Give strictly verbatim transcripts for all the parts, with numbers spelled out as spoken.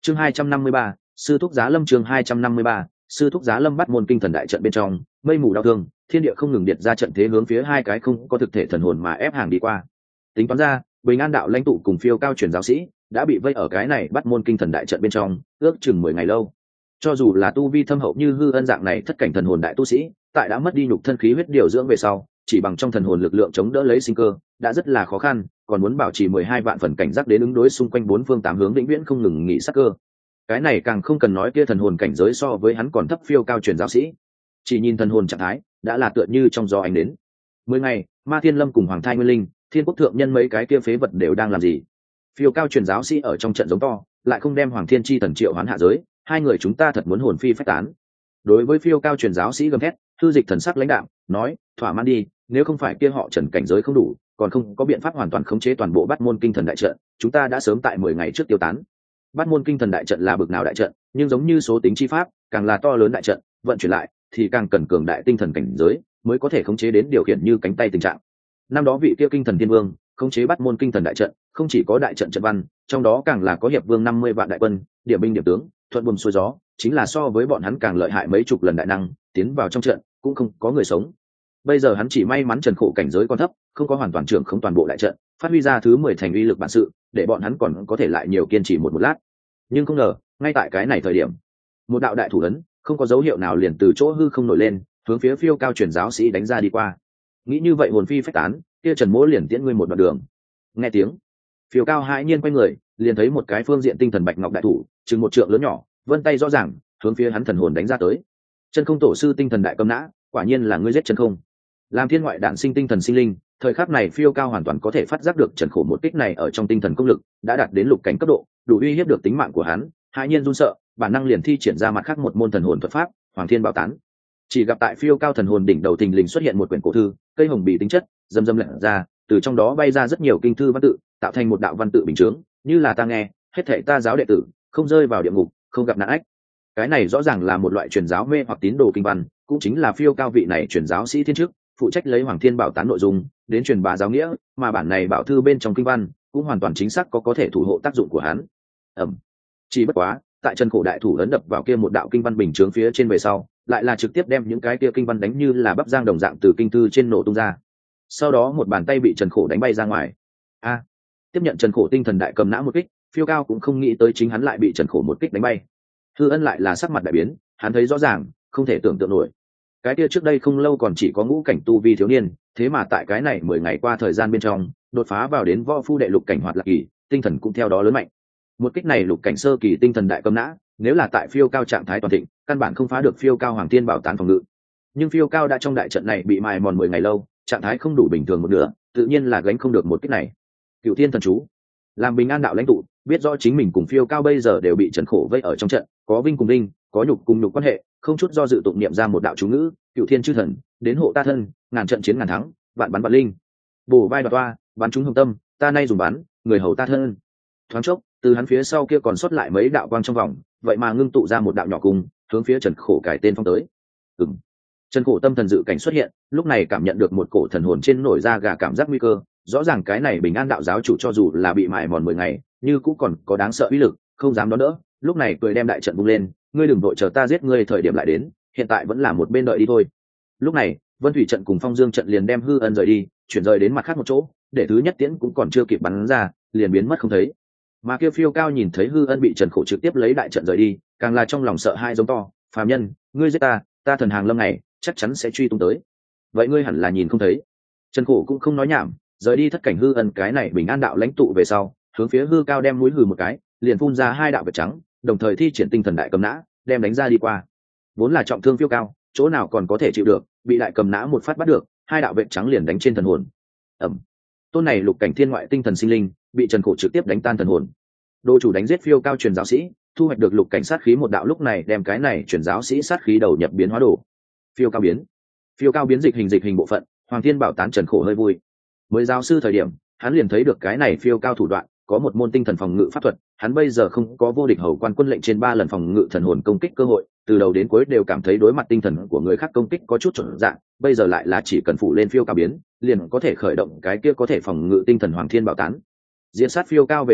chương hai trăm năm mươi ba, sư thúc giá lâm. chương hai trăm năm mươi ba, sư thúc giá lâm. Bắt môn kinh thần đại trận bên trong, mây mù đau thương, thiên địa không ngừng điệt ra trận thế hướng phía hai cái không có thực thể thần hồn mà ép hàng đi qua. Tính toán ra, Bình An đạo lãnh tụ cùng phiêu cao truyền giáo sĩ đã bị vây ở cái này bắt môn kinh thần đại trận bên trong, ước chừng mười ngày lâu. Cho dù là tu vi thâm hậu như Hư Ân dạng này thất cảnh thần hồn đại tu sĩ, tại đã mất đi nhục thân khí huyết điều dưỡng về sau, chỉ bằng trong thần hồn lực lượng chống đỡ lấy sinh cơ, đã rất là khó khăn, còn muốn bảo trì mười hai vạn phần cảnh giác đến ứng đối xung quanh bốn phương tám hướng vĩnh viễn không ngừng nghỉ sát cơ. Cái này càng không cần nói kia thần hồn cảnh giới so với hắn còn thấp phiêu cao truyền giáo sĩ. Chỉ nhìn thần hồn trạng thái, đã là tựa như trong gió ánh đến. Mười ngày, Ma Thiên Lâm cùng Hoàng Thai Nguyên Linh, Thiên Quốc thượng nhân mấy cái kia phế vật đều đang làm gì? Phiêu cao truyền giáo sĩ ở trong trận giống to, lại không đem Hoàng Thiên Chi thần triệu hoán hạ giới, hai người chúng ta thật muốn hồn phi phách tán. Đối với phiêu cao truyền giáo sĩ gầm thét, Thư Dịch thần sắc lãnh đạm, nói, thỏa mãn đi, nếu không phải kia họ Trần cảnh giới không đủ, còn không có biện pháp hoàn toàn khống chế toàn bộ Bát môn kinh thần đại trận, chúng ta đã sớm tại mười ngày trước tiêu tán. Bát môn kinh thần đại trận là bực nào đại trận, nhưng giống như số tính chi pháp, càng là to lớn đại trận, vận chuyển lại thì càng cần cường đại tinh thần cảnh giới mới có thể khống chế đến điều khiển như cánh tay tình trạng. Năm đó vị kia kinh thần thiên vương khống chế Bát môn kinh thần đại trận, không chỉ có đại trận trận văn, trong đó càng là có hiệp vương năm mươi vạn đại quân, điểm binh điểm tướng, thuận buồm xuôi gió, chính là so với bọn hắn càng lợi hại mấy chục lần đại năng, tiến vào trong trận cũng không có người sống. Bây giờ hắn chỉ may mắn Trần Khổ cảnh giới còn thấp, không có hoàn toàn trưởng không toàn bộ đại trận, phát huy ra thứ mười thành uy lực bản sự, để bọn hắn còn có thể lại nhiều kiên trì một một lát. Nhưng không ngờ, ngay tại cái này thời điểm, một đạo đại thủ ấn không có dấu hiệu nào liền từ chỗ hư không nổi lên, hướng phía phiêu cao truyền giáo sĩ đánh ra đi qua. Nghĩ như vậy hồn phi phách tán, kia Trần Mỗ liền tiễn ngươi một đoạn đường. Nghe tiếng, phiêu cao hãi nhiên quay người, liền thấy một cái phương diện tinh thần bạch ngọc đại thủ, chừng một trượng lớn nhỏ, vân tay rõ ràng, hướng phía hắn thần hồn đánh ra tới. Chân Không tổ sư tinh thần đại cầm nã, quả nhiên là ngươi giết Chân Không. Làm thiên ngoại đản sinh tinh thần sinh linh, thời khắc này phiêu cao hoàn toàn có thể phát giác được Trần Khổ một kích này ở trong tinh thần công lực đã đạt đến lục cảnh cấp độ, đủ uy hiếp được tính mạng của hắn. Hãi nhiên run sợ, bản năng liền thi triển ra mặt khác một môn thần hồn thuật pháp, Hoàng Thiên Bảo Tán. Chỉ gặp tại phiêu cao thần hồn đỉnh đầu thình lình xuất hiện một quyển cổ thư, cây hồng bị tính chất, dâm dâm lẫn ra, từ trong đó bay ra rất nhiều kinh thư văn tự, tạo thành một đạo văn tự bình chướng, như là ta nghe, hết thảy ta giáo đệ tử, không rơi vào địa ngục, không gặp nạn ách. Cái này rõ ràng là một loại truyền giáo mê hoặc tín đồ kinh văn, cũng chính là phiêu cao vị này truyền giáo sĩ thiên chức, phụ trách lấy Hoàng Thiên Bảo Tán nội dung đến truyền bá giáo nghĩa, mà bản này bảo thư bên trong kinh văn cũng hoàn toàn chính xác có có thể thủ hộ tác dụng của hắn. Ẩm. Chỉ bất quá, tại Trần Khổ đại thủ ấn đập vào kia một đạo kinh văn bình chướng phía trên về sau, lại là trực tiếp đem những cái kia kinh văn đánh như là bắp giang đồng dạng từ kinh thư trên nổ tung ra. Sau đó một bàn tay bị Trần Khổ đánh bay ra ngoài. A. Tiếp nhận Trần Khổ tinh thần đại cầm nã một kích, phiêu cao cũng không nghĩ tới chính hắn lại bị Trần Khổ một kích đánh bay. Hư Ân lại là sắc mặt đại biến, hắn thấy rõ ràng, không thể tưởng tượng nổi. Cái kia trước đây không lâu còn chỉ có ngũ cảnh tu vi thiếu niên, thế mà tại cái này mười ngày qua thời gian bên trong, đột phá vào đến võ phu đệ lục cảnh hoạt lạc kỳ, tinh thần cũng theo đó lớn mạnh. Một kích này lục cảnh sơ kỳ tinh thần đại cầm nã, nếu là tại phiêu cao trạng thái toàn thịnh, căn bản không phá được phiêu cao Hoàng Thiên Bảo Tán phòng ngự. Nhưng phiêu cao đã trong đại trận này bị mài mòn mười ngày lâu, trạng thái không đủ bình thường một nửa, tự nhiên là gánh không được một kích này. Cửu Thiên thần chú, làm Bình An đạo lãnh tụ, biết rõ chính mình cùng phiêu cao bây giờ đều bị Trần Khổ vây ở trong trận, có vinh cùng vinh, có nhục cùng nhục quan hệ, không chút do dự tụng niệm ra một đạo chú ngữ, Cửu Thiên chư thần, đến hộ ta thân, ngàn trận chiến ngàn thắng, vạn bắn vạn linh. Bổ vai đoạt toa, bắn trúng hồng tâm, ta nay dùng bắn, người hầu ta thân. Thoáng chốc, từ hắn phía sau kia còn sót lại mấy đạo quang trong vòng, vậy mà ngưng tụ ra một đạo nhỏ cung, hướng phía Trần Khổ cải tên phong tới. Ừm. Trần Khổ tâm thần dự cảnh xuất hiện, lúc này cảm nhận được một cổ thần hồn trên nổi ra gà cảm giác nguy cơ, rõ ràng cái này Bình An đạo giáo chủ cho dù là bị mài mòn mười ngày, như cũng còn có đáng sợ uy lực, không dám đón đỡ, lúc này cười đem đại trận bung lên, ngươi đừng vội chờ ta giết ngươi thời điểm lại đến, hiện tại vẫn là một bên đợi đi thôi. Lúc này, Vân Thủy trận cùng Phong Dương trận liền đem Hư Ân rời đi, chuyển rời đến mặt khác một chỗ, để thứ nhất tiễn cũng còn chưa kịp bắn ra, liền biến mất không thấy. Mà kia phiêu cao nhìn thấy Hư Ân bị Trần Khổ trực tiếp lấy đại trận rời đi, càng là trong lòng sợ hai giống to, phàm nhân, ngươi giết ta, ta thần hàng lâm này chắc chắn sẽ truy tung tới. Vậy ngươi hẳn là nhìn không thấy. Trần Khổ cũng không nói nhảm, rời đi thất cảnh Hư Ân cái này Bình An đạo lãnh tụ về sau, hướng phía hư cao đem mũi hừ một cái, liền phun ra hai đạo vệt trắng, đồng thời thi triển tinh thần đại cầm nã, đem đánh ra đi qua. Vốn là trọng thương phiêu cao, chỗ nào còn có thể chịu được, bị đại cầm nã một phát bắt được, hai đạo vệt trắng liền đánh trên thần hồn. Ẩm. Tôn này lục cảnh thiên ngoại tinh thần sinh linh, bị Trần Khổ trực tiếp đánh tan thần hồn. Đô chủ đánh giết phiêu cao truyền giáo sĩ, thu hoạch được lục cảnh sát khí một đạo, lúc này đem cái này truyền giáo sĩ sát khí đầu nhập biến hóa đồ. Phiêu cao biến. Phiêu cao biến dịch hình dịch hình bộ phận, Hoàng Thiên Bảo Tán Trần Khổ hơi vui. Mới giáo sư thời điểm, hắn liền thấy được cái này phiêu cao thủ đoạn, có một môn tinh thần phòng ngự pháp thuật, hắn bây giờ không có vô địch hầu quan quân lệnh trên ba lần phòng ngự thần hồn công kích cơ hội, từ đầu đến cuối đều cảm thấy đối mặt tinh thần của người khác công kích có chút chuẩn dạng, bây giờ lại là chỉ cần phủ lên phiêu cao biến, liền có thể khởi động cái kia có thể phòng ngự tinh thần Hoàng Thiên Bảo Tán. Diễn sát phiêu cao về sau,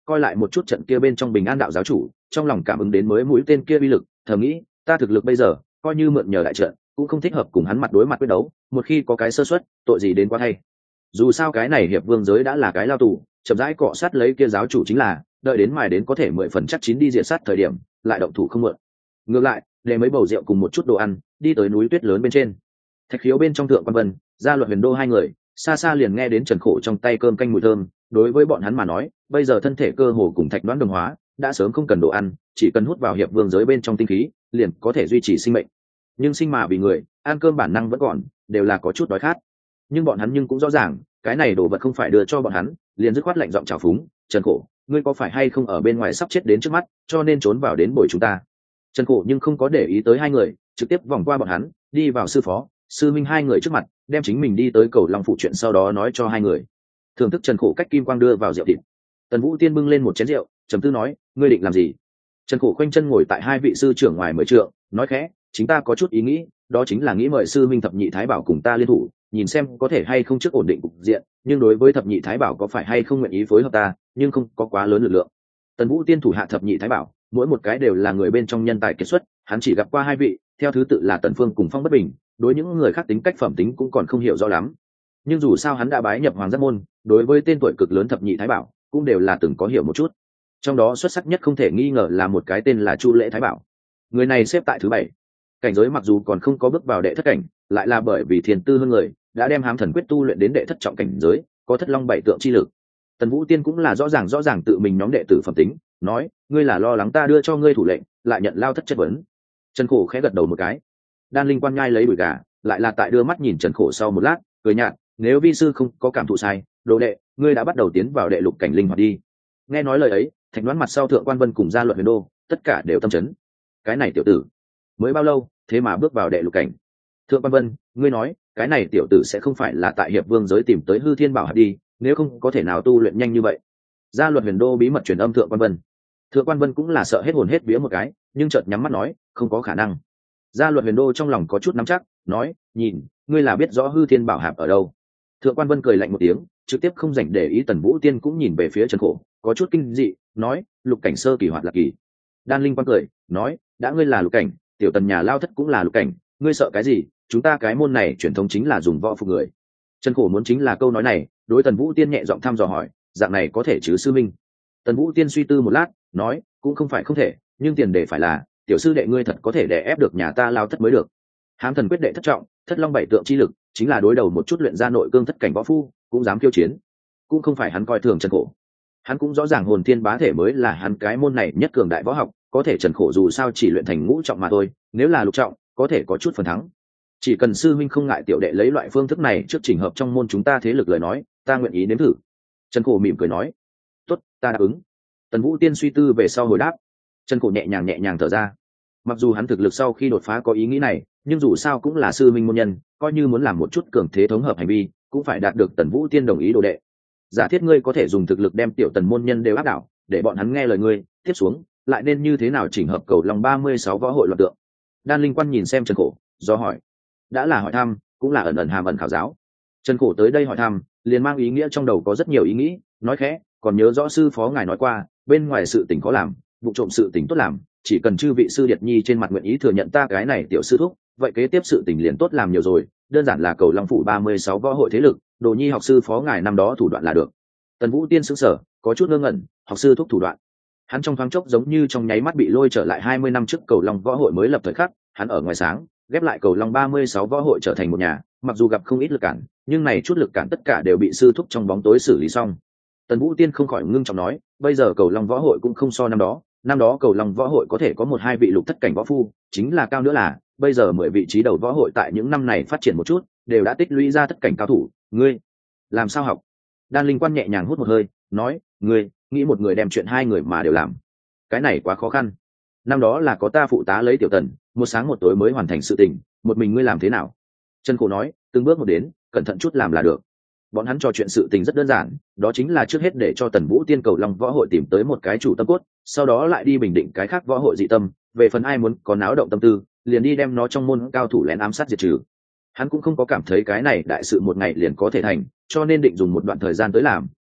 coi lại một chút trận kia bên trong Bình An đạo giáo chủ, trong lòng cảm ứng đến mới mũi tên kia uy lực, thầm nghĩ ta thực lực bây giờ coi như mượn nhờ đại trận cũng không thích hợp cùng hắn mặt đối mặt quyết đấu, một khi có cái sơ suất tội gì đến quá thay. Dù sao cái này hiệp vương giới đã là cái lao tù, chậm rãi cọ sát lấy kia giáo chủ chính là đợi đến mài đến có thể mười phần chắc chín đi diện sát thời điểm lại động thủ không mượn. Ngược lại để mấy bầu rượu cùng một chút đồ ăn đi tới núi tuyết lớn bên trên. Thạch Khiếu bên trong Thượng Quan Vân, Gia Luật Huyền Đô hai người xa xa liền nghe đến Trần Khổ trong tay cơm canh mùi thơm. Đối với bọn hắn mà nói bây giờ thân thể cơ hồ cùng thạch đoán đồng hóa, đã sớm không cần đồ ăn, chỉ cần hút vào hiệp vương giới bên trong tinh khí liền có thể duy trì sinh mệnh. Nhưng sinh mà vì người, ăn cơm bản năng vẫn còn, đều là có chút đói khát. Nhưng bọn hắn nhưng cũng rõ ràng cái này đồ vật không phải đưa cho bọn hắn, liền dứt khoát lạnh giọng trào phúng: Trần Khổ, ngươi có phải hay không ở bên ngoài sắp chết đến trước mắt cho nên trốn vào đến bồi chúng ta? Trần Khổ nhưng không có để ý tới hai người, trực tiếp vòng qua bọn hắn đi vào sư phó sư minh hai người trước mặt, đem chính mình đi tới cầu long phụ chuyện sau đó nói cho hai người. Thưởng thức Trần Khổ cách kim quang đưa vào rượu thịt, Tần Vũ Tiên bưng lên một chén rượu trầm tư nói: ngươi định làm gì? Trần Khổ khoanh chân ngồi tại hai vị sư trưởng ngoài mười trượng, nói khẽ: chính ta có chút ý nghĩ, đó chính là nghĩ mời sư minh thập nhị thái bảo cùng ta liên thủ, nhìn xem có thể hay không trước ổn định cục diện, nhưng đối với thập nhị thái bảo có phải hay không nguyện ý phối hợp ta, nhưng không có quá lớn lực lượng. Tần Vũ Tiên thủ hạ thập nhị thái bảo mỗi một cái đều là người bên trong nhân tài kiệt xuất, hắn chỉ gặp qua hai vị, theo thứ tự là Tần Phương cùng Phong Bất Bình, đối những người khác tính cách phẩm tính cũng còn không hiểu rõ lắm. Nhưng dù sao hắn đã bái nhập Hoàng Giác môn, đối với tên tuổi cực lớn thập nhị thái bảo cũng đều là từng có hiểu một chút. Trong đó xuất sắc nhất không thể nghi ngờ là một cái tên là Chu Lễ thái bảo. Người này xếp tại thứ bảy. Cảnh giới mặc dù còn không có bước vào đệ thất cảnh, lại là bởi vì thiền tư hơn người, đã đem Hám Thần Quyết tu luyện đến đệ thất trọng cảnh giới, có thất long bảy tượng chi lực. Tần Vũ Tiên cũng là rõ ràng rõ ràng tự mình nhóm đệ tử phẩm tính, nói: ngươi là lo lắng ta đưa cho ngươi thủ lệnh lại nhận lao thất chất vấn. Trần Khổ khẽ gật đầu một cái. Đan Linh Quan nhai lấy đùi gà, lại là tại đưa mắt nhìn Trần Khổ sau một lát, cười nhạt: nếu vi sư không có cảm thụ sai, đồ đệ, ngươi đã bắt đầu tiến vào đệ lục cảnh linh hoạt đi. Nghe nói lời ấy, Thạch Đoán mặt sau Thượng Quan Vân cùng Gia Luật Huyền Đô tất cả đều tâm chấn. Cái này tiểu tử mới bao lâu thế mà bước vào đệ lục cảnh? Thượng Quan Vân, ngươi nói cái này tiểu tử sẽ không phải là tại hiệp vương giới tìm tới hư thiên bảo hạt đi, nếu không có thể nào tu luyện nhanh như vậy. Gia Luật Huyền Đô bí mật truyền âm Thượng Quan Vân. Thượng Quan Vân cũng là sợ hết hồn hết vía một cái, nhưng chợt nhắm mắt nói: không có khả năng. Gia Luật Huyền Đô trong lòng có chút nắm chắc, nói: nhìn, ngươi là biết rõ hư thiên bảo hạp ở đâu. Thượng Quan Vân cười lạnh một tiếng, trực tiếp không dành để ý. Tần Vũ Tiên cũng nhìn về phía Trần Khổ, có chút kinh dị, nói: lục cảnh sơ kỳ hoạt là kỳ. Đan Linh Quan cười, nói: đã ngươi là lục cảnh, tiểu Tần nhà lao thất cũng là lục cảnh, ngươi sợ cái gì? Chúng ta cái môn này truyền thống chính là dùng võ phục người. Trần Khổ muốn chính là câu nói này, đối Tần Vũ Tiên nhẹ giọng thăm dò hỏi: dạng này có thể chứ sư minh? Tần Vũ Tiên suy tư một lát, nói: cũng không phải không thể, nhưng tiền đề phải là tiểu sư đệ ngươi thật có thể đè ép được nhà ta lao thất mới được. Hám Thần Quyết đệ thất trọng, thất long bảy tượng chi lực, chính là đối đầu một chút luyện ra nội cương thất cảnh võ phu, cũng dám khiêu chiến. Cũng không phải hắn coi thường Trần Khổ, hắn cũng rõ ràng hồn thiên bá thể mới là hắn cái môn này nhất cường đại võ học, có thể Trần Khổ dù sao chỉ luyện thành ngũ trọng mà thôi, nếu là lục trọng có thể có chút phần thắng. Chỉ cần sư huynh không ngại tiểu đệ lấy loại phương thức này trước trình hợp trong môn chúng ta thế lực lời nói, ta nguyện ý nếm thử. Trần Khổ mỉm cười nói: tốt, ta đáp ứng. Tần Vũ Tiên suy tư về sau hồi đáp. Trần Khổ nhẹ nhàng nhẹ nhàng thở ra. Mặc dù hắn thực lực sau khi đột phá có ý nghĩ này, nhưng dù sao cũng là sư minh môn nhân, coi như muốn làm một chút cường thế thống hợp hành vi cũng phải đạt được Tần Vũ Tiên đồng ý đồ đệ. Giả thiết ngươi có thể dùng thực lực đem tiểu Tần môn nhân đều áp đảo, để bọn hắn nghe lời ngươi, tiếp xuống lại nên như thế nào chỉnh hợp cầu lòng ba mươi sáu võ hội loạn tượng? Đan Linh Quan nhìn xem Trần Khổ, do hỏi. Đã là hỏi thăm, cũng là ẩn ẩn hàm ẩn khảo giáo. Trần Khổ tới đây hỏi thăm, liền mang ý nghĩa trong đầu có rất nhiều ý nghĩ, nói khẽ: còn nhớ rõ sư phó ngài nói qua, bên ngoài sự tình có làm, vụ trộm sự tình tốt làm, chỉ cần chư vị sư điệt nhi trên mặt nguyện ý thừa nhận ta cái này tiểu sư thúc, vậy kế tiếp sự tình liền tốt làm nhiều rồi, đơn giản là cầu long phủ ba mươi sáu võ hội thế lực, đồ nhi học sư phó ngài năm đó thủ đoạn là được. Tần Vũ Tiên sững sờ, có chút ngơ ngẩn, học sư thúc thủ đoạn? Hắn trong thoáng chốc giống như trong nháy mắt bị lôi trở lại hai mươi năm trước cầu long võ hội mới lập thời khắc, hắn ở ngoài sáng ghép lại cầu long ba mươi sáu võ hội trở thành một nhà, mặc dù gặp không ít lực cản, nhưng này chút lực cản tất cả đều bị sư thúc trong bóng tối xử lý xong. Tần Vũ Tiên không khỏi ngưng trọng nói: bây giờ cầu long võ hội cũng không so năm đó, năm đó cầu long võ hội có thể có một hai vị lục thất cảnh võ phu, chính là cao nữa là bây giờ mười vị trí đầu võ hội tại những năm này phát triển một chút, đều đã tích lũy ra thất cảnh cao thủ. Ngươi làm sao học? Đan Linh Quan nhẹ nhàng hút một hơi, nói: ngươi nghĩ một người đem chuyện hai người mà đều làm, cái này quá khó khăn. Năm đó là có ta phụ tá lấy tiểu Tần, một sáng một tối mới hoàn thành sự tình, một mình ngươi làm thế nào? Trần Khổ nói: từng bước một đến, cẩn thận chút làm là được. Bọn hắn trò chuyện sự tình rất đơn giản, đó chính là trước hết để cho Tần Vũ Tiên cầu long võ hội tìm tới một cái chủ tâm cốt, sau đó lại đi bình định cái khác võ hội dị tâm, về phần ai muốn có náo động tâm tư, liền đi đem nó trong môn cao thủ lén ám sát diệt trừ. Hắn cũng không có cảm thấy cái này đại sự một ngày liền có thể thành, cho nên định dùng một đoạn thời gian tới làm,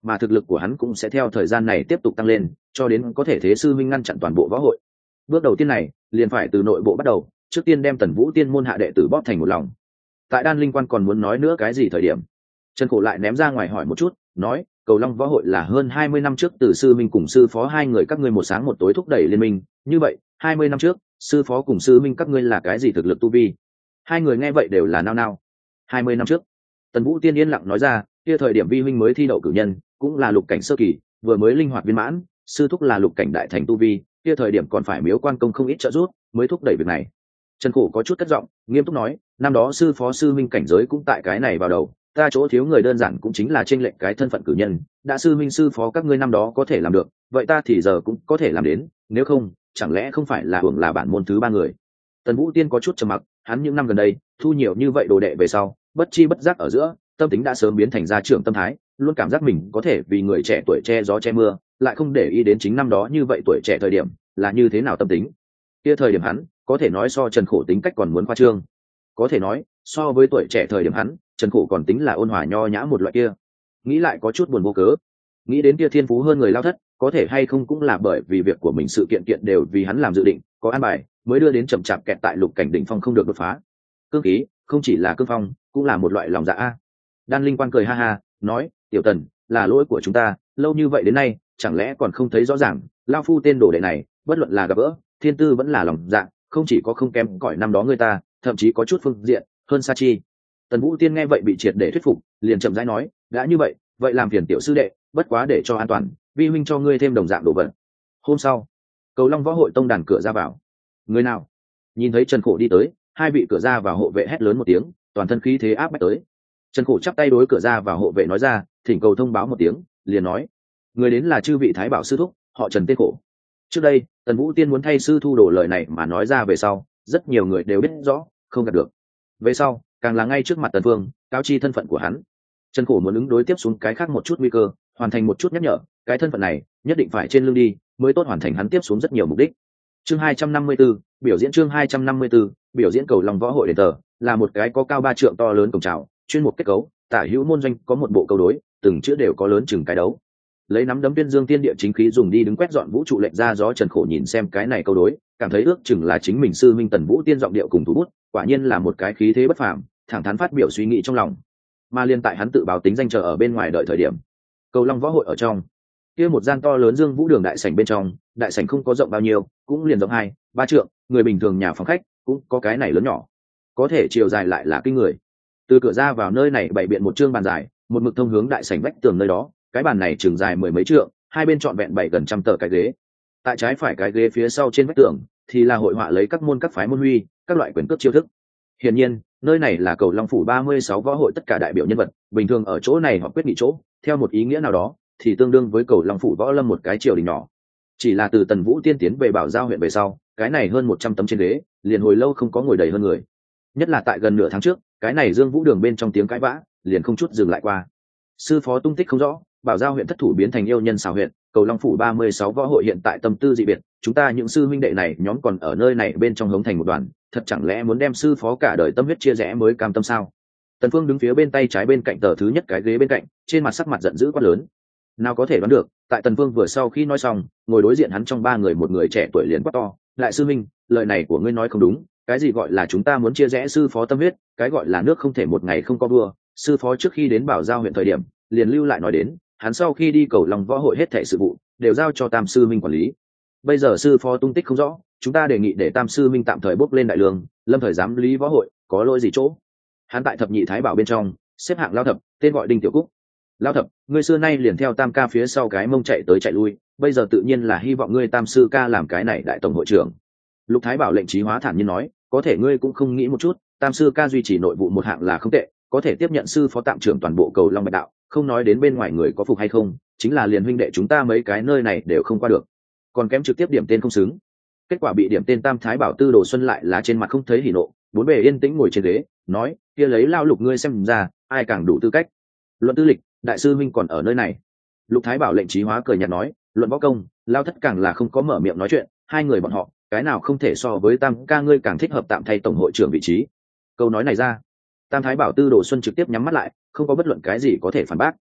mà thực lực của hắn cũng sẽ theo thời gian này tiếp tục tăng lên cho đến có thể thế sư minh ngăn chặn toàn bộ võ hội. Bước đầu tiên này liền phải từ nội bộ bắt đầu, trước tiên đem Tần Vũ tiên môn hạ đệ tử bóp thành một lòng. Tại Đan Linh Quan còn muốn nói nữa cái gì thời điểm, Trần Cổ lại ném ra ngoài hỏi một chút, nói Cầu Long võ hội là hơn hai mươi năm trước từ sư minh cùng sư phó hai người các ngươi một sáng một tối thúc đẩy liên minh, như vậy hai mươi năm trước sư phó cùng sư minh các ngươi là cái gì thực lực tu vi? Hai người nghe vậy đều là nao nao. Hai mươi năm trước, Tần Vũ tiên yên lặng nói ra, kia thời điểm vi huynh mới thi đậu cử nhân, cũng là lục cảnh sơ kỳ, vừa mới linh hoạt viên mãn, sư thúc là lục cảnh đại thành tu vi, kia thời điểm còn phải miếu quan công không ít trợ giúp mới thúc đẩy việc này. Trần Cổ có chút cất giọng, nghiêm túc nói, năm đó sư phó sư minh cảnh giới cũng tại cái này vào đầu, ta chỗ thiếu người đơn giản cũng chính là chênh lệch cái thân phận cử nhân, đã sư minh sư phó các ngươi năm đó có thể làm được, vậy ta thì giờ cũng có thể làm đến, nếu không chẳng lẽ không phải là hưởng là bản môn thứ ba người. Tần Vũ Tiên có chút trầm mặc, hắn những năm gần đây thu nhiều như vậy đồ đệ về sau, bất chi bất giác ở giữa tâm tính đã sớm biến thành gia trưởng tâm thái, luôn cảm giác mình có thể vì người trẻ tuổi che gió che mưa, lại không để ý đến chính năm đó như vậy tuổi trẻ thời điểm là như thế nào tâm tính. Kia thời điểm hắn có thể nói so Trần Khổ tính cách còn muốn khoa trương, có thể nói so với tuổi trẻ thời điểm hắn, Trần Khổ còn tính là ôn hòa nho nhã một loại kia. Nghĩ lại có chút buồn vô cớ, nghĩ đến kia thiên phú hơn người lao thất, có thể hay không cũng là bởi vì việc của mình sự kiện kiện đều vì hắn làm dự định, có an bài mới đưa đến chậm chạp kẹt tại lục cảnh đỉnh phong không được đột phá. Cương khí không chỉ là cương phong, cũng là một loại lòng dạ a. Đan Linh Quan cười ha ha, nói, tiểu Tần, là lỗi của chúng ta, lâu như vậy đến nay chẳng lẽ còn không thấy rõ ràng, lao phu tên đồ đệ này bất luận là gặp gỡ thiên tư vẫn là lòng dạ, không chỉ có không kém cỏi năm đó người ta, thậm chí có chút phương diện hơn sa chi. Tần Vũ Tiên nghe vậy bị triệt để thuyết phục, liền chậm rãi nói, đã như vậy vậy làm phiền tiểu sư đệ, bất quá để cho an toàn, vi huynh cho ngươi thêm đồng dạng đồ vật. Hôm sau, Cầu Long võ hội tông đàn cửa ra vào, người nào? Nhìn thấy Trần Khổ đi tới, hai vị cửa ra vào hộ vệ hét lớn một tiếng, toàn thân khí thế áp bách tới. Trần Khổ chắp tay đối cửa ra vào hộ vệ nói ra, thỉnh cầu thông báo một tiếng, liền nói, người đến là chư vị Thái Bảo sư thúc, họ Trần tên Khổ. Trước đây Tần Vũ Tiên muốn thay sư thu đồ lời này mà nói ra về sau, rất nhiều người đều biết rõ, không gạt được. Về sau càng là ngay trước mặt Tần Vương cáo chi thân phận của hắn. Trần Khổ muốn ứng đối tiếp xuống cái khác một chút nguy cơ, hoàn thành một chút nhắc nhở, cái thân phận này nhất định phải trên lưng đi mới tốt hoàn thành hắn tiếp xuống rất nhiều mục đích. Chương hai trăm năm mươi 4, biểu diễn chương hai trăm năm mươi 4, biểu diễn Cầu Long võ hội đền thờ, là một cái có cao ba trượng to lớn cổng chào, chuyên mục kết cấu, tả hữu môn doanh có một bộ câu đối, từng chữ đều có lớn chừng cái đấu. Lấy nắm đấm tuyên dương tiên địa chính khí dùng đi đứng quét dọn vũ trụ lệnh ra gió. Trần Khổ nhìn xem cái này câu đối, cảm thấy ước chừng là chính mình sư minh Tần Vũ Tiên giọng điệu cùng thủ bút, quả nhiên là một cái khí thế bất phàm, thẳng thắn phát biểu suy nghĩ trong lòng. Mà liên tại hắn tự báo tính danh chờ ở bên ngoài đợi thời điểm, Cầu Long võ hội ở trong kia một gian to lớn dương vũ đường đại sảnh bên trong, đại sảnh không có rộng bao nhiêu, cũng liền rộng hai ba trượng, người bình thường nhà phòng khách cũng có cái này lớn nhỏ, có thể chiều dài lại là kinh người. Từ cửa ra vào nơi này bày biện một trương bàn dài, một mực thông hướng đại sảnh vách tường nơi đó, cái bàn này chừng dài mười mấy trượng, hai bên trọn vẹn bảy gần trăm tờ cái ghế. Tại trái phải cái ghế phía sau trên vách tường thì là hội họa lấy các môn các phái môn huy, các loại quyền cước chiêu thức. Hiển nhiên nơi này là Cầu Long phủ ba mươi sáu võ hội tất cả đại biểu nhân vật bình thường ở chỗ này họ quyết nghị chỗ, theo một ý nghĩa nào đó thì tương đương với Cầu Long phủ võ lâm một cái triều đình nhỏ. Chỉ là từ Tần Vũ Tiên tiến về Bảo Giao huyện về sau, cái này hơn một trăm tấm trên ghế liền hồi lâu không có ngồi đầy hơn người. Nhất là tại gần nửa tháng trước, cái này Dương Vũ đường bên trong tiếng cãi vã liền không chút dừng lại qua. Sư phó tung tích không rõ, Bảo Giao huyện thất thủ biến thành yêu nhân xào huyện, Cầu Long phủ ba mươi sáu võ hội hiện tại tâm tư dị biệt, chúng ta những sư huynh đệ này nhóm còn ở nơi này bên trong hống thành một đoàn, thật chẳng lẽ muốn đem sư phó cả đời tâm huyết chia rẽ mới cam tâm sao? Tần Phương đứng phía bên tay trái bên cạnh tờ thứ nhất cái ghế bên cạnh, trên mặt sắc mặt giận dữ quát lớn. Nào có thể đoán được, tại Tần Phương vừa sau khi nói xong, ngồi đối diện hắn trong ba người một người trẻ tuổi liền quát to, lại sư huynh, lời này của ngươi nói không đúng, cái gì gọi là chúng ta muốn chia rẽ sư phó tâm huyết, cái gọi là nước không thể một ngày không có vua, sư phó trước khi đến Bảo Giao huyện thời điểm liền lưu lại nói đến, hắn sau khi đi Cầu Long võ hội hết thảy sự vụ đều giao cho Tam sư minh quản lý. Bây giờ sư phó tung tích không rõ, chúng ta đề nghị để Tam sư minh tạm thời bốc lên đại lương, lâm thời giám lý võ hội, có lỗi gì chỗ? Hắn tại thập nhị thái bảo bên trong xếp hạng lao thập, tên gọi Đinh Tiểu Cúc. Lao thập, ngươi xưa nay liền theo Tam ca phía sau cái mông chạy tới chạy lui, bây giờ tự nhiên là hy vọng ngươi Tam sư ca làm cái này đại tổng hội trưởng. Lục thái bảo lệnh trí hóa thản nhiên nói, có thể ngươi cũng không nghĩ một chút, Tam sư ca duy trì nội vụ một hạng là không tệ, có thể tiếp nhận sư phó tạm trưởng toàn bộ Cầu Long Bạch đạo, không nói đến bên ngoài người có phục hay không, chính là liền huynh đệ chúng ta mấy cái nơi này đều không qua được, còn kém trực tiếp điểm tên không xứng. Kết quả bị điểm tên Tam thái bảo Tư Đồ Xuân lại là trên mặt không thấy hỉ nộ, bốn bề yên tĩnh ngồi trên ghế, nói, kia lấy Lao Lục ngươi xem ra, ai càng đủ tư cách. Luận tư lịch, đại sư huynh còn ở nơi này. Lục thái bảo lệnh trí hóa cười nhạt nói, luận võ công, Lao thất càng là không có mở miệng nói chuyện, hai người bọn họ, cái nào không thể so với Tam ca ngươi càng thích hợp tạm thay tổng hội trưởng vị trí. Câu nói này ra, Tam thái bảo Tư Đồ Xuân trực tiếp nhắm mắt lại, không có bất luận cái gì có thể phản bác.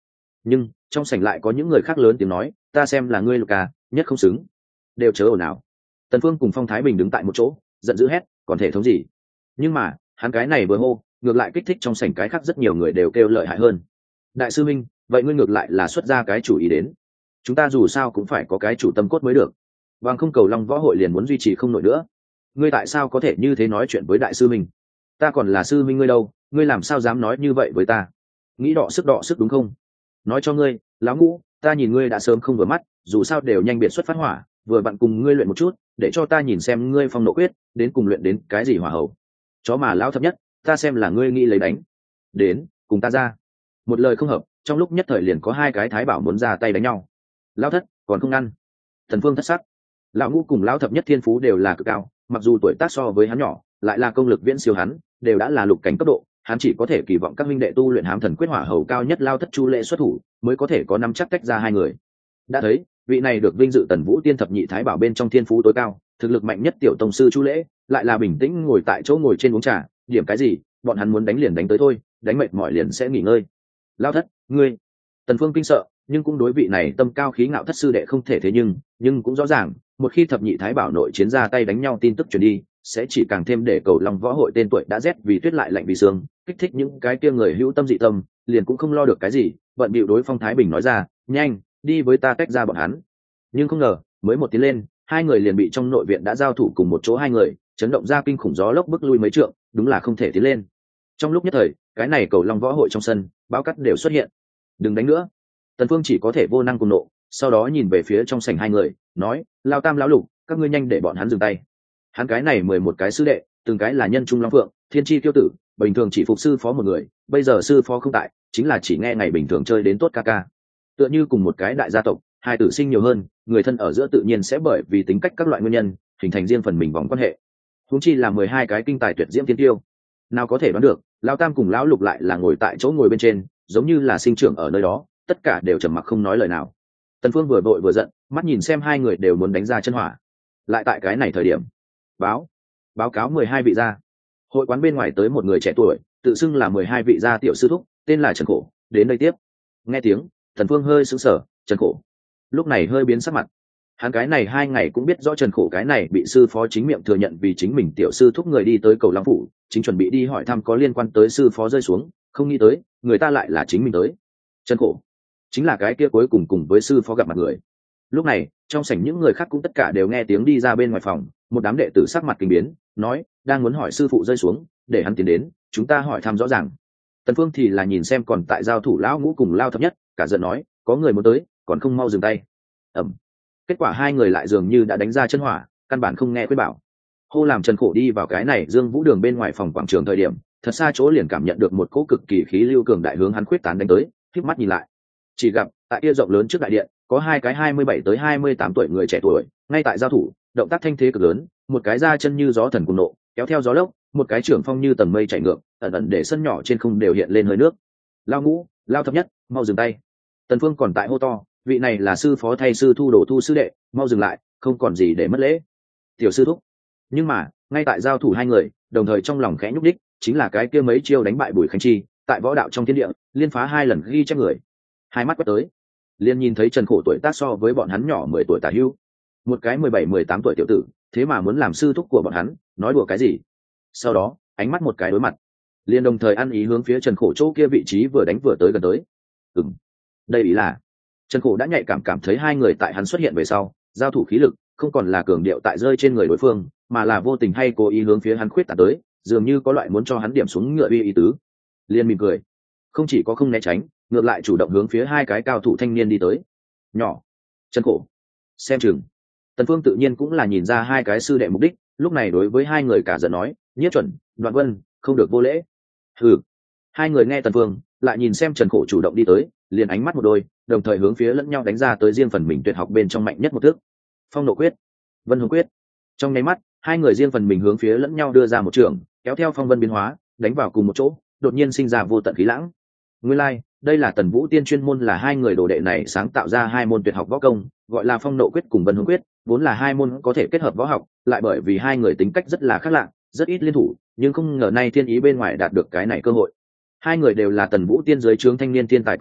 Nhưng trong sảnh lại có những người khác lớn tiếng nói, ta xem là ngươi Luka nhất không xứng, đều chớ ồn ào. Tần Phương cùng Phong Thái Bình đứng tại một chỗ giận dữ hét, còn thể thống gì? Nhưng mà hắn cái này vừa hô, ngược lại kích thích trong sảnh cái khác rất nhiều người đều kêu lợi hại hơn. Đại sư minh, vậy ngươi ngược lại là xuất ra cái chủ ý đến, chúng ta dù sao cũng phải có cái chủ tâm cốt mới được, bằng không cầu long võ hội liền muốn duy trì không nổi nữa. Ngươi tại sao có thể như thế nói chuyện với đại sư minh? Ta còn là sư minh ngươi đâu, ngươi làm sao dám nói như vậy với ta? Nghĩ đọ sức đọ sức đúng không? Nói cho ngươi, lão Ngũ, ta nhìn ngươi đã sớm không vừa mắt, dù sao đều nhanh biệt xuất phát hỏa, vừa bạn cùng ngươi luyện một chút, để cho ta nhìn xem ngươi phong nộ quyết đến cùng luyện đến cái gì hỏa hậu. Chó mà lão thập nhất, ta xem là ngươi nghĩ lấy đánh. Đến, cùng ta ra. Một lời không hợp, trong lúc nhất thời liền có hai cái thái bảo muốn ra tay đánh nhau. Lão thất còn không ngăn. Thần Phương thất sắc. Lão Ngũ cùng lão thập nhất thiên phú đều là cực cao, mặc dù tuổi tác so với hắn nhỏ, lại là công lực viễn siêu hắn, đều đã là lục cảnh cấp độ, hắn chỉ có thể kỳ vọng các minh đệ tu luyện hám thần quyết hỏa hầu cao nhất lao thất chu lệ xuất thủ, mới có thể có nắm chắc tách ra hai người. Đã thấy, vị này được vinh dự Tần Vũ Tiên thập nhị thái bảo bên trong thiên phú tối cao, thực lực mạnh nhất tiểu tông sư chu lễ, lại là bình tĩnh ngồi tại chỗ ngồi trên uống trà, điểm cái gì, bọn hắn muốn đánh liền đánh tới thôi, đánh mệt mỏi liền sẽ nghỉ ngơi. Lao thất, ngươi. Tần Phương kinh sợ, nhưng cũng đối vị này tâm cao khí ngạo thất sư đệ không thể thế nhưng, nhưng cũng rõ ràng, một khi thập nhị thái bảo nội chiến ra tay đánh nhau tin tức truyền đi, sẽ chỉ càng thêm để cầu long võ hội tên tuổi đã rét vì tuyết lại lạnh vì sương, kích thích những cái kia người hữu tâm dị tâm, liền cũng không lo được cái gì, bận bịu đối Phong Thái Bình nói ra, nhanh, đi với ta tách ra bọn hắn. Nhưng không ngờ, mới một tiến lên, hai người liền bị trong nội viện đã giao thủ cùng một chỗ hai người, chấn động ra kinh khủng gió lốc bức lui mấy trượng, đúng là không thể tiến lên. Trong lúc nhất thời, cái này cầu long võ hội trong sân, báo cắt đều xuất hiện. Đừng đánh nữa. Tần Phương chỉ có thể vô năng cùng nộ, sau đó nhìn về phía trong sảnh hai người, nói, lao tam lão lục, các ngươi nhanh để bọn hắn dừng tay. Hắn cái này mười một cái sư đệ, từng cái là nhân trung long phượng, thiên chi tiêu tử, bình thường chỉ phục sư phó một người, bây giờ sư phó không tại, chính là chỉ nghe ngày bình thường chơi đến tốt ca ca. Tựa như cùng một cái đại gia tộc, hai tử sinh nhiều hơn, người thân ở giữa tự nhiên sẽ bởi vì tính cách các loại nguyên nhân, hình thành riêng phần mình vòng quan hệ. Huống chi là mười hai cái kinh tài tuyệt diễm tiên tiêu. Nào có thể đoán được, lão tam cùng lão lục lại là ngồi tại chỗ ngồi bên trên, giống như là sinh trưởng ở nơi đó, tất cả đều trầm mặc không nói lời nào. Tần Phương vừa vội vừa giận, mắt nhìn xem hai người đều muốn đánh ra chân hỏa. Lại tại cái này thời điểm, báo báo cáo mười hai vị gia. Hội quán bên ngoài tới một người trẻ tuổi, tự xưng là mười hai vị gia tiểu sư thúc, tên là Trần Khổ, đến đây tiếp. Nghe tiếng, Tần Phương hơi sững sờ, Trần Khổ lúc này hơi biến sắc mặt. Hắn cái này hai ngày cũng biết rõ Trần Khổ cái này bị sư phó chính miệng thừa nhận vì chính mình tiểu sư thúc người đi tới cầu Long phủ, chính chuẩn bị đi hỏi thăm có liên quan tới sư phó rơi xuống, không nghĩ tới, người ta lại là chính mình tới. Trần Khổ chính là cái kia cuối cùng cùng với sư phó gặp mặt người. Lúc này, trong sảnh những người khác cũng tất cả đều nghe tiếng đi ra bên ngoài phòng, một đám đệ tử sắc mặt kinh biến, nói, đang muốn hỏi sư phụ rơi xuống, để hắn tiến đến, chúng ta hỏi thăm rõ ràng. Tần Phương thì là nhìn xem còn tại giao thủ lão Ngũ cùng lao thập nhất, cả giận nói, có người muốn tới, còn không mau dừng tay. Ầm. Kết quả hai người lại dường như đã đánh ra chân hỏa, căn bản không nghe khuyên bảo. Hô làm Trần Khổ đi vào cái này Dương Vũ đường bên ngoài phòng quảng trường thời điểm, thật xa chỗ liền cảm nhận được một cỗ cực kỳ khí lưu cường đại hướng hắn khuyết tán đánh tới, khép mắt nhìn lại, chỉ gặp tại kia rộng lớn trước đại điện, có hai cái hai mươi bảy tới hai mươi tám tuổi người trẻ tuổi, ngay tại giao thủ, động tác thanh thế cực lớn, một cái ra chân như gió thần cùng nộ, kéo theo gió lốc, một cái trưởng phong như tầng mây chảy ngược, ẩn ẩn để sân nhỏ trên không đều hiện lên hơi nước. Lao Ngũ, lao thập nhất, mau dừng tay. Tần Phương còn tại hô to, vị này là sư phó thay sư thu đồ thu sư đệ, mau dừng lại, không còn gì để mất lễ. Tiểu sư thúc. Nhưng mà, ngay tại giao thủ hai người, đồng thời trong lòng khẽ nhúc đích, chính là cái kia mấy chiêu đánh bại Bùi Khánh Chi, tại võ đạo trong thiên địa, liên phá hai lần ghi chép người. Hai mắt quét tới, liền nhìn thấy Trần Khổ tuổi tác so với bọn hắn nhỏ mười tuổi tả hữu, một cái mười bảy mười tám tuổi tiểu tử, thế mà muốn làm sư thúc của bọn hắn, nói đùa cái gì? Sau đó, ánh mắt một cái đối mặt, liền đồng thời ăn ý hướng phía Trần Khổ chỗ kia vị trí vừa đánh vừa tới gần tới. Ừm, đây ý là Trần Khổ đã nhạy cảm cảm thấy hai người tại hắn xuất hiện về sau, giao thủ khí lực không còn là cường điệu tại rơi trên người đối phương, mà là vô tình hay cố ý hướng phía hắn khuyết tán tới, dường như có loại muốn cho hắn điểm xuống ngựa uy ý tứ. Liên mỉm cười, không chỉ có không né tránh, ngược lại chủ động hướng phía hai cái cao thủ thanh niên đi tới. Nhỏ, Trần Khổ, xem chừng. Tần Phương tự nhiên cũng là nhìn ra hai cái sư đệ mục đích, lúc này đối với hai người cả giận nói, Nhiếp Chuẩn, Đoạn Vân, không được vô lễ. Hừ. Hai người nghe Tần Phương, lại nhìn xem Trần Khổ chủ động đi tới, liền ánh mắt một đôi, đồng thời hướng phía lẫn nhau đánh ra tới riêng phần mình tuyệt học bên trong mạnh nhất một thức, Phong Nộ Quyết, Vân Hồn Quyết. Trong nháy mắt, hai người riêng phần mình hướng phía lẫn nhau đưa ra một trường, kéo theo phong vân biến hóa, đánh vào cùng một chỗ, đột nhiên sinh ra vô tận khí lãng. Nguyên lai, like, đây là Tần Vũ Tiên chuyên môn là hai người đồ đệ này sáng tạo ra hai môn tuyệt học võ công, gọi là Phong Nộ Quyết cùng Vân Hồn Quyết, vốn là hai môn có thể kết hợp võ học, lại bởi vì hai người tính cách rất là khác lạ, rất ít liên thủ, nhưng không ngờ nay thiên ý bên ngoài đạt được cái này cơ hội. Hai người đều là Tần Vũ Tiên dưới trướng thanh niên thiên tài cao thủ,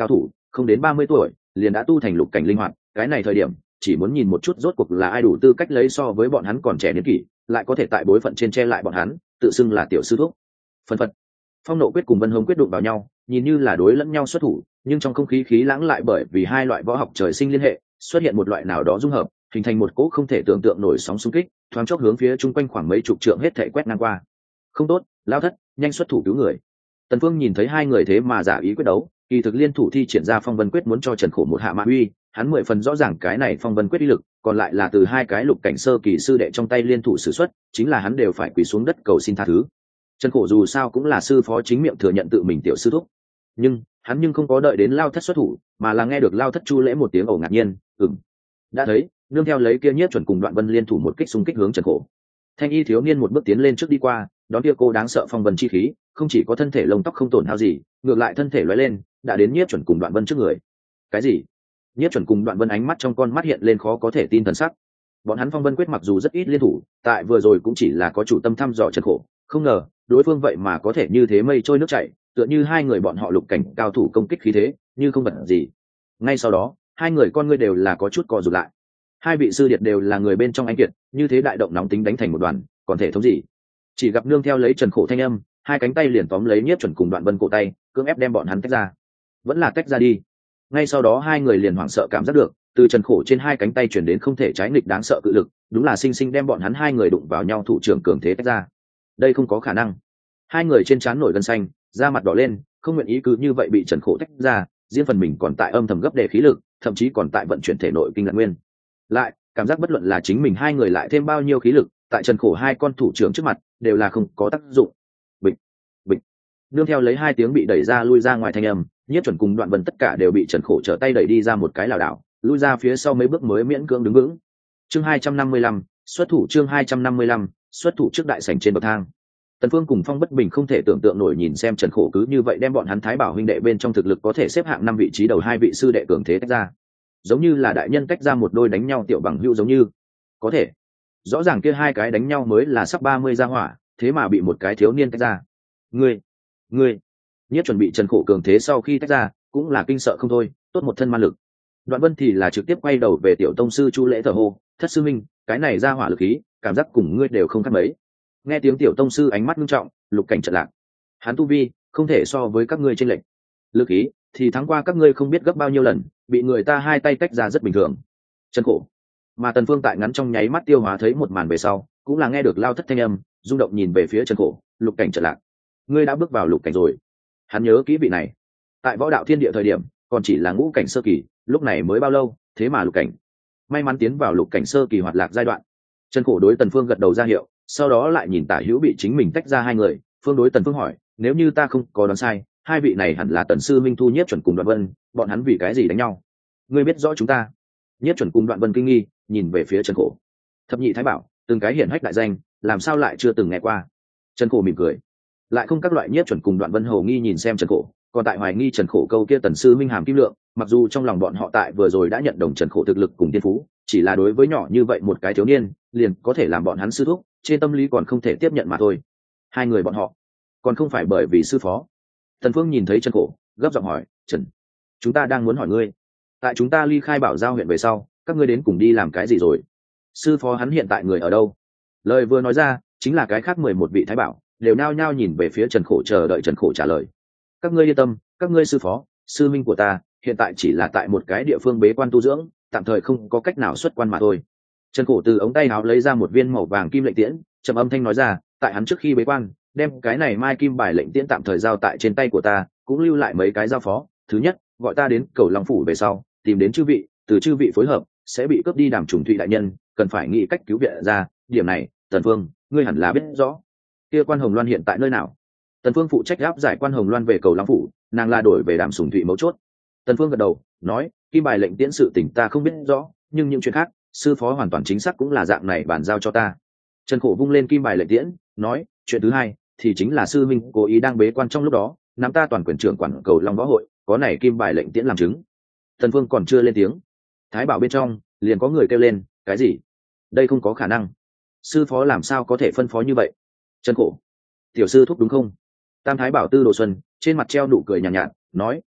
không đến ba mươi tuổi liền đã tu thành lục cảnh linh hoạt, cái này thời điểm chỉ muốn nhìn một chút rốt cuộc là ai đủ tư cách lấy so với bọn hắn còn trẻ niên kỷ, lại có thể tại bối phận trên che lại bọn hắn, tự xưng là tiểu sư thúc. Phân phật, phong nộ quyết cùng vân hống quyết đụng vào nhau, nhìn như là đối lẫn nhau xuất thủ, nhưng trong không khí khí lãng lại bởi vì hai loại võ học trời sinh liên hệ, xuất hiện một loại nào đó dung hợp, hình thành một cỗ không thể tưởng tượng nổi sóng xung kích, thoáng chốc hướng phía chung quanh khoảng mấy chục trượng hết thảy quét ngang qua. Không tốt, lao thất, nhanh xuất thủ cứu người. Tần Phương nhìn thấy hai người thế mà giả ý quyết đấu, kỳ thực liên thủ thi triển ra phong vân quyết muốn cho Trần Khổ một hạ mã uy, hắn mười phần rõ ràng cái này phong vân quyết uy lực, còn lại là từ hai cái lục cảnh sơ kỳ sư đệ trong tay liên thủ sử xuất, chính là hắn đều phải quỳ xuống đất cầu xin tha thứ. Trần Khổ dù sao cũng là sư phó chính miệng thừa nhận tự mình tiểu sư thúc, nhưng hắn nhưng không có đợi đến lao thất xuất thủ, mà là nghe được lao thất chu lễ một tiếng ồ ngạc nhiên, ừm, đã thấy, nương theo lấy kia nhiếp chuẩn cùng đoạn vân liên thủ một kích xung kích hướng Trần Khổ. Thanh y thiếu niên một bước tiến lên trước đi qua, đón kia cô đáng sợ phong vân chi khí, không chỉ có thân thể lông tóc không tổn hao gì, ngược lại thân thể lóe lên, đã đến nhiếp chuẩn cùng đoạn vân trước người. Cái gì? Nhiếp chuẩn cùng đoạn vân ánh mắt trong con mắt hiện lên khó có thể tin thần sắc. Bọn hắn phong vân quyết mặc dù rất ít liên thủ, tại vừa rồi cũng chỉ là có chủ tâm thăm dò Trần Khổ, không ngờ đối phương vậy mà có thể như thế mây trôi nước chảy, tựa như hai người bọn họ lục cảnh cao thủ công kích khí thế, như không vật gì. Ngay sau đó, hai người con ngươi đều là có chút co rụt lại. Hai vị sư điệt đều là người bên trong anh kiệt, như thế đại động nóng tính đánh thành một đoàn, còn thể thống gì? Chỉ gặp nương theo lấy Trần Khổ thanh âm, hai cánh tay liền tóm lấy nhiếp chuẩn cùng đoạn vân cổ tay, cưỡng ép đem bọn hắn tách ra. Vẫn là tách ra đi. Ngay sau đó hai người liền hoảng sợ cảm giác được, từ Trần Khổ trên hai cánh tay chuyển đến không thể trái nghịch đáng sợ cự lực, đúng là sinh sinh đem bọn hắn hai người đụng vào nhau thủ trưởng cường thế tách ra. Đây không có khả năng. Hai người trên trán nổi gân xanh, da mặt đỏ lên, không nguyện ý cứ như vậy bị Trần Khổ tách ra, riêng phần mình còn tại âm thầm gấp đề khí lực, thậm chí còn tại vận chuyển thể nội kinh lạc nguyên. Lại, cảm giác bất luận là chính mình hai người lại thêm bao nhiêu khí lực, tại Trần Khổ hai con thủ trưởng trước mặt, đều là không có tác dụng. Bịch, bịch. Nương theo lấy hai tiếng bị đẩy ra lui ra ngoài thanh âm, nhiếp chuẩn cùng đoạn vân tất cả đều bị Trần Khổ trở tay đẩy đi ra một cái lảo đảo, lui ra phía sau mấy bước mới miễn cưỡng đứng vững. Chương hai trăm năm mươi lăm, xuất thủ chương hai trăm năm mươi lăm, xuất thủ trước đại sảnh trên bậc thang. Tần Phương cùng Phong Bất Bình không thể tưởng tượng nổi nhìn xem Trần Khổ cứ như vậy đem bọn hắn Thái Bảo huynh đệ bên trong thực lực có thể xếp hạng năm vị trí đầu hai vị sư đệ cường thế tách ra, giống như là đại nhân tách ra một đôi đánh nhau tiểu bằng hữu giống như. Có thể, rõ ràng kia hai cái đánh nhau mới là sắp ba mươi gia hỏa, thế mà bị một cái thiếu niên tách ra. Ngươi, ngươi, nhất chuẩn bị Trần Khổ cường thế sau khi tách ra, cũng là kinh sợ không thôi, tốt một thân ma lực. Đoạn Vân thì là trực tiếp quay đầu về tiểu tông sư Chu Lễ thở hô, thất sư minh, cái này ra hỏa lực khí, cảm giác cùng ngươi đều không khác mấy. Nghe tiếng tiểu tông sư ánh mắt nghiêm trọng, lục cảnh trận lạc. Hắn tu vi không thể so với các ngươi trên lệnh, lực khí thì thắng qua các ngươi không biết gấp bao nhiêu lần, bị người ta hai tay tách ra rất bình thường. Trần Khổ, mà Tần Phương tại ngắn trong nháy mắt tiêu hóa thấy một màn về sau, cũng là nghe được lao thất thanh âm, rung động nhìn về phía Trần Khổ, lục cảnh trận lạc, ngươi đã bước vào lục cảnh rồi. Hắn nhớ kỹ vị này, tại võ đạo thiên địa thời điểm còn chỉ là ngũ cảnh sơ kỳ, lúc này mới bao lâu, thế mà lục cảnh. May mắn tiến vào lục cảnh sơ kỳ hoạt lạc giai đoạn. Trần Khổ đối Tần Phương gật đầu ra hiệu, sau đó lại nhìn Tả Hữu bị chính mình tách ra hai người, phương đối Tần Phương hỏi, nếu như ta không có đoán sai, hai vị này hẳn là Tần sư minh thu Nhiếp chuẩn cùng Đoạn Vân, bọn hắn vì cái gì đánh nhau? Ngươi biết rõ chúng ta. Nhiếp chuẩn cùng Đoạn Vân kinh nghi nhìn về phía Trần Khổ. Thập nhị thái bảo, từng cái hiển hách đại danh, làm sao lại chưa từng nghe qua? Trần Khổ mỉm cười, lại không các loại Nhiếp chuẩn cùng Đoạn Vân hồ nghi nhìn xem Trần Khổ, còn tại hoài nghi Trần Khổ câu kia Tần sư minh hàm kim lượng, mặc dù trong lòng bọn họ tại vừa rồi đã nhận đồng Trần Khổ thực lực cùng tiên phú, chỉ là đối với nhỏ như vậy một cái thiếu niên, liền có thể làm bọn hắn sư thúc, trên tâm lý còn không thể tiếp nhận mà thôi. Hai người bọn họ, còn không phải bởi vì sư phó. Tần Phương nhìn thấy Trần Khổ, gấp giọng hỏi, Trần, chúng ta đang muốn hỏi ngươi, tại chúng ta ly khai Bảo Giao huyện về sau, các ngươi đến cùng đi làm cái gì rồi? Sư phó hắn hiện tại người ở đâu? Lời vừa nói ra, chính là cái khác mười một vị thái bảo đều nao nhao nhìn về phía Trần Khổ chờ đợi Trần Khổ trả lời. Các ngươi yên tâm, các ngươi sư phó, sư minh của ta, hiện tại chỉ là tại một cái địa phương bế quan tu dưỡng, tạm thời không có cách nào xuất quan mà thôi. Trần Khổ từ ống tay áo lấy ra một viên màu vàng kim lệnh tiễn, trầm âm thanh nói ra, tại hắn trước khi bế quan, đem cái này mai kim bài lệnh tiễn tạm thời giao tại trên tay của ta, cũng lưu lại mấy cái giao phó. Thứ nhất, gọi ta đến Cầu Long phủ về sau, tìm đến chư vị, từ chư vị phối hợp, sẽ bị cướp đi Đàm Trùng Thụy đại nhân, cần phải nghĩ cách cứu viện ra. Điểm này, Tần Phương, ngươi hẳn là biết rõ. Kia Quan Hồng Loan hiện tại nơi nào? Tần Phương phụ trách áp giải Quan Hồng Loan về Cầu Long phủ, nàng là đổi về Đàm Trùng Thụy mấu chốt. Tần Phương gật đầu, nói, kim bài lệnh tiễn sự tình ta không biết rõ, nhưng những chuyện khác, sư phó hoàn toàn chính xác cũng là dạng này bàn giao cho ta. Trần Khổ vung lên kim bài lệnh tiễn, nói, chuyện thứ hai thì chính là sư minh cố ý đang bế quan trong lúc đó, nắm ta toàn quyền trưởng quản Cầu Long võ hội, có này kim bài lệnh tiễn làm chứng. Tần Phương còn chưa lên tiếng, thái bảo bên trong liền có người kêu lên, cái gì? Đây không có khả năng, sư phó làm sao có thể phân phó như vậy? Trần Khổ, tiểu sư thúc đúng không? Tam thái bảo Tư Đồ Xuân trên mặt treo nụ cười nhàn nhạt, nhạt, nói,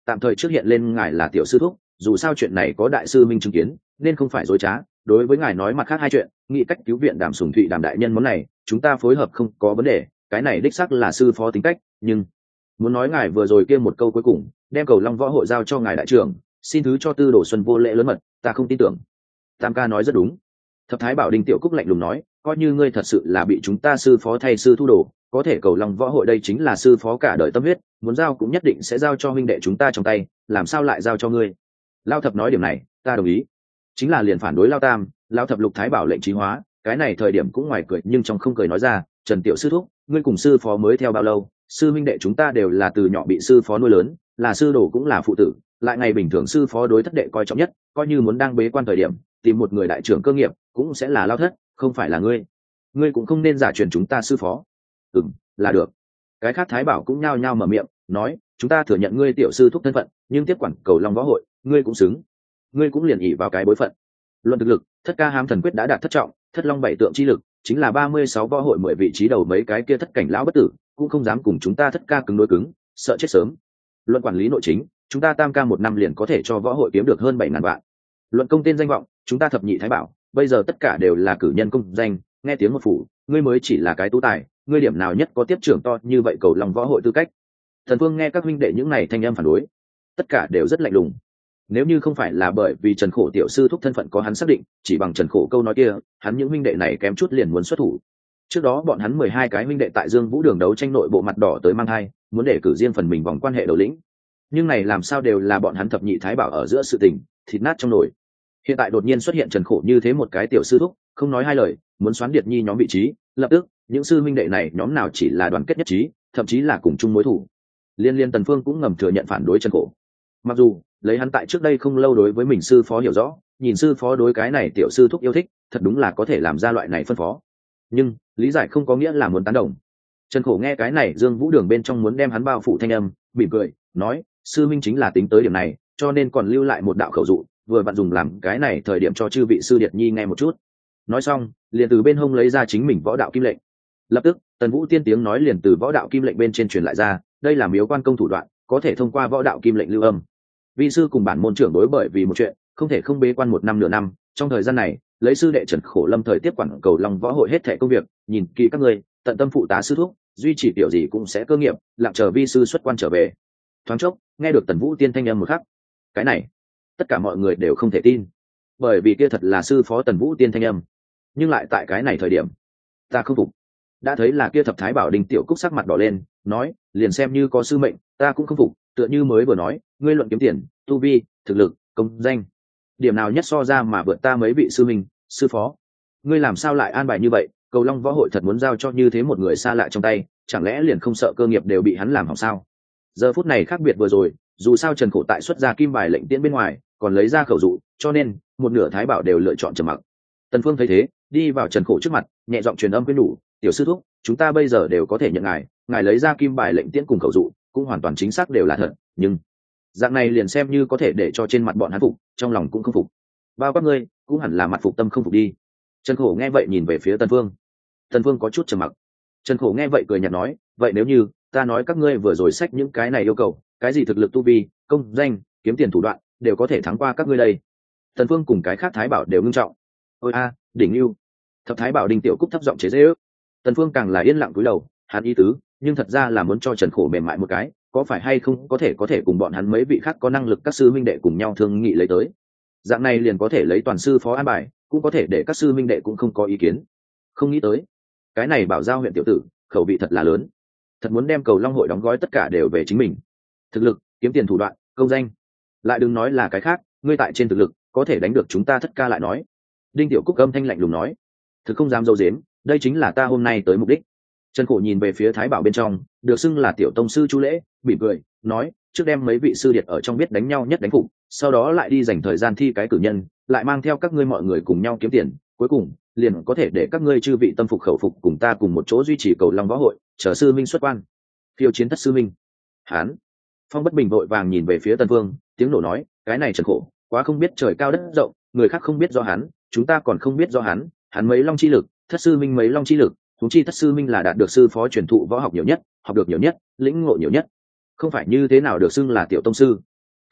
tạm thời trước hiện lên ngài là tiểu sư thúc, dù sao chuyện này có đại sư minh chứng kiến nên không phải dối trá. Đối với ngài nói mặt khác hai chuyện, nghĩ cách cứu viện Đàm Sùng Thụy Đàm đại nhân món này chúng ta phối hợp không có vấn đề, cái này đích xác là sư phó tính cách. Nhưng muốn nói ngài vừa rồi kia một câu cuối cùng đem cầu long võ hội giao cho ngài đại trưởng, xin thứ cho Tư Đồ Xuân vô lễ lớn mật, ta không tin tưởng. Tam ca nói rất đúng. Thập Thái Bảo Đinh Tiểu Cúc lạnh lùng nói, coi như ngươi thật sự là bị chúng ta sư phó thay sư thu đồ, có thể cầu long võ hội đây chính là sư phó cả đời tâm huyết, muốn giao cũng nhất định sẽ giao cho huynh đệ chúng ta trong tay, làm sao lại giao cho ngươi? Lao Thập nói điểm này ta đồng ý, chính là liền phản đối Lao Tam. Lao Thập Lục Thái Bảo lệnh trí hóa, cái này thời điểm cũng ngoài cười nhưng trong không cười nói ra, Trần tiểu sư thúc, ngươi cùng sư phó mới theo bao lâu? Sư huynh đệ chúng ta đều là từ nhỏ bị sư phó nuôi lớn, là sư đồ cũng là phụ tử, lại ngày bình thường sư phó đối thất đệ coi trọng nhất, coi như muốn đang bế quan thời điểm tìm một người đại trưởng cơ nghiệp cũng sẽ là Lao thất, không phải là ngươi. Ngươi cũng không nên giả truyền chúng ta sư phó. Ừm, là được. Cái khác Thái Bảo cũng nhao nhao mở miệng nói, chúng ta thừa nhận ngươi tiểu sư thúc thân phận, nhưng tiếp quản cầu long võ hội ngươi cũng xứng, ngươi cũng liền ỷ vào cái bối phận. Luận thực lực, thất ca hám thần quyết đã đạt thất trọng, thất long bảy tượng chi lực chính là ba mươi sáu võ hội mười vị trí đầu, mấy cái kia thất cảnh lão bất tử cũng không dám cùng chúng ta thất ca cứng đối cứng, sợ chết sớm. Luận quản lý nội chính, chúng ta tam ca một năm liền có thể cho võ hội kiếm được hơn bảy ngàn vạn. Luận công tên danh vọng, chúng ta thập nhị Thái Bảo bây giờ tất cả đều là cử nhân công danh, nghe tiếng một phủ, ngươi mới chỉ là cái tú tài, ngươi điểm nào nhất có tiếp trưởng to như vậy cầu lòng võ hội tư cách? Thần Vương nghe các huynh đệ những này thanh âm phản đối, tất cả đều rất lạnh lùng. Nếu như không phải là bởi vì Trần Khổ tiểu sư thúc thân phận có hắn xác định, chỉ bằng Trần Khổ câu nói kia, hắn những huynh đệ này kém chút liền muốn xuất thủ. Trước đó bọn hắn mười hai cái huynh đệ tại Dương Vũ Đường đấu tranh nội bộ mặt đỏ tới mang hai, muốn để cử riêng phần mình vòng quan hệ đầu lĩnh. Nhưng này làm sao đều là bọn hắn thập nhị Thái Bảo ở giữa sự tình, thịt nát trong nồi. Hiện tại đột nhiên xuất hiện Trần Khổ như thế một cái tiểu sư thúc, không nói hai lời, muốn xoán Điệt Nhi nhóm vị trí, lập tức, những sư huynh đệ này nhóm nào chỉ là đoàn kết nhất trí, thậm chí là cùng chung mối thù. Liên Liên Tần Phương cũng ngầm thừa nhận phản đối Trần Khổ. Mặc dù, lấy hắn tại trước đây không lâu đối với mình sư phó hiểu rõ, nhìn sư phó đối cái này tiểu sư thúc yêu thích, thật đúng là có thể làm ra loại này phân phó. Nhưng, lý giải không có nghĩa là muốn tán đồng. Trần Khổ nghe cái này Dương Vũ Đường bên trong muốn đem hắn bao phủ thanh âm, mỉm cười, nói, sư minh chính là tính tới điểm này, cho nên còn lưu lại một đạo khẩu dụ, vừa vặn dùng làm cái này thời điểm cho chư vị sư Điệt Nhi nghe một chút. Nói xong, liền từ bên hông lấy ra chính mình võ đạo kim lệnh. Lập tức, Tần Vũ tiên tiếng nói liền từ võ đạo kim lệnh bên trên truyền lại ra, đây là miếu quan công thủ đoạn, có thể thông qua võ đạo kim lệnh lưu âm. Vi sư cùng bản môn trưởng đối bởi vì một chuyện, không thể không bế quan một năm nửa năm, trong thời gian này, lấy sư đệ Trần Khổ lâm thời tiếp quản cầu long võ hội hết thảy công việc, nhìn kỹ các ngươi, tận tâm phụ tá sư thúc, duy chỉ tiểu gì cũng sẽ cơ nghiệp, lặng chờ vi sư xuất quan trở về. Thoáng chốc, nghe được Tần Vũ tiên thanh âm một khắc, cái này, tất cả mọi người đều không thể tin, bởi vì kia thật là sư phó Tần Vũ tiên thanh âm. Nhưng lại tại cái này thời điểm, ta không phục. Đã thấy là kia thập Thái Bảo Đinh Tiểu Cúc sắc mặt đỏ lên, nói, liền xem như có sư mệnh, ta cũng không phục, tựa như mới vừa nói, ngươi luận kiếm tiền, tu vi, thực lực, công danh, điểm nào nhất so ra mà vượt ta mấy vị sư minh, sư phó. Ngươi làm sao lại an bài như vậy? Cầu long võ hội thật muốn giao cho như thế một người xa lạ trong tay, chẳng lẽ liền không sợ cơ nghiệp đều bị hắn làm hỏng sao? Giờ phút này khác biệt vừa rồi, dù sao Trần Khổ tại xuất ra kim bài lệnh tiễn bên ngoài, còn lấy ra khẩu dụ, cho nên một nửa Thái Bảo đều lựa chọn trầm mặc. Tần Phương thấy thế, đi vào Trần Khổ trước mặt, nhẹ giọng truyền âm khuyên nhủ, tiểu sư thúc, chúng ta bây giờ đều có thể nhận ngài, ngài lấy ra kim bài lệnh tiễn cùng khẩu dụ, cũng hoàn toàn chính xác đều là thật, nhưng dạng này liền xem như có thể để cho trên mặt bọn hắn phục, trong lòng cũng không phục. Bao các ngươi cũng hẳn là mặt phục tâm không phục đi. Trần Khổ nghe vậy nhìn về phía Tần Phương. Tần Phương có chút trầm mặc. Trần Khổ nghe vậy cười nhạt nói, vậy nếu như ta nói các ngươi vừa rồi xách những cái này yêu cầu, cái gì thực lực tu vi, công danh, kiếm tiền thủ đoạn, đều có thể thắng qua các ngươi đây. Tần Phương cùng cái khác Thái Bảo đều ngưng trọng. Ôi a, đỉnh lưu. Thập Thái Bảo Đinh Tiểu Cúc thấp giọng chế giễu. Tần Phương càng là yên lặng cúi đầu, hắn ý tứ, nhưng thật ra là muốn cho Trần Khổ mềm mại một cái, có phải hay không có thể có thể cùng bọn hắn mấy vị khác có năng lực các sư minh đệ cùng nhau thương nghị lấy tới. Dạng này liền có thể lấy toàn sư phó an bài, cũng có thể để các sư minh đệ cũng không có ý kiến. Không nghĩ tới, cái này Bảo Giao huyện tiểu tử, khẩu vị thật là lớn, thật muốn đem cầu long hội đóng gói tất cả đều về chính mình. Thực lực, kiếm tiền thủ đoạn, công danh, lại đừng nói là cái khác, ngươi tại trên thực lực có thể đánh được chúng ta thất ca lại nói. Đinh Tiểu Cúc âm thanh lạnh lùng nói, thực không dám dâu dếm, đây chính là ta hôm nay tới mục đích. Trần Khổ nhìn về phía Thái Bảo bên trong, được xưng là tiểu tông sư Chu Lễ, mỉm cười, nói, trước đem mấy vị sư điệt ở trong biết đánh nhau nhất đánh phục, sau đó lại đi dành thời gian thi cái cử nhân, lại mang theo các ngươi mọi người cùng nhau kiếm tiền, cuối cùng liền có thể để các ngươi chư vị tâm phục khẩu phục cùng ta cùng một chỗ duy trì cầu long võ hội, chờ sư minh xuất quan. Phiêu chiến thất sư minh. Hán. Phong Bất Bình vội vàng nhìn về phía Tần Vương, tiếng nổ nói, cái này Trần Khổ, quá không biết trời cao đất rộng, người khác không biết do hắn, chúng ta còn không biết do hắn, hắn mấy long chi lực, thất sư minh mấy long chi lực, huống chi thất sư minh là đạt được sư phó truyền thụ võ học nhiều nhất, học được nhiều nhất, lĩnh ngộ nhiều nhất, không phải như thế nào được xưng là tiểu tông sư,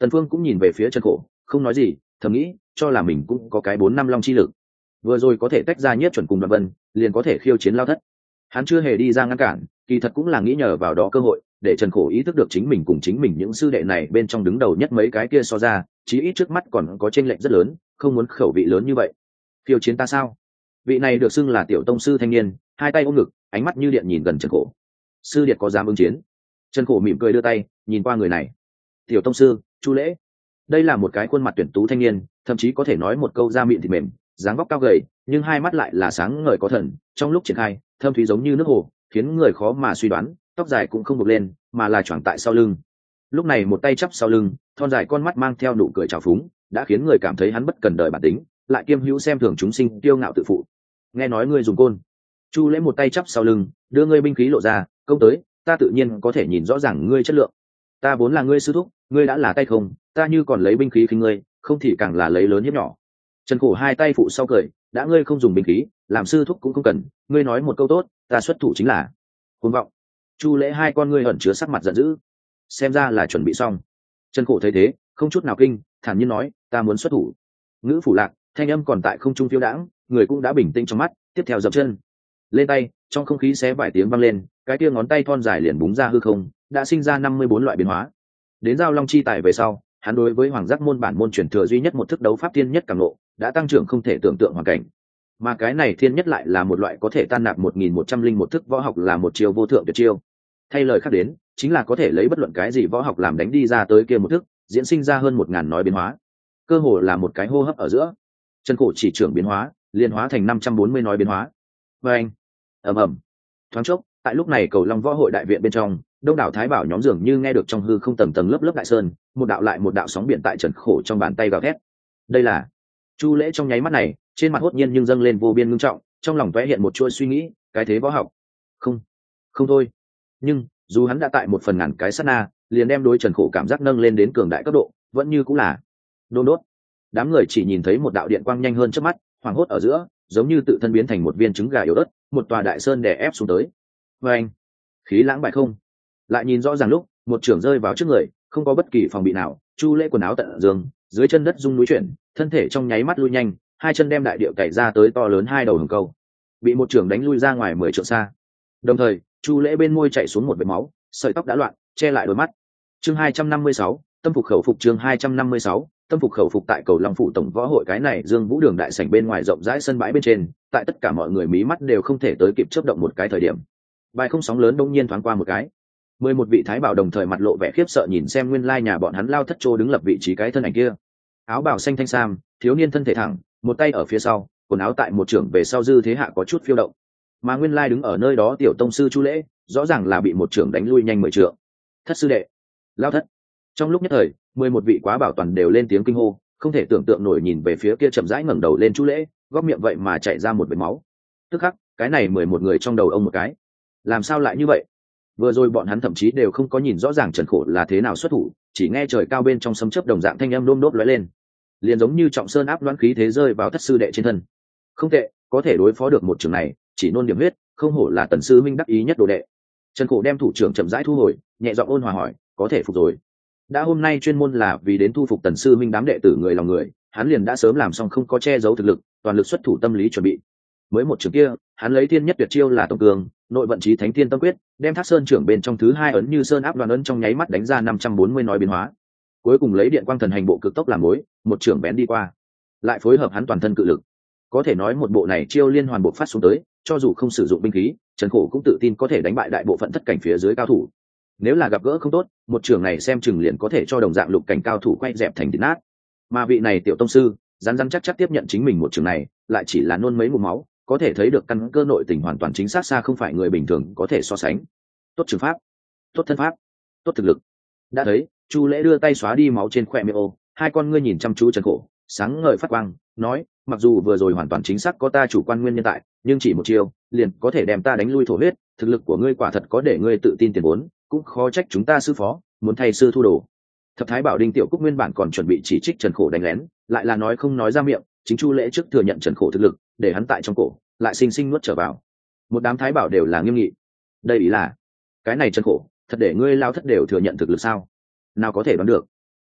Tần Phương cũng nhìn về phía Trần Khổ, không nói gì, thầm nghĩ cho là mình cũng có cái bốn năm long chi lực, vừa rồi có thể tách ra nhiếp chuẩn cùng Đoạn Vân, liền có thể khiêu chiến lao thất. Hắn chưa hề đi ra ngăn cản, kỳ thật cũng là nghĩ nhờ vào đó cơ hội để Trần Khổ ý thức được chính mình cùng chính mình những sư đệ này bên trong đứng đầu nhất mấy cái kia so ra, chí ít trước mắt còn có chênh lệch rất lớn, không muốn khẩu vị lớn như vậy. Khiêu chiến ta sao? Vị này được xưng là tiểu tông sư thanh niên, hai tay ôm ngực, ánh mắt như điện nhìn gần Trần Khổ. Sư điệt có dám ứng chiến? Trần Khổ mỉm cười đưa tay nhìn qua người này. Tiểu tông sư Chu Lễ. Đây là một cái khuôn mặt tuyển tú thanh niên, thậm chí có thể nói một câu da mịn thịt mềm, dáng vóc cao gầy, nhưng hai mắt lại là sáng ngời có thần, trong lúc triển khai thâm thúy giống như nước hồ, khiến người khó mà suy đoán. Tóc dài cũng không buộc lên mà là choàng tại sau lưng, lúc này một tay chắp sau lưng, thon dài con mắt mang theo nụ cười trào phúng, đã khiến người cảm thấy hắn bất cần đời bản tính, lại kiêm hữu xem thường chúng sinh, kiêu ngạo tự phụ. Nghe nói ngươi dùng côn. Chu Lễ một tay chắp sau lưng, đưa ngươi binh khí lộ ra, công tới, ta tự nhiên có thể nhìn rõ ràng ngươi chất lượng. Ta vốn là ngươi sư thúc, ngươi đã là tay không, ta như còn lấy binh khí khinh ngươi, không thì càng là lấy lớn hiếp nhỏ. Trần Khổ hai tay phụ sau cười, đã ngươi không dùng binh khí, làm sư thúc cũng không cần, ngươi nói một câu tốt, ta xuất thủ chính là. Cuồng vọng. Chu Lễ hai con ngươi ẩn chứa sắc mặt giận dữ, xem ra là chuẩn bị xong. Trần Khổ thấy thế không chút nào kinh, thản nhiên nói, ta muốn xuất thủ. Ngữ phủ lạc, thanh âm còn tại không trung phiêu đãng, người cũng đã bình tĩnh trong mắt, tiếp theo dập chân lên tay, trong không khí xé vài tiếng vang lên, cái kia ngón tay thon dài liền búng ra hư không, đã sinh ra năm mươi bốn loại biến hóa. Đến giao long chi tài về sau, hắn đối với hoàng giác môn bản môn truyền thừa duy nhất một thức đấu pháp thiên nhất cảm ngộ, đã tăng trưởng không thể tưởng tượng hoàn cảnh. Mà cái này thiên nhất lại là một loại có thể tan nạp một nghìn một trăm linh một thức võ học, là một chiêu vô thượng tuyệt chiêu. Thay lời khác đến, chính là có thể lấy bất luận cái gì võ học làm đánh đi ra tới kia một thức, diễn sinh ra hơn một ngàn nói biến hóa, cơ hồ là một cái hô hấp ở giữa. Trần Khổ chỉ trưởng biến hóa, liền hóa thành năm trăm bốn mươi nói biến hóa. Và anh, ầm ầm, thoáng chốc, tại lúc này Cầu Long Võ Hội đại viện bên trong, đông đảo thái bảo nhóm dường như nghe được trong hư không tầng tầng lớp lớp đại sơn, một đạo lại một đạo sóng biển tại Trần Khổ trong bàn tay gào thét. Đây là Chu Lễ trong nháy mắt này, trên mặt hốt nhiên nhưng dâng lên vô biên ngưng trọng, trong lòng tóe hiện một chuỗi suy nghĩ, cái thế võ học, không, không thôi. Nhưng dù hắn đã tại một phần ngàn cái sát na, liền đem đối Trần Khổ cảm giác nâng lên đến cường đại cấp độ, vẫn như cũng là đôn đốt. Đám người chỉ nhìn thấy một đạo điện quang nhanh hơn trước mắt, hoảng hốt ở giữa, giống như tự thân biến thành một viên trứng gà yếu ớt, một tòa đại sơn đè ép xuống tới. Và anh, khí lãng bại không. Lại nhìn rõ ràng lúc, một trưởng rơi vào trước người, không có bất kỳ phòng bị nào. Chu Lễ quần áo tận dương, dưới chân đất rung núi chuyển, thân thể trong nháy mắt lui nhanh, hai chân đem đại địa cày ra tới to lớn hai đầu hồng câu, bị một trưởng đánh lui ra ngoài mười trượng xa. Đồng thời, Chu Lễ bên môi chảy xuống một vệt máu, sợi tóc đã loạn, che lại đôi mắt. Chương hai trăm năm mươi sáu, tâm phục khẩu phục. Chương hai trăm năm mươi sáu, tâm phục khẩu phục. Tại Cầu Long phủ tổng võ hội cái này Dương Vũ đường đại sảnh bên ngoài rộng rãi sân bãi bên trên, tại tất cả mọi người mí mắt đều không thể tới kịp chớp động một cái thời điểm, bài không sóng lớn đông nhiên thoáng qua một cái. Mười một vị thái bảo đồng thời mặt lộ vẻ khiếp sợ nhìn xem nguyên lai nhà bọn hắn lao thất trô đứng lập vị trí cái thân ảnh kia. Áo bào xanh thanh sam, thiếu niên thân thể thẳng, một tay ở phía sau, quần áo tại một trưởng về sau dư thế hạ có chút phiêu động. Mà nguyên lai đứng ở nơi đó tiểu tông sư Chu Lễ, rõ ràng là bị một trưởng đánh lui nhanh mười trượng. Thất sư đệ, lao thất. Trong lúc nhất thời, mười một vị quá bảo toàn đều lên tiếng kinh hô, không thể tưởng tượng nổi nhìn về phía kia chậm rãi ngẩng đầu lên Chu Lễ, góc miệng vậy mà chảy ra một vệt máu. Tức khắc, cái này mười một người trong đầu ông một cái, làm sao lại như vậy? Vừa rồi bọn hắn thậm chí đều không có nhìn rõ ràng Trần Khổ là thế nào xuất thủ, chỉ nghe trời cao bên trong sấm chớp đồng dạng thanh âm đôm đốt lóe lên, liền giống như trọng sơn áp loan khí thế rơi vào thất sư đệ trên thân. Không tệ, có thể đối phó được một trường này, chỉ nôn điểm huyết, không hổ là tần sư minh đắc ý nhất đồ đệ. Trần Khổ đem thủ trưởng chậm rãi thu hồi, nhẹ giọng ôn hòa hỏi, có thể phục rồi. Đã hôm nay chuyên môn là vì đến thu phục tần sư minh đám đệ tử người lòng người, hắn liền đã sớm làm xong không có che giấu thực lực, toàn lực xuất thủ tâm lý chuẩn bị. Mới một trường kia, hắn lấy thiên nhất tuyệt chiêu là tổng cường, nội vận chí thánh thiên tâm quyết, đem Thác Sơn trưởng bên trong thứ hai ấn như sơn áp đoàn ấn trong nháy mắt đánh ra năm trăm bốn mươi nói biến hóa. Cuối cùng lấy điện quang thần hành bộ cực tốc làm mối, một trưởng bén đi qua, lại phối hợp hắn toàn thân cự lực. Có thể nói một bộ này chiêu liên hoàn bộ phát xuống tới, cho dù không sử dụng binh khí, Trần Khổ cũng tự tin có thể đánh bại đại bộ phận thất cảnh phía dưới cao thủ. Nếu là gặp gỡ không tốt, một trưởng này xem chừng liền có thể cho đồng dạng lục cảnh cao thủ quay dẹp thành thịt nát. Mà vị này tiểu tông sư, rắn rắn chắc chắc tiếp nhận chính mình một trường này, lại chỉ là nôn mấy ngụm máu, có thể thấy được căn cơ nội tình hoàn toàn chính xác xa không phải người bình thường có thể so sánh. Tốt trường pháp, tốt thân pháp, tốt thực lực. Đã thấy, Chu Lễ đưa tay xóa đi máu trên khóe miệng ô, hai con ngươi nhìn chăm chú Trần Khổ, sáng ngời phát quang, nói, mặc dù vừa rồi hoàn toàn chính xác có ta chủ quan nguyên nhân tại, nhưng chỉ một chiêu, liền có thể đem ta đánh lui thổ huyết, thực lực của ngươi quả thật có để ngươi tự tin tiền vốn, cũng khó trách chúng ta sư phó muốn thay sư thu đồ. Thập thái bảo Đinh Tiểu Cúc nguyên bản còn chuẩn bị chỉ trích Trần Khổ đánh lén, lại là nói không nói ra miệng, chính Chu Lễ trước thừa nhận Trần Khổ thực lực, để hắn tại trong cổ lại sinh sinh nuốt trở vào. Một đám thái bảo đều là nghiêm nghị. Đây ý là, cái này Trần Khổ, thật để ngươi lao thất đều thừa nhận thực lực sao? Nào có thể đoán được.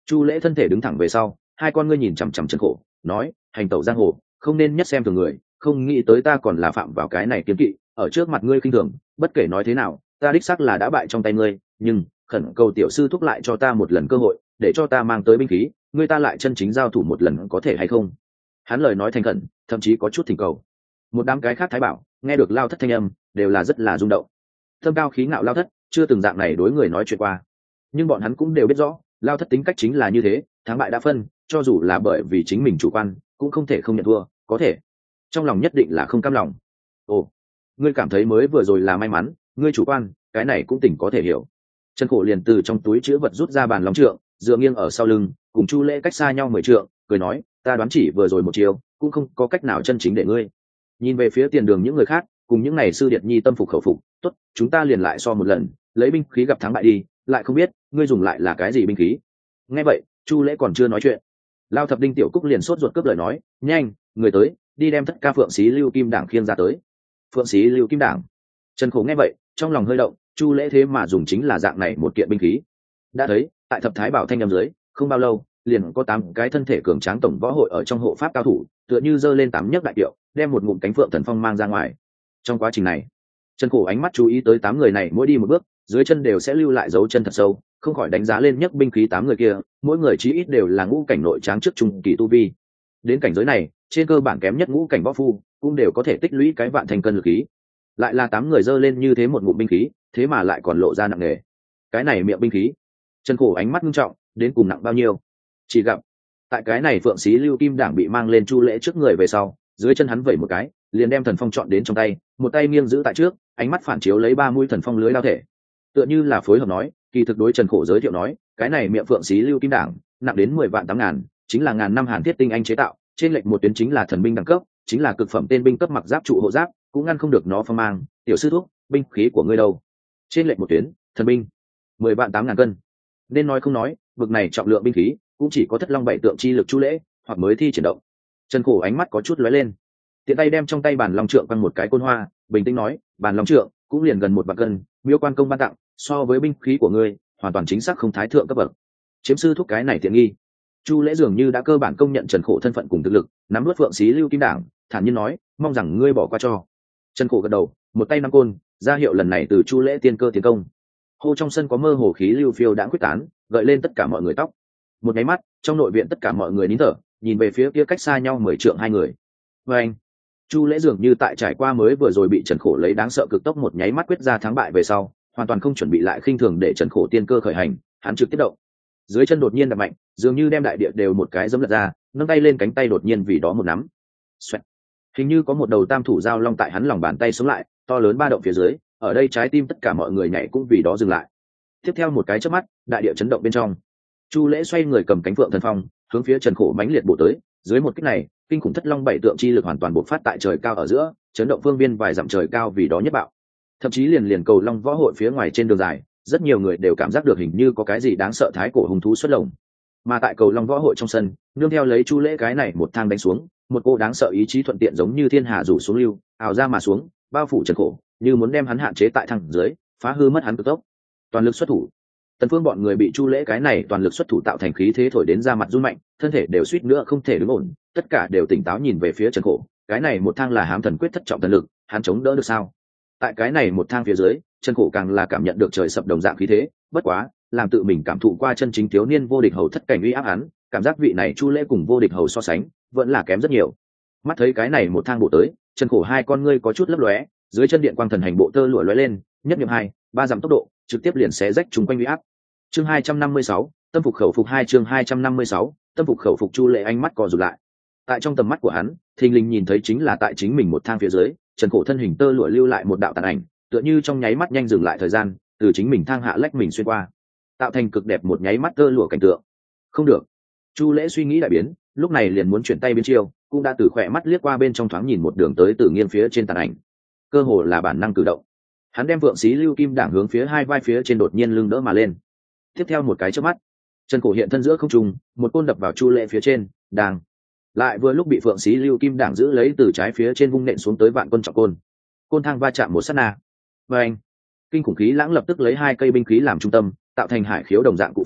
Chu lễ thân thể đứng thẳng về sau, hai con ngươi nhìn chằm chằm Trần Khổ, nói: hành tẩu giang hồ không nên nhất xem thường người, không nghĩ tới ta còn là phạm vào cái này kiếm kỵ, ở trước mặt ngươi khinh thường. Bất kể nói thế nào, ta đích xác là đã bại trong tay ngươi, nhưng khẩn cầu tiểu sư thúc lại cho ta một lần cơ hội, để cho ta mang tới binh khí, ngươi ta lại chân chính giao thủ một lần có thể hay không? Hắn lời nói thành khẩn, thậm chí có chút thỉnh cầu. Một đám cái khác thái bảo nghe được Lao Thất thanh âm, đều là rất là rung động. Thâm cao khí ngạo Lao Thất chưa từng dạng này đối người nói chuyện qua, nhưng bọn hắn cũng đều biết rõ Lao Thất tính cách chính là như thế, thắng bại đã phân, cho dù là bởi vì chính mình chủ quan cũng không thể không nhận thua, có thể trong lòng nhất định là không cam lòng. Ồ, ngươi cảm thấy mới vừa rồi là may mắn, ngươi chủ quan, cái này cũng tỉnh có thể hiểu. Trần Khổ liền từ trong túi chứa vật rút ra bàn long trượng, dựa nghiêng ở sau lưng, cùng Chu lễ cách xa nhau mười trượng, cười nói: ta đoán chỉ vừa rồi một chiều cũng không có cách nào chân chính để ngươi. Nhìn về phía tiền đường những người khác, cùng những này sư điệt nhi tâm phục khẩu phục, tốt, chúng ta liền lại so một lần, lấy binh khí gặp thắng bại đi, lại không biết ngươi dùng lại là cái gì binh khí. Nghe vậy, Chu lễ còn chưa nói chuyện, Lao Thập Đinh Tiểu Cúc liền sốt ruột cướp lời nói: nhanh, người tới, đi đem thất ca Phượng Xí Lưu Kim Đảng khiêng ra tới. Phượng Xí Lưu Kim Đảng. Trần Khổ nghe vậy, trong lòng hơi động, Chu lễ thế mà dùng chính là dạng này một kiện binh khí. Đã thấy, tại thập thái bảo thanh âm dưới, không bao lâu, liền có tám cái thân thể cường tráng tổng võ hội ở trong hộ pháp cao thủ, tựa như giơ lên tám nhấc đại điệu, đem một ngụm cánh phượng thần phong mang ra ngoài. Trong quá trình này, Trần Khổ ánh mắt chú ý tới tám người này mỗi đi một bước, dưới chân đều sẽ lưu lại dấu chân thật sâu, không khỏi đánh giá lên nhấc binh khí tám người kia, mỗi người chí ít đều là ngũ cảnh nội tráng trước trung kỳ tu vi. Đến cảnh giới này, trên cơ bản kém nhất ngũ cảnh võ phu cũng đều có thể tích lũy cái vạn thành cân lực khí. Lại là tám người giơ lên như thế một ngụm binh khí, thế mà lại còn lộ ra nặng nề. Cái này miệng binh khí, Trần Khổ ánh mắt nghiêm trọng, đến cùng nặng bao nhiêu? Chỉ gặp tại cái này Phượng Xí Lưu Kim Đảng bị mang lên Chu lễ trước người về sau, dưới chân hắn vẩy một cái, liền đem thần phong chọn đến trong tay, một tay nghiêng giữ tại trước, ánh mắt phản chiếu lấy ba mũi thần phong lưới lao thể, tựa như là phối hợp nói, kỳ thực đối Trần Khổ giới thiệu nói, cái này miệng Phượng Xí Lưu Kim Đảng nặng đến mười vạn tám ngàn, chính là ngàn năm hàn thiết tinh anh chế tạo, trên lệch một tuyến chính là thần binh đẳng cấp, chính là cực phẩm tên binh cấp mặc giáp trụ hộ giáp, cũng ngăn không được nó phong mang. Tiểu sư thúc, binh khí của ngươi đâu? Trên lệch một tuyến, thần binh mười vạn tám ngàn cân. Nên nói không nói, vực này trọng lượng binh khí cũng chỉ có thất long bảy tượng chi lực Chu lễ hoặc mới thi triển động. Trần Khổ ánh mắt có chút lóe lên, tiện tay đem trong tay bàn long trượng quăng một cái côn hoa, bình tĩnh nói: bàn long trượng cũng liền gần một vạn cân, miêu quan công ban tặng, so với binh khí của ngươi hoàn toàn chính xác không thái thượng cấp bậc, chiếm sư thúc cái này tiện nghi. Chu lễ dường như đã cơ bản công nhận Trần Khổ thân phận cùng thực lực, nắm nuốt Phượng Xí Lưu Kim Đảng, thản nhiên nói: mong rằng ngươi bỏ qua cho. Trần Khổ gật đầu, một tay năm côn ra hiệu lần này từ Chu lễ tiên cơ tiến công. Hô trong sân có mơ hồ khí lưu phiêu đãng quyết tán, gợi lên tất cả mọi người tóc. Một cái mắt, trong nội viện tất cả mọi người nín thở, nhìn về phía kia cách xa nhau mười trượng hai người. Và anh, Chu lễ dường như tại trải qua mới vừa rồi bị Trần Khổ lấy đáng sợ cực tốc một nháy mắt quyết ra thắng bại về sau, hoàn toàn không chuẩn bị lại khinh thường để Trần Khổ tiên cơ khởi hành, hắn trực tiếp động, dưới chân đột nhiên đập mạnh, dường như đem đại địa đều một cái giẫm lật ra, nâng tay lên cánh tay đột nhiên vì đó một nắm. Xoẹt. Hình như có một đầu tam thủ giao long tại hắn lòng bàn tay sống lại, to lớn ba động phía dưới, ở đây trái tim tất cả mọi người nhảy cũng vì đó dừng lại. Tiếp theo một cái chớp mắt, đại địa chấn động bên trong. Chu lễ xoay người cầm cánh phượng thần phong, hướng phía Trần Khổ mãnh liệt bổ tới, dưới một kích này, kinh khủng thất long bảy tượng chi lực hoàn toàn bộc phát tại trời cao ở giữa, chấn động phương viên vài dặm trời cao vì đó nhất bạo. Thậm chí liền liền cầu long võ hội phía ngoài trên đường dài, rất nhiều người đều cảm giác được hình như có cái gì đáng sợ thái cổ hung thú xuất lồng. Mà tại cầu long võ hội trong sân, nương theo lấy Chu lễ cái này một thang đánh xuống, một cô đáng sợ ý chí thuận tiện giống như thiên hà rủ xuống lưu, ào ra mà xuống, bao phủ Trần Khổ, như muốn đem hắn hạn chế tại thang dưới, phá hư mất hắn cực tốc. Toàn lực xuất thủ. Tần Phương bọn người bị Chu lễ cái này toàn lực xuất thủ tạo thành khí thế thổi đến ra mặt run mạnh, thân thể đều suýt nữa không thể đứng ổn, tất cả đều tỉnh táo nhìn về phía Trần Khổ, cái này một thang là hám thần quyết thất trọng thần lực, hắn chống đỡ được sao? Tại cái này một thang phía dưới, Trần Khổ càng là cảm nhận được trời sập đồng dạng khí thế, bất quá, làm tự mình cảm thụ qua chân chính thiếu niên vô địch hầu thất cảnh uy áp hắn, cảm giác vị này Chu lễ cùng vô địch hầu so sánh, vẫn là kém rất nhiều. Mắt thấy cái này một thang bộ tới, Trần Khổ hai con ngươi có chút lấp lóe, dưới chân điện quang thần hành bộ tơ lụa lóe lên, nhất niệm hai, ba dặm tốc độ, trực tiếp liền xé rách trùng quanh uy áp. Chương hai trăm năm mươi sáu, tâm phục khẩu phục hai chương hai trăm năm mươi sáu, tâm phục khẩu phục. Chu lễ ánh mắt co rụt lại. Tại trong tầm mắt của hắn, thình lình nhìn thấy chính là tại chính mình một thang phía dưới, Trần Khổ thân hình tơ lụa lưu lại một đạo tàn ảnh, tựa như trong nháy mắt nhanh dừng lại thời gian, từ chính mình thang hạ lách mình xuyên qua, tạo thành cực đẹp một nháy mắt tơ lụa cảnh tượng. Không được. Chu lễ suy nghĩ đại biến, lúc này liền muốn chuyển tay biến chiêu, cũng đã từ khỏe mắt liếc qua bên trong thoáng nhìn một đường tới từ nghiêng phía trên tàn ảnh, cơ hồ là bản năng cử động. Hắn đem Phượng Xí Lưu Kim Đảng hướng phía hai vai phía trên đột nhiên lưng đỡ mà lên. Tiếp theo một cái chớp mắt, Trần Khổ hiện thân giữa không trung, một côn đập vào Chu lễ phía trên, đang lại vừa lúc bị Phượng Xí Lưu Kim Đảng giữ lấy từ trái phía trên vung nện xuống tới vạn quân trọng côn. Côn thang va chạm một sát na, và anh, kinh khủng khí lãng lập tức lấy hai cây binh khí làm trung tâm, tạo thành hải khiếu đồng dạng cụ phong,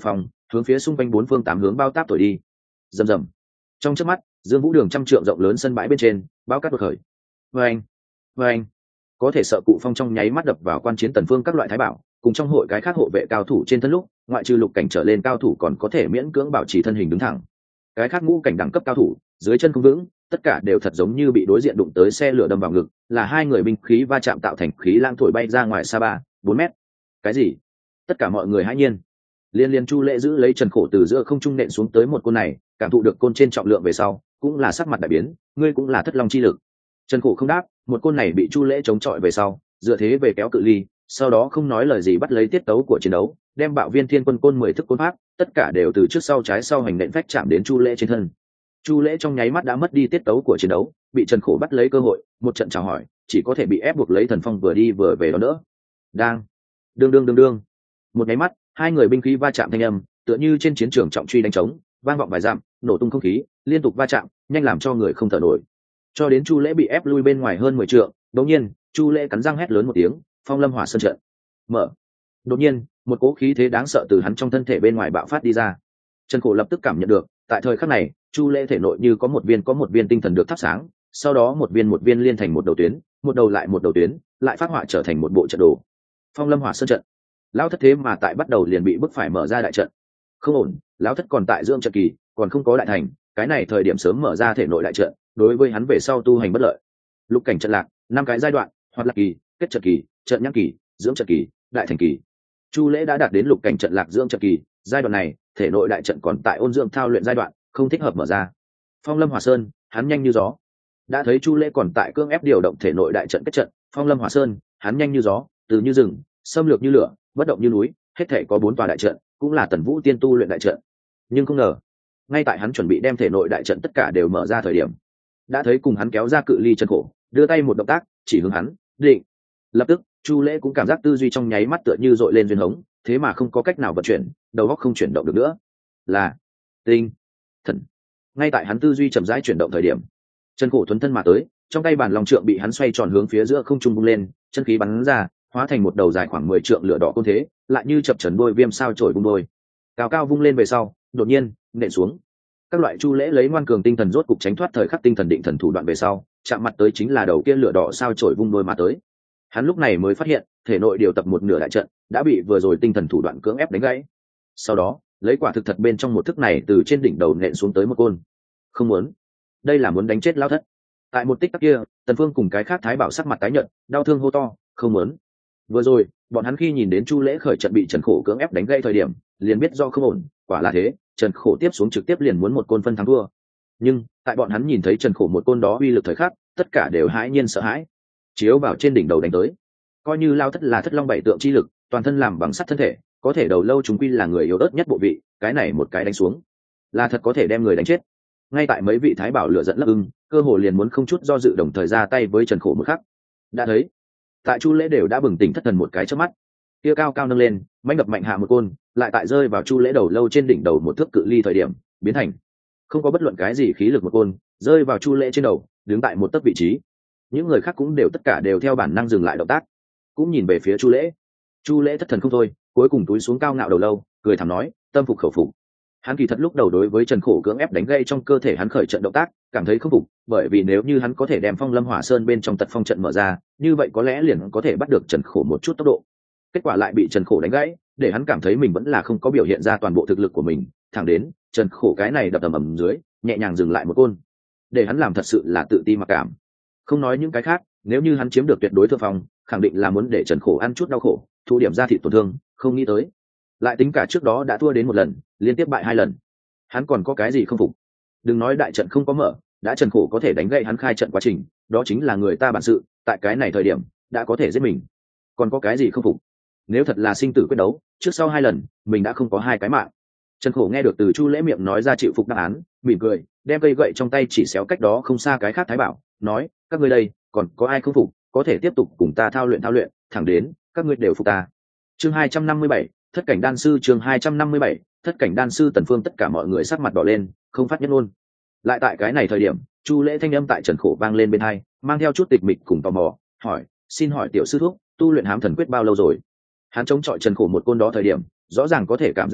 hướng phía xung quanh bốn phương tám hướng bao táp thổi đi. Rầm rầm. Trong chớp mắt, Dương Vũ Đường trăm trượng rộng lớn sân bãi bên trên, bao cát đột khởi. Vâng, vâng. Có thể sợ cụ phong trong nháy mắt đập vào quan chiến Tần Phương các loại thái bảo, cùng trong hội cái khác hộ vệ cao thủ trên thân lúc, ngoại trừ lục cảnh trở lên cao thủ còn có thể miễn cưỡng bảo trì thân hình đứng thẳng. Cái khác ngũ cảnh đẳng cấp cao thủ, dưới chân không vững, tất cả đều thật giống như bị đối diện đụng tới xe lửa đâm vào ngực, là hai người binh khí va chạm tạo thành khí lang thổi bay ra ngoài xa ba, bốn mét. Cái gì? Tất cả mọi người hãi nhiên. Liên Liên Chu Lễ giữ lấy Trần Khổ từ giữa không trung nện xuống tới một côn này, cảm thụ được côn trên trọng lượng về sau, cũng là sắc mặt đại biến, ngươi cũng là thất long chi lực. Trần Khổ không đáp, một côn này bị Chu Lễ chống chọi về sau, dựa thế về kéo cự ly, sau đó không nói lời gì bắt lấy tiết tấu của chiến đấu, đem Bạo Viên Thiên Quân côn mười thức côn pháp, tất cả đều từ trước sau trái sau hành nện phách chạm đến Chu Lễ trên thân. Chu Lễ trong nháy mắt đã mất đi tiết tấu của chiến đấu, bị Trần Khổ bắt lấy cơ hội, một trận chào hỏi, chỉ có thể bị ép buộc lấy thần phong vừa đi vừa về đó nữa. Đang, đương đương đương đương, một nháy mắt, hai người binh khí va chạm thanh âm, tựa như trên chiến trường trọng truy đánh trống, vang vọng vài dặm, nổ tung không khí, liên tục va chạm, nhanh làm cho người không thở nổi. Cho đến Chu Lễ bị ép lui bên ngoài hơn mười trượng, đột nhiên, Chu Lễ cắn răng hét lớn một tiếng, Phong Lâm Hỏa Sơn trận. Mở. Đột nhiên, một cỗ khí thế đáng sợ từ hắn trong thân thể bên ngoài bạo phát đi ra. Trần Khổ lập tức cảm nhận được, tại thời khắc này, Chu Lễ thể nội như có một viên có một viên tinh thần được thắp sáng, sau đó một viên một viên liên thành một đầu tuyến, một đầu lại một đầu tuyến, lại phát họa trở thành một bộ trận đồ. Phong Lâm Hỏa Sơn trận. Lão thất thế mà tại bắt đầu liền bị bức phải mở ra đại trận. Không ổn, lão thất còn tại dưỡng trận kỳ, còn không có đại thành, cái này thời điểm sớm mở ra thể nội đại trận, đối với hắn về sau tu hành bất lợi. Lục cảnh trận lạc, năm cái giai đoạn, hoạt lạc kỳ, kết trận kỳ, trận nhãn kỳ, dưỡng trận kỳ, đại thành kỳ. Chu Lễ đã đạt đến lục cảnh trận lạc dưỡng trận kỳ, giai đoạn này, thể nội đại trận còn tại ôn dưỡng thao luyện giai đoạn, không thích hợp mở ra. Phong Lâm Hỏa Sơn, hắn nhanh như gió. Đã thấy Chu Lễ còn tại cưỡng ép điều động thể nội đại trận kết trận, Phong Lâm Hỏa Sơn, hắn nhanh như gió, từ như rừng, xâm lược như lửa, bất động như núi, hết thể có bốn tòa đại trận, cũng là Tần Vũ tiên tu luyện đại trận. Nhưng không ngờ, ngay tại hắn chuẩn bị đem thể nội đại trận tất cả đều mở ra thời điểm, đã thấy cùng hắn kéo ra cự ly Trần Khổ, đưa tay một động tác, chỉ hướng hắn, định. Lập tức, Chu Lễ cũng cảm giác tư duy trong nháy mắt tựa như dội lên duyên hống, thế mà không có cách nào vận chuyển, đầu óc không chuyển động được nữa. Là tinh thần. Ngay tại hắn tư duy chậm rãi chuyển động thời điểm, Trần Khổ thuấn thân mà tới, trong tay bản lòng trượng bị hắn xoay tròn hướng phía giữa không trung bung lên, chân khí bắn ra, hóa thành một đầu dài khoảng mười trượng lửa đỏ côn thế, lại như chập chờn đôi viêm sao trổi bung đôi. Cao cao vung lên về sau, đột nhiên nện xuống. Các loại Chu Lễ lấy ngoan cường tinh thần rốt cục tránh thoát thời khắc tinh thần định thần thủ đoạn về sau, chạm mặt tới chính là đầu kia lửa đỏ sao trổi vung đôi mà tới. Hắn lúc này mới phát hiện, thể nội điều tập một nửa đại trận đã bị vừa rồi tinh thần thủ đoạn cưỡng ép đánh gãy. Sau đó, lấy quả thực thật bên trong một thức này từ trên đỉnh đầu nện xuống tới một côn. Không muốn, đây là muốn đánh chết lão thất. Tại một tích tắc kia, Tần Phương cùng cái khác thái bảo sắc mặt tái nhợt, đau thương hô to, không muốn. Vừa rồi, bọn hắn khi nhìn đến Chu Lễ khởi trận bị Trần Khổ cưỡng ép đánh gãy thời điểm, liền biết do không ổn, quả là thế, Trần Khổ tiếp xuống trực tiếp liền muốn một côn phân thắng thua. Nhưng, tại bọn hắn nhìn thấy Trần Khổ một côn đó uy lực thời khắc, tất cả đều hãi nhiên sợ hãi. Chiếu vào trên đỉnh đầu đánh tới. Coi như lao thất là thất long bảy tượng chi lực, toàn thân làm bằng sắt thân thể, có thể đầu lâu chúng quy là người yếu ớt nhất bộ vị, cái này một cái đánh xuống, là thật có thể đem người đánh chết. Ngay tại mấy vị thái bảo lửa giận lấp ưng, cơ hồ liền muốn không chút do dự đồng thời ra tay với Trần Khổ một khắc. Đã thấy, tại Chu Lễ đều đã bừng tỉnh thất thần một cái chớp mắt, kia cao cao nâng lên, mạnh đập mạnh hạ một côn, lại tại rơi vào Chu Lễ đầu lâu trên đỉnh đầu một thước cự ly thời điểm, biến thành không có bất luận cái gì khí lực một côn, rơi vào Chu Lễ trên đầu, đứng tại một tấc vị trí. Những người khác cũng đều tất cả đều theo bản năng dừng lại động tác, cũng nhìn về phía Chu Lễ. Chu Lễ thất thần không thôi, cuối cùng túi xuống cao ngạo đầu lâu, cười thầm nói, tâm phục khẩu phục. Hắn kỳ thật lúc đầu đối với Trần Khổ cưỡng ép đánh gây trong cơ thể hắn khởi trận động tác, cảm thấy không phục, bởi vì nếu như hắn có thể đem Phong Lâm Hỏa Sơn bên trong tật phong trận mở ra, như vậy có lẽ liền có thể bắt được Trần Khổ một chút tốc độ. Kết quả lại bị Trần Khổ đánh gãy, để hắn cảm thấy mình vẫn là không có biểu hiện ra toàn bộ thực lực của mình, thẳng đến Trần Khổ cái này đập ầm ầm dưới, nhẹ nhàng dừng lại một côn, để hắn làm thật sự là tự ti mặc cảm. Không nói những cái khác, nếu như hắn chiếm được tuyệt đối thượng phong, khẳng định là muốn để Trần Khổ ăn chút đau khổ, thu điểm ra thị tổn thương, không nghĩ tới lại tính cả trước đó đã thua đến một lần, liên tiếp bại hai lần, hắn còn có cái gì không phục? Đừng nói đại trận không có mở, đã Trần Khổ có thể đánh gậy hắn khai trận quá trình, đó chính là người ta bản sự, tại cái này thời điểm đã có thể giết mình, còn có cái gì không phục? Nếu thật là sinh tử quyết đấu, trước sau hai lần mình đã không có hai cái mạng. Trần Khổ nghe được từ Chu Lễ miệng nói ra chịu phục đáp án, mỉm cười, đem cây gậy trong tay chỉ xéo cách đó không xa cái khác thái bảo, nói, các ngươi đây còn có ai không phục, có thể tiếp tục cùng ta thao luyện thao luyện, thẳng đến các ngươi đều phục ta. Chương hai trăm năm mươi bảy, thất cảnh đan sư. Chương hai trăm năm mươi bảy, thất cảnh đan sư. Tần Phương tất cả mọi người sắc mặt đỏ lên, không phát nhất ngôn. Lại tại cái này thời điểm, Chu Lễ thanh âm tại Trần Khổ vang lên bên tai, mang theo chút tịch mịch cùng tò mò, hỏi, xin hỏi tiểu sư thúc, tu luyện hám thần quyết bao lâu rồi? Hắn chống chọi Trần Khổ một côn đó thời điểm, rõ ràng có thể cảm giác được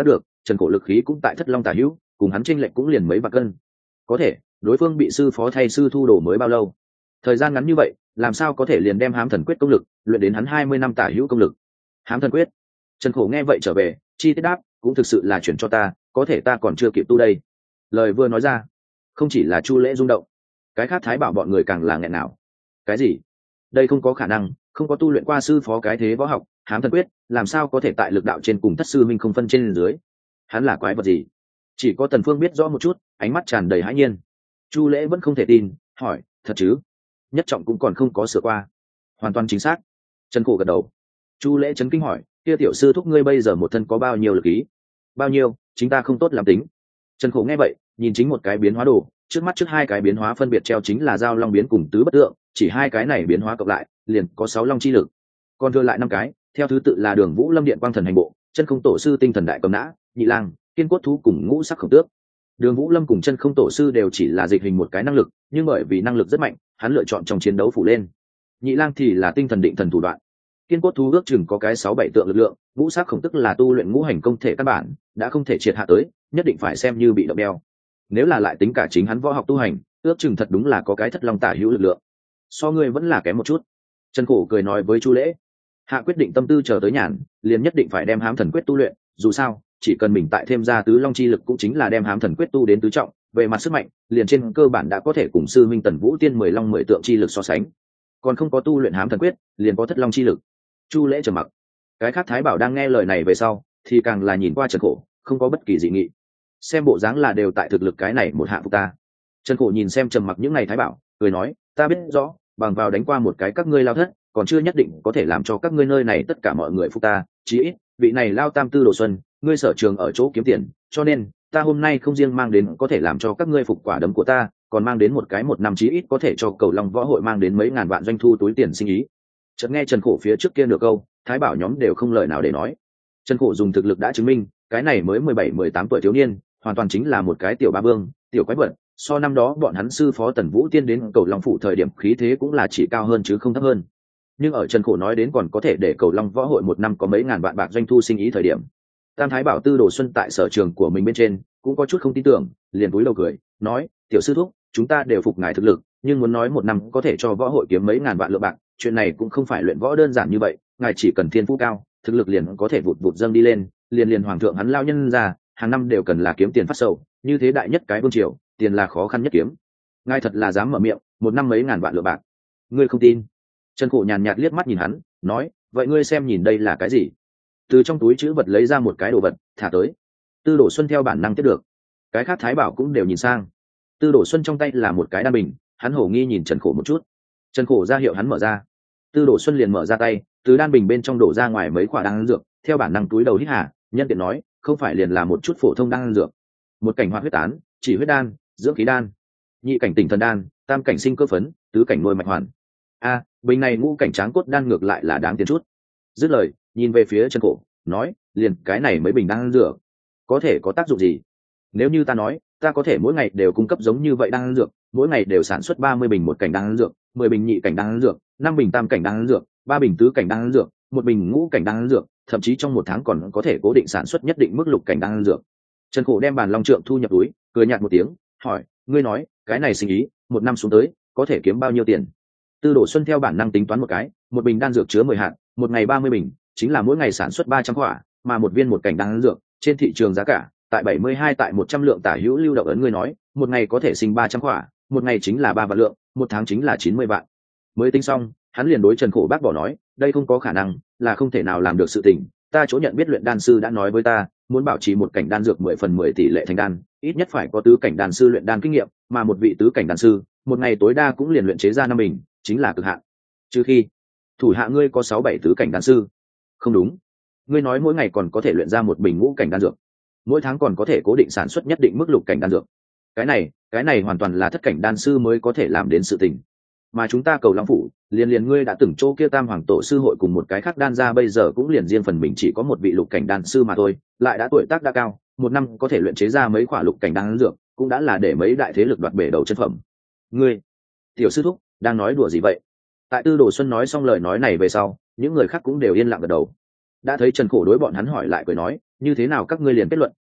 trần cổ lực khí cũng tại thất long tả hữu, cùng hắn chênh lệch cũng liền mấy bạc cân. Có thể đối phương bị sư phó thay sư thu đồ mới bao lâu, thời gian ngắn như vậy làm sao có thể liền đem hám thần quyết công lực luyện đến hắn hai mươi năm tả hữu công lực. Hám thần quyết. Trần cổ nghe vậy trở về chi tiết đáp, cũng thực sự là chuyển cho ta, có thể ta còn chưa kịp tu đây. Lời vừa nói ra, không chỉ là Chu Lễ rung động, cái khác Thái Bảo bọn người càng là nghẹn nào. Cái gì? Đây không có khả năng, không có tu luyện qua sư phó cái thế võ học hám thần quyết, làm sao có thể tại lực đạo trên cùng thất sư minh không phân trên dưới? Hắn là quái vật gì? Chỉ có Tần Phương biết rõ một chút, ánh mắt tràn đầy hãi nhiên. Chu Lễ vẫn không thể tin, hỏi, thật chứ? Nhất trọng cũng còn không có sửa qua. Hoàn toàn chính xác. Trần Cổ gật đầu. Chu Lễ chấn kinh hỏi, kia tiểu sư thúc ngươi bây giờ một thân có bao nhiêu lực ý? Bao nhiêu? Chính ta không tốt làm tính. Trần Cổ nghe vậy, nhìn chính một cái biến hóa đồ, trước mắt trước hai cái biến hóa phân biệt treo chính là giao long biến cùng tứ bất tượng, chỉ hai cái này biến hóa cộng lại, liền có sáu long chi lực. Còn thừa lại năm cái, theo thứ tự là Đường Vũ Lâm Điện Quang Thần Hành Bộ, Chân Không Tổ Sư Tinh Thần Đại Cầm Nã, Nhị Lang, Kiên Cốt Thú cùng Ngũ Sắc Khổng Tước. Đường Vũ Lâm cùng Chân Không Tổ Sư đều chỉ là dịch hình một cái năng lực, nhưng bởi vì năng lực rất mạnh, hắn lựa chọn trong chiến đấu phủ lên. Nhị Lang thì là tinh thần định thần thủ đoạn. Kiên Cốt Thú ước chừng có cái sáu bảy tượng lực lượng, Ngũ Sắc Khổng Tức là tu luyện ngũ hành công thể căn bản, đã không thể triệt hạ tới, nhất định phải xem như bị động đeo. Nếu là lại tính cả chính hắn võ học tu hành, ước chừng thật đúng là có cái thất long tả hữu lực lượng. So ngươi vẫn là kém một chút. Trần Cổ cười nói với Chu Lễ, hạ quyết định tâm tư chờ tới nhàn, liền nhất định phải đem hám thần quyết tu luyện, dù sao chỉ cần mình tại thêm ra tứ long chi lực cũng chính là đem hám thần quyết tu đến tứ trọng, về mặt sức mạnh liền trên cơ bản đã có thể cùng sư minh Tần Vũ Tiên mười long mười tượng chi lực so sánh. Còn không có tu luyện hám thần quyết liền có thất long chi lực. Chu Lễ trầm mặc. Cái khác Thái Bảo đang nghe lời này về sau thì càng là nhìn qua Trần Cổ, không có bất kỳ dị nghị, xem bộ dáng là đều tại thực lực cái này một hạ phục ta. Trần Cổ nhìn xem trầm mặc những ngày Thái Bảo, cười nói, ta biết rõ, bằng vào đánh qua một cái các ngươi lao thất, còn chưa nhất định có thể làm cho các ngươi nơi này tất cả mọi người phục ta, chí ít vị này lao tam tư đồ xuân, ngươi sở trường ở chỗ kiếm tiền, cho nên ta hôm nay không riêng mang đến có thể làm cho các ngươi phục quả đấm của ta, còn mang đến một cái một năm chí ít có thể cho Cầu Long Võ Hội mang đến mấy ngàn vạn doanh thu túi tiền sinh ý. Chợt nghe Trần Cổ phía trước kia được câu, Thái Bảo nhóm đều không lời nào để nói. Trần Cổ dùng thực lực đã chứng minh, cái này mới mười bảy mười tám tuổi thiếu niên, hoàn toàn chính là một cái tiểu ba vương, tiểu quái vật. So năm đó bọn hắn sư phó Tần Vũ Tiên đến Cầu Long phủ thời điểm khí thế cũng là chỉ cao hơn chứ không thấp hơn. Nhưng ở Trần Cổ nói đến còn có thể để Cầu Long Võ Hội một năm có mấy ngàn vạn bạc doanh thu sinh ý thời điểm, Tam Thái Bảo Tư Đồ Xuân tại sở trường của mình bên trên cũng có chút không tin tưởng, liền cúi đầu cười, nói, tiểu sư thúc, chúng ta đều phục ngài thực lực, nhưng muốn nói một năm có thể cho võ hội kiếm mấy ngàn vạn lượng bạc, chuyện này cũng không phải luyện võ đơn giản như vậy, ngài chỉ cần thiên phú cao, thực lực liền có thể vụt vụt dâng đi lên, liền liền hoàng thượng hắn lao nhân ra, hàng năm đều cần là kiếm tiền phát sầu, như thế đại nhất cái vương triều, tiền là khó khăn nhất kiếm. Ngài thật là dám mở miệng, một năm mấy ngàn vạn lượng bạc. Ngươi không tin? Trần Cổ nhàn nhạt liếc mắt nhìn hắn, nói, vậy ngươi xem nhìn đây là cái gì? Từ trong túi trữ vật lấy ra một cái đồ vật, thả tới. Tư Đồ Xuân theo bản năng tiếp được. Cái khác Thái Bảo cũng đều nhìn sang. Tư Đồ Xuân trong tay là một cái đan bình, hắn hổ nghi nhìn Trần Cổ một chút. Trần Cổ ra hiệu hắn mở ra. Tư Đồ Xuân liền mở ra tay, từ đan bình bên trong đổ ra ngoài mấy quả đan dược, theo bản năng túi đầu hít hà, nhân tiện nói, không phải liền là một chút phổ thông đan dược. Một cảnh hoạt huyết tán, chỉ huyết đan, dưỡng khí đan, nhị cảnh tỉnh thần đan, tam cảnh sinh cơ phấn, tứ cảnh nuôi mạch hoàn. A, bình này ngũ cảnh tráng cốt đan ngược lại là đáng tiền chút. Dứt lời, nhìn về phía Trần Cổ, nói, liền cái này mấy bình đan dược, có thể có tác dụng gì? Nếu như ta nói, ta có thể mỗi ngày đều cung cấp giống như vậy đan dược, mỗi ngày đều sản xuất ba mươi bình một cảnh đan dược, mười bình nhị cảnh đan dược, năm bình tam cảnh đan dược, ba bình tứ cảnh đan dược, một bình ngũ cảnh đan dược, thậm chí trong một tháng còn có thể cố định sản xuất nhất định mức lục cảnh đan dược. Trần Cổ đem bàn long trượng thu nhập túi, cười nhạt một tiếng, hỏi, ngươi nói, cái này sinh ý, một năm xuống tới, có thể kiếm bao nhiêu tiền? Tư Đồ Xuân theo bản năng tính toán một cái, một bình đan dược chứa mười hạt, một ngày ba mươi bình, chính là mỗi ngày sản xuất ba trăm quả, mà một viên một cảnh đan dược, trên thị trường giá cả, tại bảy mươi hai tại một trăm lượng tả hữu lưu động ấn ngươi nói, một ngày có thể sinh ba trăm quả, một ngày chính là ba vạn lượng, một tháng chính là chín mươi vạn. Mới tính xong, hắn liền đối Trần Cổ bác bỏ nói, đây không có khả năng, là không thể nào làm được sự tình, ta chỗ nhận biết luyện đan sư đã nói với ta, muốn bảo trì một cảnh đan dược mười phần mười tỷ lệ thành đan, ít nhất phải có tứ cảnh đan sư luyện đan kinh nghiệm, mà một vị tứ cảnh đan sư, một ngày tối đa cũng liền luyện chế ra năm bình, chính là cực hạn. Trừ khi thủ hạ ngươi có sáu bảy tứ cảnh đan sư. Không đúng, ngươi nói mỗi ngày còn có thể luyện ra một bình ngũ cảnh đan dược, mỗi tháng còn có thể cố định sản xuất nhất định mức lục cảnh đan dược. Cái này, cái này hoàn toàn là thất cảnh đan sư mới có thể làm đến sự tình. Mà chúng ta Cầu Long phủ, liền liền ngươi đã từng chỗ kia Tam Hoàng tổ sư hội cùng một cái khác đan ra bây giờ cũng liền riêng phần mình chỉ có một vị lục cảnh đan sư mà thôi, lại đã tuổi tác đã cao, một năm có thể luyện chế ra mấy quả lục cảnh đan dược, cũng đã là để mấy đại thế lực đoạt bể đầu chân phẩm. Ngươi, tiểu sư thúc, đang nói đùa gì vậy? Tại Tư Đồ Xuân nói xong lời nói này về sau, những người khác cũng đều yên lặng gật đầu. Đã thấy Trần Cổ đối bọn hắn hỏi lại cười nói, như thế nào các ngươi liền kết luận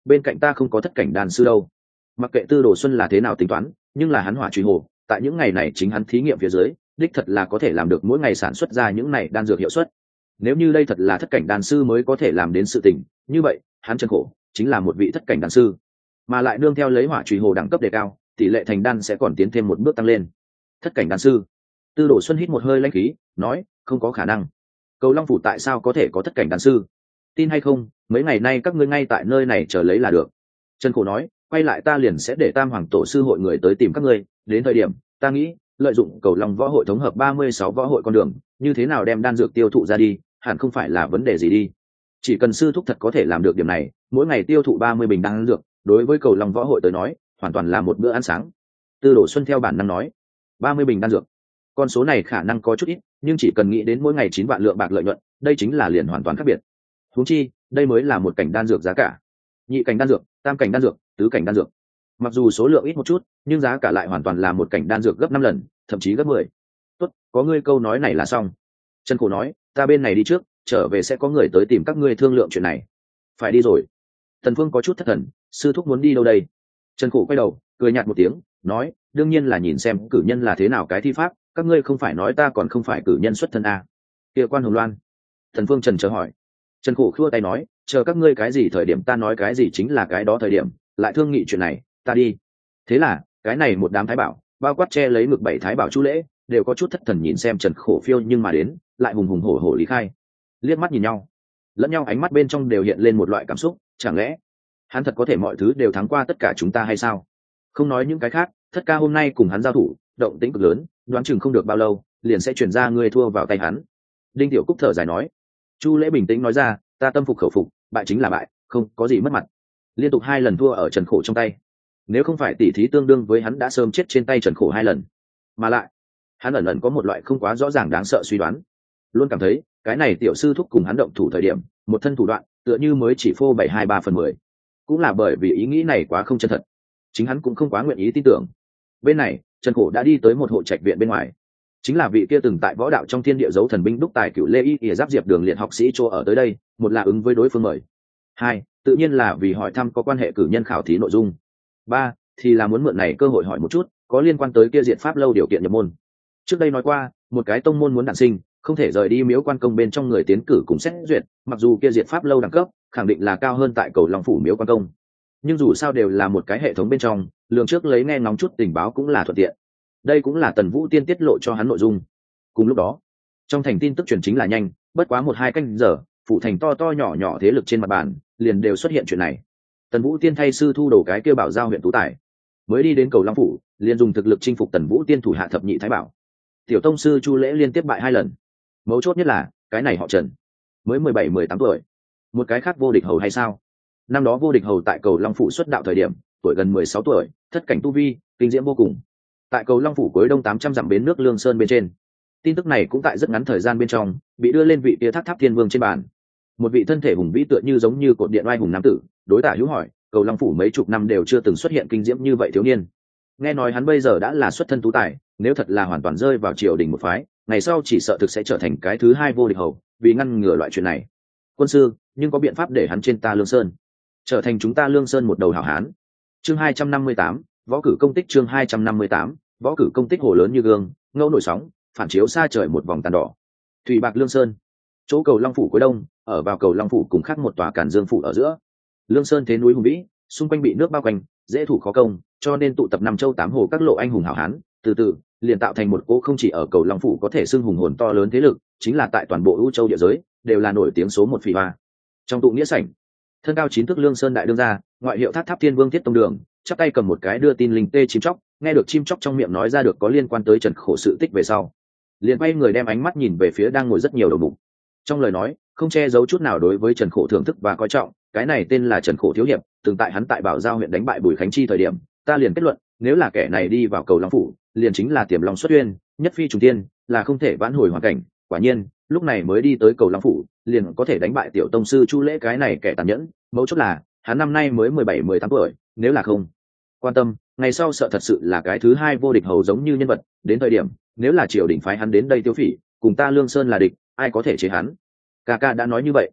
bên cạnh ta không có thất cảnh đan sư đâu. Mặc kệ Tư Đồ Xuân là thế nào tính toán, nhưng là hắn hỏa truy hồ tại những ngày này chính hắn thí nghiệm phía dưới đích thật là có thể làm được mỗi ngày sản xuất ra những này đan dược hiệu suất. Nếu như đây thật là thất cảnh đan sư mới có thể làm đến sự tình, như vậy hắn Trần Khổ chính là một vị thất cảnh đan sư, mà lại nương theo lấy hỏa truy hồ đẳng cấp đề cao, tỷ lệ thành đan sẽ còn tiến thêm một bước tăng lên. Thất cảnh đan sư. Tư Đồ Xuân hít một hơi lãnh khí, nói, không có khả năng. Cầu Long phủ tại sao có thể có thất cảnh đan sư? Tin hay không, mấy ngày nay các ngươi ngay tại nơi này chờ lấy là được. Trần Khổ nói, quay lại ta liền sẽ để Tam Hoàng tổ sư hội người tới tìm các ngươi, đến thời điểm, ta nghĩ, lợi dụng Cầu Long võ hội thống hợp ba mươi sáu võ hội con đường, như thế nào đem đan dược tiêu thụ ra đi, hẳn không phải là vấn đề gì đi. Chỉ cần sư thúc thật có thể làm được điểm này, mỗi ngày tiêu thụ ba mươi bình đan dược, đối với Cầu Long võ hội tới nói, hoàn toàn là một bữa ăn sáng. Tư Đồ Xuân theo bản năng nói, ba mươi bình đan dược. Con số này khả năng có chút ít, nhưng chỉ cần nghĩ đến mỗi ngày chín vạn lượng bạc lợi nhuận, đây chính là liền hoàn toàn khác biệt. Huống chi, đây mới là một cảnh đan dược giá cả. Nhị cảnh đan dược, tam cảnh đan dược, tứ cảnh đan dược. Mặc dù số lượng ít một chút, nhưng giá cả lại hoàn toàn là một cảnh đan dược gấp năm lần, thậm chí gấp mười. Tốt, có ngươi câu nói này là xong. Trần Khổ nói, ta bên này đi trước, trở về sẽ có người tới tìm các ngươi thương lượng chuyện này. Phải đi rồi. Thần Phương có chút thất thần, sư thúc muốn đi đâu đây? Trần Khổ quay đầu, cười nhạt một tiếng, nói, đương nhiên là nhìn xem cử nhân là thế nào cái thi pháp, các ngươi không phải nói ta còn không phải cử nhân xuất thân à? Kia Quan Hồng Loan. Thần Phương trần chờ hỏi. Trần Khổ khua tay nói, chờ các ngươi cái gì thời điểm ta nói cái gì chính là cái đó thời điểm, lại thương nghị chuyện này, ta đi. Thế là, cái này một đám thái bảo, bao quát che lấy ngực bảy thái bảo chu lễ, đều có chút thất thần nhìn xem Trần Khổ phiêu nhưng mà đến, lại hùng hùng hổ hổ lý khai. Liếc mắt nhìn nhau, lẫn nhau ánh mắt bên trong đều hiện lên một loại cảm xúc, chẳng lẽ hắn thật có thể mọi thứ đều thắng qua tất cả chúng ta hay sao? Không nói những cái khác, Thất ca hôm nay cùng hắn giao thủ, động tĩnh cực lớn, đoán chừng không được bao lâu, liền sẽ chuyển ra ngươi thua vào tay hắn. Đinh Tiểu Cúc thở dài nói. Chu Lễ bình tĩnh nói ra, ta tâm phục khẩu phục, bại chính là bại, không có gì mất mặt. Liên tục hai lần thua ở Trần Khổ trong tay, nếu không phải tỷ thí tương đương với hắn đã sớm chết trên tay Trần Khổ hai lần. Mà lại, hắn ẩn ẩn có một loại không quá rõ ràng đáng sợ suy đoán, luôn cảm thấy cái này tiểu sư thúc cùng hắn động thủ thời điểm, một thân thủ đoạn tựa như mới chỉ phô bảy hai ba phần mười. Cũng là bởi vì ý nghĩ này quá không chân thật, chính hắn cũng không quá nguyện ý tin tưởng. Bên này, Trần Khổ đã đi tới một hộ trạch viện bên ngoài, chính là vị kia từng tại võ đạo trong thiên địa giấu thần binh đúc tài cửu lê y ỉa giáp diệp đường liệt học sĩ chỗ ở tới đây, một là ứng với đối phương mời, hai tự nhiên là vì hỏi thăm có quan hệ cử nhân khảo thí nội dung, ba thì là muốn mượn này cơ hội hỏi một chút có liên quan tới kia diện pháp lâu điều kiện nhập môn. Trước đây nói qua, một cái tông môn muốn đản sinh, không thể rời đi miếu quan công bên trong người tiến cử cùng xét duyệt, mặc dù kia diện pháp lâu đẳng cấp khẳng định là cao hơn tại Cầu Long phủ miếu quan công, nhưng dù sao đều là một cái hệ thống bên trong, lường trước lấy nghe ngóng chút tình báo cũng là thuận tiện. Đây cũng là Tần Vũ Tiên tiết lộ cho hắn nội dung. Cùng lúc đó, trong thành tin tức truyền chính là nhanh, bất quá một hai canh giờ, phủ thành to to nhỏ nhỏ thế lực trên mặt bàn liền đều xuất hiện chuyện này. Tần Vũ Tiên thay sư thu đồ cái kêu bảo giao huyện tú tài, mới đi đến Cầu Long phủ, liền dùng thực lực chinh phục Tần Vũ Tiên thủ hạ thập nhị thái bảo. Tiểu tông sư Chu Lễ liên tiếp bại hai lần. Mấu chốt nhất là, cái này họ Trần, mới mười bảy mười tám tuổi. Một cái khác vô địch hầu hay sao? Năm đó vô địch hầu tại Cầu Long phủ xuất đạo thời điểm, tuổi gần mười sáu tuổi, thất cảnh tu vi, kinh diễm vô cùng. Tại Cầu Long phủ cuối đông tám trăm dặm bến nước Lương Sơn bên trên. Tin tức này cũng tại rất ngắn thời gian bên trong, bị đưa lên vị tia Thác Tháp Thiên Vương trên bàn. Một vị thân thể hùng vĩ tựa như giống như cột điện oai hùng nam tử, đối Tả Hữu hỏi, Cầu Long phủ mấy chục năm đều chưa từng xuất hiện kinh diễm như vậy thiếu niên. Nghe nói hắn bây giờ đã là xuất thân tú tài, nếu thật là hoàn toàn rơi vào triều đình một phái, ngày sau chỉ sợ thực sẽ trở thành cái thứ hai vô địch hầu, vì ngăn ngừa loại chuyện này. Quân sư, nhưng có biện pháp để hắn trên ta Lương Sơn, trở thành chúng ta Lương Sơn một đầu hảo hán. Chương hai trăm năm mươi tám, võ cử công tích. Chương hai trăm năm mươi tám, võ cử công tích. Hồ lớn như gương, ngâu nổi sóng, phản chiếu xa trời một vòng tàn đỏ. Thủy Bạc Lương Sơn, chỗ Cầu Long phủ cuối đông, ở vào Cầu Long phủ cùng khác một tòa Càn Dương phủ ở giữa. Lương Sơn thế núi hùng vĩ, xung quanh bị nước bao quanh, dễ thủ khó công, cho nên tụ tập năm châu tám hồ các lộ anh hùng hảo hán, từ từ liền tạo thành một cỗ không chỉ ở Cầu Long phủ có thể xưng hùng hồn to lớn thế lực, chính là tại toàn bộ ưu châu địa giới đều là nổi tiếng số một phỉ hoa. Trong tụ nghĩa sảnh, thân cao chín thước Lương Sơn đại đương gia, ngoại hiệu Thác Tháp Thiên Vương Thiết Tông Đường, chắp tay cầm một cái đưa tin linh tê chim chóc, nghe được chim chóc trong miệng nói ra được có liên quan tới Trần Khổ sự tích về sau, liền quay người đem ánh mắt nhìn về phía đang ngồi rất nhiều đầu mục. Trong lời nói không che giấu chút nào đối với Trần Khổ thưởng thức và coi trọng. Cái này tên là Trần Khổ thiếu hiệp, từng tại hắn tại Bảo Giao huyện đánh bại Bùi Khánh Chi thời điểm, ta liền kết luận, nếu là kẻ này đi vào Cầu Long phủ, liền chính là tiềm long xuất uyên, nhất phi trùng tiên, là không thể vãn hồi hoàn cảnh. Quả nhiên, lúc này mới đi tới Cầu Long phủ, liền có thể đánh bại tiểu tông sư Chu Lễ cái này kẻ tàn nhẫn. Mấu chốt là, hắn năm nay mới mười bảy mười tám tuổi, nếu là không quan tâm, ngày sau sợ thật sự là cái thứ hai vô địch hầu giống như nhân vật. Đến thời điểm, nếu là triều đình phái hắn đến đây tiêu phỉ, cùng ta Lương Sơn là địch, ai có thể chế hắn? Ca ca đã nói như vậy.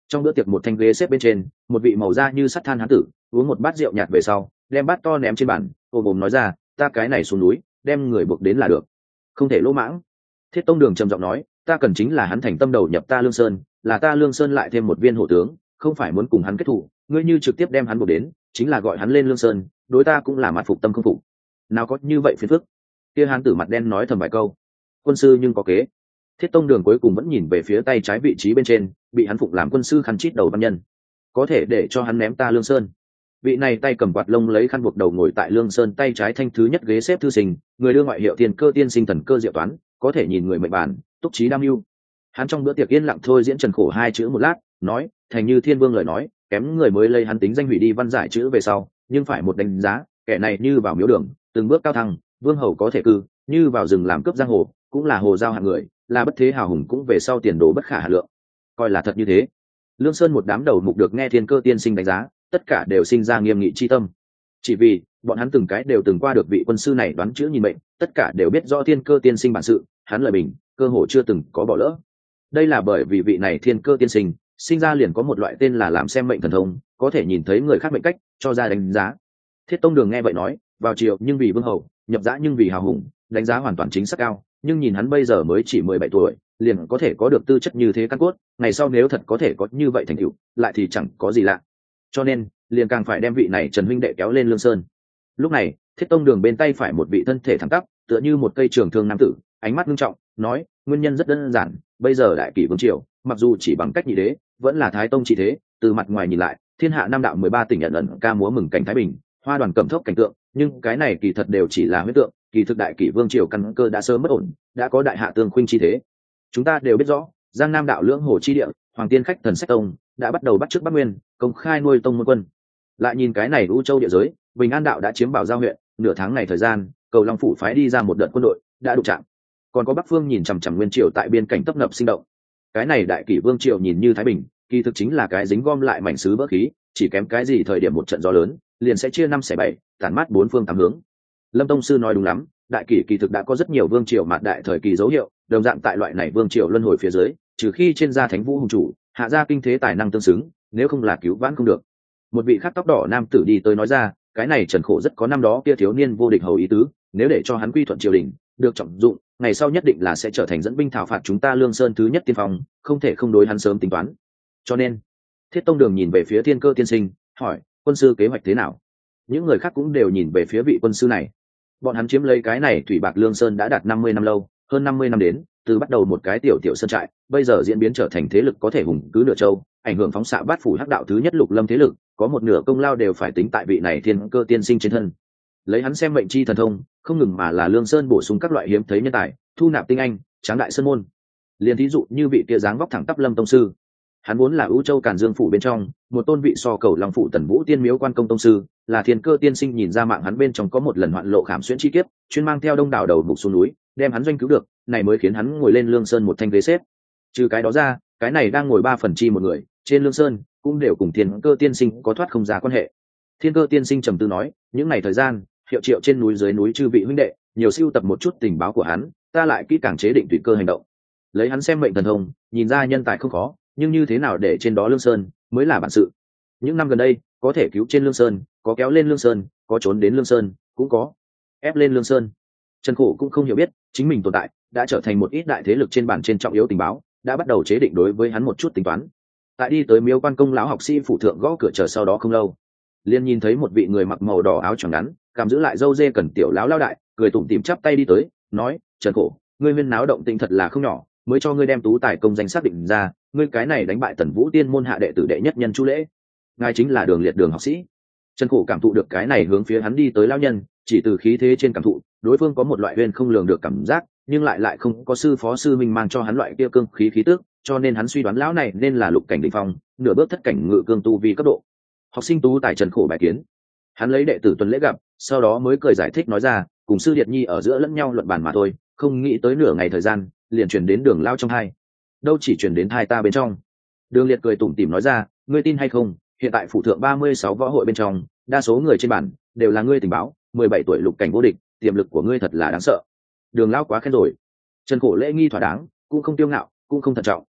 Trong bữa tiệc một thanh ghế xếp bên trên, một vị màu da như sắt than hán tử uống một bát rượu nhạt về sau, đem bát to ném trên bàn, ôm ôm nói ra, ta cái này xuống núi, đem người buộc đến là được, không thể lỗ mãng. Thiết Tông Đường trầm giọng nói, ta cần chính là hắn thành tâm đầu nhập ta Lương Sơn, là ta Lương Sơn lại thêm một viên hổ tướng, không phải muốn cùng hắn kết thù, ngươi như trực tiếp đem hắn buộc đến, chính là gọi hắn lên Lương Sơn, đối ta cũng là mặt phục tâm không phục. Nào có như vậy phiền phức. Kia hán tử mặt đen nói thầm vài câu. Quân sư nhưng có kế. Thiết Tông Đường cuối cùng vẫn nhìn về phía tay trái vị trí bên trên, bị hắn phụng làm quân sư khăn chít đầu văn nhân. Có thể để cho hắn ném ta Lương Sơn. Vị này tay cầm quạt lông lấy khăn buộc đầu ngồi tại Lương Sơn tay trái thanh thứ nhất ghế xếp thư sinh, người đưa ngoại hiệu Thiên Cơ Tiên Sinh thần cơ diệu toán, có thể nhìn người mệnh bản, túc trí đam mưu. Hắn trong bữa tiệc yên lặng thôi diễn trần khổ hai chữ một lát, nói, thành như Thiên Vương lời nói, kém người mới lấy hắn tính danh hủy đi văn giải chữ về sau, nhưng phải một đánh giá, kẻ này như vào miếu đường, từng bước cao thăng, vương hầu có thể cư, như vào rừng làm cướp giang hồ, cũng là hồ giao hạng người, là bất thế hào hùng cũng về sau tiền đồ bất khả hà lượng. Coi là thật như thế. Lương Sơn một đám đầu mục được nghe Thiên Cơ Tiên Sinh đánh giá, tất cả đều sinh ra nghiêm nghị chi tâm. Chỉ vì bọn hắn từng cái đều từng qua được vị quân sư này đoán chữ nhìn mệnh, tất cả đều biết rõ Thiên Cơ Tiên Sinh bản sự, hắn lời bình, cơ hồ chưa từng có bỏ lỡ. Đây là bởi vì vị này Thiên Cơ Tiên Sinh sinh ra liền có một loại tên là làm xem mệnh thần thông, có thể nhìn thấy người khác mệnh cách, cho ra đánh giá. Thiết Tông Đường nghe vậy nói, vào triều nhưng vì vương hầu, nhập dã nhưng vì hào hùng, đánh giá hoàn toàn chính xác cao, nhưng nhìn hắn bây giờ mới chỉ mười bảy tuổi, liền có thể có được tư chất như thế căn cốt, ngày sau nếu thật có thể có như vậy thành tựu, lại thì chẳng có gì lạ. Cho nên, liền càng phải đem vị này Trần huynh đệ kéo lên Lương Sơn. Lúc này, Thiết Tông Đường bên tay phải một vị thân thể thẳng tắp, tựa như một cây trường thương nam tử, ánh mắt nghiêm trọng, nói, nguyên nhân rất đơn giản, bây giờ đại kỷ vương triều, mặc dù chỉ bằng cách nhị đế, vẫn là thái tông chỉ thế, từ mặt ngoài nhìn lại, thiên hạ nam đạo mười ba tỉnh nhận ẩn ca múa mừng cảnh thái bình, hoa đoàn cẩm thốc cảnh tượng, nhưng cái này kỳ thật đều chỉ là huyết tượng, kỳ thực đại kỷ vương triều căn cơ đã sớm mất ổn, đã có đại hạ tương khuynh chi thế. Chúng ta đều biết rõ, giang nam đạo lưỡng hồ chi địa, hoàng tiên khách thần sách tông đã bắt đầu bắt chước Bắc Nguyên, công khai nuôi tông môn quân. Lại nhìn cái này u châu địa giới, Bình An đạo đã chiếm Bảo Giao huyện, nửa tháng này thời gian, Cầu Long phủ phái đi ra một đợt quân đội, đã đụng chạm. Còn có Bắc Phương nhìn chằm chằm Nguyên triều tại biên cảnh tấp nập sinh động. Cái này đại kỷ vương triều nhìn như thái bình, kỳ thực chính là cái dính gom lại mảnh sứ vỡ khí, chỉ kém cái gì thời điểm một trận gió lớn, liền sẽ chia năm xẻ bảy, tản mát bốn phương tám hướng. Lâm tông sư nói đúng lắm, đại kỷ kỳ thực đã có rất nhiều vương triều mạt đại thời kỳ dấu hiệu, đồng dạng tại loại này vương triều luân hồi phía dưới, trừ khi trên gia thánh vũ hùng chủ, hạ gia kinh thế tài năng tương xứng, nếu không là cứu vãn không được. Một vị khắc tóc đỏ nam tử đi tới nói ra, cái này Trần Khổ rất có năm đó kia thiếu niên vô địch hầu ý tứ, nếu để cho hắn quy thuận triều đình, được trọng dụng, ngày sau nhất định là sẽ trở thành dẫn binh thảo phạt chúng ta Lương Sơn thứ nhất tiên phong, không thể không đối hắn sớm tính toán. Cho nên, Thiết Tông Đường nhìn về phía Thiên Cơ Tiên Sinh, hỏi, quân sư kế hoạch thế nào? Những người khác cũng đều nhìn về phía vị quân sư này. Bọn hắn chiếm lấy cái này thủy bạc Lương Sơn đã đạt năm mươi năm lâu, hơn năm mươi năm đến, từ bắt đầu một cái tiểu tiểu sơn trại, bây giờ diễn biến trở thành thế lực có thể hùng cứ nửa châu, ảnh hưởng phóng xạ bát phủ hắc đạo thứ nhất lục lâm thế lực, có một nửa công lao đều phải tính tại vị này Thiên Cơ Tiên Sinh trên thân. Lấy hắn xem mệnh chi thần thông, không ngừng mà là Lương Sơn bổ sung các loại hiếm thấy nhân tài, thu nạp tinh anh, tráng đại sơn môn. Liên thí dụ như vị kia dáng vóc thẳng tắp Lâm tông sư, hắn vốn là ưu châu Càn Dương phủ bên trong một tôn vị so cầu Long phủ Tần Vũ Tiên Miếu quan công tông sư, là Thiên Cơ Tiên Sinh nhìn ra mạng hắn bên trong có một lần hoạn lộ khảm xuyên chi kiếp, chuyên mang theo đông đảo đầu mục xuống núi, đem hắn doanh cứu được, này mới khiến hắn ngồi lên Lương Sơn một thanh ghế xếp. Trừ cái đó ra, cái này đang ngồi ba phần chi một người trên Lương Sơn, cũng đều cùng Thiên Cơ Tiên Sinh có thoát không ra quan hệ. Thiên Cơ Tiên Sinh trầm tư nói, những ngày thời gian, hiệu triệu trên núi dưới núi chư vị huynh đệ, nhiều siêu tập một chút tình báo của hắn, ta lại kỹ càng chế định tùy cơ hành động. Lấy hắn xem mệnh thần thông, nhìn ra nhân tài không khó, nhưng như thế nào để trên đó Lương Sơn mới là bản sự. Những năm gần đây, có thể cứu trên Lương Sơn, có kéo lên Lương Sơn, có trốn đến Lương Sơn, cũng có ép lên Lương Sơn. Trần Khổ cũng không hiểu biết, chính mình tồn tại đã trở thành một ít đại thế lực trên bản trên trọng yếu tình báo, đã bắt đầu chế định đối với hắn một chút tính toán. Tại đi tới Miếu Quan công lão học sĩ phủ thượng gõ cửa chờ sau đó không lâu, liền nhìn thấy một vị người mặc màu đỏ áo choàng ngắn, cảm giữ lại râu dê cần tiểu lão lao đại, cười tủm tỉm chắp tay đi tới, nói, Trần Khổ, ngươi huyên náo động tĩnh thật là không nhỏ, mới cho ngươi đem tú tài công danh xác định ra, ngươi cái này đánh bại Tần Vũ Tiên môn hạ đệ tử đệ nhất nhân Chu Lễ, ngài chính là Đường Liệt Đường học sĩ. Trần Khổ cảm thụ được cái này hướng phía hắn đi tới lão nhân, chỉ từ khí thế trên cảm thụ, đối phương có một loại huyền không lường được cảm giác, nhưng lại lại không có sư phó sư minh mang cho hắn loại kia cương khí khí tức, cho nên hắn suy đoán lão này nên là lục cảnh đỉnh phong, nửa bước thất cảnh ngự cương tu vi cấp độ. Học sinh tú tài Trần Khổ bài kiến. Hắn lấy đệ tử tuần lễ gặp, sau đó mới cười giải thích nói ra, cùng sư Điệt Nhi ở giữa lẫn nhau luận bàn mà thôi, không nghĩ tới nửa ngày thời gian, liền truyền đến Đường lao trong hai. Đâu chỉ truyền đến hai ta bên trong. Đường Liệt cười tủm tỉm nói ra, ngươi tin hay không, hiện tại phủ thượng ba mươi sáu võ hội bên trong, đa số người trên bản đều là ngươi tình báo, mười bảy tuổi lục cảnh vô địch, tiềm lực của ngươi thật là đáng sợ. Đường lao quá khen rồi. Trần Khổ lễ nghi thỏa đáng, cũng không tiêu ngạo, cũng không thận trọng.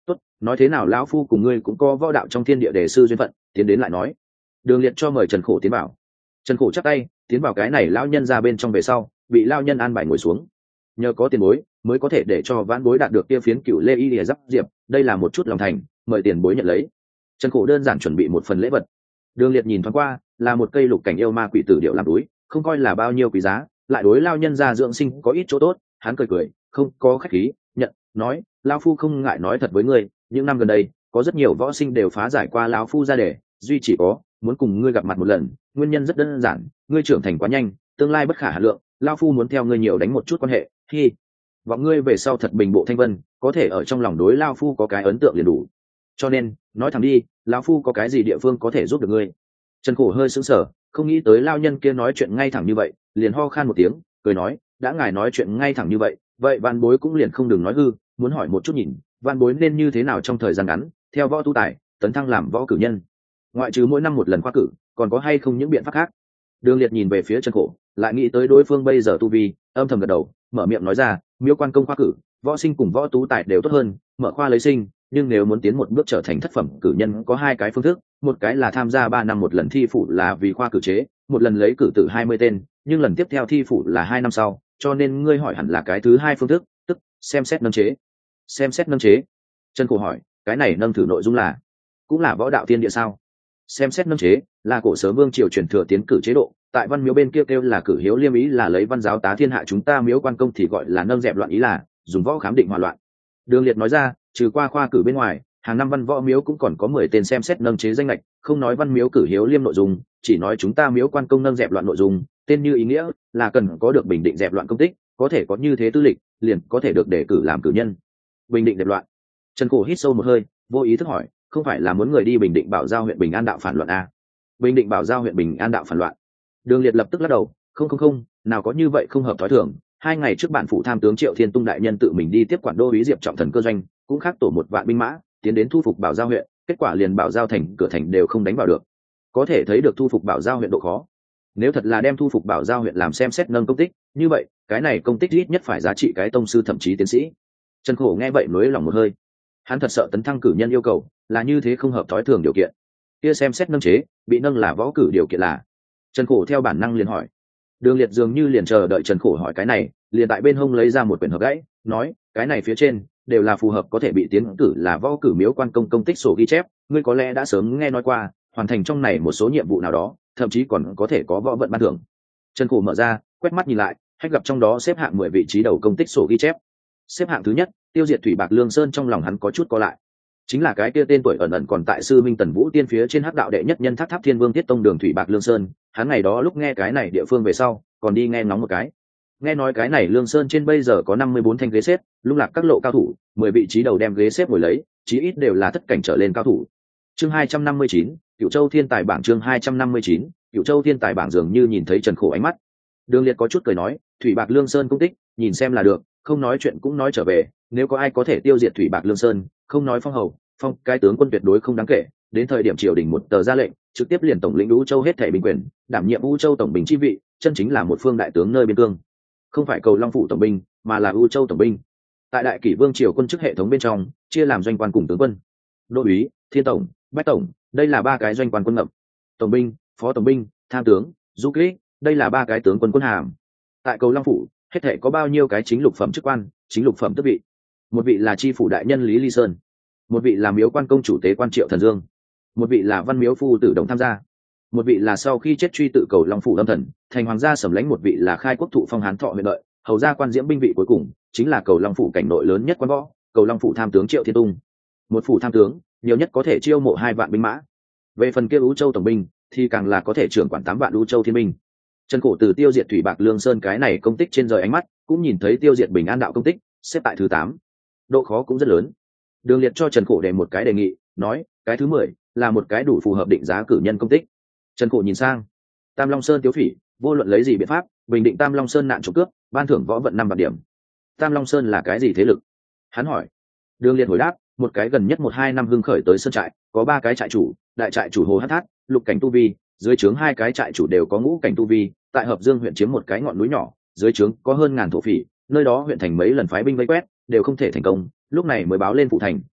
tốt, nói thế nào lão phu cùng ngươi cũng có võ đạo trong thiên địa đề sư duyên phận, tiến đến lại nói. Đường Liệt cho mời Trần Khổ tiến vào. Trần Khổ chắp tay tiến vào cái này lão nhân ra bên trong về sau, bị lão nhân an bài ngồi xuống. Nhờ có tiền bối mới có thể để cho vãn bối đạt được kia phiến cựu lê y lìa giáp diệp, đây là một chút lòng thành, mời tiền bối nhận lấy. Trần Khổ đơn giản chuẩn bị một phần lễ vật. Đường Liệt nhìn thoáng qua, là một cây lục cảnh yêu ma quỷ tử điệu làm túi, không coi là bao nhiêu quý giá, lại đối lão nhân gia dưỡng sinh có ít chỗ tốt. Hắn cười cười, không có khách khí, nhận, nói, lão phu không ngại nói thật với ngươi, những năm gần đây có rất nhiều võ sinh đều phá giải qua lão phu ra đề, duy chỉ có muốn cùng ngươi gặp mặt một lần, nguyên nhân rất đơn giản, ngươi trưởng thành quá nhanh, tương lai bất khả hà lượng, lão phu muốn theo ngươi nhiều đánh một chút quan hệ, hi vọng ngươi về sau thật bình bộ thanh vân, có thể ở trong lòng đối lão phu có cái ấn tượng liền đủ. Cho nên nói thẳng đi, lão phu có cái gì địa phương có thể giúp được ngươi. Trần Khổ hơi sững sờ, không nghĩ tới lão nhân kia nói chuyện ngay thẳng như vậy, liền ho khan một tiếng, cười nói, đã ngài nói chuyện ngay thẳng như vậy, vậy văn bối cũng liền không đừng nói hư, muốn hỏi một chút nhìn, văn bối nên như thế nào trong thời gian ngắn theo võ tu tài tấn thăng làm võ cử nhân, ngoại trừ mỗi năm một lần khoa cử, còn có hay không những biện pháp khác. Đường Liệt nhìn về phía Trần Khổ, lại nghĩ tới đối phương bây giờ tu vi, âm thầm gật đầu, mở miệng nói ra, miếu quan công khoa cử, võ sinh cùng võ tú tài đều tốt hơn, mở khoa lấy sinh, nhưng nếu muốn tiến một bước trở thành thất phẩm cử nhân có hai cái phương thức, một cái là tham gia ba năm một lần thi phủ là vì khoa cử chế, một lần lấy cử tử hai mươi tên, nhưng lần tiếp theo thi phủ là hai năm sau, cho nên ngươi hỏi hẳn là cái thứ hai phương thức, tức xem xét nâng chế. Xem xét nâng chế. Trần Khổ hỏi, cái này nâng thử nội dung là cũng là võ đạo tiên địa sao? Xem xét nâng chế là cổ sớm vương triều truyền thừa tiến cử chế độ, tại văn miếu bên kia kêu là cử hiếu liêm, ý là lấy văn giáo tá thiên hạ, chúng ta miếu quan công thì gọi là nâng dẹp loạn, ý là dùng võ khám định hòa loạn. Đường Liệt nói ra, trừ qua khoa cử bên ngoài, hàng năm văn võ miếu cũng còn có mười tên xem xét nâng chế danh lệch, không nói văn miếu cử hiếu liêm nội dung, chỉ nói chúng ta miếu quan công nâng dẹp loạn nội dung, tên như ý nghĩa là cần có được bình định dẹp loạn công tích, có thể có như thế tư lịch, liền có thể được đề cử làm cử nhân. Bình định dẹp loạn. Trần Cổ hít sâu một hơi, vô ý thức hỏi, không phải là muốn người đi Bình Định Bảo Giao huyện Bình An đạo phản loạn à? Bình Định Bảo Giao huyện Bình An đạo phản loạn. Đường Liệt lập tức lắc đầu, không không không, nào có như vậy, không hợp thói thường. Hai ngày trước bản phụ tham tướng Triệu Thiên Tung đại nhân tự mình đi tiếp quản đô úy Diệp Trọng Thần cơ doanh, cũng khắc tổ một vạn binh mã tiến đến thu phục Bảo Giao huyện, kết quả liền Bảo Giao thành cửa thành đều không đánh vào được. Có thể thấy được thu phục Bảo Giao huyện độ khó. Nếu thật là đem thu phục Bảo Giao huyện làm xem xét nâng công tích, như vậy cái này công tích ít nhất phải giá trị cái tông sư thậm chí tiến sĩ. Trần Khổ nghe vậy nối lòng một hơi, hắn thật sợ tấn thăng cử nhân yêu cầu là như thế không hợp thói thường điều kiện. Kia xem xét nâng chế bị nâng là võ cử điều kiện là? Trần Khổ theo bản năng liền hỏi. Đường Liệt dường như liền chờ đợi Trần Khổ hỏi cái này, liền tại bên hông lấy ra một quyển hợp gãy, nói, cái này phía trên đều là phù hợp có thể bị tiến cử là võ cử miếu quan công công tích sổ ghi chép, ngươi có lẽ đã sớm nghe nói qua, hoàn thành trong này một số nhiệm vụ nào đó, thậm chí còn có thể có võ vận ban thưởng. Trần Khổ mở ra, quét mắt nhìn lại, hách gặp trong đó xếp hạng mười vị trí đầu công tích sổ ghi chép. Xếp hạng thứ nhất, tiêu diệt Thủy Bạc Lương Sơn, trong lòng hắn có chút co lại. Chính là cái kia tên tuổi ẩn ẩn còn tại sư minh Tần Vũ Tiên phía trên hắc đạo đệ nhất nhân Tháp Tháp Thiên Vương Tiết Tông Đường Thủy Bạc Lương Sơn, hắn ngày đó lúc nghe cái này địa phương về sau, còn đi nghe ngóng một cái. Nghe nói cái này Lương Sơn trên bây giờ có năm mươi bốn thanh ghế xếp, lung lạc các lộ cao thủ, mười vị trí đầu đem ghế xếp ngồi lấy, chí ít đều là thất cảnh trở lên cao thủ. Chương hai trăm năm mươi chín, Cửu Châu Thiên Tài bảng, chương hai trăm năm mươi chín, Cửu Châu Thiên Tài bảng, dường như nhìn thấy Trần Khổ ánh mắt. Đường Liệt có chút cười nói, Thủy Bạc Lương Sơn công tích, nhìn xem là được, không nói chuyện cũng nói trở về, nếu có ai có thể tiêu diệt Thủy Bạc Lương Sơn, không nói phong hầu, phong cái tướng quân tuyệt đối không đáng kể, đến thời điểm triều đình một tờ ra lệnh, trực tiếp liền tổng lĩnh Vũ Châu hết thảy binh quyền, đảm nhiệm Vũ Châu tổng binh chi vị, chân chính là một phương đại tướng nơi biên cương. Không phải Cầu Long phủ tổng binh, mà là Vũ Châu tổng binh. Tại Đại Kỷ Vương triều quân chức hệ thống bên trong, chia làm doanh quan cùng tướng quân. Đô úy, Thiên tổng, Bách tổng, đây là ba cái doanh quan quân ngậm. Tổng binh, phó tổng binh, tham tướng, du kích, đây là ba cái tướng quân quân hàm. Tại Cầu Long phủ, hết thảy có bao nhiêu cái chính lục phẩm chức quan, chính lục phẩm tước vị? Một vị là tri phủ đại nhân Lý Ly Sơn, một vị là miếu quan công chủ tế quan Triệu Thần Dương, một vị là văn miếu phu tử Đồng tham gia, một vị là sau khi chết truy tự Cầu Long phủ lâm thần thành hoàng gia sầm lãnh, một vị là khai quốc thụ phong Hán Thọ huyện lợi hầu gia quan diễm binh, vị cuối cùng chính là Cầu Long phủ cảnh nội lớn nhất quan võ, Cầu Long phủ tham tướng Triệu Thiên Tung. Một phủ tham tướng nhiều nhất có thể chiêu mộ hai vạn binh mã, về phần kia Vũ Châu tổng binh thì càng là có thể trưởng quản tám vạn Vũ Châu thiên binh. Trần Khổ từ tiêu diệt Thủy Bạc Lương Sơn cái này công tích trên rời ánh mắt, cũng nhìn thấy tiêu diệt Bình An đạo công tích xếp tại thứ tám, độ khó cũng rất lớn. Đường Liệt cho Trần Khổ đề một cái đề nghị, nói cái thứ mười là một cái đủ phù hợp định giá cử nhân công tích. Trần Khổ nhìn sang, Tam Long Sơn Tiếu Phỉ, vô luận lấy gì biện pháp bình định Tam Long Sơn nạn trộm cướp, ban thưởng võ vận năm vạn điểm. Tam Long Sơn là cái gì thế lực? Hắn hỏi. Đường Liệt hồi đáp, một cái gần nhất một hai năm hưng khởi tới sơn trại, có ba cái trại chủ, đại trại chủ Hồ Hát Thát, lục cảnh tu vi, dưới trướng hai cái trại chủ đều có ngũ cảnh tu vi, tại Hợp Dương huyện chiếm một cái ngọn núi nhỏ, dưới trướng có hơn ngàn thổ phỉ, nơi đó huyện thành mấy lần phái binh vây quét đều không thể thành công, lúc này mới báo lên phụ thành,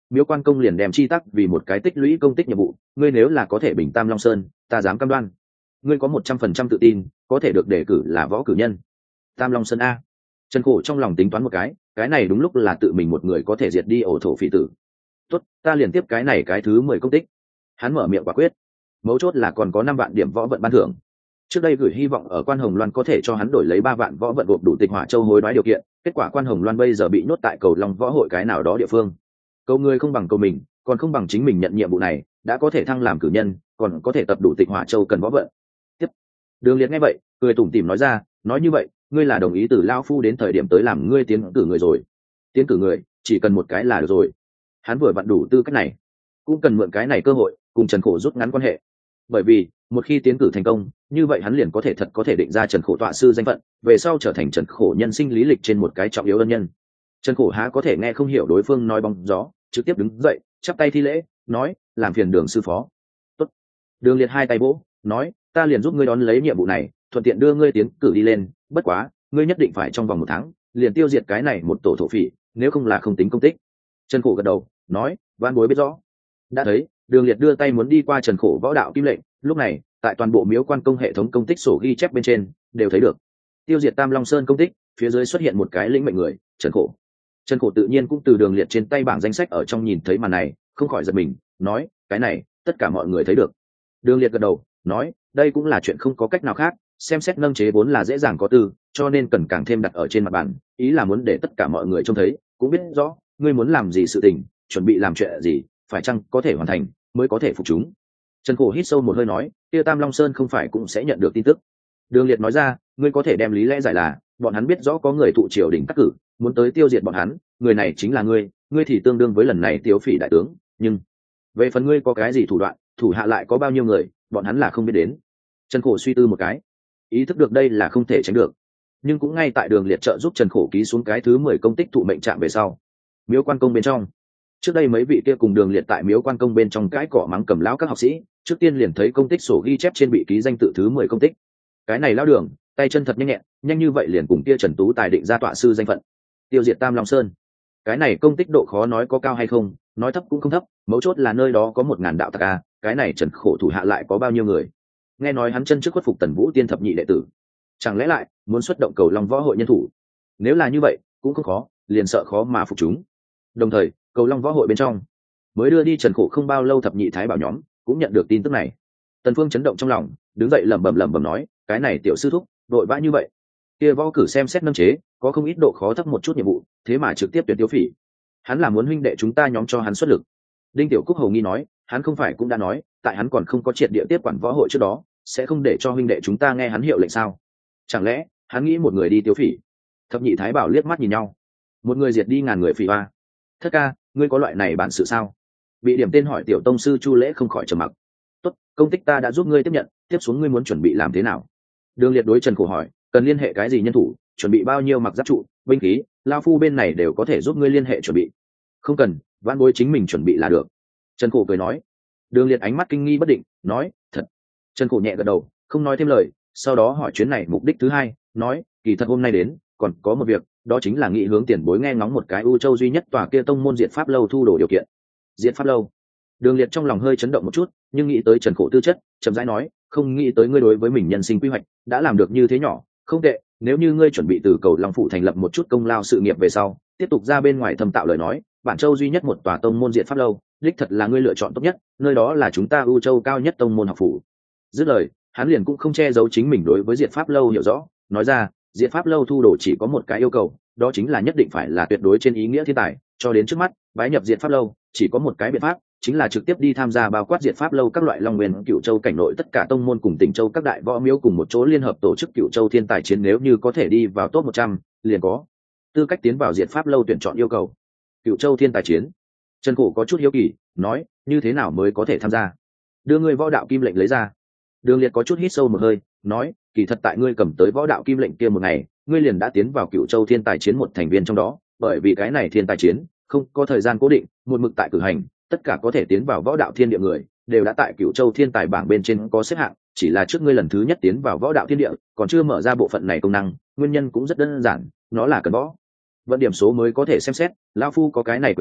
miếu quan công liền đem chi tắc vì một cái tích lũy công tích nhiệm vụ, ngươi nếu là có thể bình tam long sơn, ta dám cam đoan ngươi có một trăm phần trăm tự tin có thể được đề cử là võ cử nhân. Tam long sơn a. Trần Khổ trong lòng tính toán một cái, cái này đúng lúc là tự mình một người có thể diệt đi ổ thổ phỉ tử. Tốt, ta liền tiếp cái này cái thứ mười công tích. Hắn mở miệng quả quyết. Mấu chốt là còn có năm vạn điểm võ vận ban thưởng. Trước đây gửi hy vọng ở Quan Hồng Loan có thể cho hắn đổi lấy ba vạn võ vận gộp đủ Tịch Hỏa Châu hối đoái điều kiện, kết quả Quan Hồng Loan bây giờ bị nhốt tại cầu Long võ hội cái nào đó địa phương. Cầu người không bằng cầu mình, còn không bằng chính mình nhận nhiệm vụ này, đã có thể thăng làm cử nhân, còn có thể tập đủ Tịch Hỏa Châu cần võ vận. Tiếp. Đường Liệt nghe vậy, cười tủm tỉm nói ra, nói như vậy, ngươi là đồng ý từ lão phu đến thời điểm tới làm ngươi tiến cử người rồi. Tiến cử người, chỉ cần một cái là được rồi. Hắn vừa vặn đủ tư cách này, cũng cần mượn cái này cơ hội cùng Trần Khổ rút ngắn quan hệ. Bởi vì một khi tiến cử thành công, như vậy hắn liền có thể thật có thể định ra Trần Khổ tọa sư danh phận, về sau trở thành Trần Khổ nhân sinh lý lịch trên một cái trọng yếu ân nhân. Trần Khổ há có thể nghe không hiểu đối phương nói bóng gió, trực tiếp đứng dậy, chắp tay thi lễ, nói, làm phiền Đường sư phó. Tốt. Đường Liệt hai tay vỗ, nói, ta liền giúp ngươi đón lấy nhiệm vụ này, thuận tiện đưa ngươi tiến cử đi lên, bất quá, ngươi nhất định phải trong vòng một tháng, liền tiêu diệt cái này một tổ thổ phỉ, nếu không là không tính công tích. Trần Khổ gật đầu, nói, van bối biết rõ. Đã thấy, Đường Liệt đưa tay muốn đi qua Trần Khổ võ đạo kim lệnh, lúc này, tại toàn bộ miếu quan công hệ thống công tích sổ ghi chép bên trên, đều thấy được. Tiêu diệt Tam Long Sơn công tích, phía dưới xuất hiện một cái lĩnh mệnh người, Trần Khổ. Trần Khổ tự nhiên cũng từ Đường Liệt trên tay bảng danh sách ở trong nhìn thấy màn này, không khỏi giật mình, nói, cái này, tất cả mọi người thấy được. Đường Liệt gật đầu, nói, đây cũng là chuyện không có cách nào khác, xem xét nâng chế vốn là dễ dàng có từ, cho nên cần càng thêm đặt ở trên mặt bàn, ý là muốn để tất cả mọi người trông thấy, cũng biết rõ, ngươi muốn làm gì sự tình, chuẩn bị làm chuyện gì, phải chăng có thể hoàn thành, mới có thể phục chúng. Trần Khổ hít sâu một hơi nói, kia Tam Long Sơn không phải cũng sẽ nhận được tin tức. Đường Liệt nói ra, ngươi có thể đem lý lẽ giải là, bọn hắn biết rõ có người thụ triều đình cắt cử, muốn tới tiêu diệt bọn hắn, người này chính là ngươi, ngươi thì tương đương với lần này Tiếu Phỉ đại tướng, nhưng về phần ngươi có cái gì thủ đoạn, thủ hạ lại có bao nhiêu người, bọn hắn là không biết đến. Trần Khổ suy tư một cái, ý thức được đây là không thể tránh được, nhưng cũng ngay tại Đường Liệt trợ giúp Trần Khổ ký xuống cái thứ mười công tích thụ mệnh trạng về sau, miếu quan công bên trong, trước đây mấy vị kia cùng Đường Liệt tại miếu quan công bên trong cãi cỏ mắng cầm lão các học sĩ, trước tiên liền thấy công tích sổ ghi chép trên bị ký danh tự thứ mười công tích. Cái này lão Đường, tay chân thật nhanh nhẹn, nhanh như vậy liền cùng kia Trần Tú tài định ra tọa sư danh phận, tiêu diệt Tam Long Sơn. Cái này công tích độ khó nói có cao hay không, nói thấp cũng không thấp, mấu chốt là nơi đó có một ngàn đạo tặc a, cái này Trần Khổ thủ hạ lại có bao nhiêu người? Nghe nói hắn chân trước khuất phục Tần Vũ tiên thập nhị đệ tử, chẳng lẽ lại muốn xuất động cầu Long võ hội nhân thủ? Nếu là như vậy, cũng không khó, liền sợ khó mà phục chúng. Đồng thời, cầu Long võ hội bên trong mới đưa đi Trần Khổ không bao lâu thập nhị thái bảo nhóm cũng nhận được tin tức này. Tần Phương chấn động trong lòng, đứng dậy lẩm bẩm lẩm bẩm nói, cái này tiểu sư thúc, đội vã như vậy. Kia võ cử xem xét nâng chế, có không ít độ khó thấp một chút nhiệm vụ, thế mà trực tiếp tuyển Tiếu Phỉ. Hắn là muốn huynh đệ chúng ta nhóm cho hắn xuất lực. Đinh Tiểu Cúc hầu nghi nói, hắn không phải cũng đã nói, tại hắn còn không có triệt địa tiếp quản võ hội trước đó, sẽ không để cho huynh đệ chúng ta nghe hắn hiệu lệnh sao? Chẳng lẽ hắn nghĩ một người đi Tiếu Phỉ? Thập nhị thái bảo liếc mắt nhìn nhau, một người diệt đi ngàn người phỉ hoa. Thất ca, ngươi có loại này bản sự sao? Bị điểm tên hỏi tiểu tông sư Chu Lễ không khỏi trầm mặc. Tốt, công tích ta đã giúp ngươi tiếp nhận, tiếp xuống ngươi muốn chuẩn bị làm thế nào? Đường Liệt đối Trần Khổ hỏi, cần liên hệ cái gì nhân thủ, chuẩn bị bao nhiêu mặc giáp trụ, binh khí, lao phu bên này đều có thể giúp ngươi liên hệ chuẩn bị. Không cần, vãn bối chính mình chuẩn bị là được. Trần Khổ cười nói. Đường Liệt ánh mắt kinh nghi bất định, nói, thật. Trần Khổ nhẹ gật đầu, không nói thêm lời, sau đó hỏi chuyến này mục đích thứ hai, nói, kỳ thật hôm nay đến, còn có một việc, đó chính là nghị hướng tiền bối nghe ngóng một cái ưu châu duy nhất tòa kia tông môn diệt pháp lâu thu đồ điều kiện. Diệt pháp lâu. Đường Liệt trong lòng hơi chấn động một chút, nhưng nghĩ tới Trần Khổ tư chất, chậm rãi nói, không nghĩ tới ngươi đối với mình nhân sinh quy hoạch đã làm được như thế nhỏ, không tệ, nếu như ngươi chuẩn bị từ cầu Long phủ thành lập một chút công lao sự nghiệp về sau, tiếp tục ra bên ngoài thâm tạo lời nói, bản châu duy nhất một tòa tông môn diệt pháp lâu, đích thật là ngươi lựa chọn tốt nhất, nơi đó là chúng ta ưu châu cao nhất tông môn học phủ. Dứt lời, hắn liền cũng không che giấu chính mình đối với diệt pháp lâu hiểu rõ, nói ra, diệt pháp lâu thu đồ chỉ có một cái yêu cầu, đó chính là nhất định phải là tuyệt đối trên ý nghĩa thiên tài, cho đến trước mắt, bái nhập diệt pháp lâu chỉ có một cái biện pháp, chính là trực tiếp đi tham gia bao quát diệt pháp lâu các loại long nguyên cựu châu cảnh nội tất cả tông môn cùng tỉnh châu các đại võ miếu cùng một chỗ liên hợp tổ chức cựu châu thiên tài chiến, nếu như có thể đi vào top một trăm, liền có tư cách tiến vào diệt pháp lâu tuyển chọn yêu cầu. Cựu châu thiên tài chiến. Trần Khổ có chút hiếu kỳ, nói, như thế nào mới có thể tham gia? Đưa ngươi võ đạo kim lệnh lấy ra. Đường Liệt có chút hít sâu một hơi, nói, kỳ thật tại ngươi cầm tới võ đạo kim lệnh kia một ngày, ngươi liền đã tiến vào cựu châu thiên tài chiến một thành viên trong đó, bởi vì cái này thiên tài chiến không có thời gian cố định, một mực tại cử hành, tất cả có thể tiến vào võ đạo thiên địa người đều đã tại cựu châu thiên tài bảng bên trên có xếp hạng, chỉ là trước ngươi lần thứ nhất tiến vào võ đạo thiên địa còn chưa mở ra bộ phận này công năng, nguyên nhân cũng rất đơn giản, nó là cần võ vận điểm số mới có thể xem xét, lão phu có cái này quyền hạn,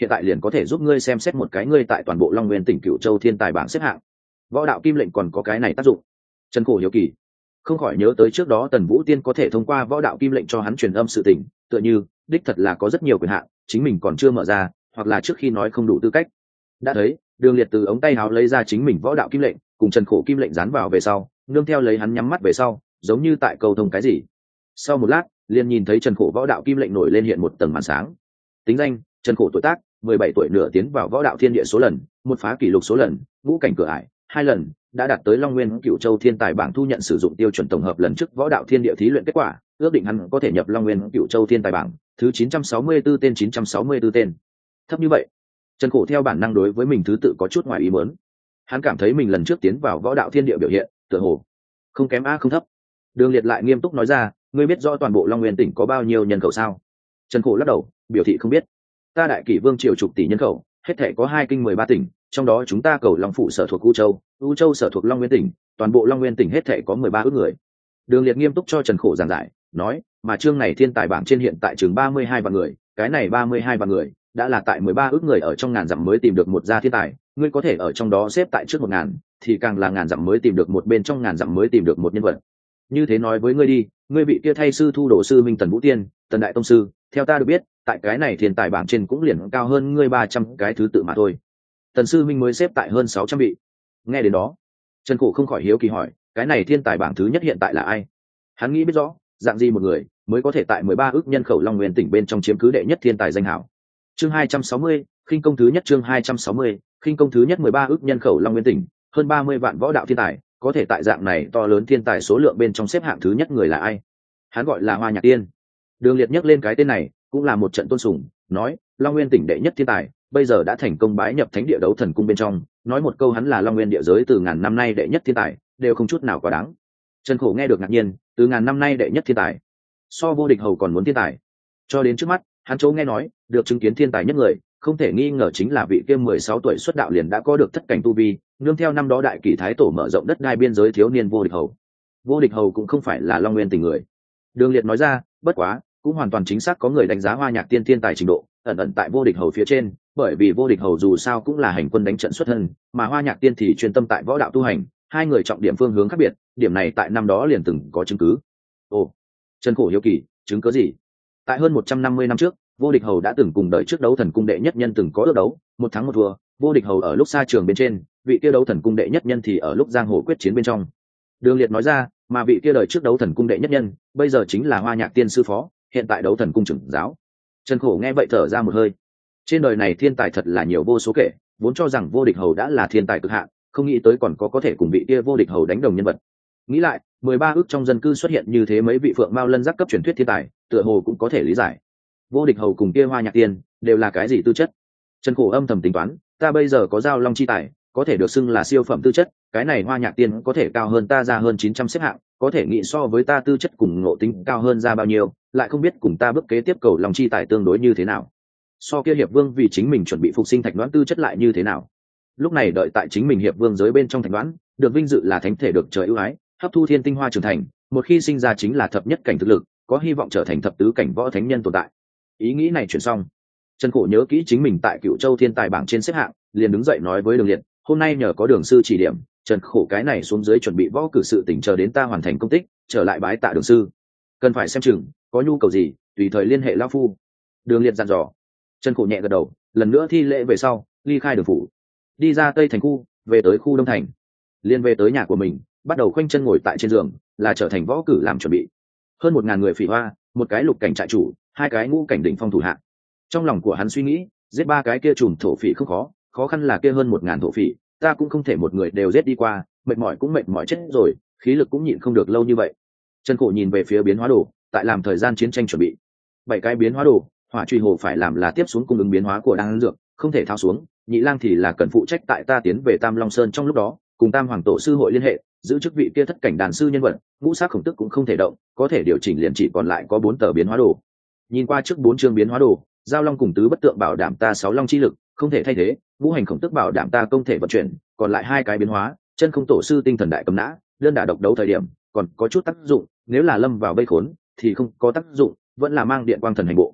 hiện tại liền có thể giúp ngươi xem xét một cái ngươi tại toàn bộ Long Nguyên tỉnh Cửu Châu thiên tài bảng xếp hạng. Võ đạo kim lệnh còn có cái này tác dụng. Trần Cổ hiếu kỳ, không khỏi nhớ tới trước đó Tần Vũ Tiên có thể thông qua võ đạo kim lệnh cho hắn truyền âm sự tình, tựa như đích thật là có rất nhiều quyền hạn, chính mình còn chưa mở ra, hoặc là trước khi nói không đủ tư cách. Đã thấy, Đường Liệt từ ống tay áo lấy ra chính mình võ đạo kim lệnh, cùng Trần Cổ kim lệnh dán vào về sau, nương theo lấy hắn nhắm mắt về sau, giống như tại cầu thông cái gì. Sau một lát, liền nhìn thấy Trần Cổ võ đạo kim lệnh nổi lên hiện một tầng màn sáng. Tính danh: Trần Cổ, tuổi tác mười bảy tuổi, nửa tiến vào võ đạo thiên địa số lần, một phá kỷ lục số lần, ngũ cảnh cửa ải hai lần, đã đạt tới Long Nguyên Cửu Châu thiên tài bảng thu nhận sử dụng tiêu chuẩn tổng hợp lần trước võ đạo thiên địa thí luyện kết quả, ước định hắn có thể nhập Long Nguyên Cửu Châu thiên tài bảng thứ chín trăm sáu mươi tư tên chín trăm sáu mươi tư tên. Thấp như vậy. Trần Cổ theo bản năng đối với mình thứ tự có chút ngoài ý muốn. Hắn cảm thấy mình lần trước tiến vào võ đạo thiên địa biểu hiện, tựa hồ không kém a không thấp. Đường Liệt lại nghiêm túc nói ra, ngươi biết rõ toàn bộ Long Nguyên tỉnh có bao nhiêu nhân khẩu sao? Trần Cổ lắc đầu, biểu thị không biết. Ta Đại Kỷ Vương triều chục tỷ nhân khẩu, hết thảy có hai kinh mười ba tỉnh, trong đó chúng ta Cầu Long phủ sở thuộc U Châu, U Châu sở thuộc Long Nguyên tỉnh, toàn bộ Long Nguyên tỉnh hết thảy có mười ba ước người. Đường Liệt nghiêm túc cho Trần Cổ giảng giải, nói, mà chương này thiên tài bảng trên hiện tại chừng ba mươi hai vạn người, cái này ba mươi hai vạn người, đã là tại mười ba ước người ở trong ngàn dặm mới tìm được một gia thiên tài, ngươi có thể ở trong đó xếp tại trước một ngàn, thì càng là ngàn dặm mới tìm được một bên trong ngàn dặm mới tìm được một nhân vật. Như thế nói với ngươi đi, ngươi bị kia thay sư thu đồ sư Minh Tần Vũ Tiên, Tần Đại Tông sư, theo ta được biết, tại cái này thiên tài bảng trên cũng liền cao hơn ngươi ba trăm cái thứ tự mà thôi. Tần sư Minh mới xếp tại hơn sáu trăm vị. Nghe đến đó, Trần Cổ không khỏi hiếu kỳ hỏi, cái này thiên tài bảng thứ nhất hiện tại là ai? Hắn nghĩ biết rõ, dạng gì một người mới có thể tại mười ba ước nhân khẩu Long Nguyên tỉnh bên trong chiếm cứ đệ nhất thiên tài danh hảo. Chương hai trăm sáu mươi, khinh công thứ nhất. Chương hai trăm sáu mươi, khinh công thứ nhất. mười ba ước nhân khẩu Long Nguyên tỉnh, hơn ba mươi vạn võ đạo thiên tài, có thể tại dạng này to lớn thiên tài số lượng bên trong xếp hạng thứ nhất người là ai? Hắn gọi là Hoa Nhạc Tiên. Đường Liệt nhắc lên cái tên này, cũng là một trận tôn sùng, nói, Long Nguyên tỉnh đệ nhất thiên tài, bây giờ đã thành công bái nhập thánh địa đấu thần cung bên trong, nói một câu hắn là Long Nguyên địa giới từ ngàn năm nay đệ nhất thiên tài, đều không chút nào quá đáng. Trần Cổ nghe được ngạc nhiên, từ ngàn năm nay đệ nhất thiên tài, so vô địch hầu còn muốn thiên tài. Cho đến trước mắt, hắn chỗ nghe nói, được chứng kiến thiên tài nhất người, không thể nghi ngờ chính là vị kia mười sáu tuổi xuất đạo liền đã có được thất cảnh tu vi, nương theo năm đó Đại Kỷ Thái Tổ mở rộng đất đai biên giới thiếu niên vô địch hầu. Vô địch hầu cũng không phải là Long Nguyên tỉnh người. Đường Liệt nói ra, bất quá, cũng hoàn toàn chính xác có người đánh giá Hoa Nhạc Tiên thiên tài trình độ, ẩn ẩn tại vô địch hầu phía trên, bởi vì vô địch hầu dù sao cũng là hành quân đánh trận xuất thân, mà Hoa Nhạc Tiên thì chuyên tâm tại võ đạo tu hành, hai người trọng điểm phương hướng khác biệt, điểm này tại năm đó liền từng có chứng cứ. Ồ, Trần Cổ hiếu kỳ, chứng cứ gì? Tại hơn một trăm năm mươi năm trước, vô địch hầu đã từng cùng đợi trước đấu thần cung đệ nhất nhân từng có ước đấu, một thắng một thua, vô địch hầu ở lúc xa trường bên trên, vị kia đấu thần cung đệ nhất nhân thì ở lúc giang hồ quyết chiến bên trong. Đường Liệt nói ra, mà vị kia đời trước đấu thần cung đệ nhất nhân, bây giờ chính là Hoa Nhạc Tiên sư phó, hiện tại đấu thần cung trưởng giáo. Trần Cổ nghe vậy thở ra một hơi. Trên đời này thiên tài thật là nhiều vô số kể, vốn cho rằng vô địch hầu đã là thiên tài cực hạn, không nghĩ tới còn có có thể cùng vị kia vô địch hầu đánh đồng nhân vật. Nghĩ lại, mười ba ước trong dân cư xuất hiện như thế mấy vị phượng mao lân giác cấp truyền thuyết thiên tài, tựa hồ cũng có thể lý giải. Vô địch hầu cùng kia Hoa Nhạc Tiên đều là cái gì tư chất? Trần Cổ âm thầm tính toán, ta bây giờ có giao long chi tài, có thể được xưng là siêu phẩm tư chất, cái này Hoa Nhạc Tiên có thể cao hơn ta ra hơn chín trăm xếp hạng, có thể nghĩ so với ta tư chất cùng ngộ tính cao hơn ra bao nhiêu, lại không biết cùng ta bước kế tiếp cầu long chi tài tương đối như thế nào. So kia hiệp vương vì chính mình chuẩn bị phục sinh thạch đoán tư chất lại như thế nào. Lúc này đợi tại chính mình hiệp vương giới bên trong thạch đoán, được vinh dự là thánh thể được trời ưu ái, hấp thu thiên tinh hoa trưởng thành, một khi sinh ra chính là thập nhất cảnh thực lực, có hy vọng trở thành thập tứ cảnh võ thánh nhân tồn tại. Ý nghĩ này chuyển xong, Trần Cổ nhớ kỹ chính mình tại Cửu Châu thiên tài bảng trên xếp hạng, liền đứng dậy nói với Đường Liệt, hôm nay nhờ có Đường sư chỉ điểm, Trần Cổ cái này xuống dưới chuẩn bị võ cử sự tỉnh chờ đến ta hoàn thành công tích, trở lại bái tạ Đường sư. Cần phải xem chừng, có nhu cầu gì, tùy thời liên hệ lão phu. Đường Liệt dặn dò. Trần Cổ nhẹ gật đầu, lần nữa thi lễ về sau, ly khai Đường phủ, đi ra Tây thành khu, về tới khu Đông thành, liên về tới nhà của mình, bắt đầu khoanh chân ngồi tại trên giường, là trở thành võ cử làm chuẩn bị. Hơn một ngàn người phỉ hoa, một cái lục cảnh trại chủ, hai cái ngũ cảnh đỉnh phong thủ hạ. Trong lòng của hắn suy nghĩ, giết ba cái kia trùm thổ phỉ không khó, khó khăn là kia hơn một ngàn thổ phỉ, ta cũng không thể một người đều giết đi qua, mệt mỏi cũng mệt mỏi chết rồi, khí lực cũng nhịn không được lâu như vậy. Trần Cổ nhìn về phía biến hóa đồ, tại làm thời gian chiến tranh chuẩn bị. Bảy cái biến hóa đồ, hỏa truy hồ phải làm là tiếp xuống cung ứng biến hóa của đan dược, không thể thao xuống, nhị lang thì là cần phụ trách tại ta tiến về Tam Long Sơn trong lúc đó, cùng Tam Hoàng tổ sư hội liên hệ, giữ chức vị kia thất cảnh đàn sư nhân vật, ngũ sắc khổng tức cũng không thể động, có thể điều chỉnh liền chỉ còn lại có bốn tờ biến hóa đồ. Nhìn qua trước bốn chương biến hóa đồ, giao long cùng tứ bất tượng bảo đảm ta sáu long chi lực, không thể thay thế, ngũ hành khổng tức bảo đảm ta công thể vận chuyển, còn lại hai cái biến hóa, chân không tổ sư tinh thần đại cầm nã, đơn đả độc đấu thời điểm, còn có chút tác dụng, nếu là lâm vào vây khốn thì không có tác dụng, vẫn là mang điện quang thần hành bộ.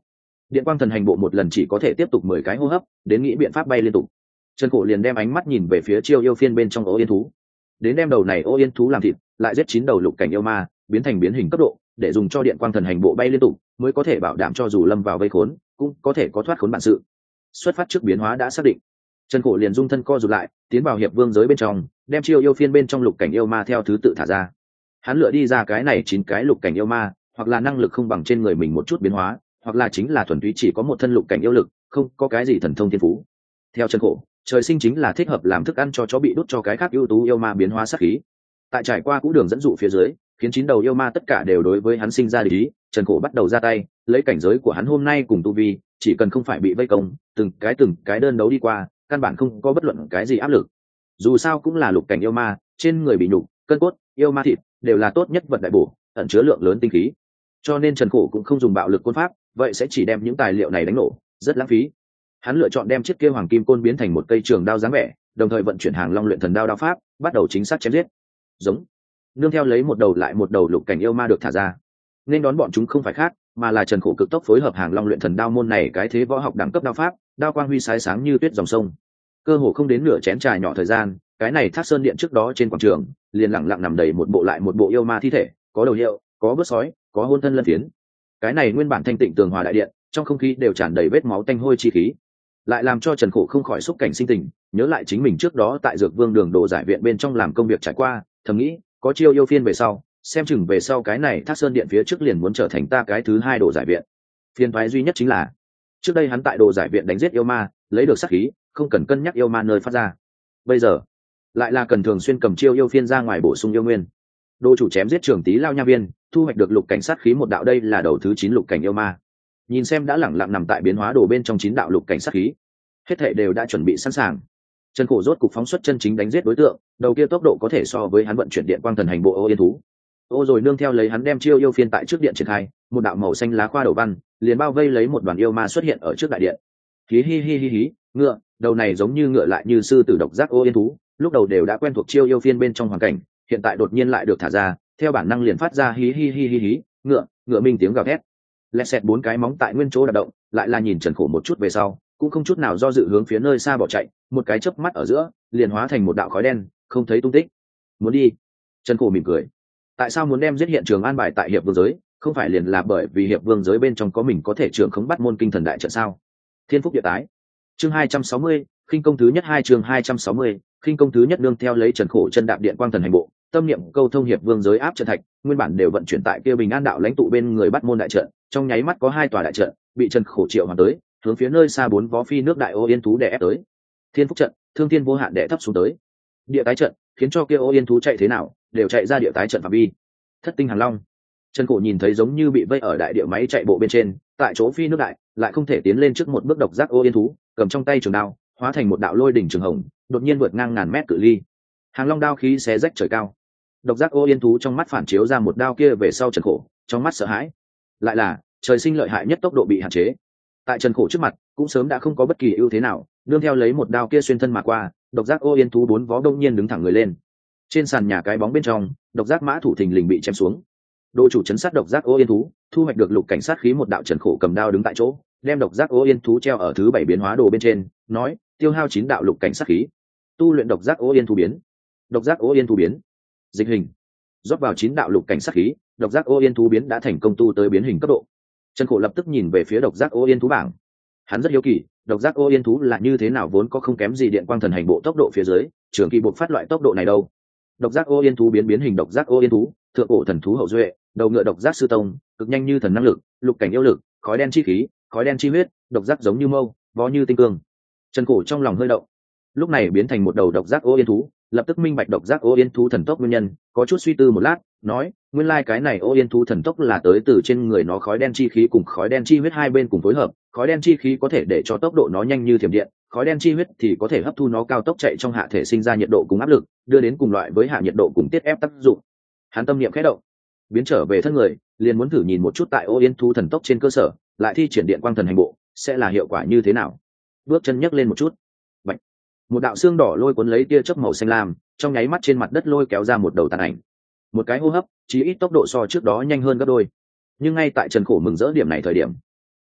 Điện quang thần hành bộ một lần chỉ có thể tiếp tục mười cái hô hấp, đến nghĩ biện pháp bay liên tục. Trần Cổ liền đem ánh mắt nhìn về phía chiêu yêu phiên bên trong ô yên thú, đến đem đầu này ô yên thú làm thịt, lại giết chín đầu lục cảnh yêu ma, biến thành biến hình cấp độ, để dùng cho điện quang thần hành bộ bay liên tục, mới có thể bảo đảm cho dù lâm vào vây khốn, cũng có thể có thoát khốn bản sự. Xuất phát trước biến hóa đã xác định, Trần Cổ liền dung thân co rụt lại, tiến vào hiệp vương giới bên trong, đem chiêu yêu phiên bên trong lục cảnh yêu ma theo thứ tự thả ra. Hắn lựa đi ra cái này chín cái lục cảnh yêu ma, hoặc là năng lực không bằng trên người mình một chút biến hóa, hoặc là chính là thuần túy chỉ có một thân lục cảnh yêu lực, không có cái gì thần thông thiên phú. Theo Trần Cổ, trời sinh chính là thích hợp làm thức ăn cho chó bị đút cho cái khác ưu tú yêu ma biến hóa sát khí. Tại trải qua cũ đường dẫn dụ phía dưới, khiến chín đầu yêu ma tất cả đều đối với hắn sinh ra địch ý, Trần Cổ bắt đầu ra tay, lấy cảnh giới của hắn hôm nay cùng tu vi, chỉ cần không phải bị vây công, từng cái từng cái đơn đấu đi qua, căn bản không có bất luận cái gì áp lực. Dù sao cũng là lục cảnh yêu ma, trên người bị nhục, cân cốt, yêu ma thịt đều là tốt nhất vật đại bổ, ẩn chứa lượng lớn tinh khí. Cho nên Trần Cổ cũng không dùng bạo lực côn pháp, vậy sẽ chỉ đem những tài liệu này đánh nổ, rất lãng phí. Hắn lựa chọn đem chiếc kia hoàng kim côn biến thành một cây trường đao dáng vẻ, đồng thời vận chuyển hàng long luyện thần đao đao pháp, bắt đầu chính xác chém giết. Giống. Nương theo lấy một đầu lại một đầu lục cảnh yêu ma được thả ra, nên đón bọn chúng không phải khác, mà là Trần Cổ cực tốc phối hợp hàng long luyện thần đao môn này cái thế võ học đẳng cấp đao pháp, đao quang huy sái sáng như tuyết dòng sông. Cơ hồ không đến nửa chén trà nhỏ thời gian, cái này Thác Sơn điện trước đó trên quảng trường, liền lặng lặng nằm đầy một bộ lại một bộ yêu ma thi thể, có đầu hiệu, có bớt sói, có hôn thân lân phiến. Cái này nguyên bản thanh tịnh tường hòa đại điện, trong không khí đều tràn đầy vết máu tanh hôi chi khí, lại làm cho Trần Cổ không khỏi xúc cảnh sinh tình, nhớ lại chính mình trước đó tại Dược Vương Đường Đồ giải viện bên trong làm công việc trải qua, thầm nghĩ, có chiêu yêu phiên về sau, xem chừng về sau cái này Thác Sơn điện phía trước liền muốn trở thành ta cái thứ hai đồ giải viện. Phiên toái duy nhất chính là, trước đây hắn tại đồ giải viện đánh giết yêu ma, lấy được sát khí, không cần cân nhắc yêu ma nơi phát ra. Bây giờ, lại là cần thường xuyên cầm chiêu yêu phiên ra ngoài bổ sung yêu nguyên. Đồ chủ chém giết trưởng tí lao nha viên, thu hoạch được lục cảnh sát khí một đạo, đây là đầu thứ chín lục cảnh yêu ma. Nhìn xem đã lẳng lặng nằm tại biến hóa đồ bên trong chín đạo lục cảnh sát khí, hết thảy đều đã chuẩn bị sẵn sàng. Trần Cổ rốt cục phóng xuất chân chính đánh giết đối tượng, đầu kia tốc độ có thể so với hắn vận chuyển điện quang thần hành bộ ô yên thú. Ô rồi nương theo lấy hắn đem chiêu yêu phiên tại trước điện triển khai, một đạo màu xanh lá khoa đầu văn, liền bao vây lấy một đoàn yêu ma xuất hiện ở trước đại điện. Hí hí hí hí hí, ngựa, đầu này giống như ngựa lại như sư tử độc giác ô yên thú, lúc đầu đều đã quen thuộc chiêu yêu phiên bên trong hoàn cảnh, hiện tại đột nhiên lại được thả ra, theo bản năng liền phát ra hí hí hí hí hí, ngựa, ngựa minh tiếng gào thét. Lẹt xẹt bốn cái móng tại nguyên chỗ đạp động, lại là nhìn Trần Cổ một chút về sau, cũng không chút nào do dự hướng phía nơi xa bỏ chạy, một cái chớp mắt ở giữa, liền hóa thành một đạo khói đen, không thấy tung tích. Muốn đi? Trần Cổ mỉm cười. Tại sao muốn đem giết hiện trường an bài tại hiệp vương giới, không phải liền là bởi vì hiệp vương giới bên trong có mình có thể trưởng khống bắt môn kinh thần đại trận sao? Thiên phúc địa tái. Chương hai trăm sáu mươi, khinh công thứ nhất hai chương hai trăm sáu mươi, khinh công thứ nhất nương theo lấy Trần Cổ chân đạp điện quang thần hành bộ, tâm niệm câu thông hiệp vương giới áp trận thạch, nguyên bản đều vận chuyển tại kia Bình An đạo lãnh tụ bên người bắt môn đại trận, trong nháy mắt có hai tòa đại trận bị Trần Cổ triệu hoàn tới, hướng phía nơi xa bốn vó phi nước đại ô yên thú đè ép tới. Thiên phúc trận, thương thiên vô hạn đè thấp xuống tới. Địa tái trận, khiến cho kia ô yên thú chạy thế nào, đều chạy ra địa tái trận phạm vi. Thất tinh hàn long. Trần Cổ nhìn thấy giống như bị vây ở đại địa máy chạy bộ bên trên, tại chỗ phi nước đại, lại không thể tiến lên trước một bước độc giác ô yên thú, cầm trong tay trường đao, hóa thành một đạo lôi đỉnh trường hồng, đột nhiên vượt ngang ngàn mét cự ly. Hàng long đao khí xé rách trời cao. Độc giác ô yên thú trong mắt phản chiếu ra một đao kia về sau Trần Cổ, trong mắt sợ hãi. Lại là, trời sinh lợi hại nhất tốc độ bị hạn chế. Tại Trần Cổ trước mặt, cũng sớm đã không có bất kỳ ưu thế nào, nương theo lấy một đao kia xuyên thân mà qua, độc giác ô yên thú bốn vó đông nhiên đứng thẳng người lên. Trên sàn nhà cái bóng bên trong, độc giác mã thủ thình lình bị chém xuống. Đô chủ chấn sát độc giác ô yên thú, thu hoạch được lục cảnh sát khí một đạo. Trần Cổ cầm đao đứng tại chỗ, đem độc giác ô yên thú treo ở thứ bảy biến hóa đồ bên trên, nói, tiêu hao chín đạo lục cảnh sát khí, tu luyện độc giác ô yên thú biến. Độc giác ô yên thú biến, dịch hình, rót vào chín đạo lục cảnh sát khí, độc giác ô yên thú biến đã thành công tu tới biến hình cấp độ. Trần Cổ lập tức nhìn về phía độc giác ô yên thú bảng, hắn rất hiếu kỳ, độc giác ô yên thú là như thế nào, vốn có không kém gì điện quang thần hành bộ tốc độ phía dưới, trường kỳ buộc phát loại tốc độ này đâu. Độc giác ô yên thú biến biến hình độc giác ô yên thú, thượng cổ thần thú hậu duệ, đầu ngựa độc giác sư tông, cực nhanh như thần năng lực, lục cảnh yêu lực, khói đen chi khí, khói đen chi huyết, độc giác giống như mâu, vó như tinh cương. Trần Cổ trong lòng hơi động, lúc này biến thành một đầu độc giác ô yên thú, lập tức minh bạch độc giác ô yên thú thần tốc nguyên nhân, có chút suy tư một lát, nói, nguyên lai like cái này ô yên thú thần tốc là tới từ trên người nó khói đen chi khí cùng khói đen chi huyết hai bên cùng phối hợp, khói đen chi khí có thể để cho tốc độ nó nhanh như thiểm điện, khói đen chi huyết thì có thể hấp thu nó cao tốc chạy trong hạ thể sinh ra nhiệt độ cùng áp lực, đưa đến cùng loại với hạ nhiệt độ cùng tiết ép tác dụng. Hắn tâm niệm khẽ động, biến trở về thân người, liền muốn thử nhìn một chút tại ô yên thú thần tốc trên cơ sở, lại thi triển điện quang thần hành bộ, sẽ là hiệu quả như thế nào. Bước chân nhấc lên một chút, bạch, một đạo xương đỏ lôi cuốn lấy tia chớp màu xanh lam, trong nháy mắt trên mặt đất lôi kéo ra một đầu tàn ảnh. Một cái hô hấp, chí ít tốc độ so trước đó nhanh hơn gấp đôi. Nhưng ngay tại Trần Cổ mừng rỡ điểm này thời điểm,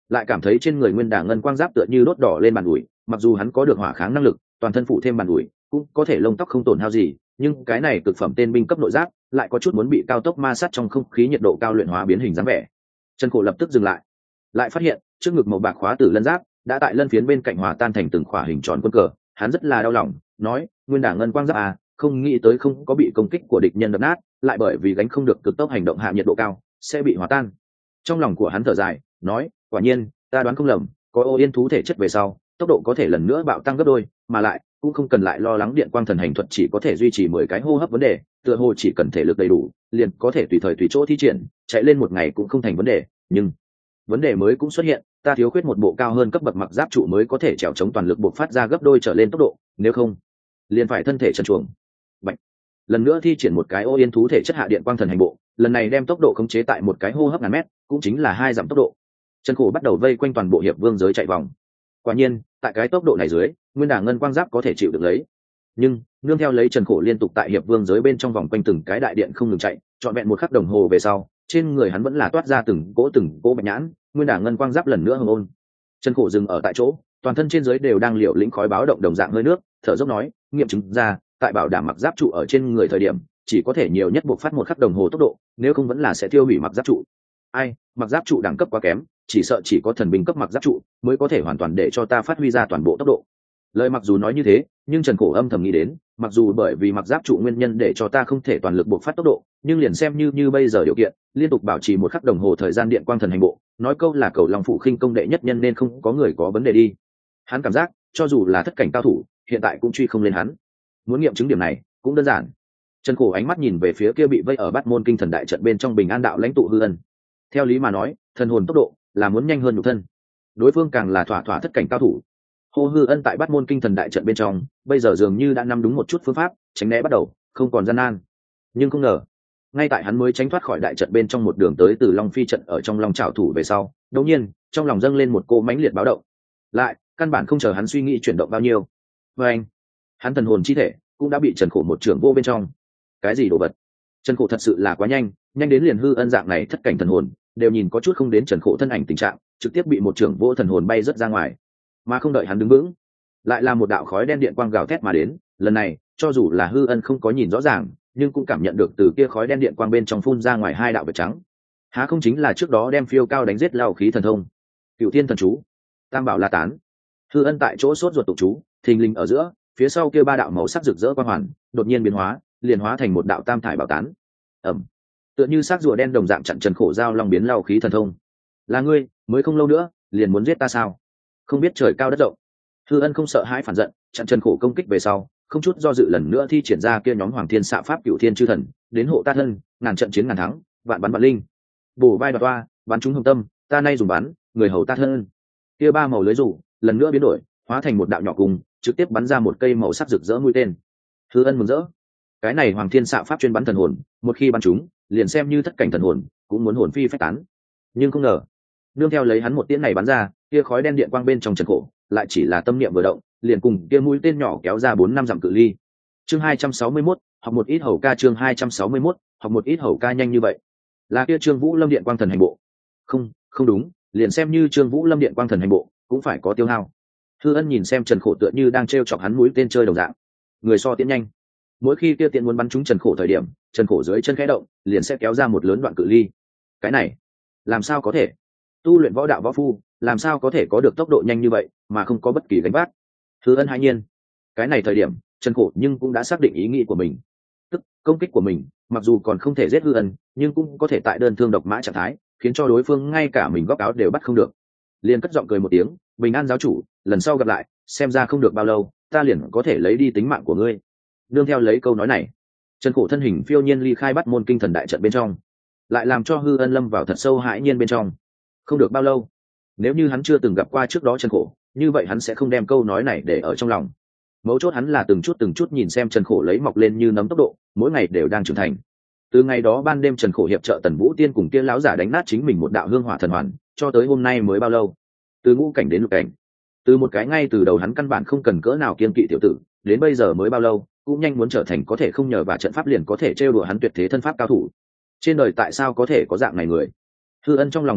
lại cảm thấy trên người nguyên đà ngân quang giáp tựa như đốt đỏ lên bàn ủi, mặc dù hắn có được hỏa kháng năng lực, toàn thân phụ thêm bàn ủi cũng có thể lông tóc không tổn hao gì, nhưng cái này cực phẩm tên binh cấp nội giáp lại có chút muốn bị cao tốc ma sát trong không khí nhiệt độ cao luyện hóa biến hình dáng vẻ. Trần Khổ lập tức dừng lại, lại phát hiện trước ngực màu bạc khóa tử lân giáp đã tại lân phiến bên cạnh hòa tan thành từng khỏa hình tròn quân cờ. Hắn rất là đau lòng, nói: nguyên đà ngân quang giáp à, không nghĩ tới không có bị công kích của địch nhân đập nát, lại bởi vì gánh không được cực tốc hành động hạ nhiệt độ cao sẽ bị hòa tan. Trong lòng của hắn thở dài, nói: quả nhiên ta đoán không lầm, có ô yên thú thể chất về sau tốc độ có thể lần nữa bạo tăng gấp đôi, mà lại cũng không cần lại lo lắng điện quang thần hành thuật chỉ có thể duy trì mười cái hô hấp vấn đề, tựa hồ chỉ cần thể lực đầy đủ liền có thể tùy thời tùy chỗ thi triển, chạy lên một ngày cũng không thành vấn đề. Nhưng vấn đề mới cũng xuất hiện, ta thiếu khuyết một bộ cao hơn cấp bậc mặc giáp trụ mới có thể trèo chống toàn lực buộc phát ra gấp đôi trở lên tốc độ, nếu không liền phải thân thể trần truồng. Bạch. Lần nữa thi triển một cái ô yên thú thể chất hạ điện quang thần hành bộ, lần này đem tốc độ khống chế tại một cái hô hấp ngàn mét, cũng chính là hai dặm tốc độ. Trần Khổ bắt đầu vây quanh toàn bộ hiệp vương giới chạy vòng. Quả nhiên tại cái tốc độ này dưới, nguyên đà ngân quang giáp có thể chịu được lấy, nhưng nương theo lấy Trần Khổ liên tục tại hiệp vương giới bên trong vòng quanh từng cái đại điện không ngừng chạy, trọn vẹn một khắc đồng hồ về sau, trên người hắn vẫn là toát ra từng cỗ từng cỗ bạch nhãn, nguyên đà ngân quang giáp lần nữa hưng ôn. Trần Khổ dừng ở tại chỗ, toàn thân trên dưới đều đang liều lĩnh khói báo động đồng dạng hơi nước, thở dốc nói: nghiệm chứng ra, tại bảo đảm mặc giáp trụ ở trên người thời điểm chỉ có thể nhiều nhất buộc phát một khắc đồng hồ tốc độ, nếu không vẫn là sẽ tiêu hủy mặc giáp trụ. Ai, mặc giáp trụ đẳng cấp quá kém, chỉ sợ chỉ có thần binh cấp mặc giáp trụ mới có thể hoàn toàn để cho ta phát huy ra toàn bộ tốc độ. Lời mặc dù nói như thế, nhưng Trần Khổ âm thầm nghĩ đến, mặc dù bởi vì mặc giáp trụ nguyên nhân để cho ta không thể toàn lực buộc phát tốc độ, nhưng liền xem như như bây giờ điều kiện, liên tục bảo trì một khắc đồng hồ thời gian điện quang thần hành bộ, nói câu là cầu lòng phụ khinh công đệ nhất nhân nên không có người có vấn đề đi. Hắn cảm giác, cho dù là thất cảnh cao thủ, hiện tại cũng truy không lên hắn. Muốn nghiệm chứng điểm này, cũng đơn giản. Trần Khổ ánh mắt nhìn về phía kia bị vây ở Bát Môn Kinh Thần đại trận bên trong Bình An đạo lãnh tụ Hư Ân. Theo lý mà nói, thần hồn tốc độ là muốn nhanh hơn nhục thân. Đối phương càng là thỏa thỏa thất cảnh cao thủ. Hồ Hư Ân tại Bát Môn Kinh Thần đại trận bên trong, bây giờ dường như đã nắm đúng một chút phương pháp, tránh né bắt đầu, không còn gian nan. Nhưng không ngờ, ngay tại hắn mới tránh thoát khỏi đại trận bên trong một đường tới từ Long Phi trận ở trong Long Trảo thủ về sau, đột nhiên, trong lòng dâng lên một cỗ mãnh liệt báo động. Lại, căn bản không chờ hắn suy nghĩ chuyển động bao nhiêu. Và anh, hắn thần hồn chi thể cũng đã bị Trần Khổ một trưởng vô bên trong. Cái gì đồ vật? Trần Khổ thật sự là quá nhanh, nhanh đến liền Hư Ân dạng này thất cảnh thần hồn đều nhìn có chút không đến Trần Khổ thân ảnh tình trạng, trực tiếp bị một trưởng vô thần hồn bay rất ra ngoài. Mà không đợi hắn đứng vững, lại là một đạo khói đen điện quang gào thét mà đến. Lần này, cho dù là Hư Ân không có nhìn rõ ràng, nhưng cũng cảm nhận được từ kia khói đen điện quang bên trong phun ra ngoài hai đạo vệt trắng. Há không chính là trước đó đem phiêu cao đánh giết lao khí thần thông, Cựu Thiên thần chú, Tam Bảo La Tán. Hư Ân tại chỗ sốt ruột tụ chú, thình lình ở giữa, phía sau kia ba đạo màu sắc rực rỡ quang hoàn đột nhiên biến hóa, liền hóa thành một đạo tam thải bảo tán. Ẩm. Tựa như xác rùa đen đồng dạng chặn Trần Khổ giao long biến lao khí thần thông. Là ngươi, mới không lâu nữa, liền muốn giết ta sao? Không biết trời cao đất rộng. Hư Ân không sợ hãi phản giận, chặn Trần Khổ công kích về sau, không chút do dự lần nữa thi triển ra kia nhóm Hoàng Thiên Xạ Pháp Cửu Thiên Chư Thần, đến hộ ta thân, ngàn trận chiến ngàn thắng, vạn bắn vạn linh. Bổ vai đoạt toa, bắn trúng hồng tâm, ta nay dùng bắn, người hầu ta thân. Kia ba màu lưới rủ, lần nữa biến đổi, hóa thành một đạo nhỏ cùng, trực tiếp bắn ra một cây màu sắc rực rỡ mũi tên. Hư Ân mừng rỡ. Cái này Hoàng Thiên Xạ Pháp chuyên bắn thần hồn, một khi bắn trúng, liền xem như thất cảnh thần hồn, cũng muốn hồn phi phách tán. Nhưng không ngờ, nương theo lấy hắn một tiễn này bắn ra, kia khói đen điện quang bên trong Trần Khổ, lại chỉ là tâm niệm vừa động, liền cùng kia mũi tên nhỏ kéo ra bốn năm dặm cự ly. Chương hai trăm sáu mươi mốt, học một ít hầu ca chương hai trăm sáu mươi mốt, học một ít hầu ca nhanh như vậy. Là kia Trương Vũ Lâm điện quang thần hành bộ. Không, không đúng, liền xem như Trương Vũ Lâm điện quang thần hành bộ, cũng phải có tiêu hao. Hư Ân nhìn xem Trần Khổ tựa như đang trêu chọc hắn mũi tên chơi đồng dạng. Người so tiễn nhanh. Mỗi khi kia tiễn muốn bắn trúng Trần Khổ thời điểm, Trần Khổ dưới chân khẽ động, liền sẽ kéo ra một lớn đoạn cự ly. Cái này, làm sao có thể? Tu luyện võ đạo võ phu, làm sao có thể có được tốc độ nhanh như vậy mà không có bất kỳ gánh vác? Hư Ân hãi nhiên. Cái này thời điểm, Trần Khổ nhưng cũng đã xác định ý nghĩ của mình. Tức, công kích của mình, mặc dù còn không thể giết Hư Ân, nhưng cũng có thể tại đơn thương độc mã trạng thái, khiến cho đối phương ngay cả mình góc áo đều bắt không được. Liền cất giọng cười một tiếng, "Bình An giáo chủ, lần sau gặp lại, xem ra không được bao lâu, ta liền có thể lấy đi tính mạng của ngươi." Nương theo lấy câu nói này, Trần Khổ thân hình phiêu nhiên ly khai Bát Môn Kinh Thần đại trận bên trong, lại làm cho Hư Ân lâm vào thật sâu hãi nhiên bên trong. Không được bao lâu, nếu như hắn chưa từng gặp qua trước đó Trần Khổ, như vậy hắn sẽ không đem câu nói này để ở trong lòng. Mấu chốt hắn là từng chút từng chút nhìn xem Trần Khổ lấy mọc lên như nấm tốc độ, mỗi ngày đều đang trưởng thành. Từ ngày đó ban đêm Trần Khổ hiệp trợ Tần Vũ Tiên cùng kia lão giả đánh nát chính mình một đạo hương hỏa thần hoàn, cho tới hôm nay mới bao lâu? Từ ngũ cảnh đến lục cảnh, từ một cái ngay từ đầu hắn căn bản không cần cỡ nào kiên kỵ tiểu tử, đến bây giờ mới bao lâu, cũng nhanh muốn trở thành có thể không nhờ vào trận pháp liền có thể trêu đùa hắn tuyệt thế thân pháp cao thủ. Trên đời tại sao có thể có dạng này người? Hư Ân trong lòng rung động,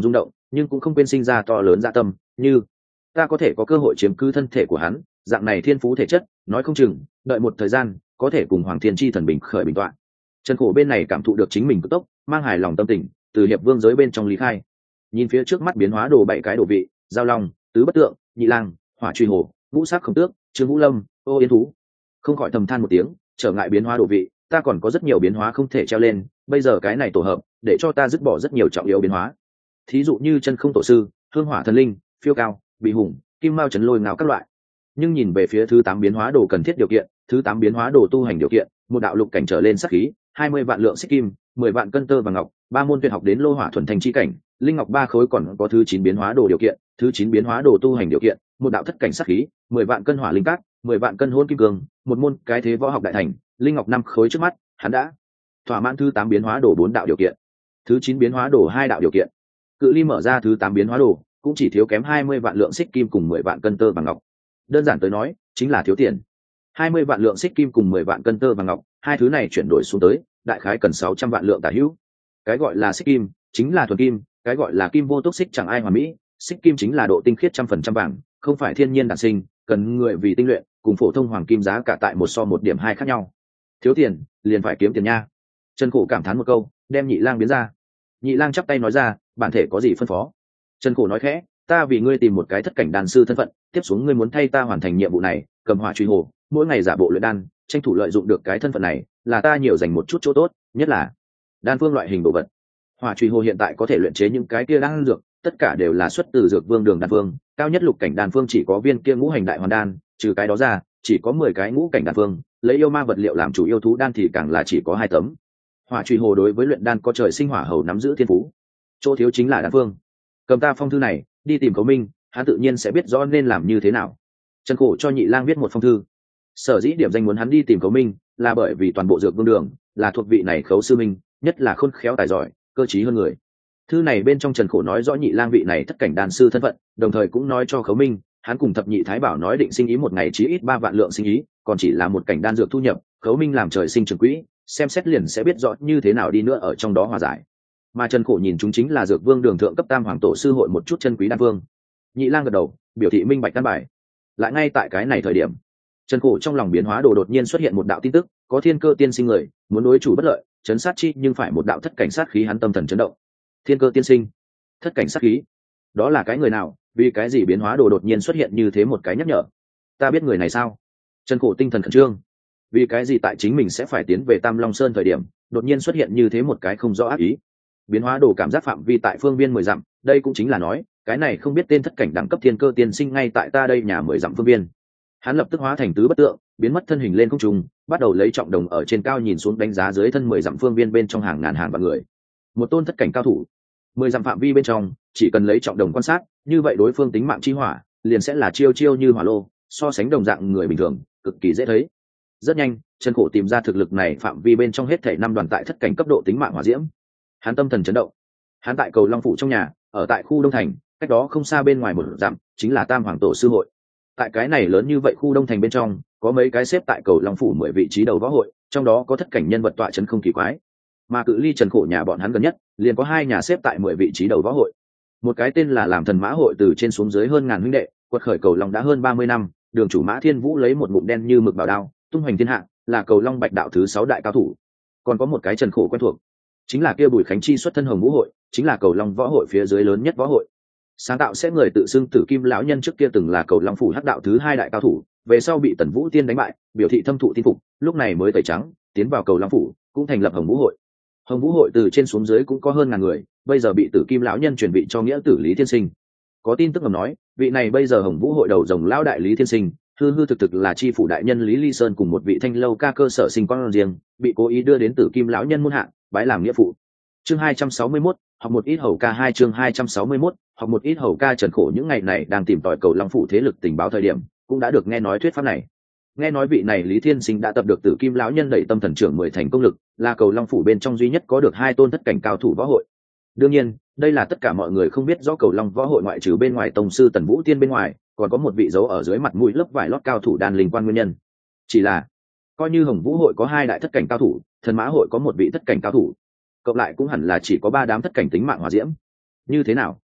nhưng cũng không quên sinh ra to lớn dạ tâm, như ta có thể có cơ hội chiếm cứ thân thể của hắn, dạng này thiên phú thể chất, nói không chừng đợi một thời gian có thể cùng Hoàng Thiên Chi thần bình khởi bình tọa. Trần Khổ bên này cảm thụ được chính mình cực tốc, mang hài lòng tâm tình, từ hiệp vương giới bên trong lý khai, nhìn phía trước mắt biến hóa đồ bảy cái đồ vị, giao long, tứ bất tượng, nhị lang, hỏa truy hồ, ngũ sắc khổng tước, trương vũ lâm, ô yến thú, không khỏi thầm than một tiếng, trở ngại biến hóa đồ vị, ta còn có rất nhiều biến hóa không thể treo lên, bây giờ cái này tổ hợp để cho ta dứt bỏ rất nhiều trọng yếu biến hóa, thí dụ như chân không tổ sư, hương hỏa thần linh, phiêu cao, bị hùng, kim mao chấn lôi ngao các loại. Nhưng nhìn về phía thứ tám biến hóa đồ cần thiết điều kiện, thứ tám biến hóa đồ tu hành điều kiện, một đạo lục cảnh trở lên sắc khí, hai mươi vạn lượng xích kim, mười vạn cân tơ và ngọc, ba môn tuyệt học đến lô hỏa thuần thành chi cảnh, linh ngọc ba khối, còn có thứ chín biến hóa đồ điều kiện, thứ chín biến hóa đồ tu hành điều kiện, một đạo thất cảnh sắc khí, mười vạn cân hỏa linh cát, mười vạn cân hôn kim cương, một môn cái thế võ học đại thành, linh ngọc năm khối. Trước mắt hắn đã thỏa mãn thứ tám biến hóa đồ bốn đạo điều kiện, thứ chín biến hóa đồ hai đạo điều kiện. Cự ly mở ra thứ tám biến hóa đồ cũng chỉ thiếu kém hai mươi vạn lượng xích kim cùng mười vạn cân tơ và ngọc. Đơn giản tới nói, chính là thiếu tiền. hai mươi vạn lượng xích kim cùng mười vạn cân tơ và ngọc, hai thứ này chuyển đổi xuống tới, đại khái cần sáu trăm vạn lượng tả hữu. Cái gọi là xích kim chính là thuần kim, cái gọi là kim vô túc xích chẳng ai hoàn mỹ, xích kim chính là độ tinh khiết trăm phần trăm vàng, không phải thiên nhiên đản sinh, cần người vì tinh luyện, cùng phổ thông hoàng kim giá cả tại một so một điểm hai khác nhau. Thiếu tiền, liền phải kiếm tiền nha. Trần Khổ cảm thán một câu, đem Nhị Lang biến ra. Nhị Lang chắp tay nói ra, bản thể có gì phân phó? Trần Khổ nói khẽ, ta vì ngươi tìm một cái thất cảnh đan sư thân phận, tiếp xuống ngươi muốn thay ta hoàn thành nhiệm vụ này, cầm hỏa truy hồ, mỗi ngày giả bộ luyện đan, tranh thủ lợi dụng được cái thân phận này, là ta nhiều dành một chút chỗ tốt, nhất là đan phương loại hình đồ vật. Hỏa truy hồ hiện tại có thể luyện chế những cái kia đan dược, tất cả đều là xuất từ dược vương đường đan phương, cao nhất lục cảnh đan phương chỉ có viên kia ngũ hành đại hoàn đan, trừ cái đó ra, chỉ có mười cái ngũ cảnh đan phương, lấy yêu ma vật liệu làm chủ yêu thú đan thì càng là chỉ có hai tấm. Hỏa truy hồ đối với luyện đan có trời sinh hỏa hầu nắm giữ thiên phú, chỗ thiếu chính là đan phương. Cầm ta phong thư này, đi tìm Khấu Minh, hắn tự nhiên sẽ biết rõ nên làm như thế nào. Trần Khổ cho Nhị Lang viết một phong thư. Sở dĩ điểm danh muốn hắn đi tìm Khấu Minh, là bởi vì toàn bộ dược vương đường là thuộc vị này Khấu sư minh, nhất là khôn khéo tài giỏi, cơ trí hơn người. Thư này bên trong Trần Khổ nói rõ Nhị Lang vị này thất cảnh đan sư thân phận, đồng thời cũng nói cho Khấu Minh, hắn cùng thập nhị thái bảo nói định sinh ý một ngày chí ít ba vạn lượng sinh ý, còn chỉ là một cảnh đan dược thu nhập, Khấu Minh làm trời sinh trưởng quỹ, xem xét liền sẽ biết rõ như thế nào đi nữa ở trong đó hòa giải. Mà Trần Khổ nhìn chúng chính là dược vương đường thượng cấp tam hoàng tổ sư hội một chút chân quý đan vương. Nhị Lang gật đầu, biểu thị minh bạch đan bài. Lại ngay tại cái này thời điểm, Trần Khổ trong lòng biến hóa đồ đột nhiên xuất hiện một đạo tin tức, có thiên cơ tiên sinh người muốn đối chủ bất lợi, chấn sát chi, nhưng phải một đạo thất cảnh sát khí, hắn tâm thần chấn động. Thiên cơ tiên sinh, thất cảnh sát khí, đó là cái người nào? Vì cái gì biến hóa đồ đột nhiên xuất hiện như thế một cái nhắc nhở? Ta biết người này sao? Trần Khổ tinh thần khẩn trương. Vì cái gì tại chính mình sẽ phải tiến về Tam Long Sơn thời điểm, đột nhiên xuất hiện như thế một cái không rõ ác ý? Biến hóa đồ cảm giác phạm vi tại phương viên mười dặm, đây cũng chính là nói, cái này không biết tên thất cảnh đẳng cấp thiên cơ tiên sinh ngay tại ta đây nhà mười dặm phương viên. Hắn lập tức hóa thành tứ bất tượng, biến mất thân hình lên không trung, bắt đầu lấy trọng đồng ở trên cao nhìn xuống đánh giá dưới thân mười dặm phương viên bên trong hàng ngàn hàng vạn người. Một tôn thất cảnh cao thủ, mười dặm phạm vi bên trong, chỉ cần lấy trọng đồng quan sát, như vậy đối phương tính mạng chi hỏa liền sẽ là chiêu chiêu như hỏa lô, so sánh đồng dạng người bình thường, cực kỳ dễ thấy. Rất nhanh, Trần Khổ tìm ra thực lực này phạm vi bên trong hết thảy năm đoàn tại thất cảnh cấp độ tính mạng hỏa diễm. Hắn tâm thần chấn động. Hắn tại cầu Long phủ trong nhà, ở tại khu Đông Thành, cách đó không xa bên ngoài một dặm chính là Tam Hoàng tổ sư hội. Tại cái này lớn như vậy khu Đông Thành bên trong, có mấy cái xếp tại cầu Long phủ mười vị trí đầu võ hội, trong đó có thất cảnh nhân vật tọa trấn không kỳ quái. Mà cự ly Trần Khổ nhà bọn hắn gần nhất, liền có hai nhà xếp tại mười vị trí đầu võ hội. Một cái tên là Làm Thần Mã hội, từ trên xuống dưới hơn ngàn huynh đệ, quật khởi cầu Long đã hơn ba mươi năm, đường chủ Mã Thiên Vũ lấy một ngụm đen như mực bảo đao, tung hoành thiên hạ, là cầu Long Bạch đạo thứ sáu đại cao thủ. Còn có một cái Trần Khổ quen thuộc, chính là kia Bùi Khánh Chi xuất thân Hồng Vũ hội, chính là cầu Long võ hội phía dưới lớn nhất võ hội. Sáng tạo sẽ người tự xưng Tử Kim lão nhân, trước kia từng là cầu Long phủ hắc đạo thứ hai đại cao thủ, về sau bị Tần Vũ Tiên đánh bại, biểu thị thâm thụ tin phục, lúc này mới tẩy trắng, tiến vào cầu Long phủ, cũng thành lập Hồng Vũ hội. Hồng Vũ hội từ trên xuống dưới cũng có hơn ngàn người, bây giờ bị Tử Kim lão nhân chuyển vị cho nghĩa tử Lý Thiên Sinh. Có tin tức ngầm nói, vị này bây giờ Hồng Vũ hội đầu rồng lão đại Lý Thiên Sinh, hư hư thực thực là chi phủ đại nhân Lý Ly Sơn cùng một vị thanh lâu ca cơ sở sinh con riêng, bị cố ý đưa đến Tử Kim lão nhân môn hạ, bái làm nghĩa phụ. Chương hai trăm sáu mươi mốt, học một ít hầu ca hai chương hai trăm sáu mươi mốt, học một ít hầu ca. Trần Khổ những ngày này đang tìm tòi cầu Long phủ thế lực tình báo thời điểm, cũng đã được nghe nói thuyết pháp này. Nghe nói vị này Lý Thiên Sinh đã tập được Tử Kim lão nhân đẩy tâm thần trưởng mười thành công lực, là cầu Long phủ bên trong duy nhất có được hai tôn thất cảnh cao thủ võ hội. Đương nhiên, đây là tất cả mọi người không biết rõ cầu Long võ hội ngoại trừ bên ngoài tông sư Tần Vũ Tiên bên ngoài, còn có một vị dấu ở dưới mặt mũi lớp vải lót cao thủ đan linh quan nguyên nhân. Chỉ là, coi như Hồng Vũ hội có hai đại thất cảnh cao thủ, Thần Mã hội có một vị thất cảnh cao thủ, cộng lại cũng hẳn là chỉ có ba đám thất cảnh tính mạng hỏa diễm. Như thế nào?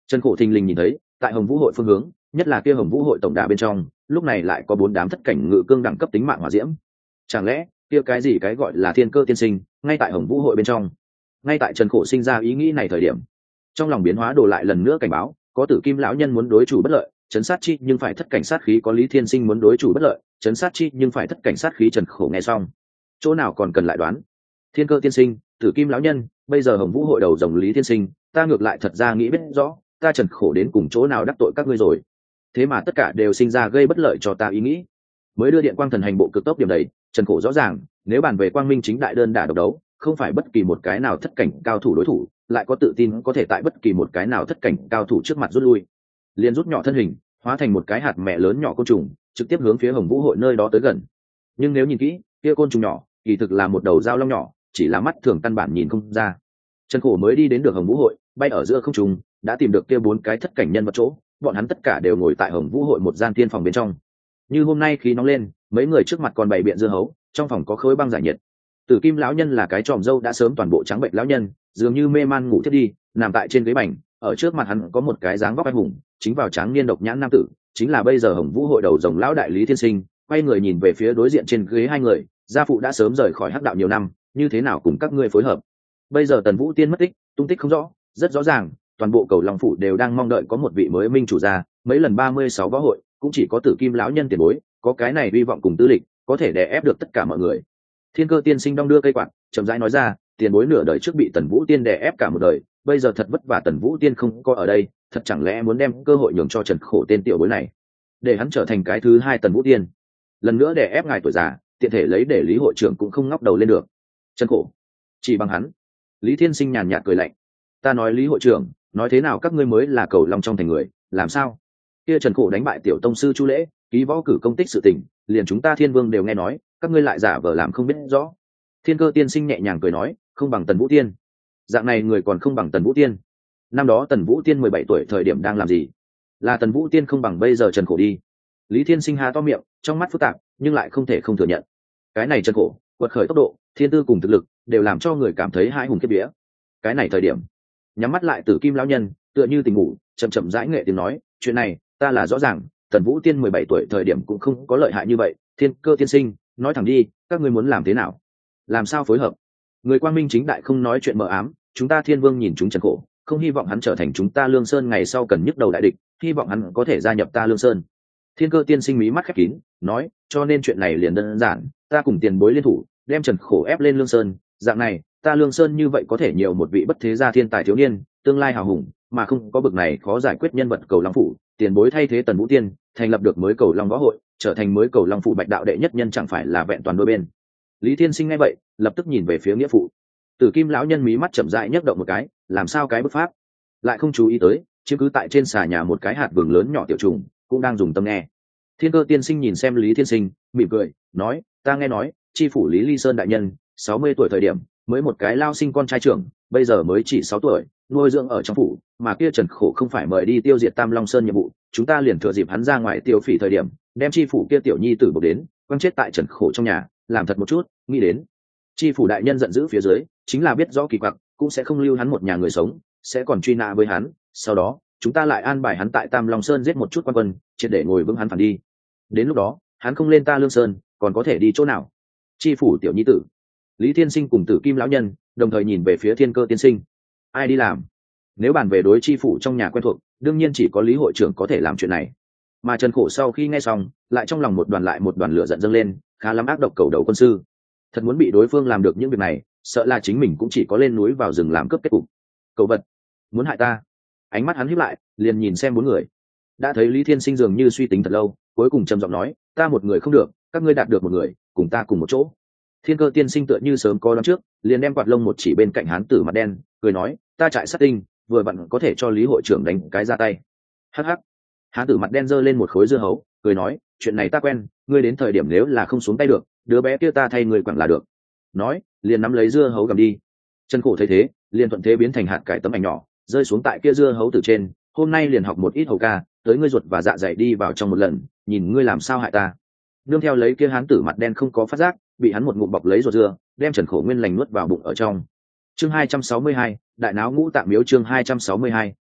Trần Khổ thình lình nhìn thấy tại Hồng Vũ hội phương hướng, nhất là kia Hồng Vũ hội tổng đà bên trong, lúc này lại có bốn đám thất cảnh ngự cương đẳng cấp tính mạng hỏa diễm. Chẳng lẽ kia cái gì cái gọi là thiên cơ tiên sinh ngay tại Hồng Vũ hội bên trong? Ngay tại Trần Khổ sinh ra ý nghĩ này thời điểm, trong lòng biến hóa đồ lại lần nữa cảnh báo, có Tử Kim lão nhân muốn đối chủ bất lợi, chấn sát chi nhưng phải thất cảnh sát khí, có Lý Thiên Sinh muốn đối chủ bất lợi, chấn sát chi nhưng phải thất cảnh sát khí. Trần Khổ nghe xong, chỗ nào còn cần lại đoán. Thiên cơ tiên sinh, Tử Kim lão nhân, bây giờ Hồng Vũ hội đầu rồng Lý Thiên Sinh, ta ngược lại thật ra nghĩ biết rõ, ta Trần Khổ đến cùng chỗ nào đắc tội các ngươi rồi. Thế mà tất cả đều sinh ra gây bất lợi cho ta ý nghĩ. Mới đưa điện quang thần hành bộ cực tốc điểm đầy, Trần Khổ rõ ràng, nếu bàn về quang minh chính đại đơn đả độc đấu, không phải bất kỳ một cái nào thất cảnh cao thủ đối thủ, lại có tự tin có thể tại bất kỳ một cái nào thất cảnh cao thủ trước mặt rút lui. Liền rút nhỏ thân hình, hóa thành một cái hạt mẹ lớn nhỏ côn trùng, trực tiếp hướng phía Hồng Vũ hội nơi đó tới gần. Nhưng nếu nhìn kỹ, kia côn trùng nhỏ, kỳ thực là một đầu dao long nhỏ, chỉ là mắt thường căn bản nhìn không ra. Trần Khổ mới đi đến được Hồng Vũ hội, bay ở giữa không trung, đã tìm được kia bốn cái thất cảnh nhân vật chỗ, bọn hắn tất cả đều ngồi tại Hồng Vũ hội một gian tiên phòng bên trong. Như hôm nay khí nóng lên, mấy người trước mặt còn bày biện dưa hấu, trong phòng có khối băng giải nhiệt. Tử Kim lão nhân là cái tròm râu đã sớm toàn bộ trắng bệnh lão nhân, dường như mê man ngủ thiếp đi, nằm tại trên ghế bành, ở trước mặt hắn có một cái dáng vóc anh hùng, chính vào tráng niên độc nhãn nam tử, chính là bây giờ Hồng Vũ hội đầu rồng lão đại Lý Thiên Sinh. Quay người nhìn về phía đối diện trên ghế hai người, gia phụ đã sớm rời khỏi hắc đạo nhiều năm, như thế nào cùng các ngươi phối hợp? Bây giờ Tần Vũ Tiên mất tích, tung tích không rõ, rất rõ ràng, toàn bộ Cầu Long phủ đều đang mong đợi có một vị mới minh chủ ra, mấy lần ba mươi sáu võ hội, cũng chỉ có Tử Kim lão nhân tiền bối, có cái này hy vọng cùng tư lịch, có thể đè ép được tất cả mọi người. Thiên Cơ tiên sinh đong đưa cây quạt, chậm rãi nói ra, tiền bối nửa đời trước bị Tần Vũ Tiên đè ép cả một đời, bây giờ thật vất vả Tần Vũ Tiên không có ở đây, thật chẳng lẽ muốn đem cơ hội nhường cho Trần Khổ tên tiểu bối này, để hắn trở thành cái thứ hai Tần Vũ Tiên, lần nữa đè ép ngài tuổi già, tiện thể lấy để Lý hội trưởng cũng không ngóc đầu lên được. Trần Khổ, chỉ bằng hắn. Lý Thiên Sinh nhàn nhạt cười lạnh, ta nói Lý hội trưởng, nói thế nào các ngươi mới là Cầu Long trong thành người, làm sao? Kia Trần Khổ đánh bại tiểu tông sư Chu Lễ, ký võ cử công tích sự tình, liền chúng ta Thiên Vương đều nghe nói, các ngươi lại giả vờ làm không biết rõ. Thiên Cơ tiên sinh nhẹ nhàng cười nói, không bằng Tần Vũ Tiên. Dạng này người còn không bằng Tần Vũ Tiên. Năm đó Tần Vũ Tiên mười bảy tuổi thời điểm đang làm gì? Là Tần Vũ Tiên không bằng bây giờ Trần Khổ đi. Lý Thiên Sinh há to miệng, trong mắt phức tạp, nhưng lại không thể không thừa nhận. Cái này Trần Khổ, quật khởi tốc độ, thiên tư cùng thực lực, đều làm cho người cảm thấy hãi hùng kiếp vía. Cái này thời điểm, nhắm mắt lại Tử Kim lão nhân, tựa như tỉnh ngủ, chậm chậm rãi nghệ tiếng nói, chuyện này, ta là rõ ràng, Tần Vũ Tiên mười bảy tuổi thời điểm cũng không có lợi hại như vậy, Thiên Cơ tiên sinh, nói thẳng đi, các ngươi muốn làm thế nào? Làm sao phối hợp? Người quang minh chính đại không nói chuyện mờ ám, chúng ta Thiên Vương nhìn chúng Trần Khổ, không hy vọng hắn trở thành chúng ta Lương Sơn ngày sau cần nhức đầu đại địch, hy vọng hắn có thể gia nhập ta Lương Sơn. Thiên Cơ tiên sinh mí mắt khép kín, nói, cho nên chuyện này liền đơn giản, ta cùng tiền bối liên thủ, đem Trần Khổ ép lên Lương Sơn, dạng này, ta Lương Sơn như vậy có thể nhiều một vị bất thế gia thiên tài thiếu niên, tương lai hào hùng, mà không có bực này khó giải quyết nhân vật Cầu Long phủ, tiền bối thay thế Tần Vũ Tiên, thành lập được mới Cầu Long võ hội, trở thành mới Cầu Long phủ bạch đạo đệ nhất nhân, chẳng phải là vẹn toàn đôi bên. Lý Thiên Sinh nghe vậy, lập tức nhìn về phía nghĩa phụ. Tử Kim lão nhân mí mắt chậm rãi nhấc động một cái, làm sao cái bức pháp? Lại không chú ý tới, chứ cứ tại trên xà nhà một cái hạt vừng lớn nhỏ tiểu trùng, cũng đang dùng tâm nghe. Thiên Cơ tiên sinh nhìn xem Lý Thiên Sinh, mỉm cười, nói, ta nghe nói, chi phủ Lý Ly Sơn đại nhân, sáu mươi tuổi thời điểm, mới một cái lao sinh con trai trưởng, bây giờ mới chỉ sáu tuổi, nuôi dưỡng ở trong phủ, mà kia Trần Khổ không phải mời đi tiêu diệt Tam Long Sơn nhiệm vụ, chúng ta liền thừa dịp hắn ra ngoài tiêu phỉ thời điểm, đem chi phủ kia tiểu nhi tử buộc đến, quăng chết tại Trần Khổ trong nhà, làm thật một chút, nghĩ đến. Chi phủ đại nhân giận dữ phía dưới, chính là biết rõ kỳ quặc, cũng sẽ không lưu hắn một nhà người sống, sẽ còn truy nã với hắn, sau đó, chúng ta lại an bài hắn tại Tam Long Sơn giết một chút quan quân, triệt để ngồi vững hắn phản đi. Đến lúc đó, hắn không lên ta Lương Sơn, còn có thể đi chỗ nào? Chi phủ tiểu nhi tử. Lý Thiên Sinh cùng Tử Kim lão nhân đồng thời nhìn về phía Thiên Cơ tiên sinh. Ai đi làm? Nếu bàn về đối chi phủ trong nhà quen thuộc, đương nhiên chỉ có Lý hội trưởng có thể làm chuyện này. Mà Trần Khổ sau khi nghe xong, lại trong lòng một đoàn lại một đoàn lửa giận dâng lên, khá lắm ác độc cầu đầu quân sư. Thật muốn bị đối phương làm được những việc này, sợ là chính mình cũng chỉ có lên núi vào rừng làm cướp kết cục. Cầu vật, muốn hại ta? Ánh mắt hắn híp lại, liền nhìn xem bốn người. Đã thấy Lý Thiên Sinh dường như suy tính thật lâu, cuối cùng trầm giọng nói, ta một người không được, các ngươi đạt được một người, cùng ta cùng một chỗ. Thiên Cơ tiên sinh tựa như sớm có đoán trước, liền đem quạt lông một chỉ bên cạnh hán tử mặt đen, cười nói, ta trại sát tinh, vừa vặn có thể cho Lý hội trưởng đánh cái ra tay. Hắc hắc. Hán tử mặt đen giơ lên một khối dưa hấu, cười nói, chuyện này ta quen, ngươi đến thời điểm nếu là không xuống tay được, đứa bé kia ta thay người quẳng là được. Nói, liền nắm lấy dưa hấu cầm đi. Trần Khổ thấy thế, liền thuận thế biến thành hạt cải tấm ảnh nhỏ, rơi xuống tại kia dưa hấu từ trên, hôm nay liền học một ít hầu ca, tới ngươi ruột và dạ dày đi vào trong một lần, nhìn ngươi làm sao hại ta. Nương theo lấy kia hán tử mặt đen không có phát giác, bị hắn một ngụm bọc lấy ruột dưa, đem Trần Khổ nguyên lành nuốt vào bụng ở trong. Chương hai trăm sáu mươi hai, đại náo ngũ tạng miếu. Chương hai trăm sáu mươi hai,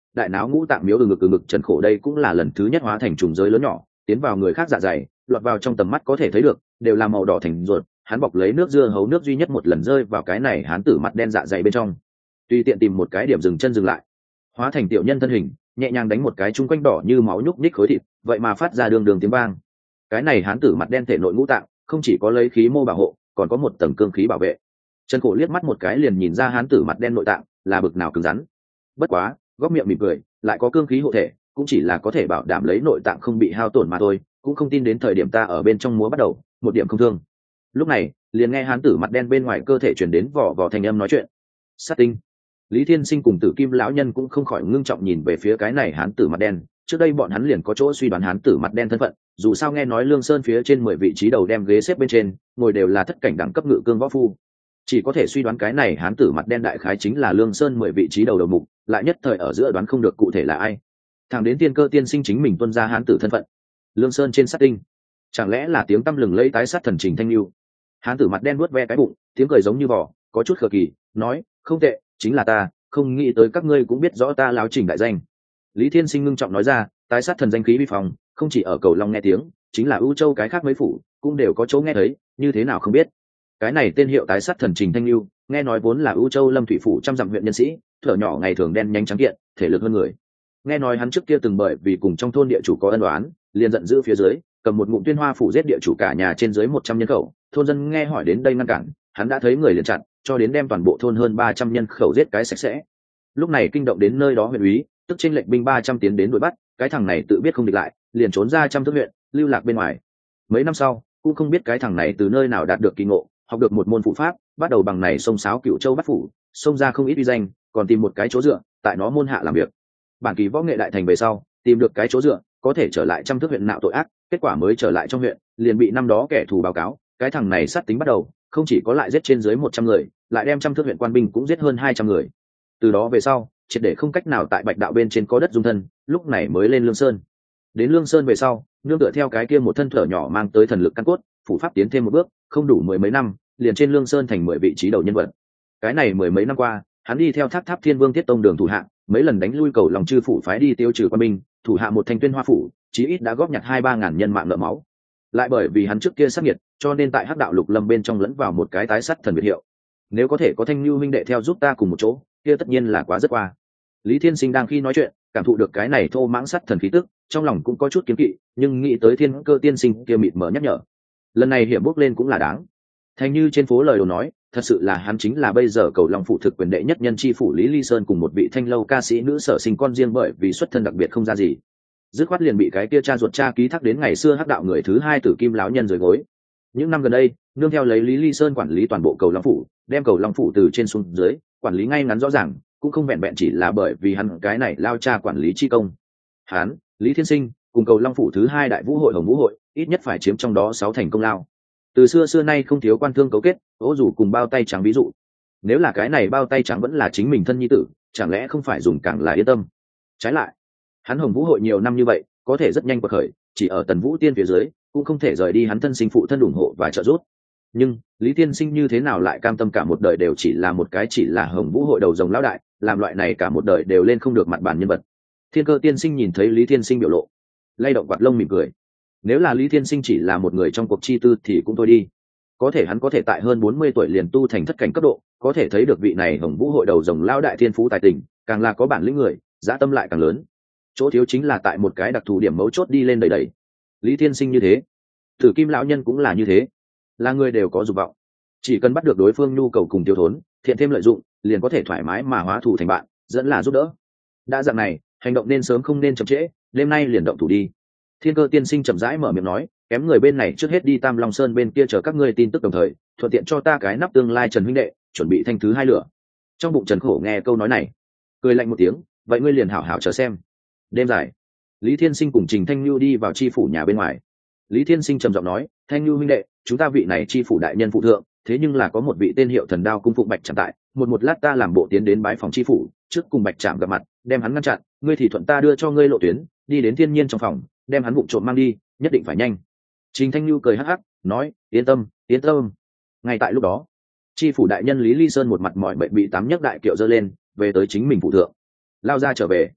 đại náo ngũ tạng miếu từ ngực từ ngực Trần Khổ đây cũng là lần thứ nhất hóa thành trùng giới lớn nhỏ tiến vào người khác dạ dày, lọt vào trong tầm mắt có thể thấy được đều là màu đỏ thành ruột, hắn bọc lấy nước dưa hấu nước duy nhất một lần rơi vào cái này hán tử mặt đen dạ dày bên trong, tùy tiện tìm một cái điểm dừng chân dừng lại, hóa thành tiểu nhân thân hình nhẹ nhàng đánh một cái chung quanh đỏ như máu nhúc nhích khối thịt, vậy mà phát ra đường đường tiếng vang. Cái này hán tử mặt đen thể nội ngũ tạng không chỉ có lấy khí mô bảo hộ, còn có một tầng cương khí bảo vệ. Trần Cổ liếc mắt một cái liền nhìn ra hán tử mặt đen nội tạng là bực nào cứng rắn. Bất quá góc miệng mỉm cười, lại có cương khí hộ thể, cũng chỉ là có thể bảo đảm lấy nội tạng không bị hao tổn mà thôi, cũng không tin đến thời điểm ta ở bên trong múa bắt đầu một điểm không thương. Lúc này liền nghe hán tử mặt đen bên ngoài cơ thể chuyển đến vỏ vỏ thành âm nói chuyện. Sát tinh. Lý Thiên Sinh cùng Tử Kim lão nhân cũng không khỏi ngưng trọng nhìn về phía cái này hán tử mặt đen. Trước đây bọn hắn liền có chỗ suy đoán hán tử mặt đen thân phận, dù sao nghe nói Lương Sơn phía trên mười vị trí đầu đem ghế xếp bên trên, ngồi đều là thất cảnh đẳng cấp ngự cương võ phu. Chỉ có thể suy đoán cái này hán tử mặt đen đại khái chính là Lương Sơn mười vị trí đầu đầu mục, lại nhất thời ở giữa đoán không được cụ thể là ai. Thẳng đến Tiên Cơ tiên sinh chính mình tuân ra hán tử thân phận. Lương Sơn trên sát tinh, chẳng lẽ là tiếng tăm lừng lẫy tái sát thần Trình Thanh Nhu? Hán tử mặt đen vuốt ve cái bụng, tiếng cười giống như vỏ, có chút khờ kỳ, nói, không tệ, chính là ta, không nghĩ tới các ngươi cũng biết rõ ta láo Trình đại danh. Lý Thiên Sinh ngưng trọng nói ra, tái sát thần danh khí vi phòng, không chỉ ở Cầu Long nghe tiếng, chính là ưu châu cái khác mấy phủ cũng đều có chỗ nghe thấy, như thế nào không biết. Cái này tên hiệu tái sát thần Trình Thanh Nhu, nghe nói vốn là ưu châu Lâm Thủy phủ trăm dặm huyện nhân sĩ, thở nhỏ ngày thường đen nhanh trắng kiện, thể lực hơn người. Nghe nói hắn trước kia từng bởi vì cùng trong thôn địa chủ có ân oán, liền giận dữ phía dưới, cầm một ngụm tuyên hoa phủ giết địa chủ cả nhà trên dưới một trăm nhân khẩu. Thôn dân nghe hỏi đến đây ngăn cản, hắn đã thấy người liền chặn, cho đến đem toàn bộ thôn hơn ba trăm nhân khẩu giết cái sạch sẽ. Lúc này kinh động đến nơi đó huyện úy, tức trên lệnh binh ba trăm tiến đến đuổi bắt, cái thằng này tự biết không địch lại, liền trốn ra trăm thước huyện, lưu lạc bên ngoài. Mấy năm sau, cũng không biết cái thằng này từ nơi nào đạt được kỳ ngộ, học được một môn phụ pháp, bắt đầu bằng này xông sáo Cửu Châu bắt phủ, xông ra không ít uy danh, còn tìm một cái chỗ dựa, tại nó môn hạ làm việc. Bản kỳ võ nghệ đại thành về sau, tìm được cái chỗ dựa, có thể trở lại trăm thước huyện nạo tội ác, kết quả mới trở lại trong huyện, liền bị năm đó kẻ thù báo cáo, cái thằng này sát tính bắt đầu, không chỉ có lại giết trên dưới một trăm người, lại đem trăm thước huyện quan binh cũng giết hơn hai trăm người. Từ đó về sau, triệt để không cách nào tại Bạch Đạo bên trên có đất dung thân, lúc này mới lên Lương Sơn. Đến Lương Sơn về sau, nương tựa theo cái kia một thân thở nhỏ mang tới thần lực căn cốt, phủ pháp tiến thêm một bước, không đủ mười mấy năm, liền trên Lương Sơn thành mười vị trí đầu nhân vật. Cái này mười mấy năm qua, hắn đi theo Tháp Tháp Thiên Vương Tiết Tông đường thủ hạ, mấy lần đánh lui Cầu Lòng chư phủ phái đi tiêu trừ quan binh, thủ hạ một thành Tuyên Hoa phủ, chí ít đã góp nhặt hai ba ngàn nhân mạng nợ máu. Lại bởi vì hắn trước kia sát nhiệt, cho nên tại Hắc Đạo Lục Lâm bên trong lẫn vào một cái tái sắt thần biệt hiệu. Nếu có thể có Thanh Nhu huynh đệ theo giúp ta cùng một chỗ, kia tất nhiên là quá rất qua. Lý Thiên Sinh đang khi nói chuyện, cảm thụ được cái này thô mãng sắt thần khí tức, trong lòng cũng có chút kiến kỵ, nhưng nghĩ tới Thiên Cơ tiên sinh kia mịt mờ nhắc nhở, lần này hiểm bước lên cũng là đáng. Thanh như trên phố lời đồ nói, thật sự là hắn chính là bây giờ Cầu Long phủ thực quyền đệ nhất nhân chi phủ Lý Ly Sơn cùng một vị thanh lâu ca sĩ nữ sở sinh con riêng, bởi vì xuất thân đặc biệt không ra gì, dứt khoát liền bị cái kia cha ruột cha ký thác đến ngày xưa Hắc Đạo người thứ hai Tử Kim lão nhân dưới gối. Những năm gần đây, nương theo lấy Lý Ly Sơn quản lý toàn bộ Cầu Long phủ, đem Cầu Long phủ từ trên xuống dưới quản lý ngay ngắn rõ ràng, cũng không vẹn vẹn chỉ là bởi vì hắn cái này lao cha quản lý chi công. Hắn, Lý Thiên Sinh, cùng Cầu Long phủ thứ hai Đại Vũ hội Hồng Vũ hội, ít nhất phải chiếm trong đó sáu thành công lao. Từ xưa xưa nay không thiếu quan thương cấu kết, ố dù cùng bao tay trắng ví dụ. Nếu là cái này bao tay trắng vẫn là chính mình thân nhi tử, chẳng lẽ không phải dùng càng là yên tâm. Trái lại, hắn Hồng Vũ hội nhiều năm như vậy, có thể rất nhanh quật khởi, chỉ ở Tần Vũ Tiên phía dưới, cũng không thể rời đi hắn thân sinh phụ thân ủng hộ và trợ giúp. Nhưng Lý Thiên Sinh như thế nào lại cam tâm cả một đời đều chỉ là một cái chỉ là Hồng Vũ hội đầu rồng lão đại, làm loại này cả một đời đều lên không được mặt bàn nhân vật. Thiên Cơ tiên sinh nhìn thấy Lý Thiên Sinh biểu lộ, lay động quạt lông mỉm cười. Nếu là Lý Thiên Sinh chỉ là một người trong cuộc chi tư thì cũng thôi đi. Có thể hắn có thể tại hơn bốn mươi tuổi liền tu thành thất cảnh cấp độ, có thể thấy được vị này Hồng Vũ hội đầu rồng lão đại thiên phú tài tình, càng là có bản lĩnh người, dã tâm lại càng lớn. Chỗ thiếu chính là tại một cái đặc thù điểm mấu chốt đi lên đầy đầy. Lý Thiên Sinh như thế, Tử Kim lão nhân cũng là như thế, là người đều có dục vọng, chỉ cần bắt được đối phương nhu cầu cùng thiếu thốn, thiện thêm lợi dụng, liền có thể thoải mái mà hóa thù thành bạn, dẫn là giúp đỡ. Đã dạng này, hành động nên sớm không nên chậm trễ, đêm nay liền động thủ đi. Thiên Cơ tiên sinh chậm rãi mở miệng nói, kém người bên này trước hết đi Tam Long Sơn bên kia chờ các ngươi tin tức đồng thời, thuận tiện cho ta cái nắp tương lai Trần huynh đệ, chuẩn bị thanh thứ hai lửa. Trong bụng Trần Khổ nghe câu nói này, cười lạnh một tiếng, vậy ngươi liền hảo hảo chờ xem. Đêm dài, Lý Thiên Sinh cùng Trình Thanh Nhu đi vào chi phủ nhà bên ngoài. Lý Thiên Sinh trầm giọng nói, Thanh Nhu huynh đệ, chúng ta vị này chi phủ đại nhân phụ thượng, thế nhưng là có một vị tên hiệu Thần Đao cung phụng Bạch Trạm tại, một một lát ta làm bộ tiến đến bái phòng chi phủ, trước cùng Bạch Trạm gặp mặt, đem hắn ngăn chặn, ngươi thì thuận ta đưa cho ngươi lộ tuyến, đi đến thiên nhiên trong phòng, đem hắn vụng trộm mang đi, nhất định phải nhanh. Trình Thanh Nhu cười hắc hắc, nói, yên tâm, yên tâm. Ngay tại lúc đó, chi phủ đại nhân Lý Ly Sơn một mặt mỏi mệt bị tám nhấc đại kiệu dơ lên, về tới chính mình phụ thượng. Lao ra trở về.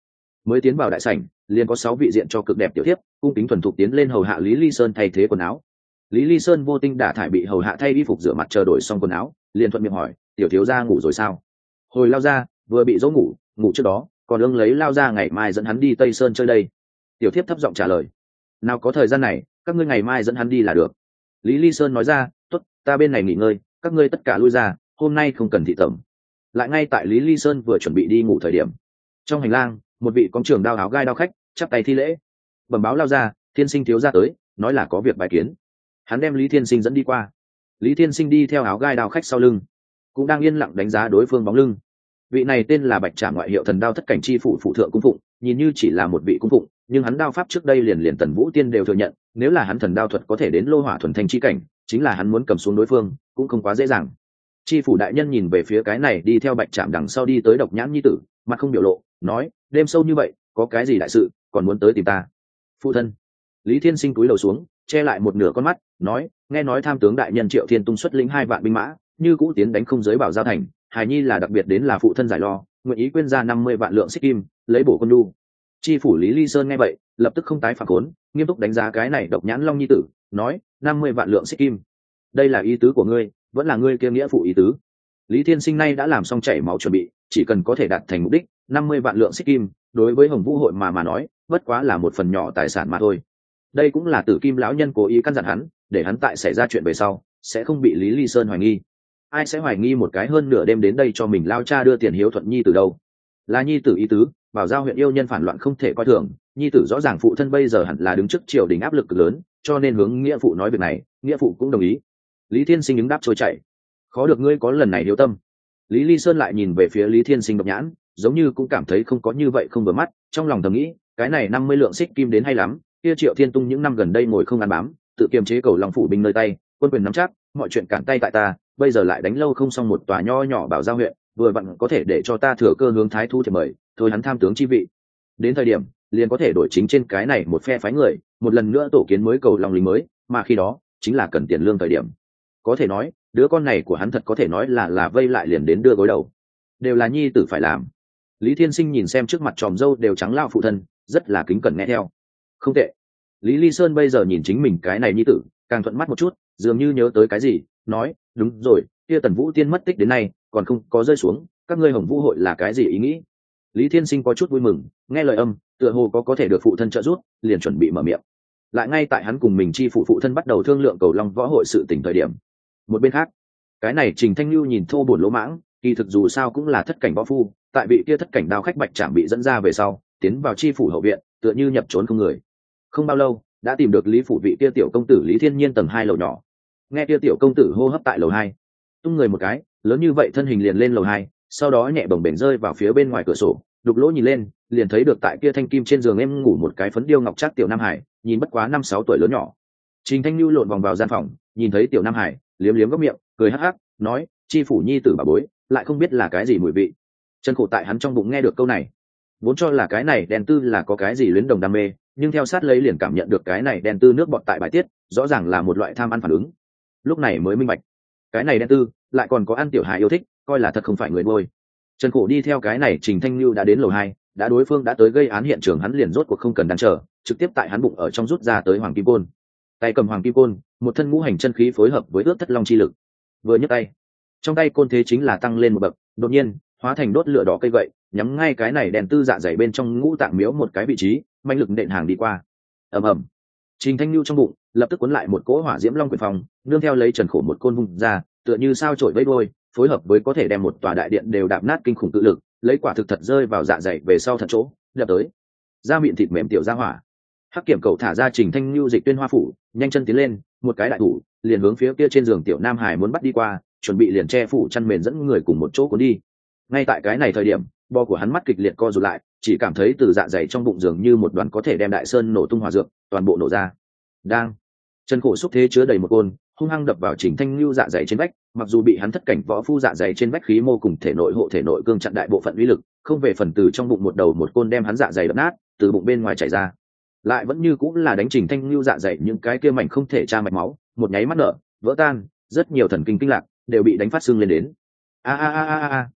mới tiến vào đại sảnh liền có sáu vị diện cho cực đẹp tiểu thiếp cung kính thuần thục tiến lên hầu hạ Lý Ly Sơn thay thế quần áo. Lý Ly Sơn vô tinh đả thải bị hầu hạ thay y phục rửa mặt chờ đổi xong quần áo, liền thuận miệng hỏi, tiểu thiếu gia ngủ rồi sao? Hồi lao ra vừa bị dỗ ngủ, ngủ trước đó còn ương lấy lao ra ngày mai dẫn hắn đi Tây Sơn chơi đây. Tiểu thiếp thấp giọng trả lời, nào có thời gian này, các ngươi ngày mai dẫn hắn đi là được. Lý Ly Sơn nói ra, tốt, ta bên này nghỉ ngơi, các ngươi tất cả lui ra, hôm nay không cần thị tẩm. Lại ngay tại Lý Ly Sơn vừa chuẩn bị đi ngủ thời điểm, trong hành lang một vị con trưởng đao áo gai đao khách chắp tay thi lễ, bẩm báo lao ra, thiên sinh thiếu gia tới, nói là có việc bài kiến. Hắn đem Lý Thiên Sinh dẫn đi qua. Lý Thiên Sinh đi theo áo gai đao khách sau lưng, cũng đang yên lặng đánh giá đối phương bóng lưng. Vị này tên là Bạch Trảm, ngoại hiệu Thần Đao Thất Cảnh chi phụ phụ thượng cung phụng, nhìn như chỉ là một vị cung phụng, nhưng hắn đao pháp trước đây liền liền Tần Vũ Tiên đều thừa nhận, nếu là hắn thần đao thuật có thể đến lô hỏa thuần thanh chi cảnh, chính là hắn muốn cầm xuống đối phương cũng không quá dễ dàng. Chi phủ đại nhân nhìn về phía cái này đi theo Bạch Trảm đằng sau đi tới Độc Nhãn nhi tử, mặt không biểu lộ, nói, đêm sâu như vậy, có cái gì đại sự, còn muốn tới tìm ta? Phụ thân. Lý Thiên Sinh cúi đầu xuống, che lại một nửa con mắt, nói, nghe nói tham tướng đại nhân Triệu Thiên Tung xuất lĩnh hai vạn binh mã, như cũ tiến đánh không giới Bảo Giao thành, hài nhi là đặc biệt đến là phụ thân giải lo, nguyện ý quyên ra năm mươi vạn lượng xích kim, lấy bổ quân đu. Chi phủ Lý Ly Sơn nghe vậy, lập tức không tái phạm khốn, nghiêm túc đánh giá cái này Độc Nhãn Long nhi tử, nói, năm mươi vạn lượng xích kim, đây là ý tứ của ngươi, vẫn là ngươi kia nghĩa phụ ý tứ. Lý Thiên Sinh nay đã làm xong chảy máu chuẩn bị, chỉ cần có thể đạt thành mục đích, năm mươi vạn lượng xích kim, đối với Hồng Vũ hội mà mà nói, bất quá là một phần nhỏ tài sản mà thôi. Đây cũng là Tử Kim lão nhân cố ý căn dặn hắn, để hắn tại xảy ra chuyện về sau, sẽ không bị Lý Ly Sơn hoài nghi. Ai sẽ hoài nghi một cái hơn nửa đêm đến đây cho mình lao cha đưa tiền hiếu thuận nhi từ đâu? Là nhi tử ý tứ, Bảo Giao huyện yêu nhân phản loạn không thể coi thường, nhi tử rõ ràng phụ thân bây giờ hẳn là đứng trước triều đình áp lực cực lớn, cho nên hướng nghĩa phụ nói việc này, nghĩa phụ cũng đồng ý. Lý Thiên Sinh ứng đáp trôi chảy. Khó được ngươi có lần này hiếu tâm. Lý Ly Sơn lại nhìn về phía Lý Thiên Sinh Độc Nhãn, giống như cũng cảm thấy không có như vậy không vừa mắt, trong lòng thầm nghĩ, cái này năm mươi lượng xích kim đến hay lắm, kia Triệu Thiên Tung những năm gần đây ngồi không ăn bám, tự kiềm chế cầu lòng phủ binh nơi tay, quân quyền nắm chắc, mọi chuyện cản tay tại ta, bây giờ lại đánh lâu không xong một tòa nho nhỏ Bảo Giao huyện, vừa vặn có thể để cho ta thừa cơ hướng thái thu thì mời, thôi hắn tham tướng chi vị. Đến thời điểm, liền có thể đổi chính trên cái này một phe phái người, một lần nữa tổ kiến mới cầu lòng lính mới, mà khi đó, chính là cần tiền lương thời điểm. Có thể nói, đứa con này của hắn thật có thể nói là là vây lại liền đến đưa gối đầu, đều là nhi tử phải làm. Lý Thiên Sinh nhìn xem trước mặt tròm dâu đều trắng lao phụ thân, rất là kính cẩn nghe theo. Không tệ. Lý Ly Sơn bây giờ nhìn chính mình cái này nhi tử, càng thuận mắt một chút, dường như nhớ tới cái gì, nói, đúng rồi, kia Tần Vũ Tiên mất tích đến nay, còn không có rơi xuống, các ngươi Hồng Vũ hội là cái gì ý nghĩ? Lý Thiên Sinh có chút vui mừng, nghe lời âm, tựa hồ có có thể được phụ thân trợ giúp, liền chuẩn bị mở miệng. Lại ngay tại hắn cùng mình chi phụ phụ thân bắt đầu thương lượng cầu long võ hội sự tỉnh thời điểm. Một bên khác, cái này Trình Thanh Lưu nhìn thô bổn lỗ mãng, kỳ thực dù sao cũng là thất cảnh võ phu, tại vị kia thất cảnh đao khách Bạch Trảm bị dẫn ra về sau, tiến vào chi phủ hậu viện, tựa như nhập trốn không người. Không bao lâu, đã tìm được Lý phủ vị kia tiểu công tử Lý Thiên Nhiên tầng hai lầu nhỏ. Nghe kia tiểu công tử hô hấp tại lầu hai, tung người một cái, lớn như vậy thân hình liền lên lầu hai, sau đó nhẹ bồng bềnh rơi vào phía bên ngoài cửa sổ, đục lỗ nhìn lên, liền thấy được tại kia thanh kim trên giường em ngủ một cái phấn điêu ngọc trác tiểu Nam Hải, nhìn bất quá năm sáu tuổi lớn nhỏ. Trình Thanh Lưu lộn vòng vào gian phòng, nhìn thấy tiểu Nam Hải, liếm liếm góc miệng, cười hắc hắc, nói, chi phủ nhi tử bà bối, lại không biết là cái gì mùi vị. Chân khổ tại hắn trong bụng nghe được câu này, vốn cho là cái này đen tư là có cái gì luyến đồng đam mê, nhưng theo sát lấy liền cảm nhận được cái này đen tư nước bọt tại bài tiết, rõ ràng là một loại tham ăn phản ứng. Lúc này mới minh bạch, cái này đen tư lại còn có ăn tiểu hài yêu thích, coi là thật không phải người nuôi. Trần Khổ đi theo cái này Trình Thanh Lưu đã đến lầu hai, đã đối phương đã tới gây án hiện trường, hắn liền rốt cuộc không cần đắn chờ, trực tiếp tại hắn bụng ở trong rút ra tới hoàng kim côn. Tay cầm hoàng kim côn, một thân ngũ hành chân khí phối hợp với ước thất long chi lực, vừa nhấc tay, trong tay côn thế chính là tăng lên một bậc, đột nhiên hóa thành đốt lửa đỏ cây gậy, nhắm ngay cái này đèn tư dạ dày bên trong ngũ tạng miếu một cái vị trí, mạnh lực nện hàng đi qua. Ầm ầm, Trình Thanh Lưu trong bụng lập tức cuốn lại một cỗ hỏa diễm long quyển phòng, nương theo lấy Trần Khổ một côn vung ra, tựa như sao chổi vây đôi, phối hợp với có thể đem một tòa đại điện đều đạp nát kinh khủng tự lực, lấy quả thực thật rơi vào dạ dày về sau thật chỗ, đập tới. Da miệng thịt mềm tiểu ra hỏa. Hắc Kiểm Cẩu thả ra Trình Thanh Lưu dịch tuyên hoa phủ, nhanh chân tiến lên, một cái đại thủ, liền hướng phía kia trên giường tiểu Nam Hải muốn bắt đi qua, chuẩn bị liền che phủ chăn mền dẫn người cùng một chỗ cuốn đi. Ngay tại cái này thời điểm, bo của hắn mắt kịch liệt co rụt lại, chỉ cảm thấy từ dạ dày trong bụng giường như một đoàn có thể đem đại sơn nổ tung hỏa dược, toàn bộ nổ ra. Đang, Trần Khổ xúc thế chứa đầy một côn, hung hăng đập vào Trình Thanh Lưu dạ dày trên vách, mặc dù bị hắn thất cảnh võ phu dạ dày trên vách khí mô cùng thể nội hộ thể nội cương chặn đại bộ phận uy lực, không về phần từ trong bụng một đầu một côn đem hắn dạ dày đập nát, từ bụng bên ngoài chảy ra, lại vẫn như cũng là đánh Trình Thanh Lưu dạ dày những cái kia mảnh không thể tra mạch máu, một nháy mắt nở, vỡ tan, rất nhiều thần kinh kinh lạc đều bị đánh phát xương lên đến. A a a a a.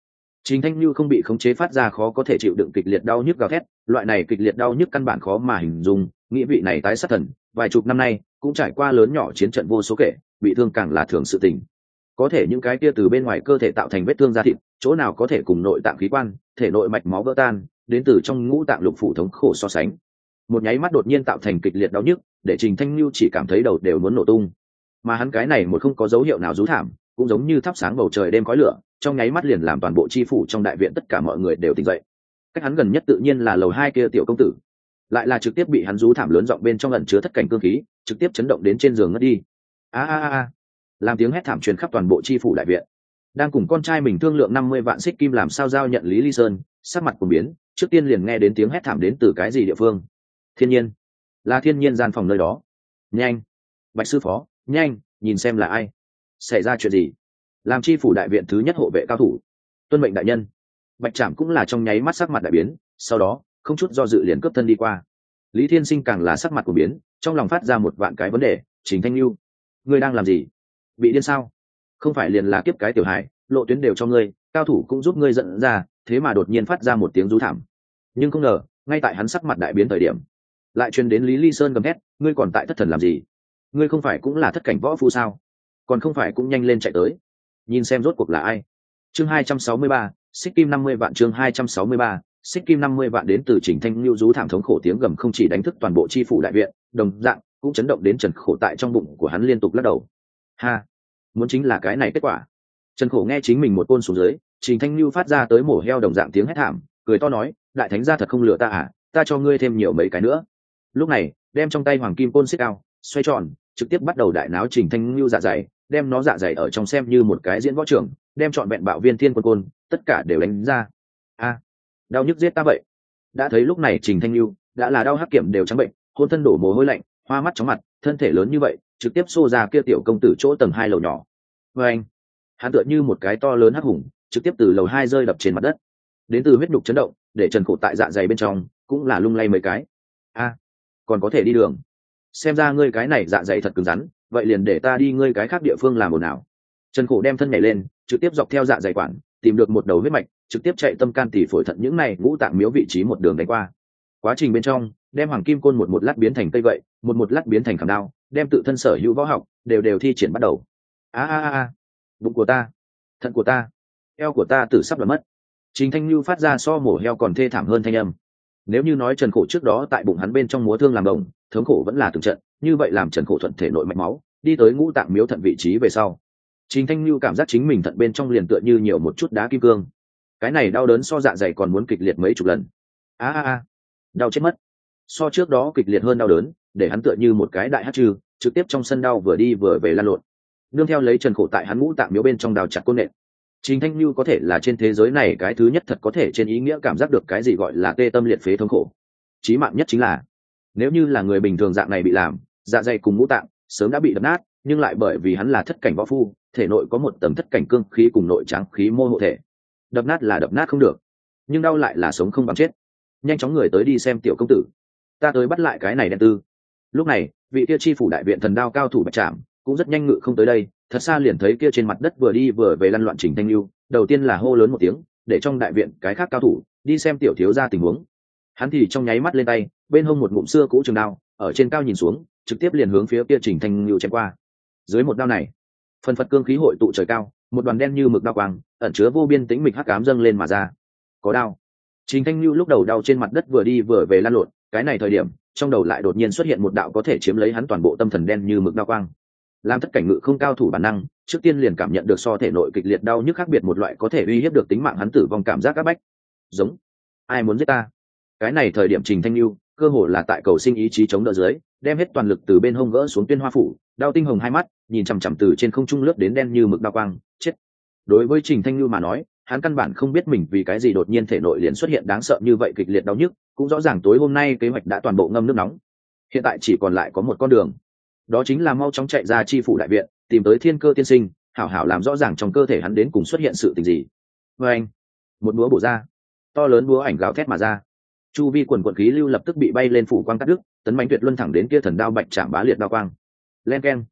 Trình Thanh Nhu không bị khống chế phát ra khó có thể chịu đựng kịch liệt đau nhức gào thét, loại này kịch liệt đau nhức căn bản khó mà hình dung, nghĩ vị này tái sát thần, vài chục năm nay cũng trải qua lớn nhỏ chiến trận vô số kể, bị thương càng là thường sự tình. Có thể những cái kia từ bên ngoài cơ thể tạo thành vết thương da thịt, chỗ nào có thể cùng nội tạng khí quan, thể nội mạch máu vỡ tan, đến từ trong ngũ tạng lục phủ thống khổ so sánh. Một nháy mắt đột nhiên tạo thành kịch liệt đau nhức, để Trình Thanh Nhu chỉ cảm thấy đầu đều muốn nổ tung. Mà hắn cái này một không có dấu hiệu nào rú thảm, cũng giống như thắp sáng bầu trời đêm khói lửa, trong nháy mắt liền làm toàn bộ chi phủ trong đại viện tất cả mọi người đều tỉnh dậy. Cách hắn gần nhất tự nhiên là lầu hai kia tiểu công tử, lại là trực tiếp bị hắn rú thảm lớn giọng bên trong ẩn chứa thất cảnh cương khí, trực tiếp chấn động đến trên giường ngất đi. A a a, làm tiếng hét thảm truyền khắp toàn bộ chi phủ đại viện. Đang cùng con trai mình thương lượng năm mươi vạn xích kim làm sao giao nhận Lý Ly Sơn, sắc mặt cuồng biến, trước tiên liền nghe đến tiếng hét thảm đến từ cái gì địa phương. Thiên nhiên, là thiên nhiên gian phòng nơi đó. Nhanh, Bạch sư phó, nhanh, nhìn xem là ai, xảy ra chuyện gì. Làm chi phủ đại viện thứ nhất hộ vệ cao thủ, tuân mệnh đại nhân. Bạch Trảm cũng là trong nháy mắt sắc mặt đại biến, sau đó không chút do dự liền cướp thân đi qua. Lý Thiên Sinh càng là sắc mặt của biến, trong lòng phát ra một vạn cái vấn đề. Trình Thanh Nhu, ngươi đang làm gì? Bị điên sao? Không phải liền là kiếp cái tiểu hài, lộ tuyến đều cho ngươi, cao thủ cũng giúp ngươi dẫn ra, thế mà đột nhiên phát ra một tiếng rú thảm. Nhưng không ngờ, ngay tại hắn sắc mặt đại biến thời điểm, lại truyền đến Lý Ly Sơn gầm thét, ngươi còn tại thất thần làm gì? Ngươi không phải cũng là thất cảnh võ phu sao? Còn không phải cũng nhanh lên chạy tới, nhìn xem rốt cuộc là ai. Chương hai trăm sáu mươi ba, xích kim năm mươi vạn. Chương hai trăm sáu mươi ba, xích kim năm mươi vạn. Đến từ Trình Thanh Nhu rú thảm thống khổ tiếng gầm không chỉ đánh thức toàn bộ chi phủ đại viện, đồng dạng cũng chấn động đến Trần Khổ tại trong bụng của hắn liên tục lắc đầu. Ha, muốn chính là cái này kết quả. Trần Khổ nghe chính mình một côn xuống dưới, Trình Thanh Nhu phát ra tới mổ heo đồng dạng tiếng hét thảm, cười to nói, đại thánh gia thật không lừa ta à, ta cho ngươi thêm nhiều mấy cái nữa. Lúc này, đem trong tay hoàng kim côn xích cao, xoay tròn, trực tiếp bắt đầu đại náo Trình Thanh Nhu dạ dày, đem nó dạ dày ở trong xem như một cái diễn võ trường, đem trọn vẹn bạo viên thiên quân côn, tất cả đều đánh ra. A, đau nhức giết ta vậy. Đã thấy lúc này Trình Thanh Nhu đã là đau hắc kiểm đều trắng bệnh, hôn thân đổ mồ hôi lạnh, hoa mắt chóng mặt, thân thể lớn như vậy, trực tiếp xô ra kia tiểu công tử chỗ tầng hai lầu nhỏ. Và anh, hắn tựa như một cái to lớn hắc hùng, trực tiếp từ lầu hai rơi đập trên mặt đất. Đến từ huyết nhục chấn động, để Trần Khổ tại dạ dày bên trong cũng là lung lay mấy cái. A, còn có thể đi đường. Xem ra ngươi cái này dạ dày thật cứng rắn, vậy liền để ta đi ngươi cái khác địa phương làm ồn ào. Trần Khổ đem thân nhảy lên, trực tiếp dọc theo dạ dày quản, tìm được một đầu huyết mạch, trực tiếp chạy tâm can tỳ phổi thận những này ngũ tạng miếu vị trí một đường đánh qua. Quá trình bên trong, đem hoàng kim côn một một lát biến thành cây gậy, một một lát biến thành khảm đao, đem tự thân sở hữu võ học đều đều thi triển bắt đầu. A a a, bụng của ta, thận của ta, eo của ta tử sắp là mất. Trình Thanh Nhu phát ra so mổ heo còn thê thảm hơn thanh âm. Nếu như nói Trần Khổ trước đó tại bụng hắn bên trong múa thương làm đồng, thống khổ vẫn là từng trận, như vậy làm Trần Khổ thuận thể nội mạch máu, đi tới ngũ tạng miếu thận vị trí về sau, Trình Thanh Nhu cảm giác chính mình thận bên trong liền tựa như nhiều một chút đá kim cương. Cái này đau đớn so dạ dày còn muốn kịch liệt mấy chục lần. A a a, đau chết mất. So trước đó kịch liệt hơn đau đớn, để hắn tựa như một cái đại hắc trư, trực tiếp trong sân đau vừa đi vừa về lăn lộn. Nương theo lấy Trần Khổ tại hắn ngũ tạng miếu bên trong đào chặt côn nện. Trình Thanh Nhu có thể là trên thế giới này cái thứ nhất thật có thể trên ý nghĩa cảm giác được cái gì gọi là tê tâm liệt phế thống khổ. Chí mạng nhất chính là, nếu như là người bình thường dạng này bị làm, dạ dày cùng ngũ tạng sớm đã bị đập nát, nhưng lại bởi vì hắn là thất cảnh võ phu, thể nội có một tầng thất cảnh cương khí cùng nội tráng khí mô hộ thể, đập nát là đập nát không được, nhưng đau lại là sống không bằng chết. Nhanh chóng người tới đi xem tiểu công tử, ta tới bắt lại cái này đen tư. Lúc này, vị kia chi phủ đại viện thần đao cao thủ Bạch Trảm cũng rất nhanh ngự không tới đây, thật xa liền thấy kia trên mặt đất vừa đi vừa về lăn loạn Trình Thanh Nhu, đầu tiên là hô lớn một tiếng, để trong đại viện cái khác cao thủ đi xem tiểu thiếu gia tình huống. Hắn thì trong nháy mắt lên tay, bên hông một ngụm xưa cũ trường đao, ở trên cao nhìn xuống, trực tiếp liền hướng phía kia Trình Thanh Nhu chém qua. Dưới một đao này, phần phật cương khí hội tụ trời cao, một đoàn đen như mực đao quang, ẩn chứa vô biên tĩnh mịch hắc ám dâng lên mà ra. Có đao. Trình Thanh Nhu lúc đầu đau trên mặt đất vừa đi vừa về lăn lộn, cái này thời điểm, trong đầu lại đột nhiên xuất hiện một đạo có thể chiếm lấy hắn toàn bộ tâm thần đen như mực đao quang. Làm tất cảnh ngự không cao thủ bản năng, trước tiên liền cảm nhận được so thể nội kịch liệt đau nhức khác biệt một loại có thể uy hiếp được tính mạng hắn tử vong cảm giác áp bách. Giống, ai muốn giết ta? Cái này thời điểm Trình Thanh Nhu cơ hồ là tại cầu sinh ý chí chống đỡ dưới, đem hết toàn lực từ bên hông gỡ xuống Tuyên Hoa phủ, đao tinh hồng hai mắt nhìn chằm chằm từ trên không trung lướt đến đen như mực đao quang, chết. Đối với Trình Thanh Nhu mà nói, hắn căn bản không biết mình vì cái gì đột nhiên thể nội liền xuất hiện đáng sợ như vậy kịch liệt đau nhức, cũng rõ ràng tối hôm nay kế hoạch đã toàn bộ ngâm nước nóng. Hiện tại chỉ còn lại có một con đường, đó chính là mau chóng chạy ra chi phủ đại viện, tìm tới Thiên Cơ tiên sinh, hảo hảo làm rõ ràng trong cơ thể hắn đến cùng xuất hiện sự tình gì. Với anh, một búa bổ ra, to lớn búa ảnh gào thét mà ra, chu vi quần quần khí lưu lập tức bị bay lên phủ quang cắt đứt, tấn mãnh tuyệt luân thẳng đến kia thần đao Bạch Trảm bá liệt đao quang. Len keng,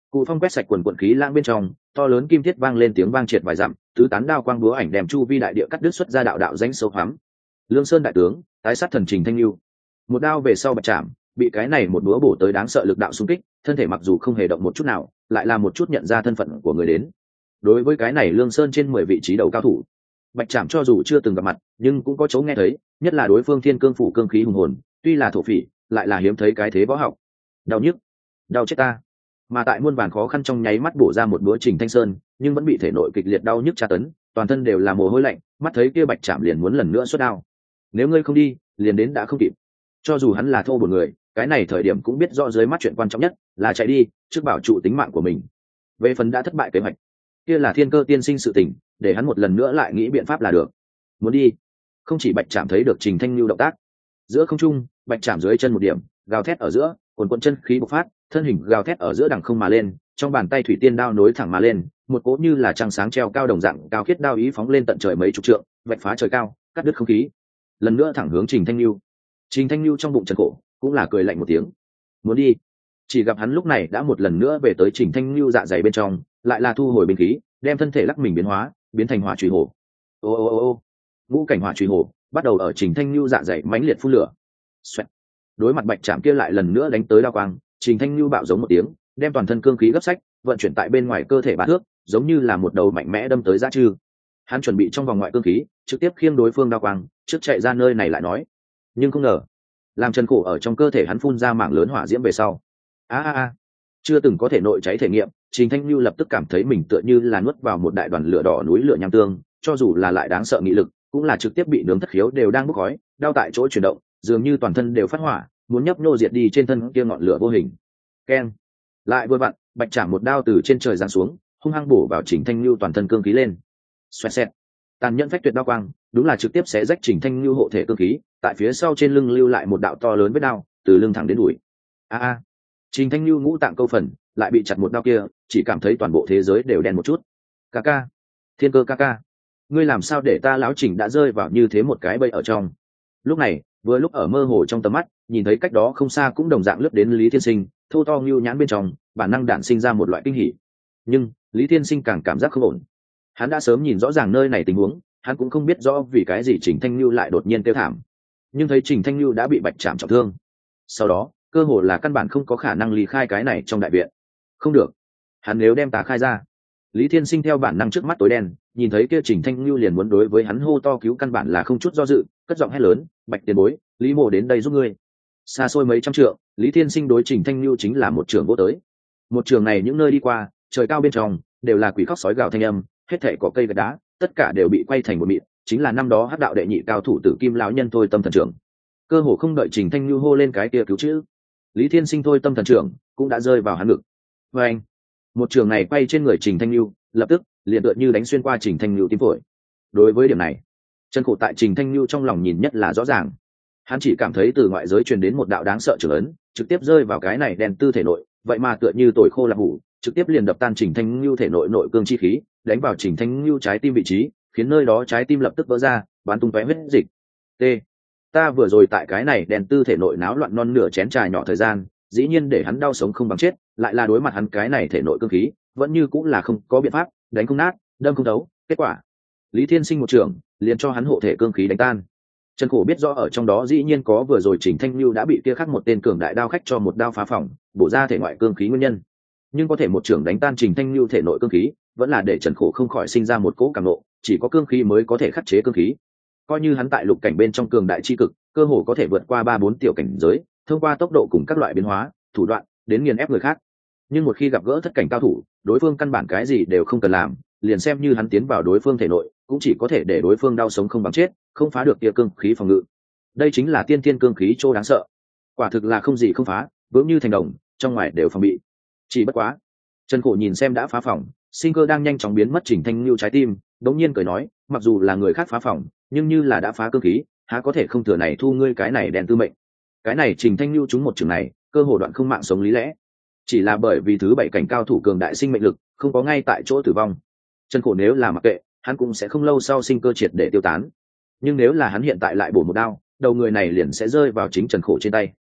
Cụ phong quét sạch quần quận khí lãng bên trong, to lớn kim thiết vang lên tiếng vang triệt vài dặm, tứ tán đao quang búa ảnh đem chu vi đại địa cắt đứt xuất ra đạo đạo danh sâu hoắm. Lương Sơn đại tướng, tái sát thần Trình Thanh Lưu. Một đao về sau bạch chạm, bị cái này một búa bổ tới đáng sợ lực đạo xung kích, thân thể mặc dù không hề động một chút nào, lại là một chút nhận ra thân phận của người đến. Đối với cái này Lương Sơn trên mười vị trí đầu cao thủ, bạch chạm cho dù chưa từng gặp mặt, nhưng cũng có chỗ nghe thấy, nhất là đối phương thiên cương phủ cương khí hùng hồn, tuy là thổ phỉ, lại là hiếm thấy cái thế võ học. Đau nhức, đau chết ta. Mà tại muôn vàn khó khăn trong nháy mắt bổ ra một búa Trình Thanh Sơn, nhưng vẫn bị thể nội kịch liệt đau nhức tra tấn, toàn thân đều là mồ hôi lạnh, mắt thấy kia bạch chạm liền muốn lần nữa xuất đao. Nếu ngươi không đi, liền đến đã không kịp. Cho dù hắn là thô một người, cái này thời điểm cũng biết rõ dưới mắt chuyện quan trọng nhất là chạy đi, trước bảo trụ tính mạng của mình. Về phần đã thất bại kế hoạch, kia là thiên cơ tiên sinh sự tình, để hắn một lần nữa lại nghĩ biện pháp là được. Muốn đi, không chỉ bạch chạm thấy được Trình Thanh Lưu động tác, giữa không trung, bạch chạm dưới chân một điểm, gào thét ở giữa, cuồn cuộn chân khí bộc phát, thân hình gào thét ở giữa đằng không mà lên, trong bàn tay thủy tiên đao nối thẳng mà lên, một cỗ như là trăng sáng treo cao đồng dạng cao khiết đao ý phóng lên tận trời mấy chục trượng, vạch phá trời cao, cắt đứt không khí, lần nữa thẳng hướng Trình Thanh Lưu. Trình Thanh Lưu trong bụng trần khổ, cũng là cười lạnh một tiếng, muốn đi. Chỉ gặp hắn lúc này đã một lần nữa về tới Trình Thanh Lưu dạ dày bên trong, lại là thu hồi binh khí, đem thân thể lắc mình biến hóa, biến thành hỏa chùy hổ. Ô ô ô ô, ngũ cảnh hỏa chùy hổ bắt đầu ở Trình Thanh Lưu dạ dày mãnh liệt phun lửa. Xoẹt. Đối mặt bạch trạm kia lại lần nữa đánh tới đao quang, Trình Thanh Lưu bạo giống một tiếng, đem toàn thân cương khí gấp sách, vận chuyển tại bên ngoài cơ thể ba thước, giống như là một đầu mạnh mẽ đâm tới dã trư. Hắn chuẩn bị trong vòng ngoại cương khí, trực tiếp khiêng đối phương đao quang, trước chạy ra nơi này lại nói. Nhưng không ngờ, làm chân khổ ở trong cơ thể hắn phun ra mảng lớn hỏa diễm về sau. A a a, chưa từng có thể nội cháy thể nghiệm, Trình Thanh Lưu lập tức cảm thấy mình tựa như là nuốt vào một đại đoàn lửa đỏ núi lửa nham tương, cho dù là lại đáng sợ nghị lực, cũng là trực tiếp bị nướng thất khiếu đều đang bốc khói, đau tại chỗ chuyển động, dường như toàn thân đều phát hỏa, muốn nhấp nô diệt đi trên thân kia ngọn lửa vô hình. Keng, lại vừa vặn, bạch chạm một đao từ trên trời giáng xuống, hung hăng bổ vào Trình Thanh Lưu toàn thân cương khí lên. Xoẹt xẹt, tàn nhẫn phách tuyệt đao quang, đúng là trực tiếp xé rách Trình Thanh Lưu hộ thể cương khí, tại phía sau trên lưng lưu lại một đạo to lớn vết đao, từ lưng thẳng đến đùi. A a, Trình Thanh Lưu ngũ tạng câu phần, lại bị chặt một đao kia, chỉ cảm thấy toàn bộ thế giới đều đen một chút. Ca ca, thiên cơ ca ca, ngươi làm sao để ta lão Trình đã rơi vào như thế một cái bẫy ở trong. Lúc này, vừa lúc ở mơ hồ trong tầm mắt, nhìn thấy cách đó không xa cũng đồng dạng lướt đến Lý Thiên Sinh, thô to ngưu nhãn bên trong, bản năng đản sinh ra một loại kinh hỉ. Nhưng Lý Thiên Sinh càng cảm giác không ổn. Hắn đã sớm nhìn rõ ràng nơi này tình huống, hắn cũng không biết rõ vì cái gì Trình Thanh Lưu lại đột nhiên kêu thảm. Nhưng thấy Trình Thanh Lưu đã bị bạch chạm trọng thương, sau đó cơ hồ là căn bản không có khả năng ly khai cái này trong đại viện. Không được, hắn nếu đem tá khai ra. Lý Thiên Sinh theo bản năng trước mắt tối đen, nhìn thấy kia Trình Thanh Lưu liền muốn đối với hắn hô to cứu, căn bản là không chút do dự, cất giọng hét lớn, bạch tiền bối, Lý Mộ đến đây giúp ngươi. Xa xôi mấy trăm trượng, Lý Thiên Sinh đối Trình Thanh Lưu chính là một trường vô tới. Một trường này những nơi đi qua, trời cao bên trong đều là quỷ khóc sói gào thanh âm, hết thảy cỏ cây gạch đá, tất cả đều bị quay thành một mịn, chính là năm đó hắc đạo đệ nhị cao thủ Tử Kim lão nhân thôi tâm thần trưởng. Cơ hồ không đợi Trình Thanh Lưu hô lên cái kia cứu chữ, Lý Thiên Sinh thôi tâm thần trưởng cũng đã rơi vào hắn ngực. Và anh, một trường này quay trên người Trình Thanh Lưu, lập tức liền tựa như đánh xuyên qua Trình Thanh Lưu tim phổi. Đối với điểm này, chân khổ tại Trình Thanh Lưu trong lòng nhìn nhất là rõ ràng. Hắn chỉ cảm thấy từ ngoại giới truyền đến một đạo đáng sợ trưởng ấn, trực tiếp rơi vào cái này đen tư thể nội, vậy mà tựa như tồi khô là hủ, trực tiếp liền đập tan Trình Thanh Lưu thể nội nội cương chi khí, đánh vào Trình Thanh Lưu trái tim vị trí, khiến nơi đó trái tim lập tức vỡ ra, bắn tung tóe huyết dịch. T. Ta vừa rồi tại cái này đen tư thể nội náo loạn non nửa chén trà nhỏ thời gian, dĩ nhiên để hắn đau sống không bằng chết, lại là đối mặt hắn cái này thể nội cương khí, vẫn như cũng là không có biện pháp, đánh không nát, đâm không thấu, kết quả, Lý Thiên Sinh một trường, liền cho hắn hộ thể cương khí đánh tan. Trần Khổ biết rõ ở trong đó dĩ nhiên có vừa rồi Trình Thanh Lưu đã bị kia khác một tên cường đại đao khách cho một đao phá phòng, bổ ra thể ngoại cương khí nguyên nhân. Nhưng có thể một trường đánh tan Trình Thanh Lưu thể nội cương khí, vẫn là để Trần Khổ không khỏi sinh ra một cỗ cảm nộ, chỉ có cương khí mới có thể khắc chế cương khí. Coi như hắn tại lục cảnh bên trong cường đại chi cực, cơ hồ có thể vượt qua ba bốn tiểu cảnh giới, thông qua tốc độ cùng các loại biến hóa, thủ đoạn, đến nghiền ép người khác. Nhưng một khi gặp gỡ thất cảnh cao thủ, đối phương căn bản cái gì đều không cần làm, liền xem như hắn tiến vào đối phương thể nội, cũng chỉ có thể để đối phương đau sống không bằng chết, không phá được kia cương khí phòng ngự. Đây chính là tiên tiên cương khí chỗ đáng sợ. Quả thực là không gì không phá, vững như thành đồng, trong ngoài đều phòng bị. Chỉ bất quá, Trần Khổ nhìn xem đã phá phòng, sinh cơ đang nhanh chóng biến mất Trình Thanh Lưu trái tim, đống nhiên cười nói, mặc dù là người khác phá phòng, nhưng như là đã phá cương khí, há có thể không thừa này thu ngươi cái này đèn tư mệnh. Cái này Trình Thanh Lưu trúng một trường này, cơ hồ đoạn không mạng sống lý lẽ. Chỉ là bởi vì thứ bảy cảnh cao thủ cường đại sinh mệnh lực, không có ngay tại chỗ tử vong. Trần Khổ nếu là mặc kệ, hắn cũng sẽ không lâu sau sinh cơ triệt để tiêu tán. Nhưng nếu là hắn hiện tại lại bổ một đao, đầu người này liền sẽ rơi vào chính Trần Khổ trên tay.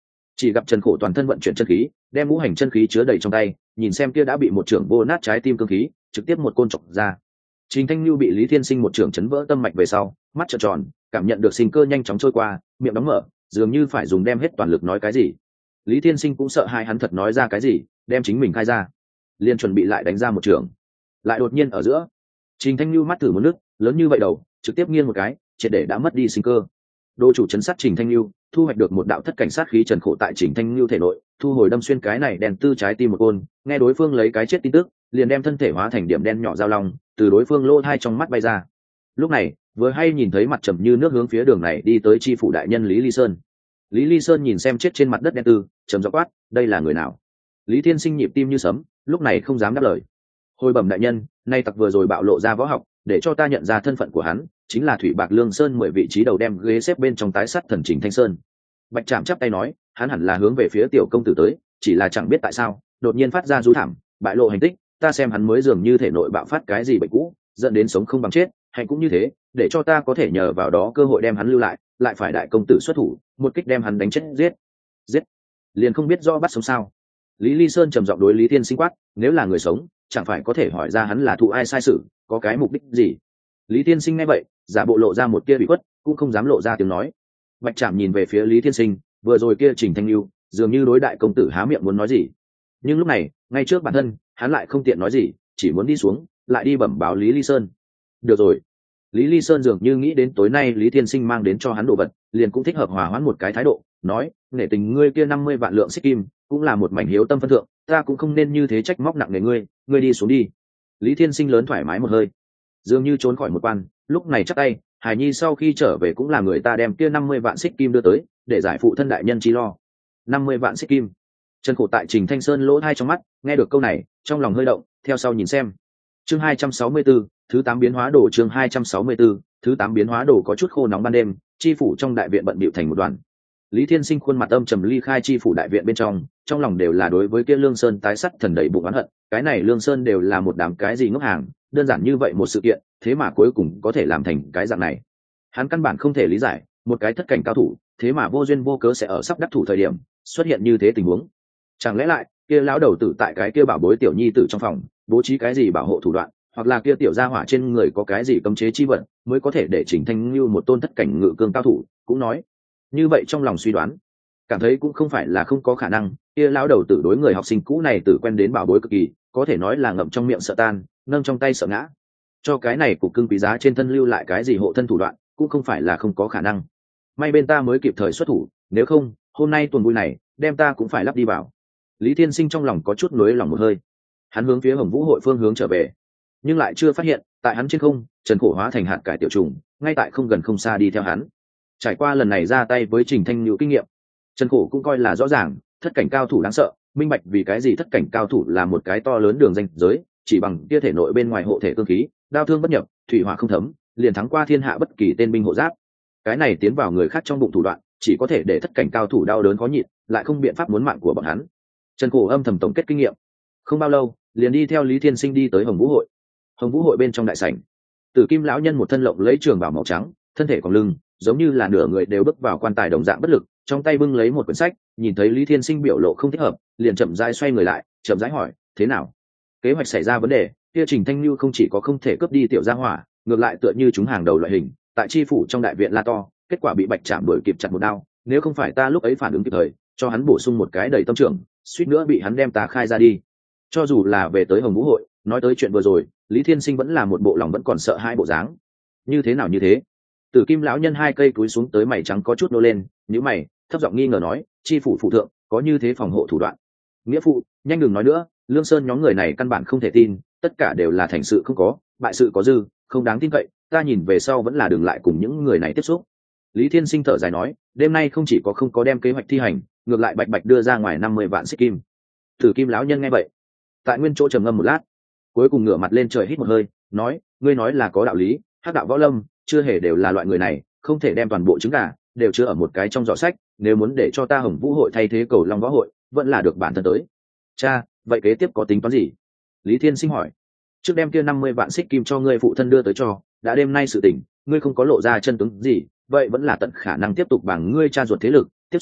chỉ gặp Trần Khổ toàn thân vận chuyển chân khí, đem ngũ hành chân khí chứa đầy trong tay, nhìn xem kia đã bị một trưởng vô nát trái tim cương khí, trực tiếp một côn chọc ra. Trình Thanh Nhu bị Lý Thiên Sinh một trưởng chấn vỡ tâm mạch về sau, mắt trợn tròn, cảm nhận được sinh cơ nhanh chóng trôi qua, miệng đóng mở, dường như phải dùng đem hết toàn lực nói cái gì. Lý Thiên Sinh cũng sợ hai hắn thật nói ra cái gì, đem chính mình khai ra, liền chuẩn bị lại đánh ra một trưởng, lại đột nhiên ở giữa, Trình Thanh Nhu mắt thử một nước, lớn như vậy đầu, trực tiếp nghiêng một cái, triệt để đã mất đi sinh cơ. Đô chủ chấn sát Trình Thanh Nhu, thu hoạch được một đạo thất cảnh sát khí Trần Khổ tại Trình Thanh Nhu thể nội, thu hồi đâm xuyên cái này đèn tư trái tim một côn, nghe đối phương lấy cái chết tin tức, liền đem thân thể hóa thành điểm đen nhỏ dao long, từ đối phương lỗ hai trong mắt bay ra. Lúc này, vừa hay nhìn thấy mặt trầm như nước hướng phía đường này đi tới chi phủ đại nhân Lý Ly Sơn. Lý Ly Sơn nhìn xem chết trên mặt đất đen tư, trầm giọng quát, đây là người nào? Lý Thiên Sinh nhịp tim như sấm, lúc này không dám đáp lời. Hồi bẩm đại nhân, nay tặc vừa rồi bạo lộ ra võ học, để cho ta nhận ra thân phận của hắn, chính là Thủy Bạc Lương Sơn mười vị trí đầu đem ghế xếp bên trong tái sát thần Trình Thanh Sơn. Bạch Trạm chắp tay nói, hắn hẳn là hướng về phía tiểu công tử tới, chỉ là chẳng biết tại sao, đột nhiên phát ra rú thảm, bại lộ hành tích, ta xem hắn mới dường như thể nội bạo phát cái gì bệnh cũ, dẫn đến sống không bằng chết, hay cũng như thế, để cho ta có thể nhờ vào đó cơ hội đem hắn lưu lại, lại phải đại công tử xuất thủ, một kích đem hắn đánh chết giết. Giết. Liền không biết do bắt sống sao? Lý Ly Sơn trầm giọng đối Lý Thiên Sinh quát, nếu là người sống, chẳng phải có thể hỏi ra hắn là thụ ai sai sự, có cái mục đích gì? Lý Thiên Sinh nghe vậy, giả bộ lộ ra một tia bị khuất, cũng không dám lộ ra tiếng nói. Bạch Trạm nhìn về phía Lý Thiên Sinh, vừa rồi kia Trình Thanh Lưu, dường như đối đại công tử há miệng muốn nói gì, nhưng lúc này, ngay trước bản thân, hắn lại không tiện nói gì, chỉ muốn đi xuống, lại đi bẩm báo Lý Ly Sơn. Được rồi. Lý Ly Sơn dường như nghĩ đến tối nay Lý Thiên Sinh mang đến cho hắn đồ vật, liền cũng thích hợp hòa hoãn một cái thái độ, nói, nể tình ngươi kia năm mươi vạn lượng xích kim, cũng là một mảnh hiếu tâm phân thượng, ta cũng không nên như thế trách móc nặng nề ngươi, ngươi đi xuống đi. Lý Thiên Sinh lớn thoải mái một hơi, dường như trốn khỏi một quan, lúc này chắp tay, Hải Nhi sau khi trở về cũng là người ta đem kia năm mươi vạn xích kim đưa tới, để giải phụ thân đại nhân chi lo. năm mươi vạn xích kim. Trần Khổ tại Trình Thanh Sơn lỗ hai trong mắt, nghe được câu này, trong lòng hơi động, theo sau nhìn xem. Chương hai trăm sáu mươi 4, thứ tám biến hóa đồ chương hai trăm sáu mươi 4, thứ tám biến hóa đồ có chút khô nóng ban đêm, chi phủ trong đại viện bận bịu thành một đoàn. Lý Thiên Sinh khuôn mặt âm trầm ly khai chi phủ đại viện bên trong, trong lòng đều là đối với kia Lương Sơn tái sắt thần đầy bụng oán hận, cái này Lương Sơn đều là một đám cái gì ngốc hàng, đơn giản như vậy một sự kiện, thế mà cuối cùng có thể làm thành cái dạng này. Hắn căn bản không thể lý giải, một cái thất cảnh cao thủ, thế mà vô duyên vô cớ sẽ ở sắp đắc thủ thời điểm, xuất hiện như thế tình huống. Chẳng lẽ lại, kia lão đầu tử tại cái kia bảo bối tiểu nhi tử trong phòng, bố trí cái gì bảo hộ thủ đoạn, hoặc là kia tiểu gia hỏa trên người có cái gì cấm chế chi vật, mới có thể để Trình Thanh Nhu một tôn thất cảnh ngự cương cao thủ, cũng nói. Như vậy trong lòng suy đoán, cảm thấy cũng không phải là không có khả năng, kia lão đầu tử đối người học sinh cũ này tử quen đến bảo bối cực kỳ, có thể nói là ngậm trong miệng sợ tan, nâng trong tay sợ ngã. Cho cái này cục cưng quý giá trên thân lưu lại cái gì hộ thân thủ đoạn, cũng không phải là không có khả năng. May bên ta mới kịp thời xuất thủ, nếu không, hôm nay tuần vui này, đem ta cũng phải lắp đi vào. Lý Thiên Sinh trong lòng có chút nuối lòng một hơi, hắn hướng phía Hồng Vũ hội phương hướng trở về, nhưng lại chưa phát hiện, tại hắn trên không, Trần Khổ hóa thành hạt cải tiểu trùng, ngay tại không gần không xa đi theo hắn. Trải qua lần này ra tay với Trình Thanh Nhu kinh nghiệm, Trần Khổ cũng coi là rõ ràng, thất cảnh cao thủ đáng sợ, minh bạch vì cái gì thất cảnh cao thủ là một cái to lớn đường danh giới, chỉ bằng kia thể nội bên ngoài hộ thể cương khí, đao thương bất nhập, thủy hỏa không thấm, liền thắng qua thiên hạ bất kỳ tên binh hộ giáp. Cái này tiến vào người khác trong bụng thủ đoạn, chỉ có thể để thất cảnh cao thủ đau đớn khó nhịn, lại không biện pháp muốn mạng của bọn hắn. Trần Khổ âm thầm tổng kết kinh nghiệm, không bao lâu, liền đi theo Lý Thiên Sinh đi tới Hồng Vũ hội. Hồng Vũ hội bên trong đại sảnh, Tử Kim lão nhân một thân lộng lấy trường bào màu trắng, thân thể còn lưng, giống như là nửa người đều bước vào quan tài đồng dạng bất lực, trong tay bưng lấy một quyển sách, nhìn thấy Lý Thiên Sinh biểu lộ không thích hợp, liền chậm rãi xoay người lại, chậm rãi hỏi, thế nào? Kế hoạch xảy ra vấn đề, kia Trình Thanh Nhu không chỉ có không thể cướp đi tiểu gia hỏa, ngược lại tựa như chúng hàng đầu loại hình, tại chi phủ trong đại viện la to, kết quả bị Bạch Trạm đuổi kịp chặt một đao, nếu không phải ta lúc ấy phản ứng kịp thời, cho hắn bổ sung một cái đầy tâm trưởng, suýt nữa bị hắn đem ta khai ra đi. Cho dù là về tới Hồng Vũ hội, nói tới chuyện vừa rồi, Lý Thiên Sinh vẫn là một bộ lòng vẫn còn sợ hai bộ dáng. Như thế nào như thế? Tử Kim lão nhân hai cây túi xuống tới mày trắng có chút nô lên, nhíu mày, thấp giọng nghi ngờ nói, chi phủ phụ thượng, có như thế phòng hộ thủ đoạn. Nghĩa phụ, nhanh đừng nói nữa, Lương Sơn nhóm người này căn bản không thể tin, tất cả đều là thành sự không có, bại sự có dư, không đáng tin cậy, ta nhìn về sau vẫn là đừng lại cùng những người này tiếp xúc. Lý Thiên Sinh thở dài nói, đêm nay không chỉ có không có đem kế hoạch thi hành, ngược lại bạch bạch đưa ra ngoài năm mươi vạn xích kim. Tử Kim lão nhân nghe vậy, tại nguyên chỗ trầm ngâm một lát, cuối cùng ngửa mặt lên trời hít một hơi, nói, ngươi nói là có đạo lý, hắc đạo võ lâm chưa hề đều là loại người này, không thể đem toàn bộ trứng gà đều chứa ở một cái trong giỏ sách, nếu muốn để cho ta Hồng Vũ hội thay thế Cầu Long võ hội, vẫn là được bản thân tới. Cha, vậy kế tiếp có tính toán gì? Lý Thiên Sinh hỏi. Trước đem kia năm mươi vạn xích kim cho ngươi phụ thân đưa tới cho, đã đêm nay sự tình, ngươi không có lộ ra chân tướng gì, vậy vẫn là tận khả năng tiếp tục bằng ngươi cha ruột thế lực, tiếp xuống,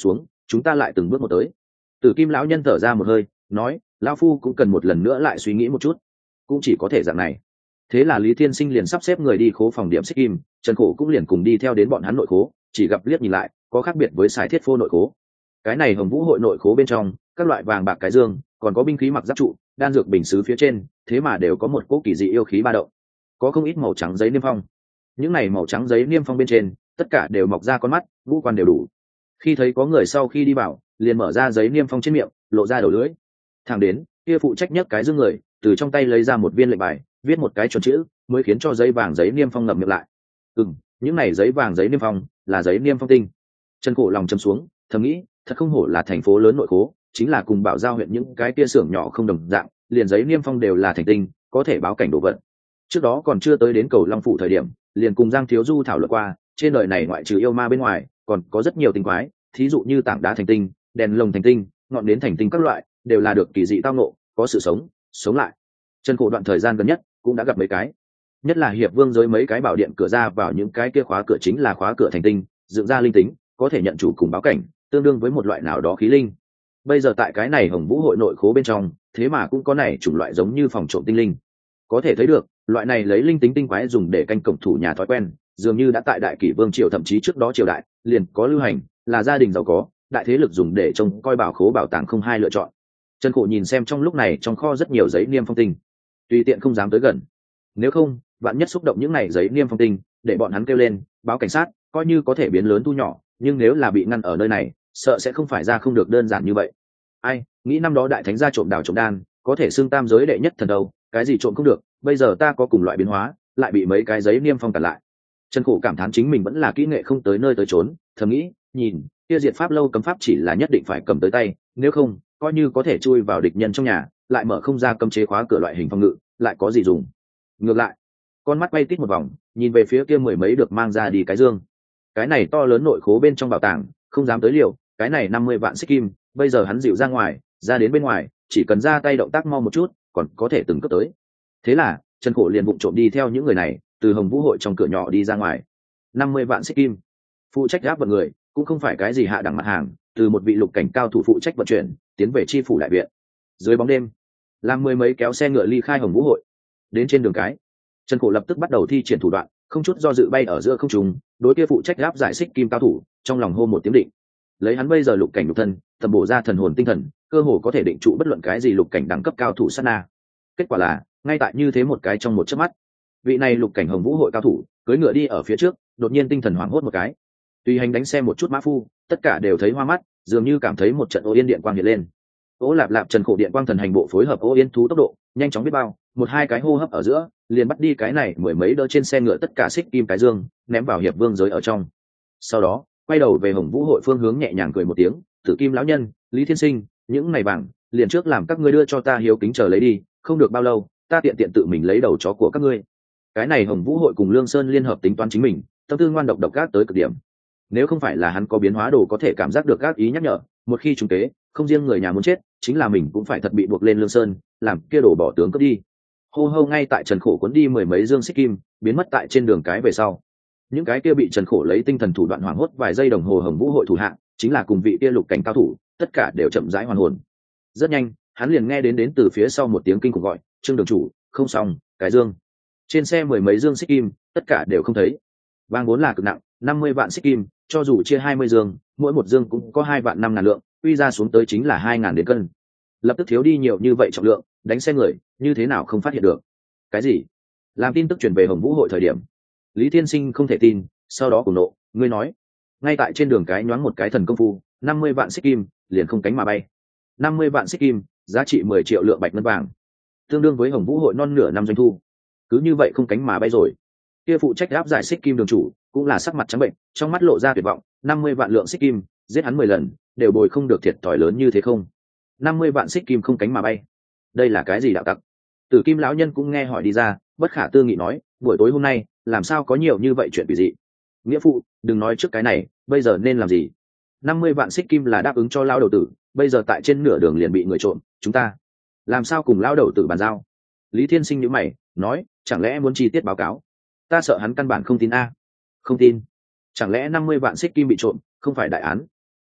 chúng ta lại từng bước một tới. Tử Kim lão nhân thở ra một hơi, nói, lão phu cũng cần một lần nữa lại suy nghĩ một chút, cũng chỉ có thể dạng này. Thế là Lý Thiên Sinh liền sắp xếp người đi khố phòng điểm xích kim, Trần Khổ cũng liền cùng đi theo đến bọn hắn nội khố, chỉ gặp liếc nhìn lại, có khác biệt với Sải Thiết Phô nội khố. Cái này Hồng Vũ hội nội khố bên trong, các loại vàng bạc cái dương, còn có binh khí mặc giáp trụ, đan dược bình sứ phía trên, thế mà đều có một cỗ kỳ dị yêu khí ba động. Có không ít màu trắng giấy niêm phong. Những này màu trắng giấy niêm phong bên trên, tất cả đều mọc ra con mắt, ngũ quan đều đủ. Khi thấy có người sau khi đi vào, liền mở ra giấy niêm phong trên miệng, lộ ra đầu lưỡi. Thẳng đến, kia phụ trách nhất cái dương người, từ trong tay lấy ra một viên lệnh bài, viết một cái chuẩn chữ, mới khiến cho giấy vàng giấy niêm phong ngậm miệng lại. Ừm, những này giấy vàng giấy niêm phong là giấy niêm phong tinh. Trần Cổ lòng chầm xuống, thầm nghĩ, thật không hổ là thành phố lớn nội khố, chính là cùng Bảo Giao huyện những cái kia xưởng nhỏ không đồng dạng, liền giấy niêm phong đều là thành tinh, có thể báo cảnh đồ vật. Trước đó còn chưa tới đến cầu Long phủ thời điểm, liền cùng Giang Thiếu Du thảo luận qua, trên đời này ngoại trừ yêu ma bên ngoài, còn có rất nhiều tinh quái, thí dụ như tảng đá thành tinh, đèn lồng thành tinh, ngọn nến thành tinh các loại, đều là được kỳ dị tao ngộ, có sự sống, sống lại. Trần Cổ đoạn thời gian gần nhất cũng đã gặp mấy cái, nhất là hiệp vương giới mấy cái bảo điện cửa ra vào những cái kia khóa cửa chính là khóa cửa thành tinh, dựng ra linh tính, có thể nhận chủ cùng báo cảnh, tương đương với một loại nào đó khí linh. Bây giờ tại cái này Hồng Vũ hội nội khố bên trong, thế mà cũng có này chủng loại giống như phòng trộm tinh linh. Có thể thấy được, loại này lấy linh tính tinh quái dùng để canh cổng thủ nhà thói quen, dường như đã tại đại kỷ vương triều thậm chí trước đó triều đại, liền có lưu hành, là gia đình giàu có, đại thế lực dùng để trông coi bảo khố bảo tàng không hai lựa chọn. Trần Cổ nhìn xem trong lúc này trong kho rất nhiều giấy niêm phong tinh, tùy tiện không dám tới gần. Nếu không, bạn nhất xúc động những này giấy niêm phong tinh, để bọn hắn kêu lên, báo cảnh sát, coi như có thể biến lớn thu nhỏ, nhưng nếu là bị ngăn ở nơi này, sợ sẽ không phải ra không được đơn giản như vậy. Ai, nghĩ năm đó đại thánh gia trộm đào trộm đan, có thể xưng tam giới đệ nhất thần đâu, cái gì trộm không được, bây giờ ta có cùng loại biến hóa, lại bị mấy cái giấy niêm phong cản lại. Trần Cổ cảm thán chính mình vẫn là kỹ nghệ không tới nơi tới chốn, thầm nghĩ, nhìn, kia diệt pháp lâu cấm pháp chỉ là nhất định phải cầm tới tay, nếu không, coi như có thể chui vào địch nhân trong nhà, lại mở không ra cấm chế khóa cửa loại hình phòng ngự, lại có gì dùng. Ngược lại, con mắt bay tít một vòng, nhìn về phía kia mười mấy được mang ra đi cái dương. Cái này to lớn nội khố bên trong bảo tàng, không dám tới liều, cái này năm mươi vạn xích kim, bây giờ hắn dịu ra ngoài, ra đến bên ngoài, chỉ cần ra tay động tác mau một chút, còn có thể từng cướp tới. Thế là, Trần Cổ liền vụng trộm đi theo những người này, từ Hồng Vũ hội trong cửa nhỏ đi ra ngoài. năm mươi vạn xích kim. Phụ trách gáp vận người, cũng không phải cái gì hạ đẳng mặt hàng, từ một vị lục cảnh cao thủ phụ trách vận chuyển, tiến về chi phủ đại viện. Dưới bóng đêm, làm mười mấy kéo xe ngựa ly khai Hồng Vũ hội. Đến trên đường cái, Trần Cổ lập tức bắt đầu thi triển thủ đoạn, không chút do dự bay ở giữa không trung, đối kia phụ trách gáp giải xích kim cao thủ, trong lòng hô một tiếng định. Lấy hắn bây giờ lục cảnh lục thân, tầm bổ ra thần hồn tinh thần, cơ hồ có thể định trụ bất luận cái gì lục cảnh đẳng cấp cao thủ sát na. Kết quả là, ngay tại như thế một cái trong một chớp mắt, vị này lục cảnh Hồng Vũ hội cao thủ, cưỡi ngựa đi ở phía trước, đột nhiên tinh thần hoảng hốt một cái. Tùy hành đánh xe một chút mã phu, tất cả đều thấy hoa mắt, dường như cảm thấy một trận ô yên điện quang hiện lên. Ô lạp lạp Trần Cổ điện quang thần hành bộ phối hợp ô yên thú tốc độ, nhanh chóng biết bao, một hai cái hô hấp ở giữa, liền bắt đi cái này mười mấy đỡ trên xe ngựa tất cả xích kim cái dương, ném vào hiệp vương giới ở trong. Sau đó, quay đầu về Hồng Vũ hội phương hướng nhẹ nhàng cười một tiếng, Tử Kim lão nhân, Lý Thiên Sinh, những này vàng, liền trước làm các ngươi đưa cho ta hiếu kính chờ lấy đi, không được bao lâu, ta tiện tiện tự mình lấy đầu chó của các ngươi. Cái này Hồng Vũ hội cùng Lương Sơn liên hợp tính toán chính mình, tâm tư ngoan độc độc ác tới cực điểm. Nếu không phải là hắn có biến hóa đồ có thể cảm giác được các ý nhắc nhở, một khi trúng kế, không riêng người nhà muốn chết, chính là mình cũng phải thật bị buộc lên Lương Sơn, làm kia đổ bỏ tướng cướp đi. Hô hô ngay tại Trần Khổ cuốn đi mười mấy dương xích kim, biến mất tại trên đường cái về sau. Những cái kia bị Trần Khổ lấy tinh thần thủ đoạn hoảng hốt vài giây đồng hồ Hồng Vũ hội thủ hạng, chính là cùng vị kia lục cảnh cao thủ, tất cả đều chậm rãi hoàn hồn. Rất nhanh, hắn liền nghe đến đến từ phía sau một tiếng kinh khủng gọi, "Trương đường chủ, không xong, cái dương." Trên xe mười mấy dương xích kim, tất cả đều không thấy. Vàng vốn là cực nặng, năm mươi vạn xích kim, cho dù chia hai mươi dương, mỗi một dương cũng có hai vạn năm ngàn lượng, quy ra xuống tới chính là hai ngàn đến cân. Lập tức thiếu đi nhiều như vậy trọng lượng, đánh xe người, như thế nào không phát hiện được? Cái gì? Làm tin tức truyền về Hồng Vũ hội thời điểm, Lý Thiên Sinh không thể tin, sau đó cùng nộ, ngươi nói, ngay tại trên đường cái nhoáng một cái thần công phu, năm mươi vạn xích kim, liền không cánh mà bay. năm mươi vạn xích kim, giá trị mười triệu lượng bạch ngân vàng, tương đương với Hồng Vũ hội non nửa năm doanh thu. Cứ như vậy không cánh mà bay rồi. Kia phụ trách áp giải xích kim đường chủ, cũng là sắc mặt trắng bệnh, trong mắt lộ ra tuyệt vọng, năm mươi vạn lượng xích kim, giết hắn mười lần, đều bồi không được thiệt thòi lớn như thế không? năm mươi vạn xích kim không cánh mà bay. Đây là cái gì đạo tặc? Tử Kim lão nhân cũng nghe hỏi đi ra, bất khả tư nghị nói, buổi tối hôm nay, làm sao có nhiều như vậy chuyện quỷ dị? Nghĩa phụ, đừng nói trước cái này, bây giờ nên làm gì? năm mươi vạn xích kim là đáp ứng cho lão đầu tử, bây giờ tại trên nửa đường liền bị người trộm, chúng ta làm sao cùng lão đầu tử bàn giao? Lý Thiên Sinh nhíu mày, nói, chẳng lẽ muốn chi tiết báo cáo? Ta sợ hắn căn bản không tin a. Không tin? Chẳng lẽ năm mươi vạn xích kim bị trộm, không phải đại án?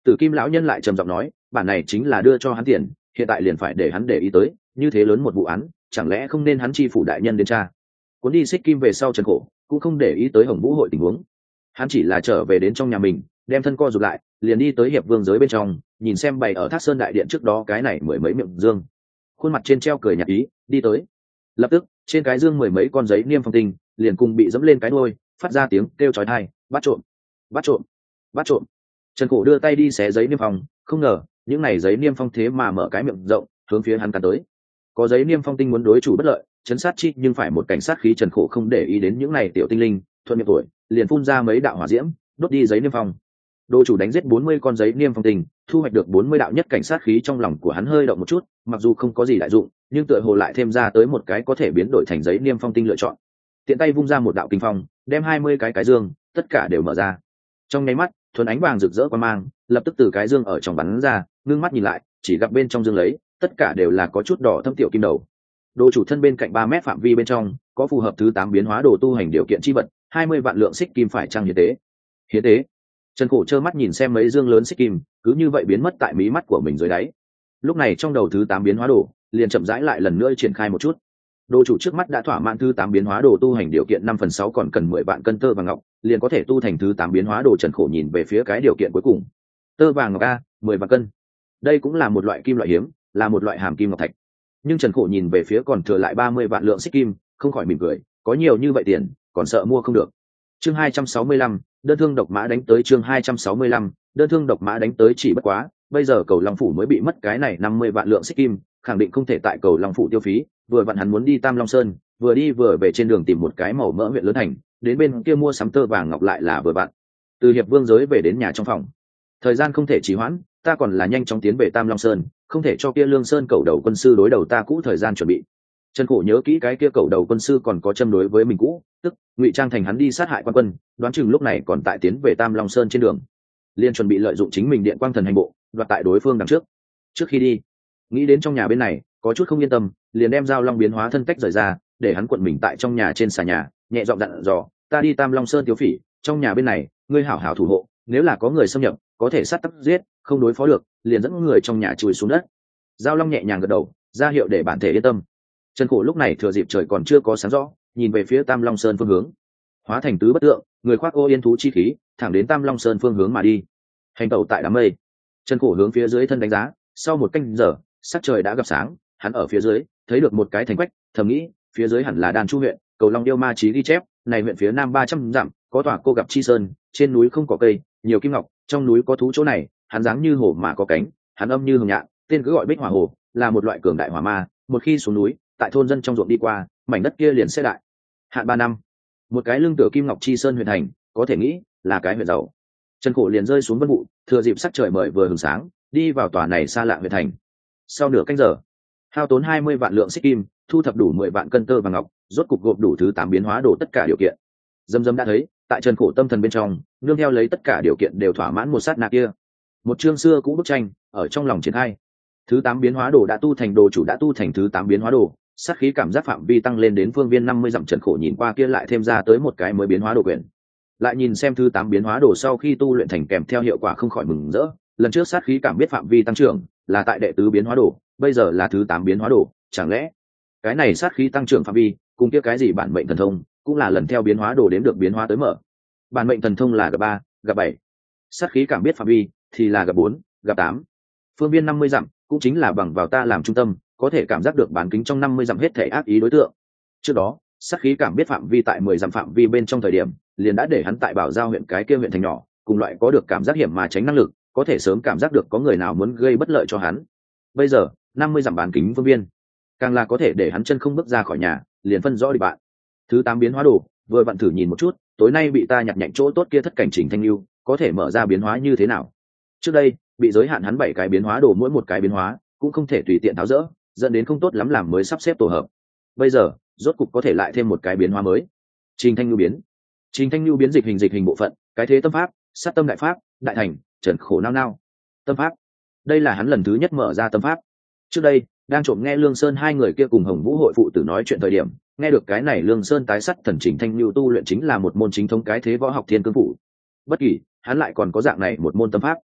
Tử Kim lão nhân lại trầm giọng nói, bản này chính là đưa cho hắn tiền, hiện tại liền phải để hắn để ý tới, như thế lớn một vụ án, chẳng lẽ không nên hắn chi phủ đại nhân đến tra? Cuốn đi xích kim về sau Trần Khổ cũng không để ý tới Hồng Vũ hội tình huống, hắn chỉ là trở về đến trong nhà mình, đem thân co rụt lại, liền đi tới hiệp vương giới bên trong, nhìn xem bày ở Thác Sơn đại điện trước đó cái này mười mấy miệng dương, khuôn mặt trên treo cười nhạt ý, đi tới. Lập tức trên cái dương mười mấy con giấy niêm phong tinh liền cùng bị dẫm lên cái đuôi, phát ra tiếng kêu chói tai, bắt trộm, bắt trộm, bắt trộm. Trần Khổ đưa tay đi xé giấy niêm phong, không ngờ những này giấy niêm phong thế mà mở cái miệng rộng hướng phía hắn cắn tới. Có giấy niêm phong tinh muốn đối chủ bất lợi, chấn sát chi nhưng phải một cảnh sát khí. Trần Khổ không để ý đến những này tiểu tinh linh, thuận miệng tuổi liền phun ra mấy đạo hỏa diễm, đốt đi giấy niêm phong. Đô chủ đánh giết bốn mươi con giấy niêm phong tinh, thu hoạch được bốn mươi đạo nhất cảnh sát khí. Trong lòng của hắn hơi động một chút, mặc dù không có gì đại dụng, nhưng tựa hồ lại thêm ra tới một cái có thể biến đổi thành giấy niêm phong tinh lựa chọn. Tiện tay vung ra một đạo kinh phong, đem hai mươi cái cái dương tất cả đều mở ra. Trong nháy mắt, thuần ánh vàng rực rỡ qua mang, lập tức từ cái dương ở trong bắn ra, ngưng mắt nhìn lại, chỉ gặp bên trong dương lấy tất cả đều là có chút đỏ thâm tiểu kim đầu. Đồ chủ thân bên cạnh ba mét phạm vi bên trong có phù hợp thứ tám biến hóa đồ tu hành điều kiện chi vật, hai mươi vạn lượng xích kim phải trang hiến tế. Hiến tế. Trần Khổ trơ mắt nhìn xem mấy dương lớn xích kim cứ như vậy biến mất tại mí mắt của mình dưới đáy. Lúc này trong đầu thứ tám biến hóa đồ liền chậm rãi lại lần nữa triển khai một chút. Đồ chủ trước mắt đã thỏa mãn thứ tám biến hóa đồ tu hành điều kiện năm phần sáu, còn cần mười vạn cân tơ vàng ngọc liền có thể tu thành thứ tám biến hóa đồ. Trần Khổ nhìn về phía cái điều kiện cuối cùng, tơ vàng ngọc a, mười vạn cân. Đây cũng là một loại kim loại hiếm, là một loại hàm kim ngọc thạch. Nhưng Trần Khổ nhìn về phía còn thừa lại ba mươi vạn lượng xích kim, không khỏi mỉm cười, có nhiều như vậy tiền, còn sợ mua không được. Chương hai trăm sáu mươi lăm, đơn thương độc mã đánh tới. Chương hai trăm sáu mươi lăm, đơn thương độc mã đánh tới. Chỉ bất quá, bây giờ Cầu Long phủ mới bị mất cái này năm mươi vạn lượng xích kim, khẳng định không thể tại Cầu Long phủ tiêu phí, vừa vặn hắn muốn đi Tam Long Sơn, vừa đi vừa về trên đường tìm một cái màu mỡ huyện lớn thành, đến bên kia mua sắm tơ vàng ngọc lại là vừa vặn. Từ hiệp vương giới về đến nhà trong phòng, thời gian không thể trì hoãn, ta còn là nhanh chóng tiến về Tam Long Sơn, không thể cho kia Lương Sơn cầu đầu quân sư đối đầu ta cũ thời gian chuẩn bị. Trần Khổ nhớ kỹ cái kia cầu đầu quân sư còn có châm đối với mình cũ, tức ngụy trang thành hắn đi sát hại quan quân, đoán chừng lúc này còn tại tiến về Tam Long Sơn trên đường, liên chuẩn bị lợi dụng chính mình điện quang thần hành bộ đoạt tại đối phương đằng trước. Trước khi đi, nghĩ đến trong nhà bên này có chút không yên tâm, liền đem Giao Long biến hóa thân cách rời ra, để hắn cuộn mình tại trong nhà trên xà nhà, nhẹ giọng dặn dò, ta đi Tam Long Sơn tiêu phỉ, trong nhà bên này ngươi hảo hảo thủ hộ, nếu là có người xâm nhập có thể sát tắc giết, không đối phó được liền dẫn người trong nhà chùi xuống đất. Giao Long nhẹ nhàng gật đầu, ra hiệu để bản thể yên tâm. Trần Khổ lúc này thừa dịp trời còn chưa có sáng rõ, nhìn về phía Tam Long Sơn phương hướng, hóa thành tứ bất tượng, người khoác ô yên thú chi khí, thẳng đến Tam Long Sơn phương hướng mà đi. Hành tẩu tại đám mây, Trần Khổ hướng phía dưới thân đánh giá, sau một canh giờ, sắc trời đã gặp sáng, hắn ở phía dưới thấy được một cái thành quách, thầm nghĩ, phía dưới hẳn là Đan Chu huyện, Cầu Long Điêu Ma Chí ghi chép, này huyện phía nam ba trăm dặm, có tòa cô gặp chi sơn, trên núi không có cây, nhiều kim ngọc, trong núi có thú chỗ này, hắn dáng như hổ mà có cánh, hắn âm như hồng nhạn, tên cứ gọi Bích Hỏa Hồ, là một loại cường đại hỏa ma, một khi xuống núi, tại thôn dân trong ruộng đi qua, mảnh đất kia liền sẽ đại. Hạn ba năm, một cái lưng tựa kim ngọc chi sơn huyện thành, có thể nghĩ là cái huyện giàu. Trần Khổ liền rơi xuống vân vụ, thừa dịp sắc trời mời vừa hừng sáng, đi vào tòa này xa lạ huyện thành. Sau nửa canh giờ, hao tốn hai mươi vạn lượng xích kim, thu thập đủ mười vạn cân tơ vàng ngọc, rốt cục gộp đủ thứ tám biến hóa đồ tất cả điều kiện. Dâm Dâm đã thấy, tại Trần Khổ tâm thần bên trong, nương theo lấy tất cả điều kiện đều thỏa mãn một sát na kia, một chương xưa cũ bức tranh ở trong lòng triển khai. Thứ tám biến hóa đồ đã tu thành đồ chủ đã tu thành thứ tám biến hóa đồ, sát khí cảm giác phạm vi tăng lên đến phương viên năm mươi dặm. Trần Khổ nhìn qua kia lại thêm ra tới một cái mới biến hóa đồ quyển, lại nhìn xem thứ tám biến hóa đồ sau khi tu luyện thành kèm theo hiệu quả, không khỏi mừng rỡ. Lần trước sát khí cảm biết phạm vi tăng trưởng là tại đệ tứ biến hóa đồ, bây giờ là thứ tám biến hóa đồ, chẳng lẽ cái này sát khí tăng trưởng phạm vi cùng kia cái gì bản mệnh thần thông cũng là lần theo biến hóa đồ đến được biến hóa tới mở. Bản mệnh thần thông là gặp ba, gặp bảy, sát khí cảm biết phạm vi thì là gặp bốn, gặp tám. Phương viên năm mươi dặm cũng chính là bằng vào ta làm trung tâm, có thể cảm giác được bán kính trong năm mươi dặm hết thể ác ý đối tượng. Trước đó, sát khí cảm biết phạm vi tại mười dặm phạm vi bên trong thời điểm, liền đã để hắn tại Bảo Giao huyện cái kia huyện thành nhỏ, cùng loại có được cảm giác hiểm mà tránh năng lực, có thể sớm cảm giác được có người nào muốn gây bất lợi cho hắn. Bây giờ, năm mươi dặm bán kính phương viên, càng là có thể để hắn chân không bước ra khỏi nhà, liền phân rõ đi bạn. Thứ tám biến hóa đồ, vừa vặn thử nhìn một chút, tối nay bị ta nhặt nhạnh chỗ tốt kia thất cảnh Trình Thanh Lưu, có thể mở ra biến hóa như thế nào. Trước đây, bị giới hạn hắn bảy cái biến hóa đồ, mỗi một cái biến hóa cũng không thể tùy tiện tháo dỡ, dẫn đến không tốt lắm làm mới sắp xếp tổ hợp. Bây giờ, rốt cục có thể lại thêm một cái biến hóa mới. Trình Thanh Lưu biến. Trình Thanh Lưu biến dịch hình dịch hình bộ phận, cái thế tâm pháp, sát tâm đại pháp, đại thành, Trần Khổ nao nao. Tâm pháp. Đây là hắn lần thứ nhất mở ra tâm pháp. Trước đây, đang trộm nghe Lương Sơn hai người kia cùng Hồng Vũ hội phụ tử nói chuyện thời điểm, nghe được cái này Lương Sơn tái sắt thần Trình Thanh Lưu tu luyện chính là một môn chính thống cái thế võ học thiên cương phủ. Bất kỳ, hắn lại còn có dạng này một môn tâm pháp.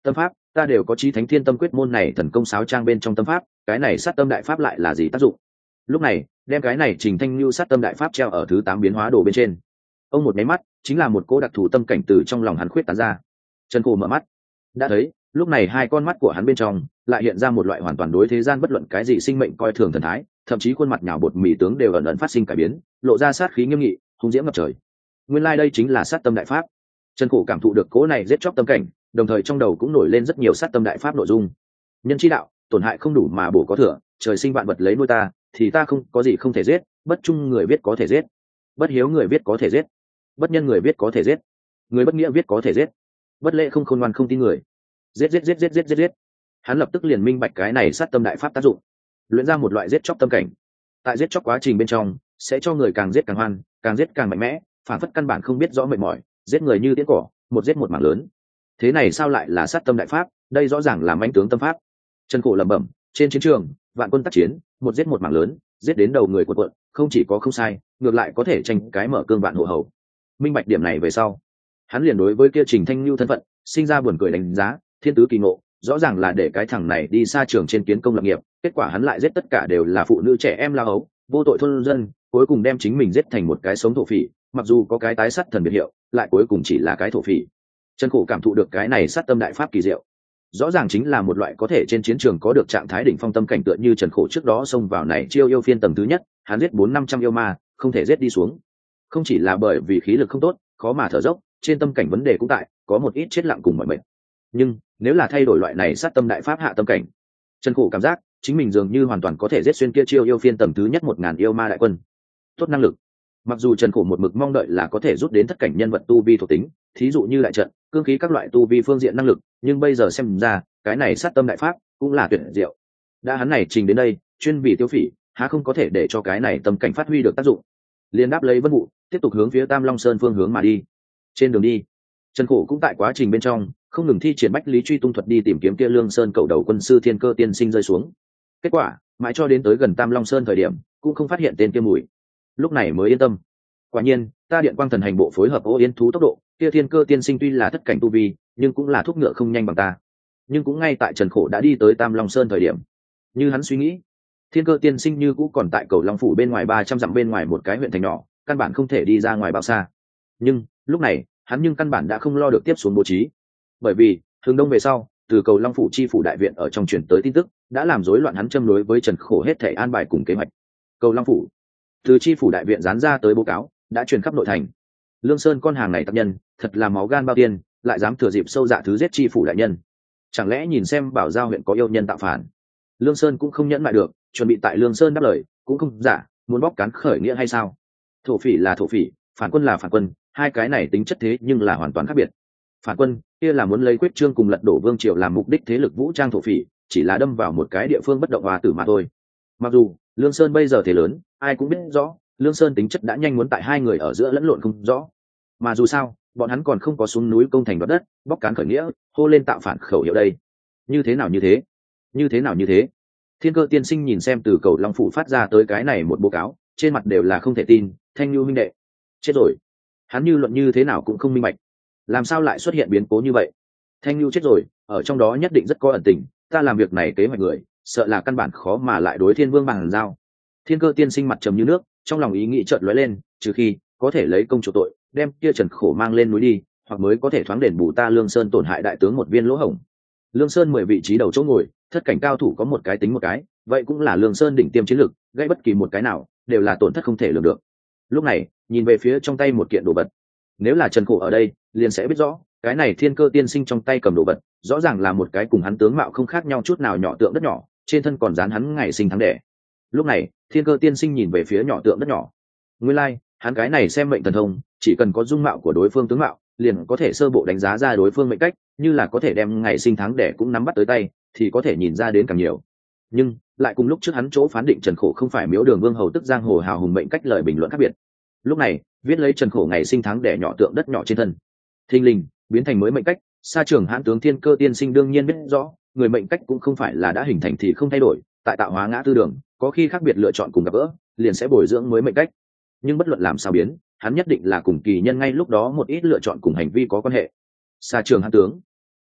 Tâm pháp ta đều có chí thánh thiên tâm quyết môn này thần công sáo trang bên trong tâm pháp, cái này sát tâm đại pháp lại là gì tác dụng? Lúc này đem cái này Trình Thanh Nhu sát tâm đại pháp treo ở thứ tám biến hóa đồ bên trên. Ông một máy mắt chính là một cô đặc thù tâm cảnh từ trong lòng hắn khuyết tán ra. Trần Cổ mở mắt đã thấy lúc này hai con mắt của hắn bên trong lại hiện ra một loại hoàn toàn đối thế gian bất luận cái gì sinh mệnh coi thường thần thái, thậm chí khuôn mặt nhào bột mì tướng đều ẩn ẩn phát sinh cải biến, lộ ra sát khí nghiêm nghị hung diễm ngập trời. Nguyên lai like đây chính là sát tâm đại pháp. Trần Cổ cảm thụ được cố này giết chóc tâm cảnh, đồng thời trong đầu cũng nổi lên rất nhiều sát tâm đại pháp nội dung. Nhân chi đạo, tổn hại không đủ mà bổ có thừa, trời sinh vạn vật lấy nuôi ta, thì ta không có gì không thể giết, bất trung người viết có thể giết, bất hiếu người viết có thể giết, bất nhân người viết có thể giết, người bất nghĩa viết có thể giết, bất lễ không khôn ngoan không tin người. Giết giết giết giết giết giết giết. Hắn lập tức liền minh bạch cái này sát tâm đại pháp tác dụng, luyện ra một loại giết chóc tâm cảnh. Tại giết chóc quá trình bên trong, sẽ cho người càng giết càng hoan, càng giết càng mạnh mẽ, phản phất căn bản không biết rõ mệt mỏi, giết người như tiễn cỏ, một giết một mảng lớn. Thế này sao lại là sát tâm đại pháp? Đây rõ ràng là mãnh tướng tâm pháp. Trần Cổ lẩm bẩm, trên chiến trường, vạn quân tác chiến, một giết một mảng lớn, giết đến đầu người quần quận, không chỉ có không sai, ngược lại có thể tranh cái mở cương vạn hộ hầu. Minh bạch điểm này về sau, hắn liền đối với kia Trình Thanh Nhu thân phận sinh ra buồn cười đánh giá, thiên tứ kỳ ngộ, rõ ràng là để cái thằng này đi xa trường trên kiến công lập nghiệp, kết quả hắn lại giết tất cả đều là phụ nữ trẻ em lao ấu, vô tội thôn dân, cuối cùng đem chính mình giết thành một cái sống thổ phỉ, mặc dù có cái tái sát thần biệt hiệu, lại cuối cùng chỉ là cái thổ phỉ. Trần Cổ cảm thụ được cái này sát tâm đại pháp kỳ diệu, rõ ràng chính là một loại có thể trên chiến trường có được trạng thái đỉnh phong tâm cảnh, tựa như Trần Cổ trước đó xông vào này chiêu yêu phiên tầng thứ nhất, hắn giết bốn năm trăm yêu ma, không thể giết đi xuống. Không chỉ là bởi vì khí lực không tốt, khó mà thở dốc, trên tâm cảnh vấn đề cũng tại, có một ít chết lặng cùng mọi mệnh. Nhưng nếu là thay đổi loại này sát tâm đại pháp hạ tâm cảnh, Trần Cổ cảm giác chính mình dường như hoàn toàn có thể giết xuyên kia chiêu yêu phiên tầng thứ nhất một ngàn yêu ma đại quân. Tốt năng lực. Mặc dù Trần Cổ một mực mong đợi là có thể rút đến thất cảnh nhân vật tu vi thuộc tính, thí dụ như đại trận, cương khí các loại tu vi phương diện năng lực, nhưng bây giờ xem ra, cái này sát tâm đại pháp cũng là tuyệt diệu. Đã hắn này trình đến đây, chuyên vì tiêu phỉ, há không có thể để cho cái này tâm cảnh phát huy được tác dụng. Liên đáp lấy Vân Vũ, tiếp tục hướng phía Tam Long Sơn phương hướng mà đi. Trên đường đi, Trần Cổ cũng tại quá trình bên trong không ngừng thi triển bách lý truy tung thuật đi tìm kiếm kia Lương Sơn cầu đầu quân sư Thiên Cơ tiên sinh rơi xuống. Kết quả, mãi cho đến tới gần Tam Long Sơn thời điểm, cũng không phát hiện tên kia mùi. Lúc này mới yên tâm. Quả nhiên, ta Điện Quang Thần hành bộ phối hợp Ô Yến thú tốc độ, kia Thiên Cơ tiên sinh tuy là thất cảnh tu vi, nhưng cũng là thúc ngựa không nhanh bằng ta. Nhưng cũng ngay tại Trần Cổ đã đi tới Tam Long Sơn thời điểm, như hắn suy nghĩ, Thiên Cơ tiên sinh như cũ còn tại cầu Long phủ bên ngoài ba trăm dặm bên ngoài một cái huyện thành nhỏ, căn bản không thể đi ra ngoài bao xa. Nhưng lúc này, hắn nhưng căn bản đã không lo được tiếp xuống bố trí, bởi vì hướng đông về sau, từ cầu Long phủ chi phủ đại viện ở trong truyền tới tin tức đã làm rối loạn hắn châm đối với Trần Cổ hết thể an bài cùng kế hoạch. Cầu Long phủ, từ chi phủ đại viện dán ra tới báo cáo đã truyền khắp nội thành. Lương Sơn con hàng này tập nhân thật là máu gan bao tiên, lại dám thừa dịp sâu dạ thứ giết chi phủ đại nhân. Chẳng lẽ nhìn xem Bảo Giao huyện có yêu nhân tạo phản? Lương Sơn cũng không nhẫn lại được, chuẩn bị tại Lương Sơn đáp lời, cũng không giả, muốn bóc cán khởi nghĩa hay sao? Thổ phỉ là thổ phỉ, phản quân là phản quân, hai cái này tính chất thế nhưng là hoàn toàn khác biệt. Phản quân kia là muốn lấy quyết trương cùng lật đổ vương triều làm mục đích thế lực vũ trang, thổ phỉ chỉ là đâm vào một cái địa phương bất động hòa tử mà thôi. Mặc dù Lương Sơn bây giờ thế lớn, ai cũng biết rõ Lương Sơn tính chất đã nhanh muốn tại hai người ở giữa lẫn lộn không rõ, mà dù sao bọn hắn còn không có xuống núi công thành đoạt đất, bóc cán khởi nghĩa, hô lên tạo phản khẩu hiệu đây. Như thế nào như thế? Như thế nào như thế? Thiên Cơ tiên sinh nhìn xem từ cầu Long phủ phát ra tới cái này một báo cáo, trên mặt đều là không thể tin. Thanh Nhu huynh đệ chết rồi. Hắn như luận như thế nào cũng không minh bạch, làm sao lại xuất hiện biến cố như vậy? Thanh Nhu chết rồi, ở trong đó nhất định rất có ẩn tình, ta làm việc này kế hoạch người, sợ là căn bản khó mà lại đối Thiên Vương bằng giao. Thiên Cơ tiên sinh mặt trầm như nước, trong lòng ý nghĩ chợt lóe lên, trừ khi có thể lấy công chủ tội, đem kia Trần Khổ mang lên núi đi, hoặc mới có thể thoáng đền bù ta Lương Sơn tổn hại đại tướng một viên lỗ hổng. Lương Sơn mười vị trí đầu chỗ ngồi, thất cảnh cao thủ có một cái tính một cái, vậy cũng là Lương Sơn đỉnh tiêm chiến lực, gây bất kỳ một cái nào đều là tổn thất không thể lường được. Lúc này nhìn về phía trong tay một kiện đồ vật, nếu là Trần Khổ ở đây liền sẽ biết rõ cái này Thiên Cơ tiên sinh trong tay cầm đồ vật rõ ràng là một cái cùng hắn tướng mạo không khác nhau chút nào nhỏ tượng đất nhỏ, trên thân còn dán hắn ngày sinh tháng đẻ. Lúc này Thiên Cơ tiên sinh nhìn về phía nhỏ tượng đất nhỏ, nguyên lai like, hắn cái này xem mệnh thần thông, chỉ cần có dung mạo của đối phương tướng mạo liền có thể sơ bộ đánh giá ra đối phương mệnh cách, như là có thể đem ngày sinh tháng đẻ cũng nắm bắt tới tay thì có thể nhìn ra đến càng nhiều. Nhưng lại cùng lúc trước hắn chỗ phán định Trần Khổ không phải Miếu Đường Vương hầu tức giang hồ hào hùng mệnh cách lời bình luận khác biệt. Lúc này viết lấy Trần Khổ ngày sinh tháng đẻ nhỏ tượng đất nhỏ trên thân, thình lình biến thành mới mệnh cách. Sa trưởng hãn tướng Thiên Cơ tiên sinh đương nhiên biết rõ, người mệnh cách cũng không phải là đã hình thành thì không thay đổi, tại tạo hóa ngã tư đường có khi khác biệt lựa chọn cùng gặp gỡ liền sẽ bồi dưỡng mới mệnh cách. Nhưng bất luận làm sao biến, hắn nhất định là cùng kỳ nhân ngay lúc đó một ít lựa chọn cùng hành vi có quan hệ. Sa trưởng hãn tướng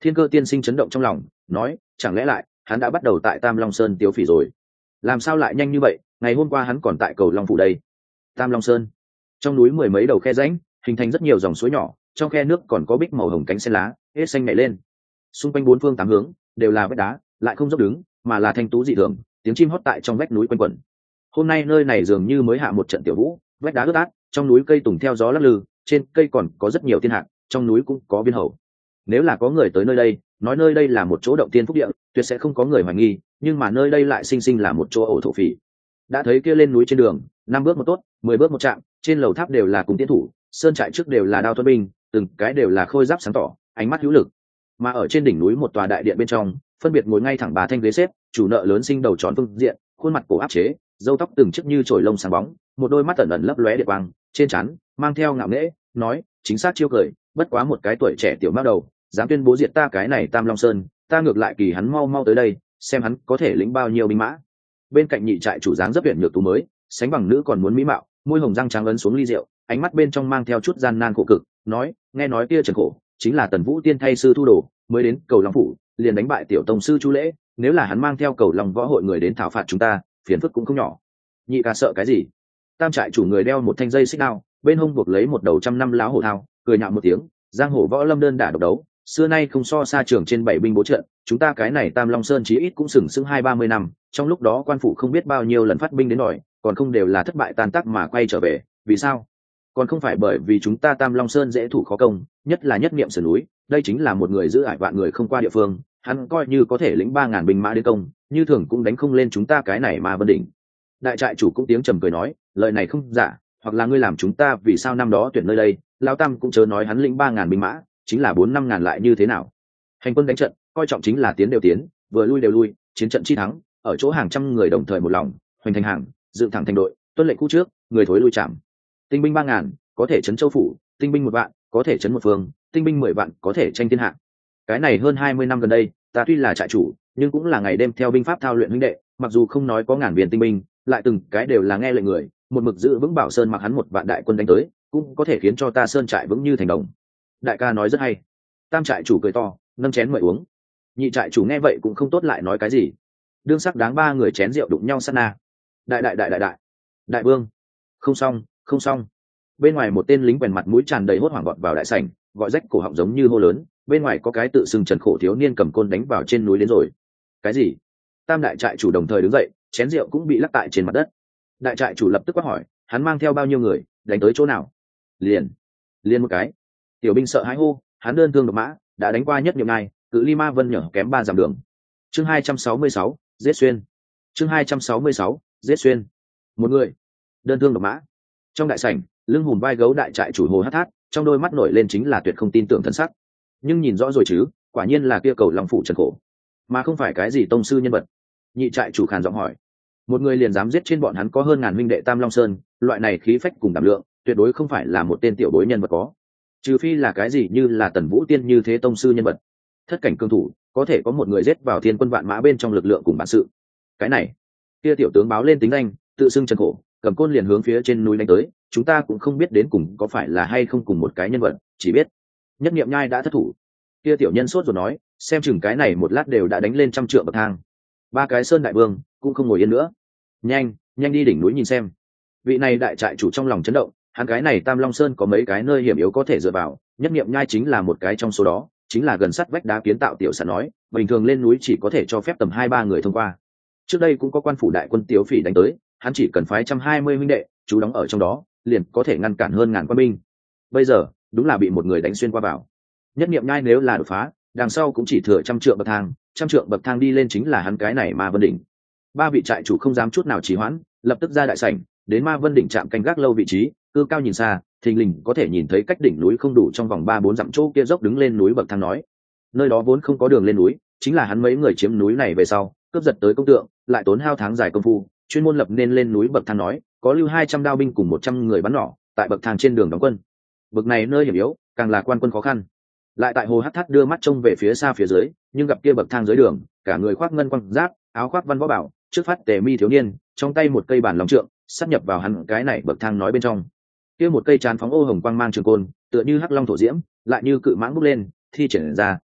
Thiên Cơ tiên sinh chấn động trong lòng, nói, chẳng lẽ lại hắn đã bắt đầu tại Tam Long Sơn tiêu phỉ rồi? Làm sao lại nhanh như vậy? Ngày hôm qua hắn còn tại cầu Long phủ đây. Tam Long Sơn, trong núi mười mấy đầu khe rãnh, hình thành rất nhiều dòng suối nhỏ, trong khe nước còn có bích màu hồng cánh sen lá, hết xanh nhảy lên. Xung quanh bốn phương tám hướng đều là vách đá, lại không dốc đứng, mà là thanh tú dị thường, tiếng chim hót tại trong vách núi quanh quẩn. Hôm nay nơi này dường như mới hạ một trận tiểu vũ, vách đá ướt át, trong núi cây tùng theo gió lắc lư, trên cây còn có rất nhiều thiên hạc, trong núi cũng có viên hầu. Nếu là có người tới nơi đây, nói nơi đây là một chỗ động tiên phúc địa, tuyệt sẽ không có người hoài nghi, nhưng mà nơi đây lại sinh sinh là một chỗ ổ thổ phỉ. Đã thấy kia lên núi trên đường, năm bước một tốt, mười bước một chạm, trên lầu tháp đều là cung tiến thủ, sơn trại trước đều là đao thuẫn binh, từng cái đều là khôi giáp sáng tỏ, ánh mắt hữu lực. Mà ở trên đỉnh núi một tòa đại điện bên trong, phân biệt ngồi ngay thẳng bà thanh ghế xếp, chủ nợ lớn sinh đầu tròn phương diện, khuôn mặt cổ áp chế, râu tóc từng chiếc như chổi lông sáng bóng, một đôi mắt ẩn ẩn lấp lóe điện quang, trên trán mang theo ngạo nghễ, nói, chính xác chiêu cười, bất quá một cái tuổi trẻ tiểu mao đầu, dám tuyên bố diệt ta cái này Tam Long Sơn, ta ngược lại kỳ hắn mau mau tới đây, xem hắn có thể lĩnh bao nhiêu binh mã. Bên cạnh nhị trại chủ dáng rất huyện nhược tú mới, sánh bằng nữ còn muốn mỹ mạo, môi hồng răng trắng ấn xuống ly rượu, ánh mắt bên trong mang theo chút gian nan khổ cực, nói, nghe nói kia Trần Khổ chính là Tần Vũ Tiên thay sư thu đồ, mới đến cầu Long phủ, liền đánh bại tiểu tông sư Chu Lễ, nếu là hắn mang theo cầu Long võ hội người đến thảo phạt chúng ta, phiền phức cũng không nhỏ. Nhị ca sợ cái gì? Tam trại chủ người đeo một thanh dây xích đao, bên hông buộc lấy một đầu trăm năm láo hổ thao, cười nhạo một tiếng, giang hồ võ lâm đơn đả độc đấu, xưa nay không so xa trường trên bảy binh bố trận, chúng ta cái này Tam Long Sơn chí ít cũng sừng sững hai ba mươi năm, trong lúc đó quan phủ không biết bao nhiêu lần phát binh đến đòi, còn không đều là thất bại tan tác mà quay trở về, vì sao? Còn không phải bởi vì chúng ta Tam Long Sơn dễ thủ khó công, nhất là nhất niệm sườn núi, đây chính là một người giữ ải vạn người không qua địa phương, hắn coi như có thể lĩnh ba ngàn binh mã đến công, như thường cũng đánh không lên chúng ta cái này mà Vân Đỉnh. Đại trại chủ cũng tiếng trầm cười nói, lời này không giả, hoặc là ngươi làm chúng ta vì sao năm đó tuyển nơi đây, lão tam cũng chớ nói hắn lĩnh ba ngàn binh mã, chính là bốn năm ngàn lại như thế nào? Hành quân đánh trận, coi trọng chính là tiến đều tiến, vừa lui đều lui, chiến trận chi thắng, ở chỗ hàng trăm người đồng thời một lòng, hoành thành hàng, dựng thẳng thành đội, tuân lệnh cũ trước, người thối lui chạm. Tinh binh ba ngàn, có thể chấn châu phủ, tinh binh một vạn, có thể chấn một phương, tinh binh mười vạn, có thể tranh thiên hạ. Cái này hơn hai mươi năm gần đây, ta tuy là trại chủ, nhưng cũng là ngày đêm theo binh pháp thao luyện huynh đệ, mặc dù không nói có ngàn viên tinh binh, lại từng cái đều là nghe lệnh người, một mực giữ vững bảo sơn mặc hắn một vạn đại quân đánh tới, cũng có thể khiến cho ta sơn trại vững như thành đồng. Đại ca nói rất hay. Tam trại chủ cười to, nâng chén mời uống. Nhị trại chủ nghe vậy cũng không tốt lại nói cái gì. Đương sắc đáng ba người chén rượu đụng nhau sát na. Đại đại đại đại đại. Đại vương. Không xong, không xong. Bên ngoài một tên lính quèn mặt mũi tràn đầy hốt hoảng vọt vào đại sảnh, gọi rách cổ họng giống như hô lớn, bên ngoài có cái tự xưng Trần Khổ thiếu niên cầm côn đánh vào trên núi đến rồi. Cái gì? Tam đại trại chủ đồng thời đứng dậy, chén rượu cũng bị lắc tại trên mặt đất. Đại trại chủ lập tức quát hỏi, hắn mang theo bao nhiêu người, đánh tới chỗ nào? Liền, liền một cái. Tiểu binh sợ hãi hô, hắn đơn thương độc mã, đã đánh qua nhất niệm này, cự ly Ma Vân nhỏ kém ba dặm đường. Chương hai trăm sáu mươi sáu, giết xuyên. Chương hai trăm sáu mươi sáu, giết xuyên. Một người, đơn thương độc mã. Trong đại sảnh, lưng hùm vai gấu đại trại chủ Hồ Hát Thát, trong đôi mắt nổi lên chính là tuyệt không tin tưởng thân sắc. Nhưng nhìn rõ rồi chứ, quả nhiên là kia cầu Long phủ Trần Khổ, mà không phải cái gì tông sư nhân vật. Nhị trại chủ khàn giọng hỏi, một người liền dám giết trên bọn hắn có hơn ngàn huynh đệ Tam Long Sơn, loại này khí phách cùng đảm lượng, tuyệt đối không phải là một tên tiểu bối nhân vật có, trừ phi là cái gì như là Tần Vũ Tiên như thế tông sư nhân vật. Thất cảnh cương thủ có thể có một người giết vào thiên quân vạn mã bên trong lực lượng cùng bản sự. Cái này, kia tiểu tướng báo lên tính danh, tự xưng Trần Khổ, cầm côn liền hướng phía trên núi đánh tới, chúng ta cũng không biết đến cùng có phải là hay không cùng một cái nhân vật, chỉ biết nhất niệm nhai đã thất thủ. Kia tiểu nhân sốt rồi nói, xem chừng cái này một lát đều đã đánh lên trăm trượng bậc thang. Ba cái sơn đại vương cũng không ngồi yên nữa, nhanh nhanh đi đỉnh núi nhìn xem. Vị này đại trại chủ trong lòng chấn động, hắn cái này Tam Long Sơn có mấy cái nơi hiểm yếu có thể dựa vào, nhất niệm nhai chính là một cái trong số đó, chính là gần sắt vách đá kiến tạo tiểu sản nói, bình thường lên núi chỉ có thể cho phép tầm hai ba người thông qua. Trước đây cũng có quan phủ đại quân Tiếu Phỉ đánh tới, hắn chỉ cần phái trăm hai mươi huynh đệ chú đóng ở trong đó, liền có thể ngăn cản hơn ngàn quân binh. Bây giờ đúng là bị một người đánh xuyên qua vào. Nhất niệm nhai nếu là đột phá, đằng sau cũng chỉ thừa trăm trượng bậc thang, trăm trượng bậc thang đi lên chính là hắn cái này Ma Vân Đỉnh. Ba vị trại chủ không dám chút nào trì hoãn, lập tức ra đại sảnh, đến Ma Vân Đỉnh chạm canh gác lâu vị trí, cư cao nhìn xa, thình lình có thể nhìn thấy cách đỉnh núi không đủ trong vòng ba bốn dặm chỗ kia dốc đứng lên núi bậc thang nói. Nơi đó vốn không có đường lên núi, chính là hắn mấy người chiếm núi này về sau, cướp giật tới công tượng, lại tốn hao tháng dài công phu, chuyên môn lập nên lên núi bậc thang nói, có lưu hai trăm đao binh cùng một trăm người bắn nỏ, tại bậc thang trên đường đóng quân. Bậc này nơi hiểm yếu, càng là quan quân khó khăn. Lại tại Hồ Hát Thát đưa mắt trông về phía xa phía dưới, nhưng gặp kia bậc thang dưới đường, cả người khoác ngân quang giáp, áo khoác văn võ bảo, trước phát tề mi thiếu niên, trong tay một cây bản lòng trượng, sắp nhập vào hắn cái này bậc thang nói bên trong. Kia một cây trán phóng ô hồng quang mang trường côn, tựa như hắc long thổ diễm, lại như cự mãng bốc lên, thi triển ra,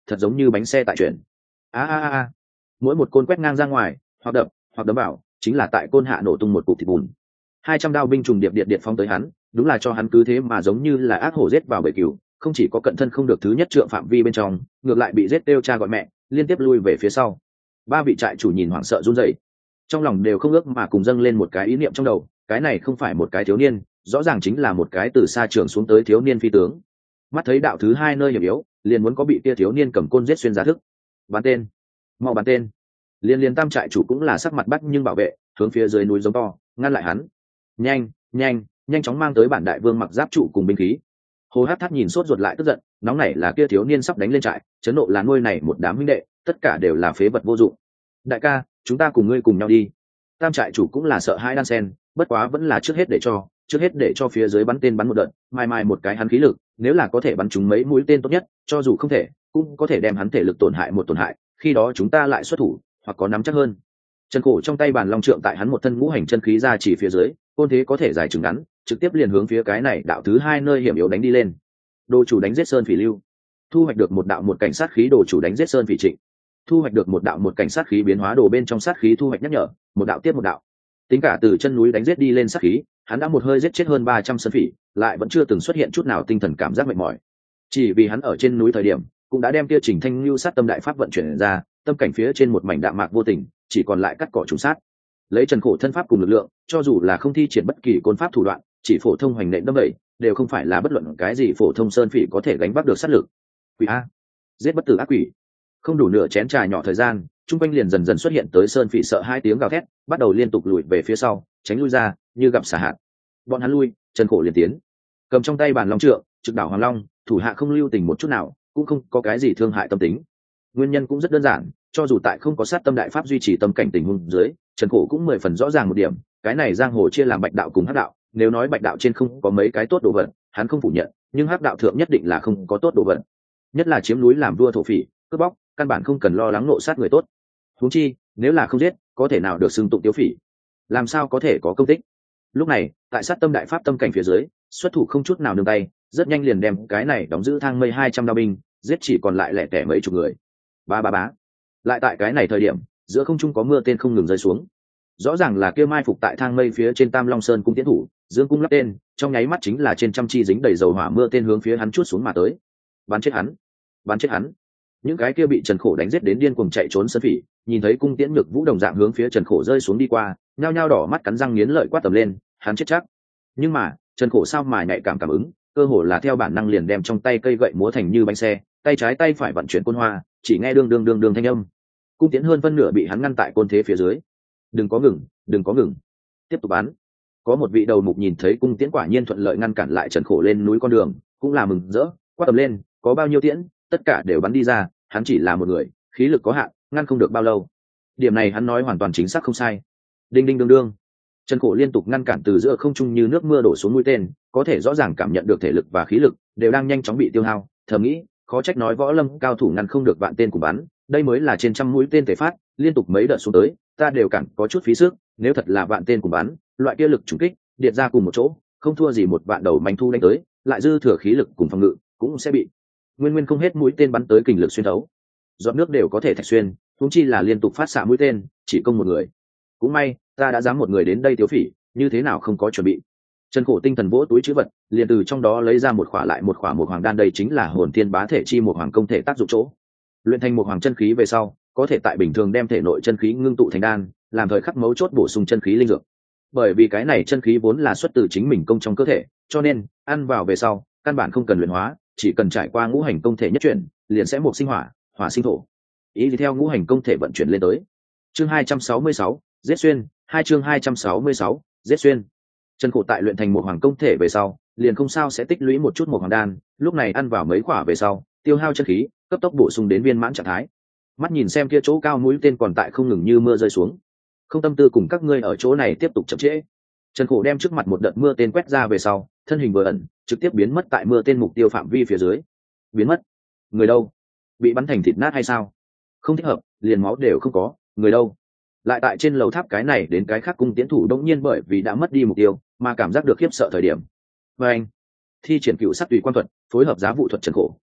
thật giống như bánh xe tại chuyển. A a a, mỗi một côn quét ngang ra ngoài, hoặc đập, hoặc đấm vào, chính là tại côn hạ nổ tung một cục thịt bùn. Hai trăm đao binh trùng điệp điện điện phóng tới hắn, đúng là cho hắn cứ thế mà giống như là ác hổ giết vào bể cừu, không chỉ có cận thân không được thứ nhất trượng phạm vi bên trong, ngược lại bị giết kêu cha gọi mẹ, liên tiếp lui về phía sau. Ba vị trại chủ nhìn hoảng sợ run rẩy, trong lòng đều không ước mà cùng dâng lên một cái ý niệm trong đầu, cái này không phải một cái thiếu niên, rõ ràng chính là một cái từ xa trường xuống tới thiếu niên phi tướng. Mắt thấy đạo thứ hai nơi hiểm yếu, liền muốn có bị kia thiếu niên cầm côn giết xuyên giá thức. Bắn tên, mau bắn tên. Liên liên tam trại chủ cũng là sắc mặt bắt nhưng bảo vệ, hướng phía dưới núi giống to, ngăn lại hắn. Nhanh, nhanh, nhanh chóng mang tới bản đại vương mặc giáp trụ cùng binh khí. Hồ Hắc Thát nhìn sốt ruột lại tức giận, nóng nảy là kia thiếu niên sắp đánh lên trại, chấn nộ là nuôi này một đám huynh đệ, tất cả đều là phế vật vô dụng. Đại ca, chúng ta cùng ngươi cùng nhau đi. Tam trại chủ cũng là sợ hãi đan sen, bất quá vẫn là trước hết để cho, trước hết để cho phía dưới bắn tên bắn một đợt, mai mai một cái hắn khí lực, nếu là có thể bắn trúng mấy mũi tên tốt nhất, cho dù không thể, cũng có thể đem hắn thể lực tổn hại một tổn hại, khi đó chúng ta lại xuất thủ, hoặc có nắm chắc hơn. Chân cổ trong tay bàn long trượng tại hắn một thân ngũ hành chân khí ra chỉ phía dưới, côn thế có thể dài chừng ngắn, trực tiếp liền hướng phía cái này đạo thứ hai nơi hiểm yếu đánh đi lên. Đồ chủ đánh giết sơn phỉ lưu, thu hoạch được một đạo một cảnh sát khí đồ chủ đánh giết sơn phỉ trịnh, thu hoạch được một đạo một cảnh sát khí biến hóa đồ bên trong sát khí thu hoạch nhắc nhở, một đạo tiếp một đạo. Tính cả từ chân núi đánh giết đi lên sát khí, hắn đã một hơi giết chết hơn ba trăm sơn phỉ, lại vẫn chưa từng xuất hiện chút nào tinh thần cảm giác mệt mỏi. Chỉ vì hắn ở trên núi thời điểm, cũng đã đem kia Trình Thanh Lưu sát tâm đại pháp vận chuyển ra, tâm cảnh phía trên một mảnh đạm mạc vô tình, chỉ còn lại cắt cỏ trùng sát. Lấy Trần Khổ thân pháp cùng lực lượng, cho dù là không thi triển bất kỳ côn pháp thủ đoạn, chỉ phổ thông hoành nện đâm bẩy, đều không phải là bất luận cái gì phổ thông sơn phỉ có thể gánh vác được sát lực. Quỷ a, giết bất tử ác quỷ. Không đủ nửa chén trà nhỏ thời gian, trung quanh liền dần dần xuất hiện tới sơn phỉ sợ hai tiếng gào thét, bắt đầu liên tục lùi về phía sau, tránh lui ra, như gặp xả hạt. Bọn hắn lui, Trần Khổ liền tiến, cầm trong tay bản long trượng, trực đảo hoàng long, thủ hạ không lưu tình một chút nào, cũng không có cái gì thương hại tâm tính. Nguyên nhân cũng rất đơn giản, cho dù tại không có sát tâm đại pháp duy trì tâm cảnh tình huống dưới, Trần Khổ cũng mười phần rõ ràng một điểm, cái này giang hồ chia làm bạch đạo cùng hắc đạo, nếu nói bạch đạo trên không có mấy cái tốt đồ vật, hắn không phủ nhận, nhưng hắc đạo thượng nhất định là không có tốt đồ vật. Nhất là chiếm núi làm vua thổ phỉ, cướp bóc, căn bản không cần lo lắng nộ sát người tốt. Huống chi, nếu là không giết, có thể nào được xưng tụng tiêu phỉ? Làm sao có thể có công tích? Lúc này, tại sát tâm đại pháp tâm cảnh phía dưới, xuất thủ không chút nào nương tay, rất nhanh liền đem cái này đóng giữ thang mây hai trăm đao binh, giết chỉ còn lại lẻ tẻ mấy chục người. Ba ba bá. Lại tại cái này thời điểm, giữa không trung có mưa tên không ngừng rơi xuống. Rõ ràng là kia mai phục tại thang mây phía trên Tam Long Sơn cung tiến thủ, dương cung lắp tên, trong nháy mắt chính là trên trăm chi dính đầy dầu hỏa mưa tên hướng phía hắn chuốt xuống mà tới. Bắn chết hắn, bắn chết hắn. Những cái kia bị Trần Khổ đánh giết đến điên cuồng chạy trốn sơn phỉ, nhìn thấy cung tiễn nhược vũ đồng dạng hướng phía Trần Khổ rơi xuống đi qua, nhao nhao đỏ mắt cắn răng nghiến lợi quát tầm lên, hắn chết chắc. Nhưng mà, Trần Khổ sao mà nhạy cảm cảm ứng, cơ hồ là theo bản năng liền đem trong tay cây gậy múa thành như bánh xe, tay trái tay phải vận chuyển côn hoa, chỉ nghe đương đương đương đương thanh âm. Cung tiễn hơn phân nửa bị hắn ngăn tại côn thế phía dưới. Đừng có ngừng, đừng có ngừng, tiếp tục bắn. Có một vị đầu mục nhìn thấy cung tiễn quả nhiên thuận lợi ngăn cản lại Trần Khổ lên núi con đường, cũng là mừng rỡ, quát tầm lên, có bao nhiêu tiễn, tất cả đều bắn đi ra, hắn chỉ là một người, khí lực có hạn, ngăn không được bao lâu. Điểm này hắn nói hoàn toàn chính xác không sai. Đinh đinh đương đương, Trần Khổ liên tục ngăn cản từ giữa không trung như nước mưa đổ xuống mũi tên, có thể rõ ràng cảm nhận được thể lực và khí lực đều đang nhanh chóng bị tiêu hao. Thầm nghĩ, khó trách nói võ lâm cao thủ ngăn không được vạn tên của bắn, đây mới là trên trăm mũi tên thể phát, liên tục mấy đợt xuống tới, ta đều cảm có chút phí sức. Nếu thật là vạn tên của bắn, loại kia lực trùng kích, điệt ra cùng một chỗ, không thua gì một vạn đầu manh thu đánh tới, lại dư thừa khí lực cùng phòng ngự, cũng sẽ bị nguyên nguyên không hết mũi tên bắn tới kình lực xuyên thấu. Giọt nước đều có thể thạch xuyên, huống chi là liên tục phát xạ mũi tên, chỉ công một người. Cũng may, ta đã dám một người đến đây tiêu phỉ, như thế nào không có chuẩn bị. Trần Khổ tinh thần vỗ túi trữ vật, liền từ trong đó lấy ra một khỏa lại một khỏa một hoàng đan, đây chính là hồn tiên bá thể chi một hoàng công thể tác dụng chỗ. Luyện thành một hoàng chân khí về sau, có thể tại bình thường đem thể nội chân khí ngưng tụ thành đan, làm thời khắc mấu chốt bổ sung chân khí linh dược. Bởi vì cái này chân khí vốn là xuất từ chính mình công trong cơ thể, cho nên ăn vào về sau, căn bản không cần luyện hóa, chỉ cần trải qua ngũ hành công thể nhất chuyển, liền sẽ một sinh hỏa, hỏa sinh thổ. Ý thì theo ngũ hành công thể vận chuyển lên tới. Chương hai trăm sáu mươi sáu, giết xuyên, hai chương hai trăm sáu mươi sáu, giết xuyên. Trần Khổ tại luyện thành một hoàng công thể về sau, liền không sao sẽ tích lũy một chút một hoàng đan, lúc này ăn vào mấy quả về sau, tiêu hao chân khí, cấp tốc bổ sung đến viên mãn trạng thái. Mắt nhìn xem kia chỗ cao mũi tên còn tại không ngừng như mưa rơi xuống, không tâm tư cùng các ngươi ở chỗ này tiếp tục chậm trễ. Trần Khổ đem trước mặt một đợt mưa tên quét ra về sau, thân hình vừa ẩn, trực tiếp biến mất tại mưa tên mục tiêu phạm vi phía dưới. Biến mất? Người đâu? Bị bắn thành thịt nát hay sao? Không thích hợp, liền máu đều không có, người đâu? Lại tại trên lầu tháp cái này đến cái khác cung tiến thủ đống nhiên bởi vì đã mất đi mục tiêu, mà cảm giác được khiếp sợ thời điểm. Và anh, thi triển cựu sắc tùy quan thuật, phối hợp giá vụ thuật Trần Khổ,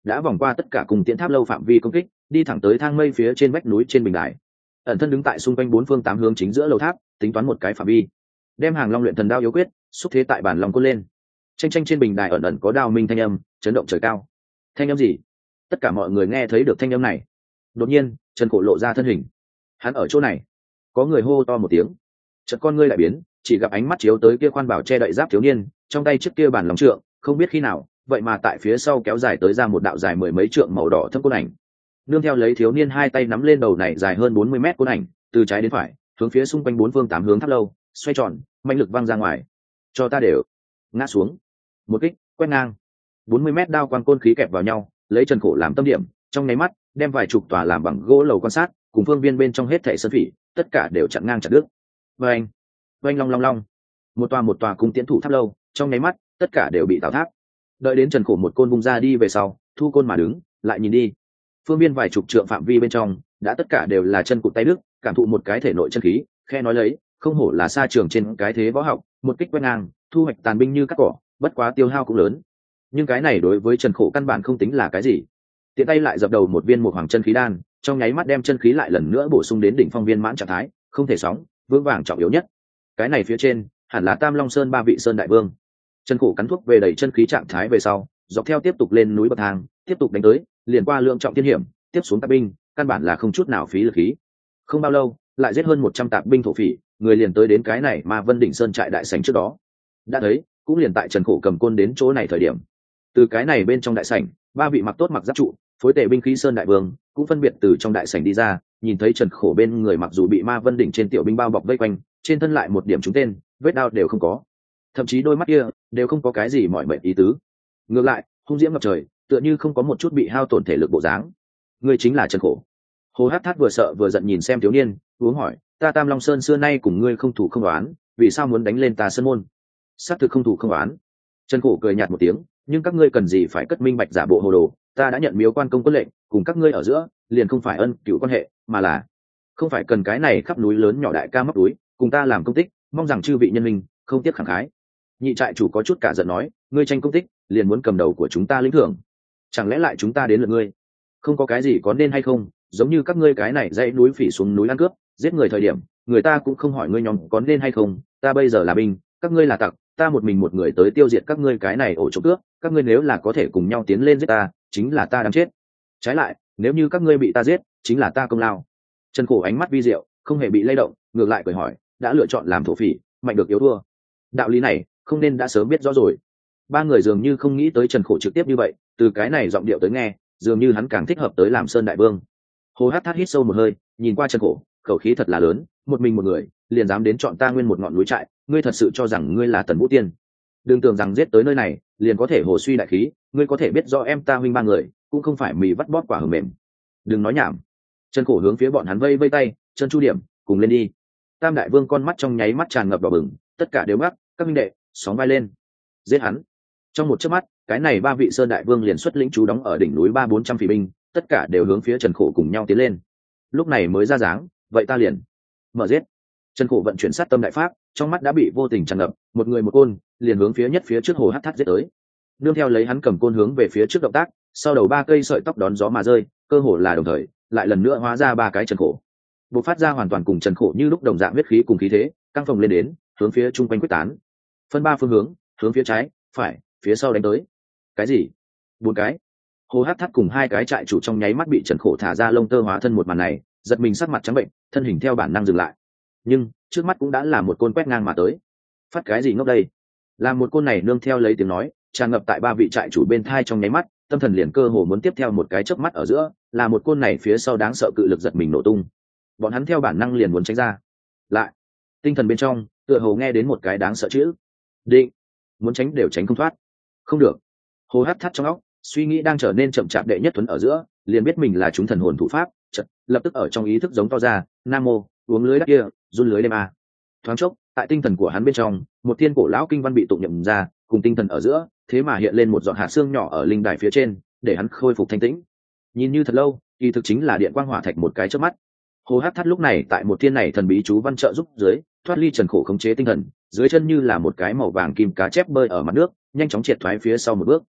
đã vòng qua tất cả cùng tiễn tháp lâu phạm vi công kích, đi thẳng tới thang mây phía trên vách núi trên bình đài. Ẩn thân đứng tại xung quanh bốn phương tám hướng chính giữa lầu tháp, tính toán một cái phạm vi, đem hàng long luyện thần đao yếu quyết xúc thế tại bản lòng côn lên. Tranh tranh trên bình đài ẩn ẩn có đao minh thanh âm chấn động trời cao. Thanh âm gì? Tất cả mọi người nghe thấy được thanh âm này. Đột nhiên Trần Cổ lộ ra thân hình, hắn ở chỗ này. Có người hô to một tiếng, chợt con ngươi lại biến, chỉ gặp ánh mắt chiếu tới kia khoan bảo che đậy giáp thiếu niên, trong tay chiếc kia bản lòng trượng, không biết khi nào vậy mà tại phía sau kéo dài tới ra một đạo dài mười mấy trượng màu đỏ thâm côn ảnh. Nương theo lấy thiếu niên hai tay nắm lên đầu này dài hơn bốn mươi mét côn ảnh, từ trái đến phải hướng phía xung quanh bốn phương tám hướng tháp lâu xoay tròn, mạnh lực văng ra ngoài. Cho ta đều ngã xuống. Một kích quét ngang, bốn mươi mét đao quang côn khí kẹp vào nhau, lấy Trần Cổ làm tâm điểm, trong nháy mắt đem vài chục tòa làm bằng gỗ lầu quan sát cùng phương viên bên trong hết thảy sơn phỉ tất cả đều chặn ngang chặt đứt. Vâng, vâng long long long, một tòa một tòa cung tiễn thủ tháp lâu trong nháy mắt tất cả đều bị tào tháp. Đợi đến Trần Cổ một côn vung ra đi về sau, thu côn mà đứng lại nhìn đi, phương viên vài chục trượng phạm vi bên trong đã tất cả đều là chân cụt tay đứt, cảm thụ một cái thể nội chân khí, khe nói lấy không hổ là xa trường trên cái thế võ học, một kích quét ngang thu hoạch tàn binh như cắt cỏ, bất quá tiêu hao cũng lớn, nhưng cái này đối với Trần Cổ căn bản không tính là cái gì. Tiện tay lại dập đầu một viên một hoàng chân khí đan, trong nháy mắt đem chân khí lại lần nữa bổ sung đến đỉnh phong viên mãn trạng thái, không thể sóng vững vàng trọng yếu nhất. Cái này phía trên hẳn là Tam Long Sơn ba vị sơn đại vương. Trần Cổ cắn thuốc về đẩy chân khí trạng thái về sau, dọc theo tiếp tục lên núi bậc thang, tiếp tục đánh tới, liền qua lượng trọng thiên hiểm, tiếp xuống tạp binh, căn bản là không chút nào phí lực khí. Không bao lâu, lại giết hơn một trăm tạp binh thổ phỉ, người liền tới đến cái này mà Vân đỉnh sơn trại đại sảnh trước đó. Đã thấy, cũng liền tại Trần Cổ cầm côn đến chỗ này thời điểm, từ cái này bên trong đại sảnh, ba vị mặc tốt mặc giáp trụ, phối tề binh khí sơn đại vương cũng phân biệt từ trong đại sảnh đi ra, nhìn thấy Trần Cổ bên người mặc dù bị ma vân đỉnh trên tiểu binh bao bọc vây quanh, trên thân lại một điểm trúng tên, vết đao đều không có, thậm chí đôi mắt kia đều không có cái gì mỏi mệt ý tứ, ngược lại hung diễm ngập trời, tựa như không có một chút bị hao tổn thể lực bộ dáng. Người chính là Trần Cổ. Hồ Hắc Thát vừa sợ vừa giận nhìn xem thiếu niên, uống hỏi, ta Tam Long Sơn xưa nay cùng ngươi không thủ không đoán, vì sao muốn đánh lên ta sơn môn? Xác thực không thủ không đoán. Trần Cổ cười nhạt một tiếng, nhưng các ngươi cần gì phải cất minh bạch giả bộ hồ đồ, ta đã nhận miếu quan công quân lệnh, cùng các ngươi ở giữa liền không phải ân cửu quan hệ, mà là không phải cần cái này khắp núi lớn nhỏ đại ca móc túi cùng ta làm công tích, mong rằng chư vị nhân minh không tiếc khẳng khái. Nhị trại chủ có chút cả giận nói, ngươi tranh công tích liền muốn cầm đầu của chúng ta lĩnh thưởng, chẳng lẽ lại chúng ta đến lượt ngươi? Không có cái gì có nên hay không, giống như các ngươi cái này dãy núi phỉ xuống núi ăn cướp giết người thời điểm, người ta cũng không hỏi ngươi nhóm có nên hay không, ta bây giờ là binh, các ngươi là tặc, ta một mình một người tới tiêu diệt các ngươi cái này ổ trộm cướp, các ngươi nếu là có thể cùng nhau tiến lên giết ta, chính là ta đáng chết. Trái lại, nếu như các ngươi bị ta giết, chính là ta công lao. Trần Cổ ánh mắt vi diệu, không hề bị lay động, ngược lại cười hỏi, đã lựa chọn làm thổ phỉ, mạnh được yếu thua, đạo lý này không nên đã sớm biết rõ rồi. Ba người dường như không nghĩ tới Trần Cổ trực tiếp như vậy, từ cái này giọng điệu tới nghe, dường như hắn càng thích hợp tới làm sơn đại vương. Hồ Hắc Thát hít sâu một hơi, nhìn qua Trần Cổ, khẩu khí thật là lớn, một mình một người liền dám đến chọn ta nguyên một ngọn núi trại, ngươi thật sự cho rằng ngươi là Tần Vũ Tiên? Đừng tưởng rằng giết tới nơi này liền có thể hồ suy đại khí, ngươi có thể biết rõ em ta huynh ba người cũng không phải mì vắt bóp quả hờ mềm. Đừng nói nhảm. Trần Cổ hướng phía bọn hắn vây vây tay, chân chu điểm, cùng lên đi. Tam đại vương con mắt trong nháy mắt tràn ngập đỏ bừng, tất cả đều ngắc, các minh đệ sóng vai lên, giết hắn. Trong một chớp mắt, cái này ba vị sơn đại vương liền xuất lĩnh chú đóng ở đỉnh núi ba bốn trăm phỉ binh, tất cả đều hướng phía Trần Cổ cùng nhau tiến lên. Lúc này mới ra dáng, vậy ta liền mở giết. Trần Cổ vận chuyển sát tâm đại pháp, trong mắt đã bị vô tình tràn ngập, một người một côn liền hướng phía nhất phía trước Hồ Hắc Thát giết tới. Nương theo lấy hắn cầm côn hướng về phía trước động tác, sau đầu ba cây sợi tóc đón gió mà rơi, cơ hồ là đồng thời, lại lần nữa hóa ra ba cái Trần Cổ, bộc phát ra hoàn toàn cùng Trần Cổ như lúc đồng dạng huyết khí cùng khí thế, căng phồng lên đến, hướng phía trung quanh quyết tán. Phân ba phương hướng, hướng phía trái, phải, phía sau đánh tới. Cái gì? Bốn cái. Hồ Hắc Thát cùng hai cái trại chủ trong nháy mắt bị Trần Cổ thả ra lông tơ hóa thân một màn này, giật mình sắc mặt trắng bệnh, thân hình theo bản năng dừng lại. Nhưng trước mắt cũng đã là một côn quét ngang mà tới. Phát cái gì ngốc đây? Là một côn này nương theo lấy tiếng nói, tràn ngập tại ba vị trại chủ bên thai trong nháy mắt, tâm thần liền cơ hồ muốn tiếp theo một cái chớp mắt ở giữa, là một côn này phía sau đáng sợ cự lực giật mình nổ tung. Bọn hắn theo bản năng liền muốn tránh ra. Lại, tinh thần bên trong, tựa hồ nghe đến một cái đáng sợ chữ. Định. Muốn tránh đều tránh không thoát. Không được. Hồ Hắc Thát trong óc, suy nghĩ đang trở nên chậm chạp đệ nhất thuần ở giữa, liền biết mình là chúng thần hồn thủ pháp, chợt lập tức ở trong ý thức giống to ra, Nam mô, uống lưới đắc kia, run lưới đêm a. Thoáng chốc, tại tinh thần của hắn bên trong, một thiên cổ lão kinh văn bị tụng nhậm ra, cùng tinh thần ở giữa, thế mà hiện lên một giọt hạt xương nhỏ ở linh đài phía trên, để hắn khôi phục thanh tĩnh. Nhìn như thật lâu, kỳ thực chính là điện quang hỏa thạch một cái chớp mắt. Hồ Hắc Thát lúc này tại một thiên này thần bí chú văn trợ giúp dưới, thoát ly Trần Cổ khống chế tinh thần, dưới chân như là một cái màu vàng kim cá chép bơi ở mặt nước, nhanh chóng triệt thoái phía sau một bước.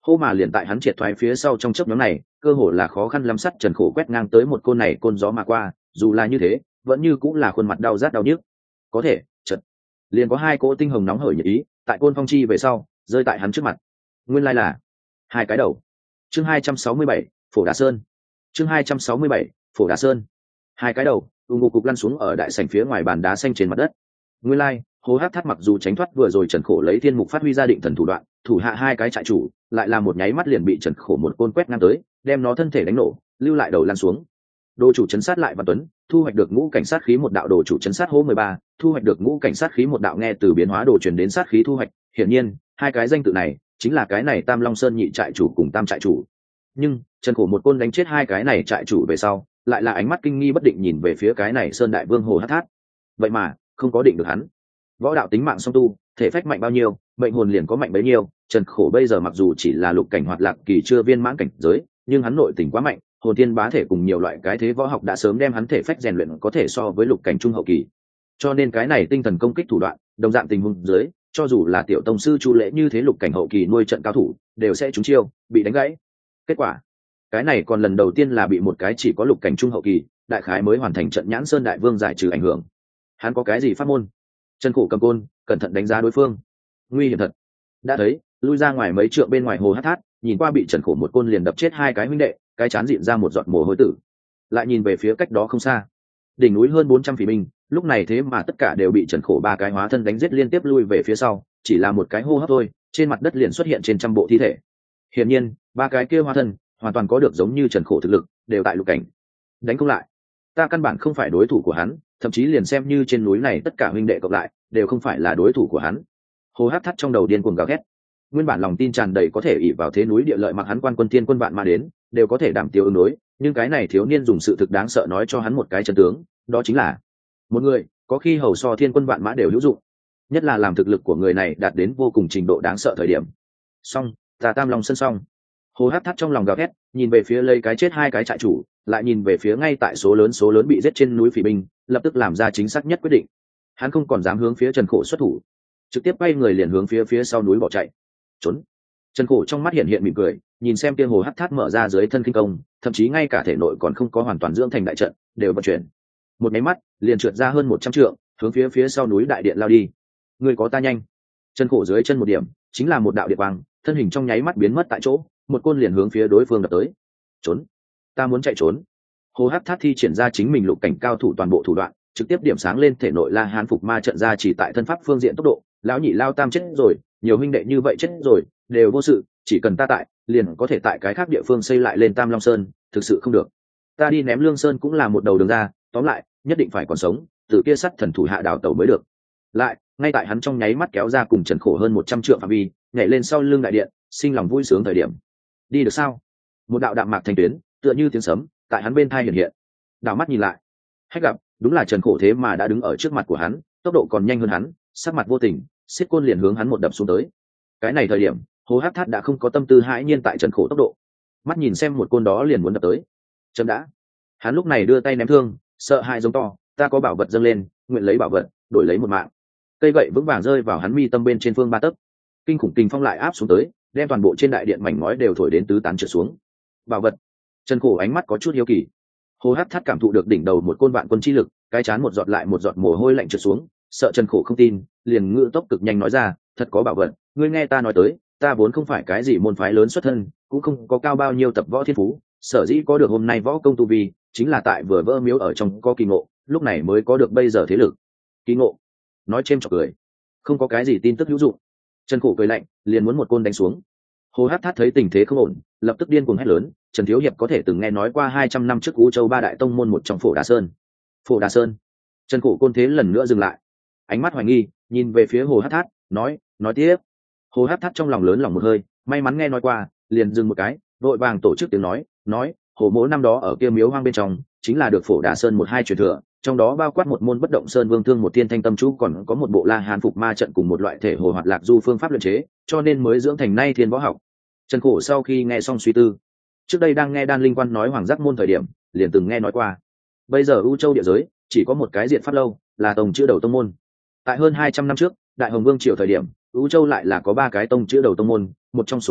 hô mà liền tại hắn triệt thoái phía sau trong chớp nhóm này, cơ hồ là khó khăn lắm sắt trần khổ quét ngang tới một côn này côn gió mà qua, dù là như thế vẫn như cũng là khuôn mặt đau rát đau nhức. Có thể chật liền có hai cỗ tinh hồng nóng hởi nhiệt ý tại côn phong chi về sau rơi tại hắn trước mặt. Nguyên lai là hai cái đầu. Chương hai trăm sáu mươi bảy, Phổ Đà Sơn. Chương hai trăm sáu mươi bảy, Phổ Đà Sơn. Hai cái đầu ù ngục cục lăn xuống ở đại sảnh phía ngoài bàn đá xanh trên mặt đất. Nguyên lai Hồ Hắc Thát mặc dù tránh thoát vừa rồi Trần Khổ lấy thiên mục phát huy ra định thần thủ đoạn, thủ hạ hai cái trại chủ lại là một nháy mắt liền bị Trần Khổ một côn quét ngang tới, đem nó thân thể đánh nổ, lưu lại đầu lăn xuống. Đồ chủ trấn sát lại Văn Tuấn, thu hoạch được ngũ cảnh sát khí một đạo. Đồ chủ trấn sát hố mười ba, thu hoạch được ngũ cảnh sát khí một đạo. Nghe từ biến hóa đồ truyền đến sát khí thu hoạch, hiển nhiên hai cái danh tự này chính là cái này Tam Long Sơn nhị trại chủ cùng tam trại chủ. Nhưng Trần Khổ một côn đánh chết hai cái này trại chủ về sau, lại là ánh mắt kinh nghi bất định nhìn về phía cái này Sơn Đại Vương Hồ Hắc Thát. Vậy mà không có định được hắn. Võ đạo tính mạng song tu, thể phách mạnh bao nhiêu, mệnh hồn liền có mạnh bấy nhiêu. Trần Khổ bây giờ mặc dù chỉ là lục cảnh hoạt lạc kỳ chưa viên mãn cảnh giới, nhưng hắn nội tình quá mạnh, hồn tiên bá thể cùng nhiều loại cái thế võ học đã sớm đem hắn thể phách rèn luyện có thể so với lục cảnh trung hậu kỳ. Cho nên cái này tinh thần công kích thủ đoạn, đồng dạng tình huống dưới, cho dù là tiểu tông sư Chu Lễ như thế lục cảnh hậu kỳ nuôi trận cao thủ, đều sẽ trúng chiêu, bị đánh gãy. Kết quả, cái này còn lần đầu tiên là bị một cái chỉ có lục cảnh trung hậu kỳ, đại khái mới hoàn thành trận Nhãn Sơn Đại Vương giải trừ ảnh hưởng. Hắn có cái gì pháp môn? Trần Khổ cầm côn, cẩn thận đánh giá đối phương. Nguy hiểm thật. Đã thấy, lui ra ngoài mấy trượng bên ngoài Hồ Hắc Thát, nhìn qua bị Trần Khổ một côn liền đập chết hai cái huynh đệ, cái chán dịn ra một giọt mồ hôi tử. Lại nhìn về phía cách đó không xa, đỉnh núi hơn bốn trăm phỉ binh, lúc này thế mà tất cả đều bị Trần Khổ ba cái hóa thân đánh giết liên tiếp lui về phía sau, chỉ là một cái hô hấp thôi, trên mặt đất liền xuất hiện trên trăm bộ thi thể. Hiển nhiên, ba cái kia hóa thân hoàn toàn có được giống như Trần Khổ thực lực, đều tại lục cảnh. Đánh không lại, ta căn bản không phải đối thủ của hắn, thậm chí liền xem như trên núi này tất cả huynh đệ cộng lại, đều không phải là đối thủ của hắn. Hồ Hắc Thát trong đầu điên cuồng gào thét. Nguyên bản lòng tin tràn đầy có thể ỷ vào thế núi địa lợi mặc hắn quan quân thiên quân vạn mà đến, đều có thể đảm tiêu ứng đối, nhưng cái này thiếu niên dùng sự thực đáng sợ nói cho hắn một cái chân tướng, đó chính là một người có khi hầu so thiên quân vạn mã đều hữu dụng, nhất là làm thực lực của người này đạt đến vô cùng trình độ đáng sợ thời điểm. Xong, ta Tam Long Sơn xong. Hồ Hắc Thát trong lòng gào thét, nhìn về phía lấy cái chết hai cái trại chủ, lại nhìn về phía ngay tại số lớn số lớn bị giết trên núi phỉ binh, lập tức làm ra chính xác nhất quyết định. Hắn không còn dám hướng phía Trần Khổ xuất thủ, trực tiếp quay người liền hướng phía phía sau núi bỏ chạy. Trốn. Trần Khổ trong mắt hiện hiện mỉm cười, nhìn xem kia Hồ Hắc Thát mở ra dưới thân kinh công, thậm chí ngay cả thể nội còn không có hoàn toàn dưỡng thành đại trận, đều vận chuyển. Một máy mắt, liền trượt ra hơn một trăm trượng, hướng phía phía sau núi đại điện lao đi. Người có ta nhanh. Trần Khổ dưới chân một điểm, chính là một đạo điện quang, thân hình trong nháy mắt biến mất tại chỗ, một côn liền hướng phía đối phương đập tới. Trốn. Ta muốn chạy trốn. Hồ Hắc Thát thi triển ra chính mình lục cảnh cao thủ toàn bộ thủ đoạn, trực tiếp điểm sáng lên thể nội La Hán phục ma trận ra chỉ tại thân pháp phương diện tốc độ, lão nhị lao tam chết rồi, nhiều huynh đệ như vậy chết rồi, đều vô sự, chỉ cần ta tại, liền có thể tại cái khác địa phương xây lại lên Tam Long Sơn, thực sự không được, ta đi ném Lương Sơn cũng là một đầu đường ra, tóm lại, nhất định phải còn sống, từ kia sắt thần thủ hạ đào tẩu mới được. Lại, ngay tại hắn trong nháy mắt kéo ra cùng Trần Khổ hơn một trăm trượng phạm vi, nhảy lên sau lưng đại điện, sinh lòng vui sướng thời điểm. Đi được sao? Một đạo đạm mạc thành tuyến, tựa như tiếng sấm, tại hắn bên thai hiện hiện. Đảo mắt nhìn lại, hách gặp, đúng là Trần Khổ thế mà đã đứng ở trước mặt của hắn, tốc độ còn nhanh hơn hắn, sắc mặt vô tình, xiết côn liền hướng hắn một đập xuống tới. Cái này thời điểm, Hồ Hắc Thát đã không có tâm tư hãi nhiên tại Trần Khổ tốc độ, mắt nhìn xem một côn đó liền muốn đập tới. Chấm đã. Hắn lúc này đưa tay ném thương, sợ hãi giống to, ta có bảo vật dâng lên, nguyện lấy bảo vật đổi lấy một mạng. Cây gậy vững vàng rơi vào hắn mi tâm bên trên phương ba tấc, kinh khủng kình phong lại áp xuống tới, đem toàn bộ trên đại điện mảnh ngói đều thổi đến tứ tán trượt xuống. Bảo vật. Trần Khổ ánh mắt có chút hiếu kỳ. Hồ Hắc Thát cảm thụ được đỉnh đầu một côn vạn quân chi lực, cái chán một giọt lại một giọt mồ hôi lạnh trượt xuống, sợ Trần Khổ không tin, liền ngự tốc cực nhanh nói ra, thật có bảo vật, ngươi nghe ta nói tới, ta vốn không phải cái gì môn phái lớn xuất thân, cũng không có cao bao nhiêu tập võ thiên phú, sở dĩ có được hôm nay võ công tu vi, chính là tại vừa vỡ miếu ở trong có kỳ ngộ, lúc này mới có được bây giờ thế lực. Kỳ ngộ? Nói chêm chọc cười, không có cái gì tin tức hữu dụng. Trần Khổ cười lạnh, liền muốn một côn đánh xuống. Hồ Hắc Thát thấy tình thế không ổn, lập tức điên cuồng hét lớn, Trần thiếu hiệp có thể từng nghe nói qua hai trăm năm trước U Châu ba đại tông môn một trong Phổ Đà Sơn. Phổ Đà Sơn? Trần Khổ côn thế lần nữa dừng lại, ánh mắt hoài nghi, nhìn về phía Hồ Hắc Thát, nói, nói tiếp. Hồ Hắc Thát trong lòng lớn lòng một hơi, may mắn nghe nói qua, liền dừng một cái, vội vàng tổ chức tiếng nói, nói, Hồ mỗ năm đó ở kia miếu hoang bên trong, chính là được Phổ Đà Sơn một hai truyền thừa, trong đó bao quát một môn bất động sơn vương thương một thiên thanh tâm chú, còn có một bộ La Hán phục ma trận cùng một loại thể hồ hoạt lạc du phương pháp luyện chế, cho nên mới dưỡng thành nay thiên võ học. Trần Khổ sau khi nghe xong suy tư, trước đây đang nghe Đan Linh Quan nói Hoàng Giác môn thời điểm, liền từng nghe nói qua. Bây giờ U Châu địa giới chỉ có một cái diện pháp lâu, là tông chữ đầu tông môn. Tại hơn hai trăm năm trước, Đại Hồng Vương triều thời điểm, U Châu lại là có ba cái tông chữ đầu tông môn, một trong số đó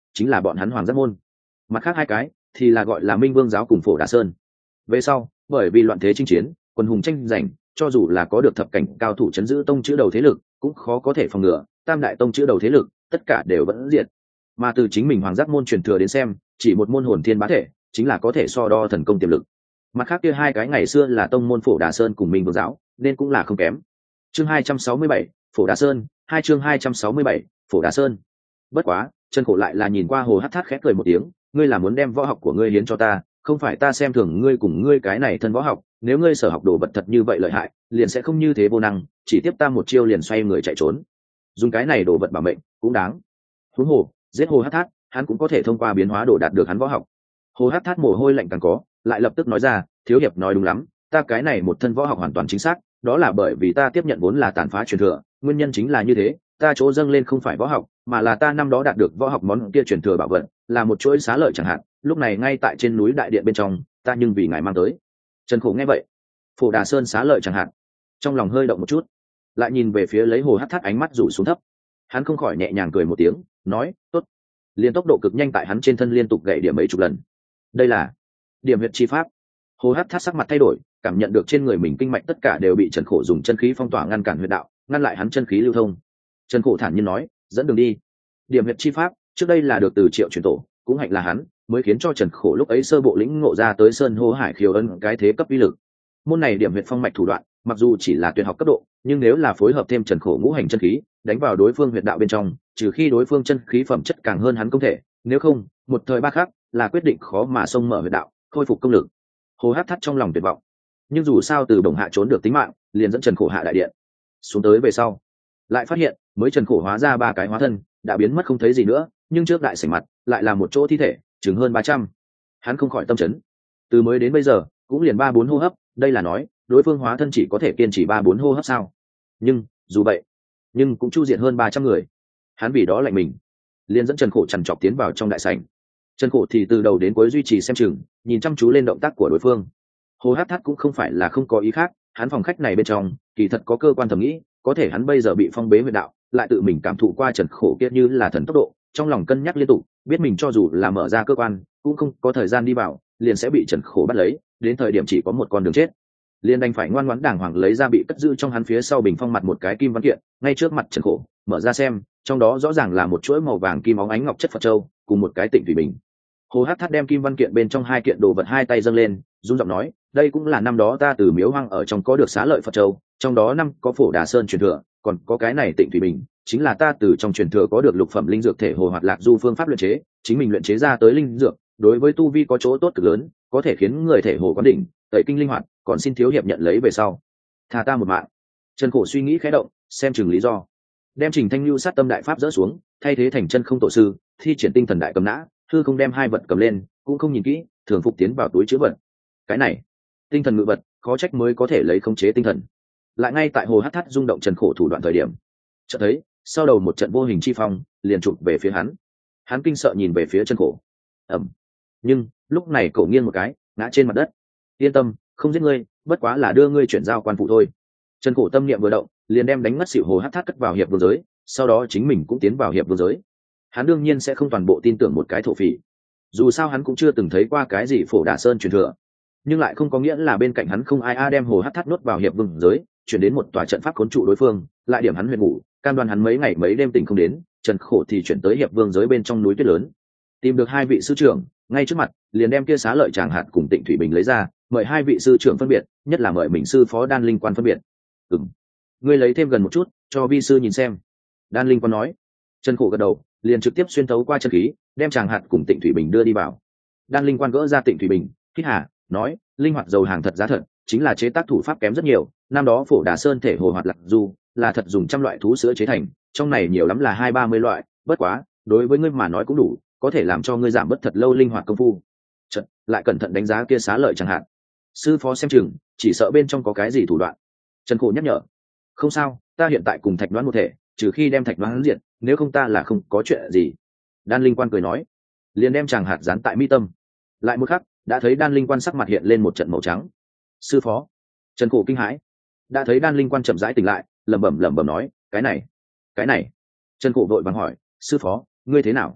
chính là bọn hắn Hoàng Giác môn. Mặt khác hai cái thì là gọi là Minh Vương giáo cùng Phổ Đà Sơn. Về sau, bởi vì loạn thế chinh chiến, quân hùng tranh giành, cho dù là có được thập cảnh cao thủ chấn giữ tông chữ đầu thế lực, cũng khó có thể phòng ngừa, tam đại tông chữ đầu thế lực, tất cả đều vẫn diệt. Mà từ chính mình Hoàng Giác môn truyền thừa đến xem, chỉ một môn hồn thiên bá thể, chính là có thể so đo thần công tiềm lực. Mặt khác kia hai cái ngày xưa là tông môn Phổ Đà Sơn cùng Minh Vương giáo, nên cũng là không kém. Chương hai trăm sáu mươi bảy, Phổ Đà Sơn, hai chương hai trăm sáu mươi bảy, Phổ Đà Sơn. Bất quá, Trần Khổ lại là nhìn qua Hồ Hắc Thát khẽ cười một tiếng, ngươi là muốn đem võ học của ngươi hiến cho ta, không phải ta xem thường ngươi cùng ngươi cái này thân võ học, nếu ngươi sở học đồ vật thật như vậy lợi hại, liền sẽ không như thế vô năng, chỉ tiếp ta một chiêu liền xoay người chạy trốn. Dùng cái này đồ vật bảo mệnh, cũng đáng. Huống hồ, giết Hồ Hắc Thát, hắn cũng có thể thông qua biến hóa đồ đạt được hắn võ học. Hồ Hắc Thát mồ hôi lạnh càng có, lại lập tức nói ra, thiếu hiệp nói đúng lắm, ta cái này một thân võ học hoàn toàn chính xác, đó là bởi vì ta tiếp nhận vốn là tàn phá truyền thừa, nguyên nhân chính là như thế, ta chỗ dâng lên không phải võ học, mà là ta năm đó đạt được võ học món kia truyền thừa bảo vật, là một chuỗi xá lợi chẳng hạn, lúc này ngay tại trên núi đại điện bên trong, ta nhưng vì ngài mang tới. Trần Khổ nghe vậy, Phổ Đà Sơn xá lợi chẳng hạn, trong lòng hơi động một chút, lại nhìn về phía lấy Hồ Hắc Thát ánh mắt rủ xuống thấp, hắn không khỏi nhẹ nhàng cười một tiếng, nói, tốt. Liên tốc độ cực nhanh tại hắn trên thân liên tục gậy điểm mấy chục lần. Đây là điểm huyệt chi pháp. Hồ Hắc Thát sắc mặt thay đổi, cảm nhận được trên người mình kinh mạch tất cả đều bị Trần Khổ dùng chân khí phong tỏa ngăn cản huyệt đạo, ngăn lại hắn chân khí lưu thông. Trần Khổ thản nhiên nói, dẫn đường đi. Điểm huyệt chi pháp trước đây là được từ Triệu truyền tổ, cũng hạnh là hắn mới khiến cho Trần Khổ lúc ấy sơ bộ lĩnh ngộ ra tới Sơn Hô Hải Khiếu Ân cái thế cấp uy lực. Môn này điểm huyệt phong mạch thủ đoạn, mặc dù chỉ là tuyệt học cấp độ, nhưng nếu là phối hợp thêm Trần Khổ ngũ hành chân khí, đánh vào đối phương huyệt đạo bên trong, trừ khi đối phương chân khí phẩm chất càng hơn hắn không thể, nếu không, một thời ba khắc là quyết định khó mà xông mở huyệt đạo, khôi phục công lực. Hồ Hắc Thát trong lòng tuyệt vọng, nhưng dù sao từ Đồng Hạ trốn được tính mạng, liền dẫn Trần Khổ hạ đại điện. Xuống tới về sau, lại phát hiện mới Trần Khổ hóa ra ba cái hóa thân đã biến mất không thấy gì nữa, nhưng trước đại sảnh mặt lại là một chỗ thi thể chừng hơn ba trăm. Hắn không khỏi tâm chấn, từ mới đến bây giờ cũng liền ba bốn hô hấp, đây là nói đối phương hóa thân chỉ có thể kiên trì ba bốn hô hấp sao? Nhưng dù vậy, nhưng cũng chu diện hơn ba trăm người. Hắn vì đó lạnh mình, liền dẫn Trần Khổ trằn trọc tiến vào trong đại sảnh. Trần Khổ thì từ đầu đến cuối duy trì xem chừng, nhìn chăm chú lên động tác của đối phương. Hồ Hắc Thát cũng không phải là không có ý khác, hắn phòng khách này bên trong kỳ thật có cơ quan thẩm nghĩ, có thể hắn bây giờ bị phong bế huyệt đạo, lại tự mình cảm thụ qua Trần Khổ kia như là thần tốc độ, trong lòng cân nhắc liên tục, biết mình cho dù là mở ra cơ quan, cũng không có thời gian đi vào, liền sẽ bị Trần Khổ bắt lấy, đến thời điểm chỉ có một con đường chết. Liền đành phải ngoan ngoãn đàng hoàng lấy ra bị cất giữ trong hắn phía sau bình phong mặt một cái kim văn kiện, ngay trước mặt Trần Khổ, mở ra xem, trong đó rõ ràng là một chuỗi màu vàng kim óng ánh ngọc chất Phật châu, cùng một cái tịnh thủy bình. Hồ Hắc Thát đem kim văn kiện bên trong hai kiện đồ vật hai tay dâng lên, run giọng nói, đây cũng là năm đó ta từ miếu hoang ở trong có được xá lợi Phật châu, trong đó năm có Phổ Đà Sơn truyền thừa, còn có cái này tịnh thủy bình, chính là ta từ trong truyền thừa có được lục phẩm linh dược thể hồ hoạt lạc du phương pháp luyện chế, chính mình luyện chế ra tới linh dược, đối với tu vi có chỗ tốt cực lớn, có thể khiến người thể hồ quán đỉnh, tẩy kinh linh hoạt, còn xin thiếu hiệp nhận lấy về sau, tha ta một mạng. Trần Khổ suy nghĩ khẽ động, xem chừng lý do, đem Trình Thanh Lưu sát tâm đại pháp dỡ xuống, thay thế thành chân không tổ sư, thi triển tinh thần đại cầm nã, hư không đem hai vật cầm lên, cũng không nhìn kỹ, thường phục tiến vào túi chứa vật. Cái này, tinh thần ngự vật, khó trách mới có thể lấy khống chế tinh thần. Lại ngay tại Hồ Hắc Thát rung động Trần Khổ thủ đoạn thời điểm, chợt thấy sau đầu một trận vô hình chi phong liền chụp về phía hắn. Hắn kinh sợ nhìn về phía Trần Khổ. Ầm. Nhưng lúc này cổ nghiêng một cái, ngã trên mặt đất. Yên tâm, không giết ngươi, bất quá là đưa ngươi chuyển giao quan phụ thôi. Trần Khổ tâm niệm vừa động, liền đem đánh ngất xỉu Hồ Hắc Thát cất vào hiệp vương giới, sau đó chính mình cũng tiến vào hiệp vương giới. Hắn đương nhiên sẽ không toàn bộ tin tưởng một cái thổ phỉ, dù sao hắn cũng chưa từng thấy qua cái gì Phổ Đà Sơn truyền thừa, nhưng lại không có nghĩa là bên cạnh hắn không ai a đem Hồ Hắc Thát nuốt vào hiệp vương giới, chuyển đến một tòa trận pháp khốn trụ đối phương, lại điểm hắn huyền ngủ, cam đoan hắn mấy ngày mấy đêm tỉnh không đến. Trần Khổ thì chuyển tới hiệp vương giới bên trong núi tuyết lớn, tìm được hai vị sư trưởng, ngay trước mặt liền đem kia xá lợi tràng hạt cùng tịnh thủy bình lấy ra, mời hai vị sư trưởng phân biệt, nhất là mời mình sư phó Đan Linh Quan phân biệt. Ừm, ngươi lấy thêm gần một chút, cho vi sư nhìn xem. Đan Linh Quan nói. Trần Khổ gật đầu, liền trực tiếp xuyên thấu qua chân khí, đem tràng hạt cùng tịnh thủy bình đưa đi vào. Đan Linh Quan gỡ ra tịnh thủy bình, hít hà, nói, linh hoạt dầu hàng thật giá thật, chính là chế tác thủ pháp kém rất nhiều. Năm đó Phổ Đà Sơn thể hồ hoạt lạc du là thật dùng trăm loại thú sữa chế thành, trong này nhiều lắm là hai ba mươi loại, bất quá đối với ngươi mà nói cũng đủ, có thể làm cho ngươi giảm bớt thật lâu linh hoạt công phu. Chật, lại cẩn thận đánh giá kia xá lợi chẳng hạn. Sư phó xem chừng, chỉ sợ bên trong có cái gì thủ đoạn. Trần Khổ nhắc nhở. Không sao, ta hiện tại cùng Thạch Đoán một thể, trừ khi đem Thạch Đoán diệt, nếu không ta là không có chuyện gì. Đan Linh Quan cười nói, liền đem chàng hạt dán tại mi tâm. Lại một khắc, đã thấy Đan Linh Quan sắc mặt hiện lên một trận màu trắng. Sư phó. Trần Khổ kinh hãi, đã thấy Đan Linh Quan chậm rãi tỉnh lại, lẩm bẩm lẩm bẩm nói, cái này, cái này. Trần Khổ vội vàng hỏi, sư phó, ngươi thế nào?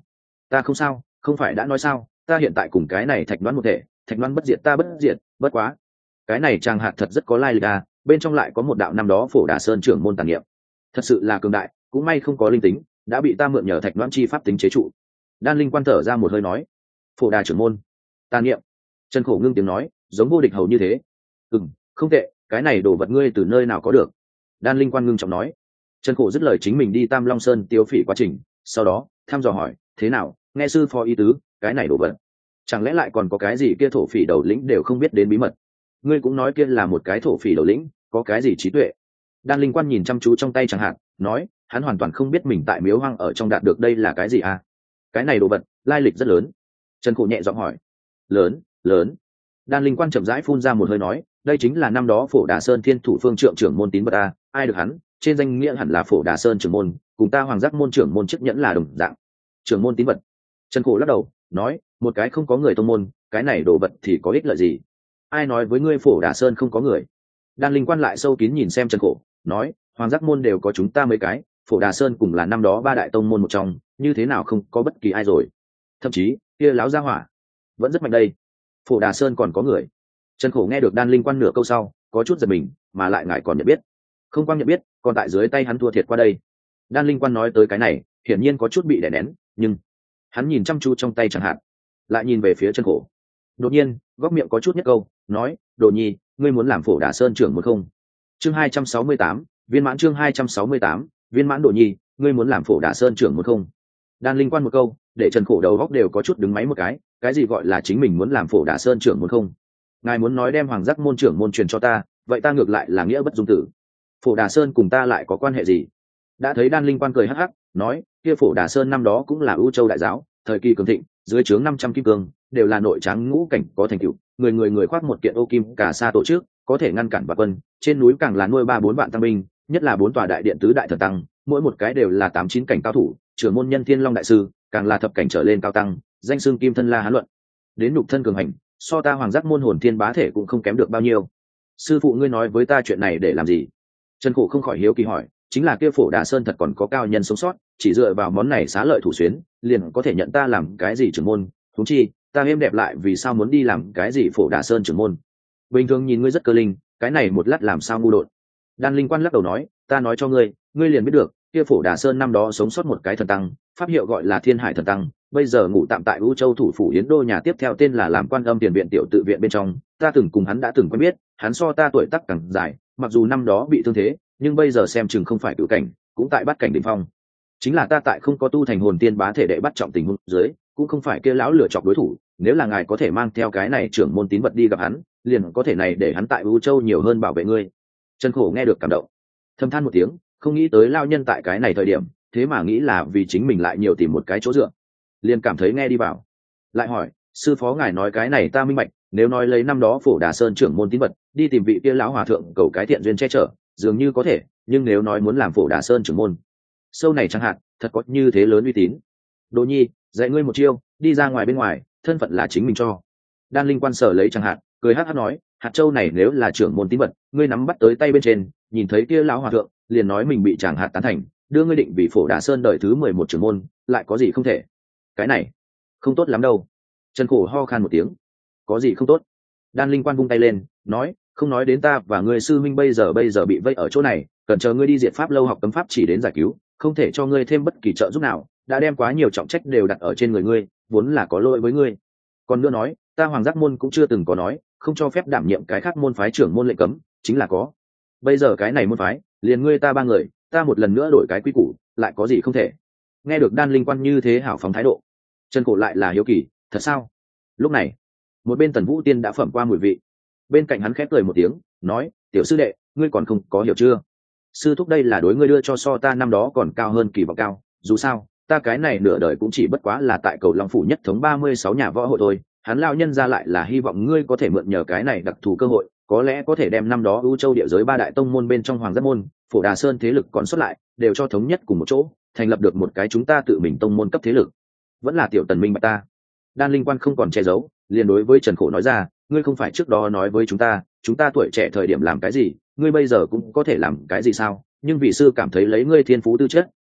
Ta không sao, không phải đã nói sao, ta hiện tại cùng cái này thạch đoán một thể, thạch đoán bất diệt ta bất diệt, bất quá cái này chàng hạt thật rất có lai lịch à, bên trong lại có một đạo năm đó Phổ Đà Sơn trưởng môn tàn niệm, thật sự là cường đại, cũng may không có linh tính, đã bị ta mượn nhờ thạch đoán chi pháp tính chế trụ. Đan Linh Quan thở ra một hơi nói, Phổ Đà trưởng môn tàn niệm. Trần Khổ ngưng tiếng nói, giống vô địch hầu như thế. Ừm, không tệ, cái này đồ vật ngươi từ nơi nào có được? Đan Linh Quan ngưng trọng nói. Trần Khổ dứt lời chính mình đi Tam Long Sơn tiêu phỉ quá trình, sau đó thăm dò hỏi, thế nào, nghe sư phó ý tứ, cái này đồ vật chẳng lẽ lại còn có cái gì kia thổ phỉ đầu lĩnh đều không biết đến bí mật? Ngươi cũng nói kia là một cái thổ phỉ đầu lĩnh, có cái gì trí tuệ? Đan Linh Quan nhìn chăm chú trong tay chẳng hạn, nói, hắn hoàn toàn không biết mình tại miếu hoang ở trong đạt được đây là cái gì à? Cái này đồ vật lai lịch rất lớn. Trần Khổ nhẹ giọng hỏi. Lớn, lớn. Đan Linh Quan chậm rãi phun ra một hơi nói, đây chính là năm đó Phổ Đà Sơn Thiên Thủ Phương Trượng trưởng môn tín vật a, ai được hắn, trên danh nghĩa hẳn là Phổ Đà Sơn trưởng môn, cùng ta Hoàng Giác môn trưởng môn chức nhẫn là đồng dạng. Trưởng môn tín vật. Trần Khổ lắc đầu, nói, một cái không có người tông môn, cái này đồ vật thì có ích lợi gì? Ai nói với ngươi Phổ Đà Sơn không có người? Đan Linh Quan lại sâu kín nhìn xem Trần Khổ, nói, Hoàng Giác môn đều có chúng ta mấy cái, Phổ Đà Sơn cùng là năm đó ba đại tông môn một trong, như thế nào không có bất kỳ ai rồi? Thậm chí, kia láo gia hỏa vẫn rất mạnh đây. Phổ Đà Sơn còn có người. Trần Khổ nghe được Đan Linh Quan nửa câu sau, có chút giật mình, mà lại ngại còn nhận biết. Không quang nhận biết, còn tại dưới tay hắn thua thiệt qua đây. Đan Linh Quan nói tới cái này, hiển nhiên có chút bị đè nén, nhưng hắn nhìn chăm chú trong tay chẳng hạn, lại nhìn về phía Trần Khổ. Đột nhiên, góc miệng có chút nhất câu, nói, Đồ Nhi, ngươi muốn làm Phổ Đà Sơn trưởng một không? Chương hai trăm sáu mươi tám, viên mãn chương hai trăm sáu mươi tám, viên mãn Đồ Nhi, ngươi muốn làm Phổ Đà Sơn trưởng một không? Đan Linh Quan một câu, để Trần Khổ đầu góc đều có chút đứng máy một cái, cái gì gọi là chính mình muốn làm Phổ Đà Sơn trưởng một không? Ngài muốn nói đem Hoàng Giác môn trưởng môn truyền cho ta, vậy ta ngược lại là nghĩa bất dung tử. Phổ Đà Sơn cùng ta lại có quan hệ gì? Đã thấy Đan Linh Quan cười hắc hắc, nói, kia Phổ Đà Sơn năm đó cũng là ưu châu đại giáo, thời kỳ cường thịnh, dưới trướng năm trăm kim cương, đều là nội tráng ngũ cảnh có thành tựu, người người người khoác một kiện ô kim cả sa tổ chức, có thể ngăn cản bạc quân, trên núi càng là nuôi ba bốn vạn tăng binh, nhất là bốn tòa đại điện tứ đại thần tăng, mỗi một cái đều là tám chín cảnh cao thủ, trưởng môn nhân Thiên Long đại sư, càng là thập cảnh trở lên cao tăng, danh xưng Kim Thân La Hán luận. Đến nhục thân cường hành, so ta Hoàng Giác môn hồn thiên bá thể cũng không kém được bao nhiêu. Sư phụ ngươi nói với ta chuyện này để làm gì? Trần Khổ không khỏi hiếu kỳ hỏi, chính là kia Phổ Đà Sơn thật còn có cao nhân sống sót, chỉ dựa vào món này xá lợi thủ xuyến, liền có thể nhận ta làm cái gì trưởng môn, huống chi, ta êm đẹp lại vì sao muốn đi làm cái gì Phổ Đà Sơn trưởng môn? Bình thường nhìn ngươi rất cơ linh, cái này một lát làm sao ngu đột. Đan Linh Quan lắc đầu nói, ta nói cho ngươi, ngươi liền biết được, kia Phổ Đà Sơn năm đó sống sót một cái thần tăng, pháp hiệu gọi là Thiên Hải thần tăng, bây giờ ngủ tạm tại U Châu thủ phủ Yến Đô nhà tiếp theo tên là làm Quan Âm Tiền viện tiểu tự viện bên trong, ta từng cùng hắn đã từng quen biết, hắn so ta tuổi tác càng dài, mặc dù năm đó bị thương thế, nhưng bây giờ xem chừng không phải cửu cảnh, cũng tại bắt cảnh đỉnh phong. Chính là ta tại không có tu thành hồn tiên bá thể đệ bắt trọng tình huống dưới, cũng không phải kia lão lửa chọc đối thủ, nếu là ngài có thể mang theo cái này trưởng môn tín vật đi gặp hắn, liền có thể này để hắn tại U Châu nhiều hơn bảo vệ ngươi. Trần Khổ nghe được cảm động, thầm than một tiếng, không nghĩ tới lao nhân tại cái này thời điểm, thế mà nghĩ là vì chính mình lại nhiều tìm một cái chỗ dựa, liền cảm thấy nghe đi vào. Lại hỏi, sư phó ngài nói cái này ta minh bạch, nếu nói lấy năm đó Phổ Đà Sơn trưởng môn tín vật, đi tìm vị kia lão hòa thượng cầu cái thiện duyên che chở, dường như có thể, nhưng nếu nói muốn làm Phổ Đà Sơn trưởng môn, sâu này chẳng hạn, thật có như thế lớn uy tín. Đồ Nhi, dạy ngươi một chiêu, đi ra ngoài bên ngoài, thân phận là chính mình cho. Đan Linh Quan sở lấy chẳng hạn, cười hắc hắc nói, hạt châu này nếu là trưởng môn tín vật, ngươi nắm bắt tới tay bên trên, nhìn thấy kia lão hòa thượng, liền nói mình bị chàng hạt tán thành, đưa ngươi định vì Phổ Đà Sơn đời thứ mười một trưởng môn, lại có gì không thể? Cái này không tốt lắm đâu. Trần Khổ ho khan một tiếng, có gì không tốt? Đan Linh Quan vung tay lên, nói, không nói đến ta và ngươi sư minh bây giờ bây giờ bị vây ở chỗ này, cần chờ ngươi đi diệt pháp lâu học cấm pháp chỉ đến giải cứu, không thể cho ngươi thêm bất kỳ trợ giúp nào, đã đem quá nhiều trọng trách đều đặt ở trên người ngươi, vốn là có lỗi với ngươi. Còn nữa nói, ta Hoàng Giác môn cũng chưa từng có nói, không cho phép đảm nhiệm cái khác môn phái trưởng môn lệnh cấm, chính là có. Bây giờ cái này môn phái, liền ngươi ta ba người, ta một lần nữa đổi cái quy củ, lại có gì không thể? Nghe được Đan Linh Quan như thế hảo phóng thái độ, Trần Khổ lại là hiếu kỳ, thật sao? Lúc này, một bên Tần Vũ Tiên đã phẩm qua mùi vị, bên cạnh hắn khép cười một tiếng, nói, tiểu sư đệ, ngươi còn không có hiểu chưa? Sư thúc đây là đối ngươi đưa cho so ta năm đó còn cao hơn kỳ vọng cao, dù sao, ta cái này nửa đời cũng chỉ bất quá là tại cầu Long phủ nhất thống ba mươi sáu nhà võ hội thôi, hắn lao nhân ra lại là hy vọng ngươi có thể mượn nhờ cái này đặc thù cơ hội, có lẽ có thể đem năm đó U Châu địa giới ba đại tông môn bên trong Hoàng Giác môn, Phổ Đà Sơn thế lực còn xuất lại, đều cho thống nhất cùng một chỗ, thành lập được một cái chúng ta tự mình tông môn cấp thế lực. Vẫn là tiểu Tần minh bạch ta. Đan Linh Quan không còn che giấu, liền đối với Trần Khổ nói ra, ngươi không phải trước đó nói với chúng ta, chúng ta tuổi trẻ thời điểm làm cái gì, ngươi bây giờ cũng có thể làm cái gì sao? Nhưng vị sư cảm thấy lấy ngươi thiên phú tư chất,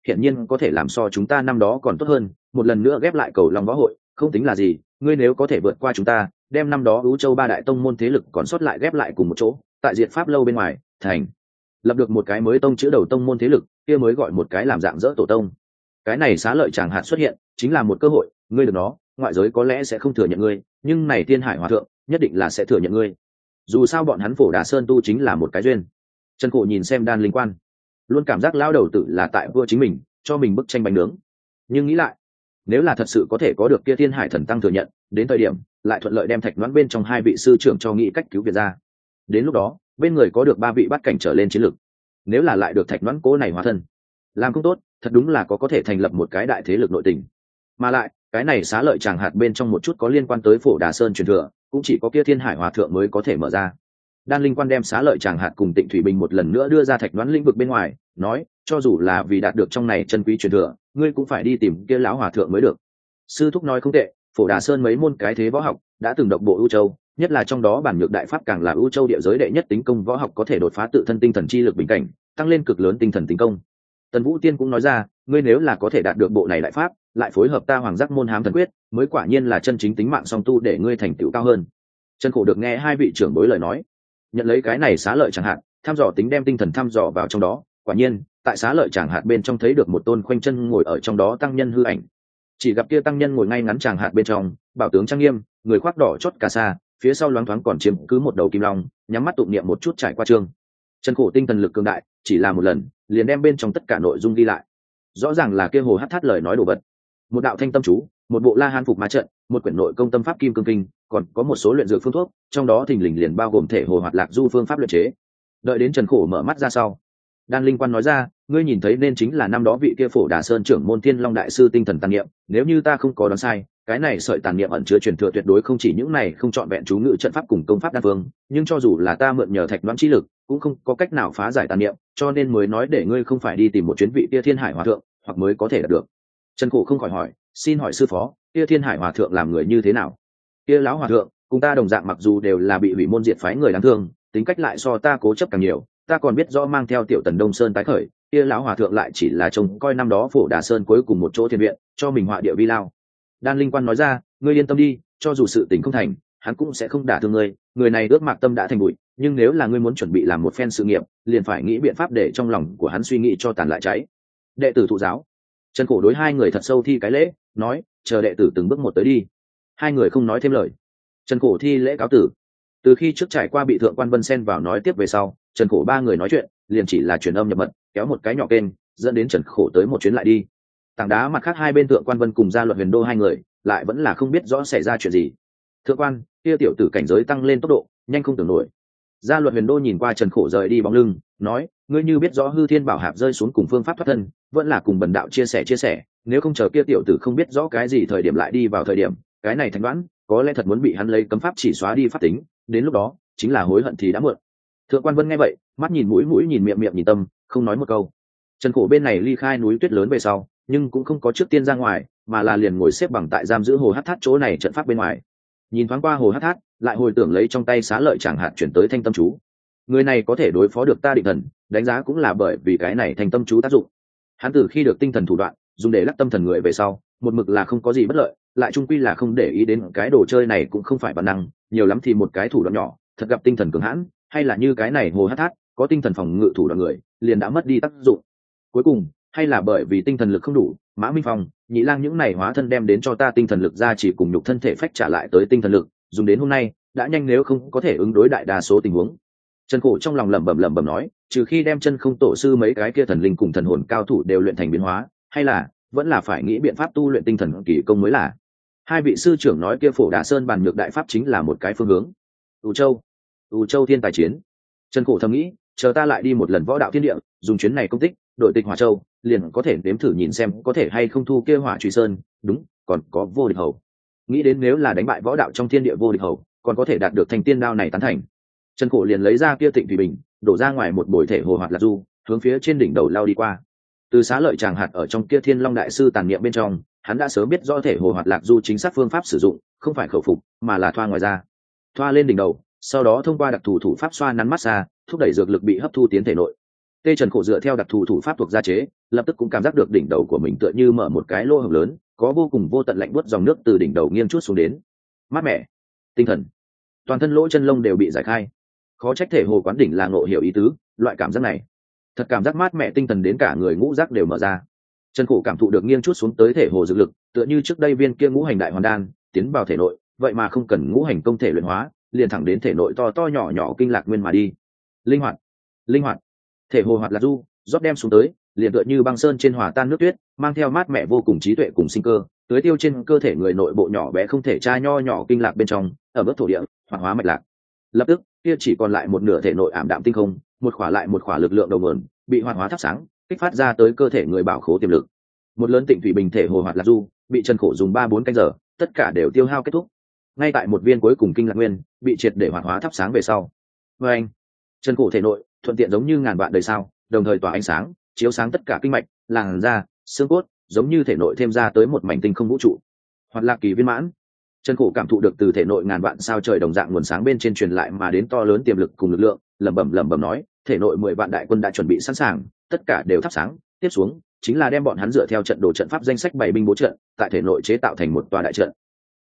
hiện nhiên có thể làm so chúng ta năm đó còn tốt hơn, một lần nữa ghép lại cầu long võ hội không tính là gì. Ngươi nếu có thể vượt qua chúng ta, đem năm đó ứ châu ba đại tông môn thế lực còn sót lại ghép lại cùng một chỗ, tại diệt pháp lâu bên ngoài thành lập được một cái mới tông chữ đầu tông môn thế lực, kia mới gọi một cái làm dạng dỡ tổ tông. Cái này xá lợi tràng hạt xuất hiện chính là một cơ hội, ngươi được nó, ngoại giới có lẽ sẽ không thừa nhận ngươi, nhưng này Thiên Hải Hòa thượng nhất định là sẽ thừa nhận ngươi. Dù sao bọn hắn Phổ Đà Sơn tu chính là một cái duyên. Trần Cổ nhìn xem Đan Linh Quan, luôn cảm giác lao đầu tử là tại vua chính mình, cho mình bức tranh bánh nướng. Nhưng nghĩ lại, nếu là thật sự có thể có được kia Thiên Hải thần tăng thừa nhận, đến thời điểm lại thuận lợi đem Thạch Đoán bên trong hai vị sư trưởng cho nghĩ cách cứu viện ra. Đến lúc đó, bên người có được ba vị bắt cảnh trở lên chiến lực. Nếu là lại được Thạch Đoán cố này hóa thân, làm không tốt, thật đúng là có có thể thành lập một cái đại thế lực nội tình. Mà lại, cái này xá lợi tràng hạt bên trong một chút có liên quan tới Phổ Đà Sơn truyền thừa, cũng chỉ có kia Thiên Hải Hòa thượng mới có thể mở ra. Đan Linh Quan đem xá lợi tràng hạt cùng Tịnh Thủy Bình một lần nữa đưa ra Thạch Đoán lĩnh vực bên ngoài, nói, cho dù là vì đạt được trong này chân quý truyền thừa, ngươi cũng phải đi tìm kia lão hòa thượng mới được. Sư thúc nói không tệ, Phổ Đà Sơn mấy môn cái thế võ học đã từng độc bộ ưu châu, nhất là trong đó bản nhược đại pháp càng là ưu châu địa giới đệ nhất tính công võ học, có thể đột phá tự thân tinh thần chi lực bình cảnh, tăng lên cực lớn tinh thần tính công. Tần Vũ Tiên cũng nói ra, ngươi nếu là có thể đạt được bộ này đại pháp, lại phối hợp ta Hoàng Giác môn Hám Thần Quyết, mới quả nhiên là chân chính tính mạng song tu, để ngươi thành tựu cao hơn. Trần Khổ được nghe hai vị trưởng bối lời nói, nhận lấy cái này xá lợi chẳng hạn, thăm dò tính đem tinh thần thăm dò vào trong đó, quả nhiên, tại xá lợi chẳng hạn bên trong thấy được một tôn khoanh chân ngồi ở trong đó tăng nhân hư ảnh. Chỉ gặp kia tăng nhân ngồi ngay ngắn tràng hạt bên trong, bảo tướng trang nghiêm, người khoác đỏ chót cà sa, phía sau loáng thoáng còn chiếm cứ một đầu kim long, nhắm mắt tụng niệm một chút trải qua chương. Trần Khổ tinh thần lực cường đại, chỉ là một lần, liền đem bên trong tất cả nội dung ghi lại. Rõ ràng là kia hồ hắt thát lời nói đồ vật. Một đạo thanh tâm chú, một bộ La Hán phục ma trận, một quyển nội công tâm pháp kim cương kinh, còn có một số luyện dược phương thuốc, trong đó thình lình liền bao gồm thể hồ hoạt lạc du phương pháp luyện chế. Đợi đến Trần Khổ mở mắt ra sau, Đan Linh Quan nói ra, ngươi nhìn thấy nên chính là năm đó vị kia Phổ Đà Sơn trưởng môn Thiên Long đại sư tinh thần tàn niệm, nếu như ta không có đoán sai, cái này sợi tàn niệm ẩn chứa truyền thừa tuyệt đối không chỉ những này không chọn vẹn chú ngữ trận pháp cùng công pháp đan phương, nhưng cho dù là ta mượn nhờ Thạch Đoán chi lực, cũng không có cách nào phá giải tàn niệm, cho nên mới nói để ngươi không phải đi tìm một chuyến vị kia Thiên Hải Hòa thượng, hoặc mới có thể đạt được. Trần Khổ không khỏi hỏi, xin hỏi sư phó, kia Thiên Hải Hòa thượng làm người như thế nào? Kia lão hòa thượng, cùng ta đồng dạng mặc dù đều là bị hủy môn diệt phái người đáng thương, tính cách lại so ta cố chấp càng nhiều, ta còn biết rõ mang theo tiểu Tần Đông Sơn tái khởi, kia lão hòa thượng lại chỉ là trông coi năm đó Phổ Đà Sơn cuối cùng một chỗ thiên viện, cho mình họa địa vi lao. Đan Linh Quan nói ra, ngươi yên tâm đi, cho dù sự tình không thành, hắn cũng sẽ không đả thương ngươi, người này ước mạc tâm đã thành bụi, nhưng nếu là ngươi muốn chuẩn bị làm một phen sự nghiệp, liền phải nghĩ biện pháp để trong lòng của hắn suy nghĩ cho tàn lại cháy. Đệ tử thụ giáo. Trần Khổ đối hai người thật sâu thi cái lễ, nói, chờ đệ tử từng bước một tới đi. Hai người không nói thêm lời. Trần Khổ thi lễ cáo tử. Từ khi trước trải qua bị thượng quan Vân xen vào nói tiếp về sau, Trần Khổ ba người nói chuyện, liền chỉ là truyền âm nhập mật, kéo một cái nhỏ kênh, dẫn đến Trần Khổ tới một chuyến lại đi. Tảng đá mặt khác hai bên thượng quan Vân cùng Gia Luật Huyền Đô hai người, lại vẫn là không biết rõ xảy ra chuyện gì. Thượng quan, kia tiểu tử cảnh giới tăng lên tốc độ, nhanh không tưởng nổi. Gia Luật Huyền Đô nhìn qua Trần Khổ rời đi bóng lưng, nói, ngươi như biết rõ hư thiên bảo hạp rơi xuống cùng phương pháp thoát thân, vẫn là cùng bần đạo chia sẻ chia sẻ, nếu không chờ kia tiểu tử không biết rõ cái gì thời điểm lại đi vào thời điểm, cái này Thành Đoán, có lẽ thật muốn bị hắn lấy cấm pháp chỉ xóa đi pháp tính, đến lúc đó, chính là hối hận thì đã muộn. Thượng quan Vân nghe vậy, mắt nhìn mũi mũi nhìn miệng miệng nhìn tâm, không nói một câu. Trần Khổ bên này ly khai núi tuyết lớn về sau, nhưng cũng không có trước tiên ra ngoài, mà là liền ngồi xếp bằng tại giam giữ hồ hắc thát chỗ này trận pháp bên ngoài. Nhìn thoáng qua hồ hắc thát, lại hồi tưởng lấy trong tay xá lợi chẳng hạt chuyển tới thanh tâm chú. Người này có thể đối phó được ta định thần, đánh giá cũng là bởi vì cái này thanh tâm chú tác dụng. Hắn từ khi được tinh thần thủ đoạn dùng để lắc tâm thần người về sau, một mực là không có gì bất lợi, lại trung quy là không để ý đến cái đồ chơi này cũng không phải bản năng, nhiều lắm thì một cái thủ đoạn nhỏ, thật gặp tinh thần cường hãn, hay là như cái này hồ hắc thát, có tinh thần phòng ngự thủ đoạn người, liền đã mất đi tác dụng. Cuối cùng, hay là bởi vì tinh thần lực không đủ, Mã Minh Phong, Nhị Lang những này hóa thân đem đến cho ta tinh thần lực ra chỉ cùng nhục thân thể phách trả lại tới tinh thần lực, dùng đến hôm nay, đã nhanh nếu không có thể ứng đối đại đa số tình huống. Trần Khổ trong lòng lẩm bẩm lẩm bẩm nói, trừ khi đem chân không tổ sư mấy cái kia thần linh cùng thần hồn cao thủ đều luyện thành biến hóa, hay là vẫn là phải nghĩ biện pháp tu luyện tinh thần kỳ công mới là. Hai vị sư trưởng nói kia Phổ Đà Sơn bàn nhược đại pháp chính là một cái phương hướng. U Châu, U Châu thiên tài chiến. Trần Khổ thầm nghĩ, chờ ta lại đi một lần võ đạo thiên địa, dùng chuyến này công tích, đội tịch Hỏa Châu, liền có thể nếm thử nhìn xem có thể hay không thu kia Hỏa Truy Sơn, đúng, còn có vô địch hầu. Nghĩ đến nếu là đánh bại võ đạo trong thiên địa vô địch hầu, còn có thể đạt được thành tiên đao này tán thành. Trần Khổ liền lấy ra kia Tịnh Thủy Bình, đổ ra ngoài một bồi thể hồ hoạt lạc du, hướng phía trên đỉnh đầu lao đi qua. Từ xá lợi tràng hạt ở trong kia Thiên Long đại sư tàn niệm bên trong, hắn đã sớm biết rõ thể hồ hoạt lạc du chính xác phương pháp sử dụng, không phải khẩu phục, mà là thoa ngoài ra. Thoa lên đỉnh đầu, sau đó thông qua đặc thù thủ pháp xoa nắn massage, thúc đẩy dược lực bị hấp thu tiến thể nội. Tê Trần Khổ dựa theo đặc thù thủ pháp thuộc gia chế, lập tức cũng cảm giác được đỉnh đầu của mình tựa như mở một cái lỗ hổng lớn, có vô cùng vô tận lạnh buốt dòng nước từ đỉnh đầu nghiêng chút xuống đến. Mát mẻ, tinh thần, toàn thân lỗ chân lông đều bị giải khai. Khó trách thể hồ quán đỉnh là ngộ hiểu ý tứ, loại cảm giác này, thật cảm giác mát mẻ tinh thần đến cả người ngũ giác đều mở ra. Trần Khổ cảm thụ được nghiêng chút xuống tới thể hồ dược lực, tựa như trước đây viên kia ngũ hành đại hoàn đan tiến vào thể nội, vậy mà không cần ngũ hành công thể luyện hóa, liền thẳng đến thể nội to to nhỏ nhỏ kinh lạc nguyên mà đi. Linh hoạt, linh hoạt, thể hồ hoạt lạc du, rót đem xuống tới, liền tựa như băng sơn trên hòa tan nước tuyết, mang theo mát mẻ vô cùng trí tuệ cùng sinh cơ, tưới tiêu trên cơ thể người nội bộ nhỏ bé không thể tra nho nhỏ kinh lạc bên trong, ở mức thổ địa, hoạt hóa mạch lạc. Lập tức, kia chỉ còn lại một nửa thể nội ảm đạm tinh không, một khỏa lại một khỏa lực lượng đầu nguồn, bị hoạt hóa thắp sáng, kích phát ra tới cơ thể người bảo khố tiềm lực. Một lớn tịnh thủy bình thể hồ hoạt lạc du, bị Trần Khổ dùng ba bốn canh giờ, tất cả đều tiêu hao kết thúc. Ngay tại một viên cuối cùng kinh lạc nguyên bị triệt để hoạt hóa thắp sáng về sau, với anh, Trần Khổ thể nội thuận tiện giống như ngàn vạn đời sao, đồng thời tỏa ánh sáng, chiếu sáng tất cả kinh mạch, làn da, xương cốt, giống như thể nội thêm ra tới một mảnh tinh không vũ trụ. Hoạt lạc kỳ viên mãn. Trần Khổ cảm thụ được từ thể nội ngàn vạn sao trời đồng dạng nguồn sáng bên trên truyền lại mà đến to lớn tiềm lực cùng lực lượng, lẩm bẩm lẩm bẩm nói, thể nội mười vạn đại quân đã chuẩn bị sẵn sàng, tất cả đều thắp sáng, tiếp xuống chính là đem bọn hắn dựa theo trận đồ trận pháp danh sách bảy binh bố trận, tại thể nội chế tạo thành một tòa đại trận,